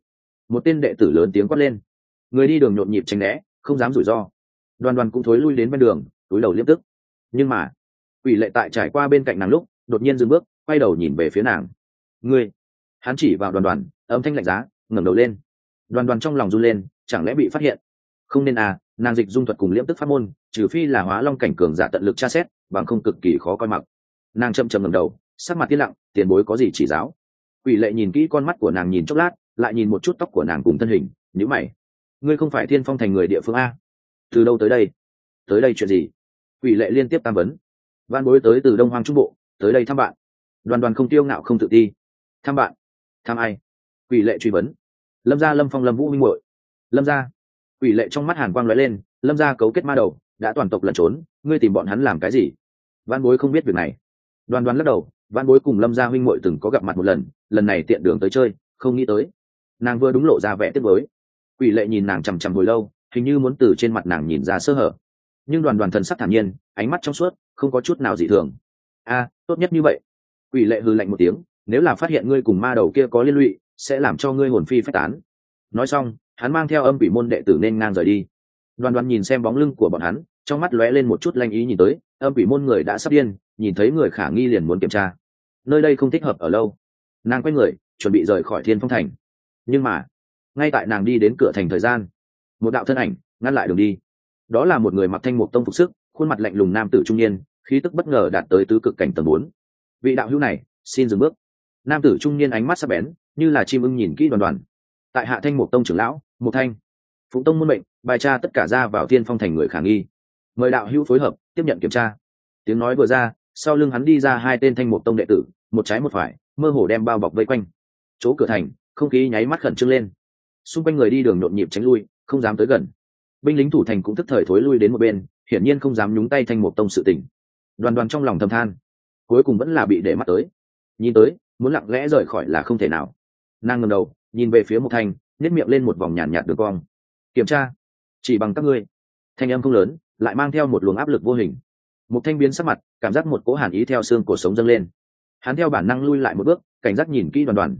Một tên đệ tử lớn tiếng quát lên. Người đi đường nhộn nhịp tránh né, không dám rủi ro. Đoàn cũng thối lui đến bên đường, túi đầu liếc tức. Nhưng mà quỷ lệ tại trải qua bên cạnh nàng lúc đột nhiên dừng bước, quay đầu nhìn về phía nàng. Ngươi. Hắn chỉ vào Đoàn, âm thanh lạnh giá, ngẩng đầu lên. Đoàn trong lòng run lên, chẳng lẽ bị phát hiện? Không nên à, nàng dịch dung thuật cùng liễm tức pháp môn, trừ phi là hóa long cảnh cường giả tận lực tra xét, bằng không cực kỳ khó coi mặc. Nàng chậm ngẩng đầu, sắc mặt yên lặng, tiền bối có gì chỉ giáo? Quỷ lệ nhìn kỹ con mắt của nàng nhìn chốc lát, lại nhìn một chút tóc của nàng cùng thân hình, nhíu mày. Ngươi không phải Thiên Phong thành người địa phương a? Từ đâu tới đây? Tới đây chuyện gì? Quỷ lệ liên tiếp tam vấn. Van bối tới từ Đông Hoang Trung Bộ, tới đây thăm bạn. Đoàn không tiêu ngạo không tự ti. Thăm bạn? Thăm ai? Quỷ lệ truy vấn. Lâm gia Lâm Phong Lâm Vũ minh muội. Lâm gia. Quỷ lệ trong mắt hàn quang lóe lên, Lâm gia cấu kết ma đầu, đã toàn tộc lẩn trốn, ngươi tìm bọn hắn làm cái gì? Van bối không biết việc này. Đoàn lắc đầu, Van bối cùng Lâm gia huynh muội từng có gặp mặt một lần này tiện đường tới chơi, không nghĩ tới. Nàng vừa đúng lộ ra vẻ tiếc nuối. Quỷ lệ nhìn nàng chằm chằm hồi lâu, hình như muốn từ trên mặt nàng nhìn ra sơ hở. Nhưng Đoàn thần sắc thản nhiên, ánh mắt trong suốt, không có chút nào dị thường. A, tốt nhất như vậy. Quỷ lệ hừ lạnh một tiếng, nếu là phát hiện ngươi cùng ma đầu kia có liên lụy, sẽ làm cho ngươi hồn phi phách tán. Nói xong, hắn mang theo âm quỷ môn đệ tử nên ngang rời đi. Đoàn nhìn xem bóng lưng của bọn hắn, trong mắt lóe lên một chút lanh ý nhìn tới, âm quỷ môn người đã sắp điên, nhìn thấy người khả nghi liền muốn kiểm tra. Nơi đây không thích hợp ở lâu. Nàng quay người, chuẩn bị rời khỏi Thiên Phong thành. Nhưng mà, ngay tại nàng đi đến cửa thành thời gian, một đạo thân ảnh ngăn lại đường đi. Đó là một người mặc thanh mục tông phục sức, khuôn mặt lạnh lùng nam tử trung niên, khí tức bất ngờ đạt tới tứ cực cảnh tầng 4. Vị đạo hữu này, xin dừng bước. Nam tử trung niên ánh mắt sắc bén, như là chim ưng nhìn kỹ Đoàn. Tại hạ thanh mục tông trưởng lão, Mục Thanh. Phụng tông môn mệnh, bài tra tất cả ra vào Thiên Phong thành người khả nghi. Mời đạo hữu phối hợp, tiếp nhận kiểm tra. Tiếng nói vừa ra, sau lưng hắn đi ra hai tên thanh mục tông đệ tử, một trái một phải, mơ hồ đem bao bọc vây quanh. Chỗ cửa thành, không khí nháy mắt khẩn trương lên. Xung quanh người đi đường nhộn nhịp tránh lui, không dám tới gần. Binh lính thủ thành cũng tức thời thối lui đến một bên, hiển nhiên không dám nhúng tay thanh mục tông sự tình. Đoàn trong lòng thầm than, cuối cùng vẫn là bị để mắt tới. Nhìn tới, muốn lặng lẽ rời khỏi là không thể nào. Nàng ngẩng đầu, nhìn về phía Mục Thanh, nhếch miệng lên một vòng nhàn nhạt đường cong. Kiểm tra, chỉ bằng các ngươi. Thanh âm không lớn, lại mang theo một luồng áp lực vô hình. Mục Thanh biến sắc mặt, cảm giác một cỗ hàn ý theo xương cổ sống dâng lên. Hắn theo bản năng lui lại một bước, cảnh giác nhìn kỹ Đoàn,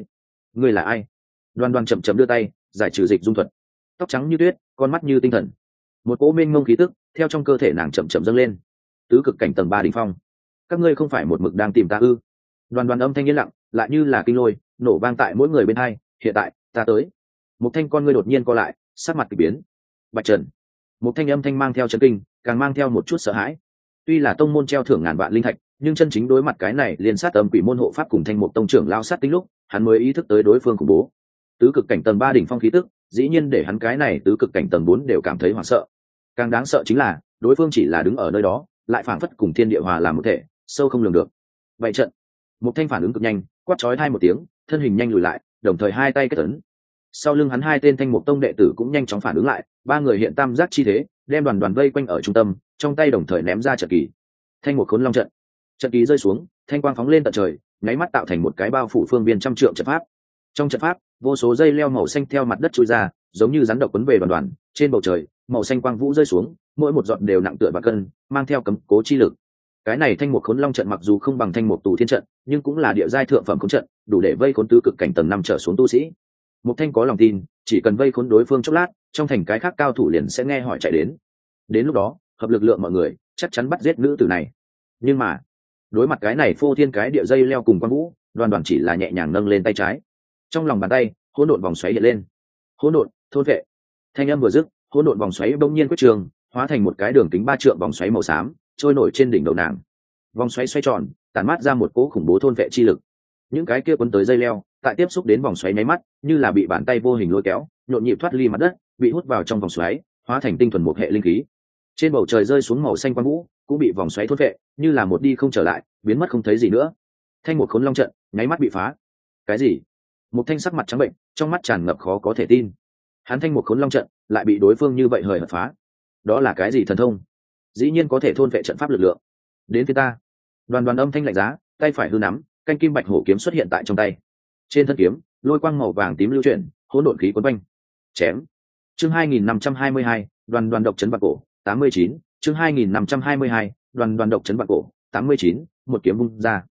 ngươi là ai? Đoàn chậm đưa tay, giải trừ dịch dung thuật. Tóc trắng như tuyết, con mắt như tinh thần. Một cỗ mênh mông khí tức theo trong cơ thể nàng chậm dâng lên. Tứ cực cảnh tầng 3 đỉnh phong. Các ngươi không phải một mực đang tìm ta ư? Đoàn âm thanh yên lặng, lại như là kinh lôi, nổ vang tại mỗi người bên hai. Hiện tại, ta tới. Mục Thanh con ngươi đột nhiên co lại, sắc mặt kỳ biến. Bạch Trần. Mục Thanh âm thanh mang theo chấn kinh, càng mang theo một chút sợ hãi. Tuy là tông môn treo thưởng ngàn vạn linh thạch, nhưng chân chính đối mặt cái này liên sát âm quỷ môn hộ pháp cùng thanh mục tông trưởng lao sát tính lúc, hắn mới ý thức tới đối phương khủng bố. Tứ cực cảnh tầng 3 đỉnh phong khí tức, dĩ nhiên để hắn cái này tứ cực cảnh tầng 4 đều cảm thấy hoảng sợ. Càng đáng sợ chính là, đối phương chỉ là đứng ở nơi đó, lại phảng phất cùng thiên địa hòa làm một thể, sâu không lường được. Vậy trận, Mục Thanh phản ứng cực nhanh, quát chói tai một tiếng, thân hình nhanh lùi lại, đồng thời hai tay kết ấn. Sau lưng hắn hai tên thanh mục tông đệ tử cũng nhanh chóng phản ứng lại, ba người hiện tam giác chi thế, đem đoàn vây quanh ở trung tâm, trong tay đồng thời ném ra trận kỳ. Thanh mục khốn long trận. Trận kỳ rơi xuống, thanh quang phóng lên tận trời, nháy mắt tạo thành một cái bao phủ phương viên trăm trượng trận pháp. Trong trận pháp, vô số dây leo màu xanh theo mặt đất trôi ra, giống như rắn độc quấn về đoàn. Trên bầu trời, màu xanh quang vũ rơi xuống, mỗi một giọt đều nặng tựa vạn cân, mang theo cấm cố chi lực. Cái này thanh mục khốn long trận mặc dù không bằng thanh mục tù thiên trận, nhưng cũng là địa giai thượng phẩm khốn trận, đủ để vây khốn tứ cực cảnh tầng 5 trở xuống tu sĩ. Mục Thanh có lòng tin, chỉ cần vây khốn đối phương chốc lát, trong thành cái khác cao thủ liền sẽ nghe hỏi chạy đến. Đến lúc đó, hợp lực lượng mọi người, chắc chắn bắt giết nữ tử này. Nhưng mà, đối mặt cái này phô thiên cái địa dây leo cùng quang vũ, Đoàn chỉ là nhẹ nhàng nâng lên tay trái. Trong lòng bàn tay, hỗn độn vòng xoáy hiện lên. Hỗn độn, thôn vệ. Thanh âm vừa dứt, hỗn độn vòng xoáy bỗng nhiên quyết trường, hóa thành một cái đường kính 3 trượng vòng xoáy màu xám, trôi nổi trên đỉnh đầu nàng. Vòng xoáy xoay tròn, tản mát ra một cỗ khủng bố thôn vệ chi lực. Những cái kia cuốn tới dây leo, tại tiếp xúc đến vòng xoáy nháy mắt, như là bị bàn tay vô hình lôi kéo, nhộn nhịp thoát ly mặt đất, bị hút vào trong vòng xoáy, hóa thành tinh thuần một hệ linh khí. Trên bầu trời rơi xuống màu xanh quang vũ, cũng bị vòng xoáy thôn vệ, như là một đi không trở lại, biến mất không thấy gì nữa. Thanh một khốn long trận, nháy mắt bị phá. Cái gì? Một Thanh sắc mặt trắng bệnh, trong mắt tràn ngập khó có thể tin. Hắn thanh một khốn long trận, lại bị đối phương như vậy hời hợt phá. Đó là cái gì thần thông? Dĩ nhiên có thể thôn vệ trận pháp lực lượng. Đến phía ta. Đoàn âm thanh lạnh giá, tay phải hư nắm, canh kim bạch hổ kiếm xuất hiện tại trong tay. Trên thân kiếm, lôi quang màu vàng tím lưu chuyển, hỗn độn khí cuốn quanh. Chém. Chương 2522, đoàn độc trấn bạc cổ, 89, chương 2522, đoàn độc trấn bạc cổ, 89, một kiếm vung ra.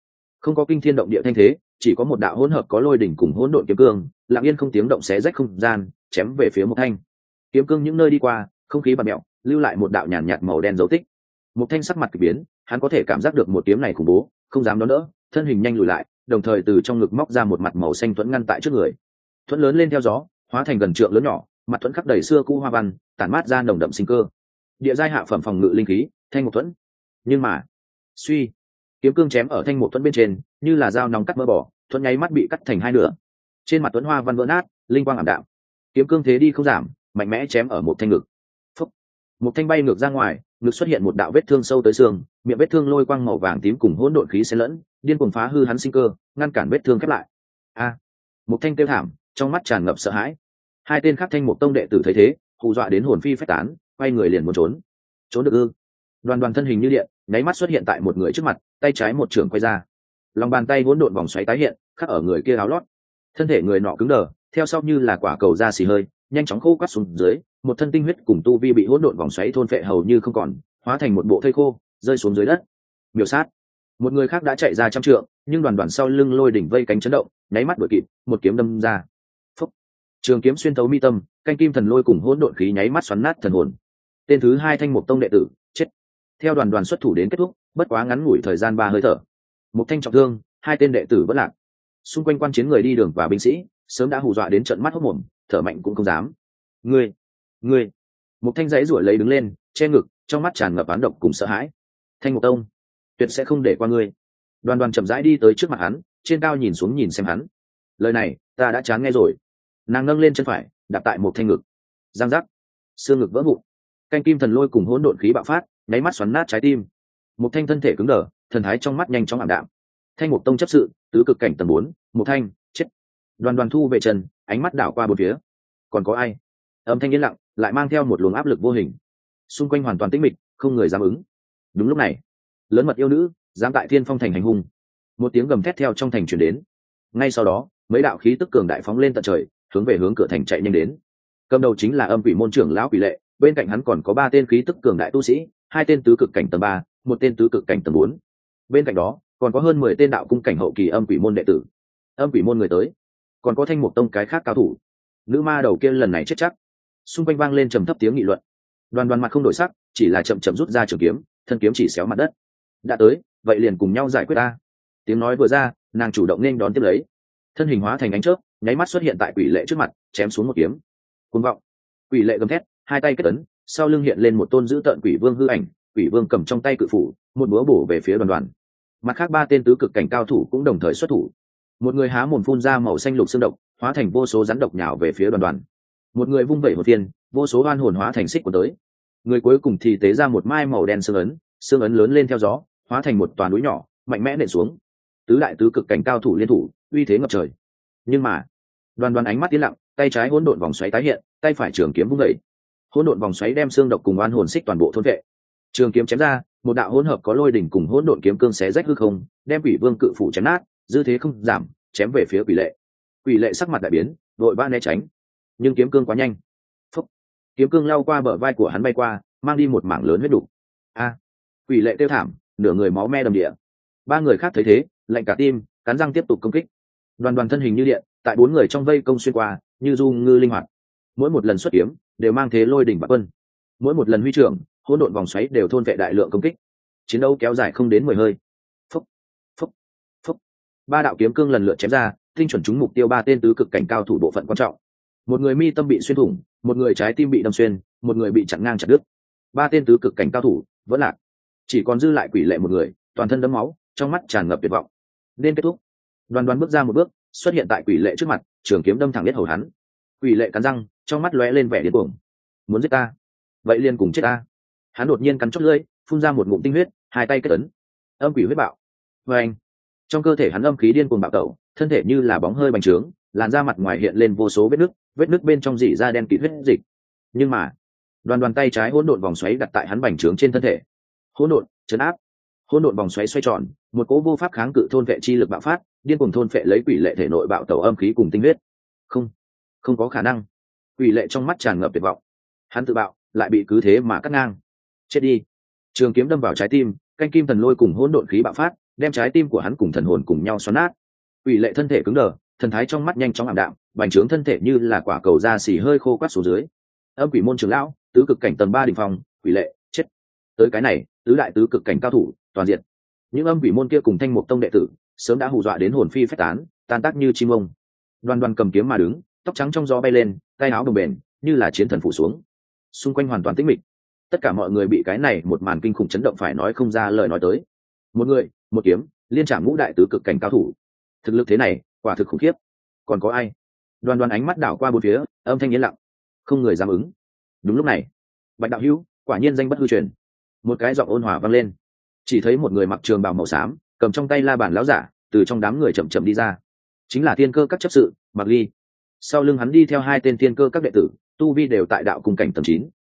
Không có kinh thiên động địa thanh thế, chỉ có một đạo hỗn hợp có lôi đỉnh cùng hỗn độn kiếm cương, lặng yên không tiếng động xé rách không gian, chém về phía Mộc Thanh. Kiếm cương những nơi đi qua, không khí bạt mẹo, lưu lại một đạo nhàn nhạt màu đen dấu tích. Mộc Thanh sắc mặt kỳ biến, hắn có thể cảm giác được một kiếm này khủng bố, không dám đón đỡ, thân hình nhanh lùi lại, đồng thời từ trong ngực móc ra một mặt màu xanh thuẫn ngăn tại trước người. Thuẫn lớn lên theo gió, hóa thành gần trượng lớn nhỏ, mặt thuẫn khắc đầy xưa cũ hoa văn, tản mát ra nồng đậm sinh cơ. Địa giai hạ phẩm phòng ngự linh khí, thanh một thuẫn. Nhưng mà, suy, kiếm cương chém ở thanh một thuẫn bên trên, như là dao nóng cắt mỡ bỏ, thuẫn nháy mắt bị cắt thành hai nửa. Trên mặt thuẫn hoa văn vỡ nát, linh quang ảm đạm. Kiếm cương thế đi không giảm, mạnh mẽ chém ở một thanh ngực. Phúc. Một thanh bay ngược ra ngoài, ngực xuất hiện một đạo vết thương sâu tới xương, miệng vết thương lôi quang màu vàng tím cùng hỗn độn khí xen lẫn, điên cuồng phá hư hắn sinh cơ, ngăn cản vết thương khép lại. A! Một thanh kêu thảm, trong mắt tràn ngập sợ hãi. Hai tên khác thanh một tông đệ tử thấy thế, hù dọa đến hồn phi phách tán, quay người liền muốn trốn. Trốn được ư? Đoàn đoàn thân hình như điện, nháy mắt xuất hiện tại một người trước mặt, tay trái một trường quay ra, lòng bàn tay hỗn độn vòng xoáy tái hiện, khắc ở người kia áo lót. Thân thể người nọ cứng đờ, theo sau như là quả cầu da xì hơi, nhanh chóng khô quắt xuống dưới, một thân tinh huyết cùng tu vi bị hỗn độn vòng xoáy thôn phệ hầu như không còn, hóa thành một bộ thây khô, rơi xuống dưới đất. Miểu sát. Một người khác đã chạy ra trăm trượng, nhưng đoàn đoàn sau lưng lôi đỉnh vây cánh chấn động, nháy mắt đuổi kịp, một kiếm đâm ra. Phúc. Trường kiếm xuyên thấu mi tâm, canh kim thần lôi cùng hỗn độn khí nháy mắt xoắn nát thần hồn. Tên thứ hai thanh mục tông đệ tử chết. Theo đoàn đoàn xuất thủ đến kết thúc, bất quá ngắn ngủi thời gian 3 hơi thở. Một thanh trọng thương, hai tên đệ tử vẫn lạc. Xung quanh quan chiến người đi đường và binh sĩ sớm đã hù dọa đến trận mắt hốc mồm, thở mạnh cũng không dám. Ngươi. Một thanh giấy rủa lấy đứng lên, che ngực, trong mắt tràn ngập oán độc cùng sợ hãi. Thanh Mục Tông, tuyệt sẽ không để qua ngươi. Đoàn đoàn chậm rãi đi tới trước mặt hắn, trên cao nhìn xuống nhìn xem hắn. Lời này ta đã chán nghe rồi. Nàng nâng lên chân phải, đạp tại một thanh ngực. Giang giác, xương ngực vỡ vụn. Canh kim thần lôi cùng hỗn độn khí bạo phát, nháy mắt xoắn nát trái tim. Một thanh thân thể cứng đờ, thần thái trong mắt nhanh chóng ảm đạm. Thanh Mục Tông chấp sự, tứ cực cảnh tầng 4, một thanh chết. Đoàn đoàn thu về chân, ánh mắt đảo qua bốn phía. Còn có ai? Âm thanh yên lặng, lại mang theo một luồng áp lực vô hình. Xung quanh hoàn toàn tĩnh mịch, không người dám ứng. Đúng lúc này, lớn mật yêu nữ dám tại Thiên Phong thành hành hung. Một tiếng gầm thét theo trong thành truyền đến. Ngay sau đó, mấy đạo khí tức cường đại phóng lên tận trời, hướng về hướng cửa thành chạy nhanh đến. Cầm đầu chính là Âm Quỷ môn trưởng lão Quỷ Lệ, bên cạnh hắn còn có 3 tên khí tức cường đại tu sĩ, 2 tên tứ cực cảnh tầng 3, một tên tứ cực cảnh tầng 4. Bên cạnh đó, còn có hơn 10 tên đạo cung cảnh hậu kỳ Âm Quỷ môn đệ tử. Âm Quỷ môn người tới, còn có Thanh Mục Tông cái khác cao thủ. Nữ ma đầu kia lần này chết chắc. Xung quanh vang lên trầm thấp tiếng nghị luận. Đoàn đoàn mặt không đổi sắc, chỉ là chậm chậm rút ra trường kiếm, thân kiếm chỉ xéo mặt đất. Đã tới, vậy liền cùng nhau giải quyết ta. Tiếng nói vừa ra, nàng chủ động nên đón tiếp lấy. Thân hình hóa thành ánh chớp, nháy mắt xuất hiện tại Quỷ Lệ trước mặt, chém xuống một kiếm. Cuồng vọng. Quỷ Lệ gầm thét, hai tay kết ấn, sau lưng hiện lên một tôn dữ tợn quỷ vương hư ảnh, quỷ vương cầm trong tay cự phủ, một búa bổ về phía đoàn đoàn. Mặt khác 3 tên tứ cực cảnh cao thủ cũng đồng thời xuất thủ. Một người há mồm phun ra màu xanh lục xương độc, hóa thành vô số rắn độc nhào về phía đoàn đoàn. Một người vung vẩy một viên, vô số oan hồn hóa thành xích của tới. Người cuối cùng thì tế ra một mai màu đen xương ấn lớn lên theo gió, hóa thành một toàn núi nhỏ, mạnh mẽ nện xuống. Tứ đại tứ cực cảnh cao thủ liên thủ, uy thế ngập trời. Nhưng mà, đoàn đoàn ánh mắt tiến lặng, tay trái hỗn độn vòng xoáy tái hiện, tay phải trường kiếm vung dậy. Hỗn độn vòng xoáy đem xương độc cùng oan hồn xích toàn bộ thôn vệ. Trường kiếm chém ra, một đạo hỗn hợp có lôi đỉnh cùng hỗn độn kiếm cương xé rách hư không, đem quỷ vương cự phủ chém nát, dư thế không giảm, chém về phía Quỷ Lệ. Quỷ Lệ sắc mặt đại biến, đội ba né tránh, nhưng kiếm cương quá nhanh. Phúc. Kiếm cương lao qua bờ vai của hắn bay qua, mang đi một mảng lớn huyết đủ. A! Quỷ Lệ kêu thảm, nửa người máu me đầm địa. 3 người khác thấy thế, lạnh cả tim, cắn răng tiếp tục công kích. Đoàn đoàn thân hình như điện, tại 4 người trong vây công xuyên qua, như du ngư linh hoạt. Mỗi một lần xuất kiếm, đều mang thế lôi đỉnh bạc quân. Mỗi một lần huy trưởng, hỗn độn vòng xoáy đều thôn vệ đại lượng công kích. Chiến đấu kéo dài không đến 10 hơi. Phúc, phúc, phúc. 3 đạo kiếm cương lần lượt chém ra, tinh chuẩn trúng mục tiêu 3 tên tứ cực cảnh cao thủ bộ phận quan trọng. Một người mi tâm bị xuyên thủng, một người trái tim bị đâm xuyên, một người bị chặn ngang chặt đứt. 3 tên tứ cực cảnh cao thủ vẫn lạc, chỉ còn dư lại Quỷ Lệ một người, toàn thân đẫm máu, trong mắt tràn ngập tuyệt vọng. Nên kết thúc. Đoàn đoàn bước ra một bước, xuất hiện tại Quỷ Lệ trước mặt, trường kiếm đâm thẳng yết hầu hắn. Quỷ Lệ cắn răng, trong mắt lóe lên vẻ điên cuồng. Muốn giết ta? Vậy liền cùng chết ta. Hắn đột nhiên cắn chót lưỡi, phun ra một ngụm tinh huyết, hai tay kết ấn. Âm quỷ huyết bạo. Và anh, trong cơ thể hắn âm khí điên cuồng bạo tẩu, thân thể như là bóng hơi bành trướng, làn da mặt ngoài hiện lên vô số vết nứt bên trong rỉ ra đen kịt huyết dịch. Nhưng mà, đoàn đoàn tay trái hỗn độn vòng xoáy đặt tại hắn bành trướng trên thân thể. Hỗn độn, trấn áp. Hỗn độn vòng xoáy xoay tròn, một cỗ vô pháp kháng cự thôn vệ chi lực bạo phát, điên cuồng thôn vệ lấy Quỷ Lệ thể nội bạo tẩu âm khí cùng tinh huyết. Không có khả năng. Quỷ Lệ trong mắt tràn ngập tuyệt vọng. Hắn tự bạo, lại bị cứ thế mà cắt ngang. Chết đi. Trường kiếm đâm vào trái tim, canh kim thần lôi cùng hỗn độn khí bạo phát, đem trái tim của hắn cùng thần hồn cùng nhau xoắn nát. Quỷ lệ thân thể cứng đờ, thần thái trong mắt nhanh chóng ảm đạm, bành trướng thân thể như là quả cầu da xì hơi khô quắt xuống dưới. Âm quỷ môn trưởng lão, tứ cực cảnh tầng 3 đỉnh phong, quỷ lệ chết. Tới cái này, tứ đại tứ cực cảnh cao thủ toàn diện. Những âm quỷ môn kia cùng Thanh Mục Tông đệ tử sớm đã hù dọa đến hồn phi phách tán, tan tác như chim ông. Đoan Đoan cầm kiếm mà đứng, tóc trắng trong gió bay lên, tay áo đồng bền như là chiến thần phủ xuống. Xung quanh hoàn toàn tĩnh mịch. Tất cả mọi người bị cái này một màn kinh khủng chấn động phải nói không ra lời nói tới. Một người, một kiếm, liên trảm ngũ đại tứ cực cảnh cao thủ. Thực lực thế này, quả thực khủng khiếp. Còn có ai? Đoan Đoan ánh mắt đảo qua bốn phía, âm thanh yên lặng, không người dám ứng. Đúng lúc này, Bạch đạo hữu, quả nhiên danh bất hư truyền. Một cái giọng ôn hòa vang lên. Chỉ thấy một người mặc trường bào màu xám, cầm trong tay la bàn lão giả, từ trong đám người chậm chậm đi ra. Chính là Thiên Cơ các chấp sự Mạc Ly. Sau lưng hắn đi theo hai tên Thiên Cơ các đệ tử, tu vi đều tại đạo cung cảnh tầng 9.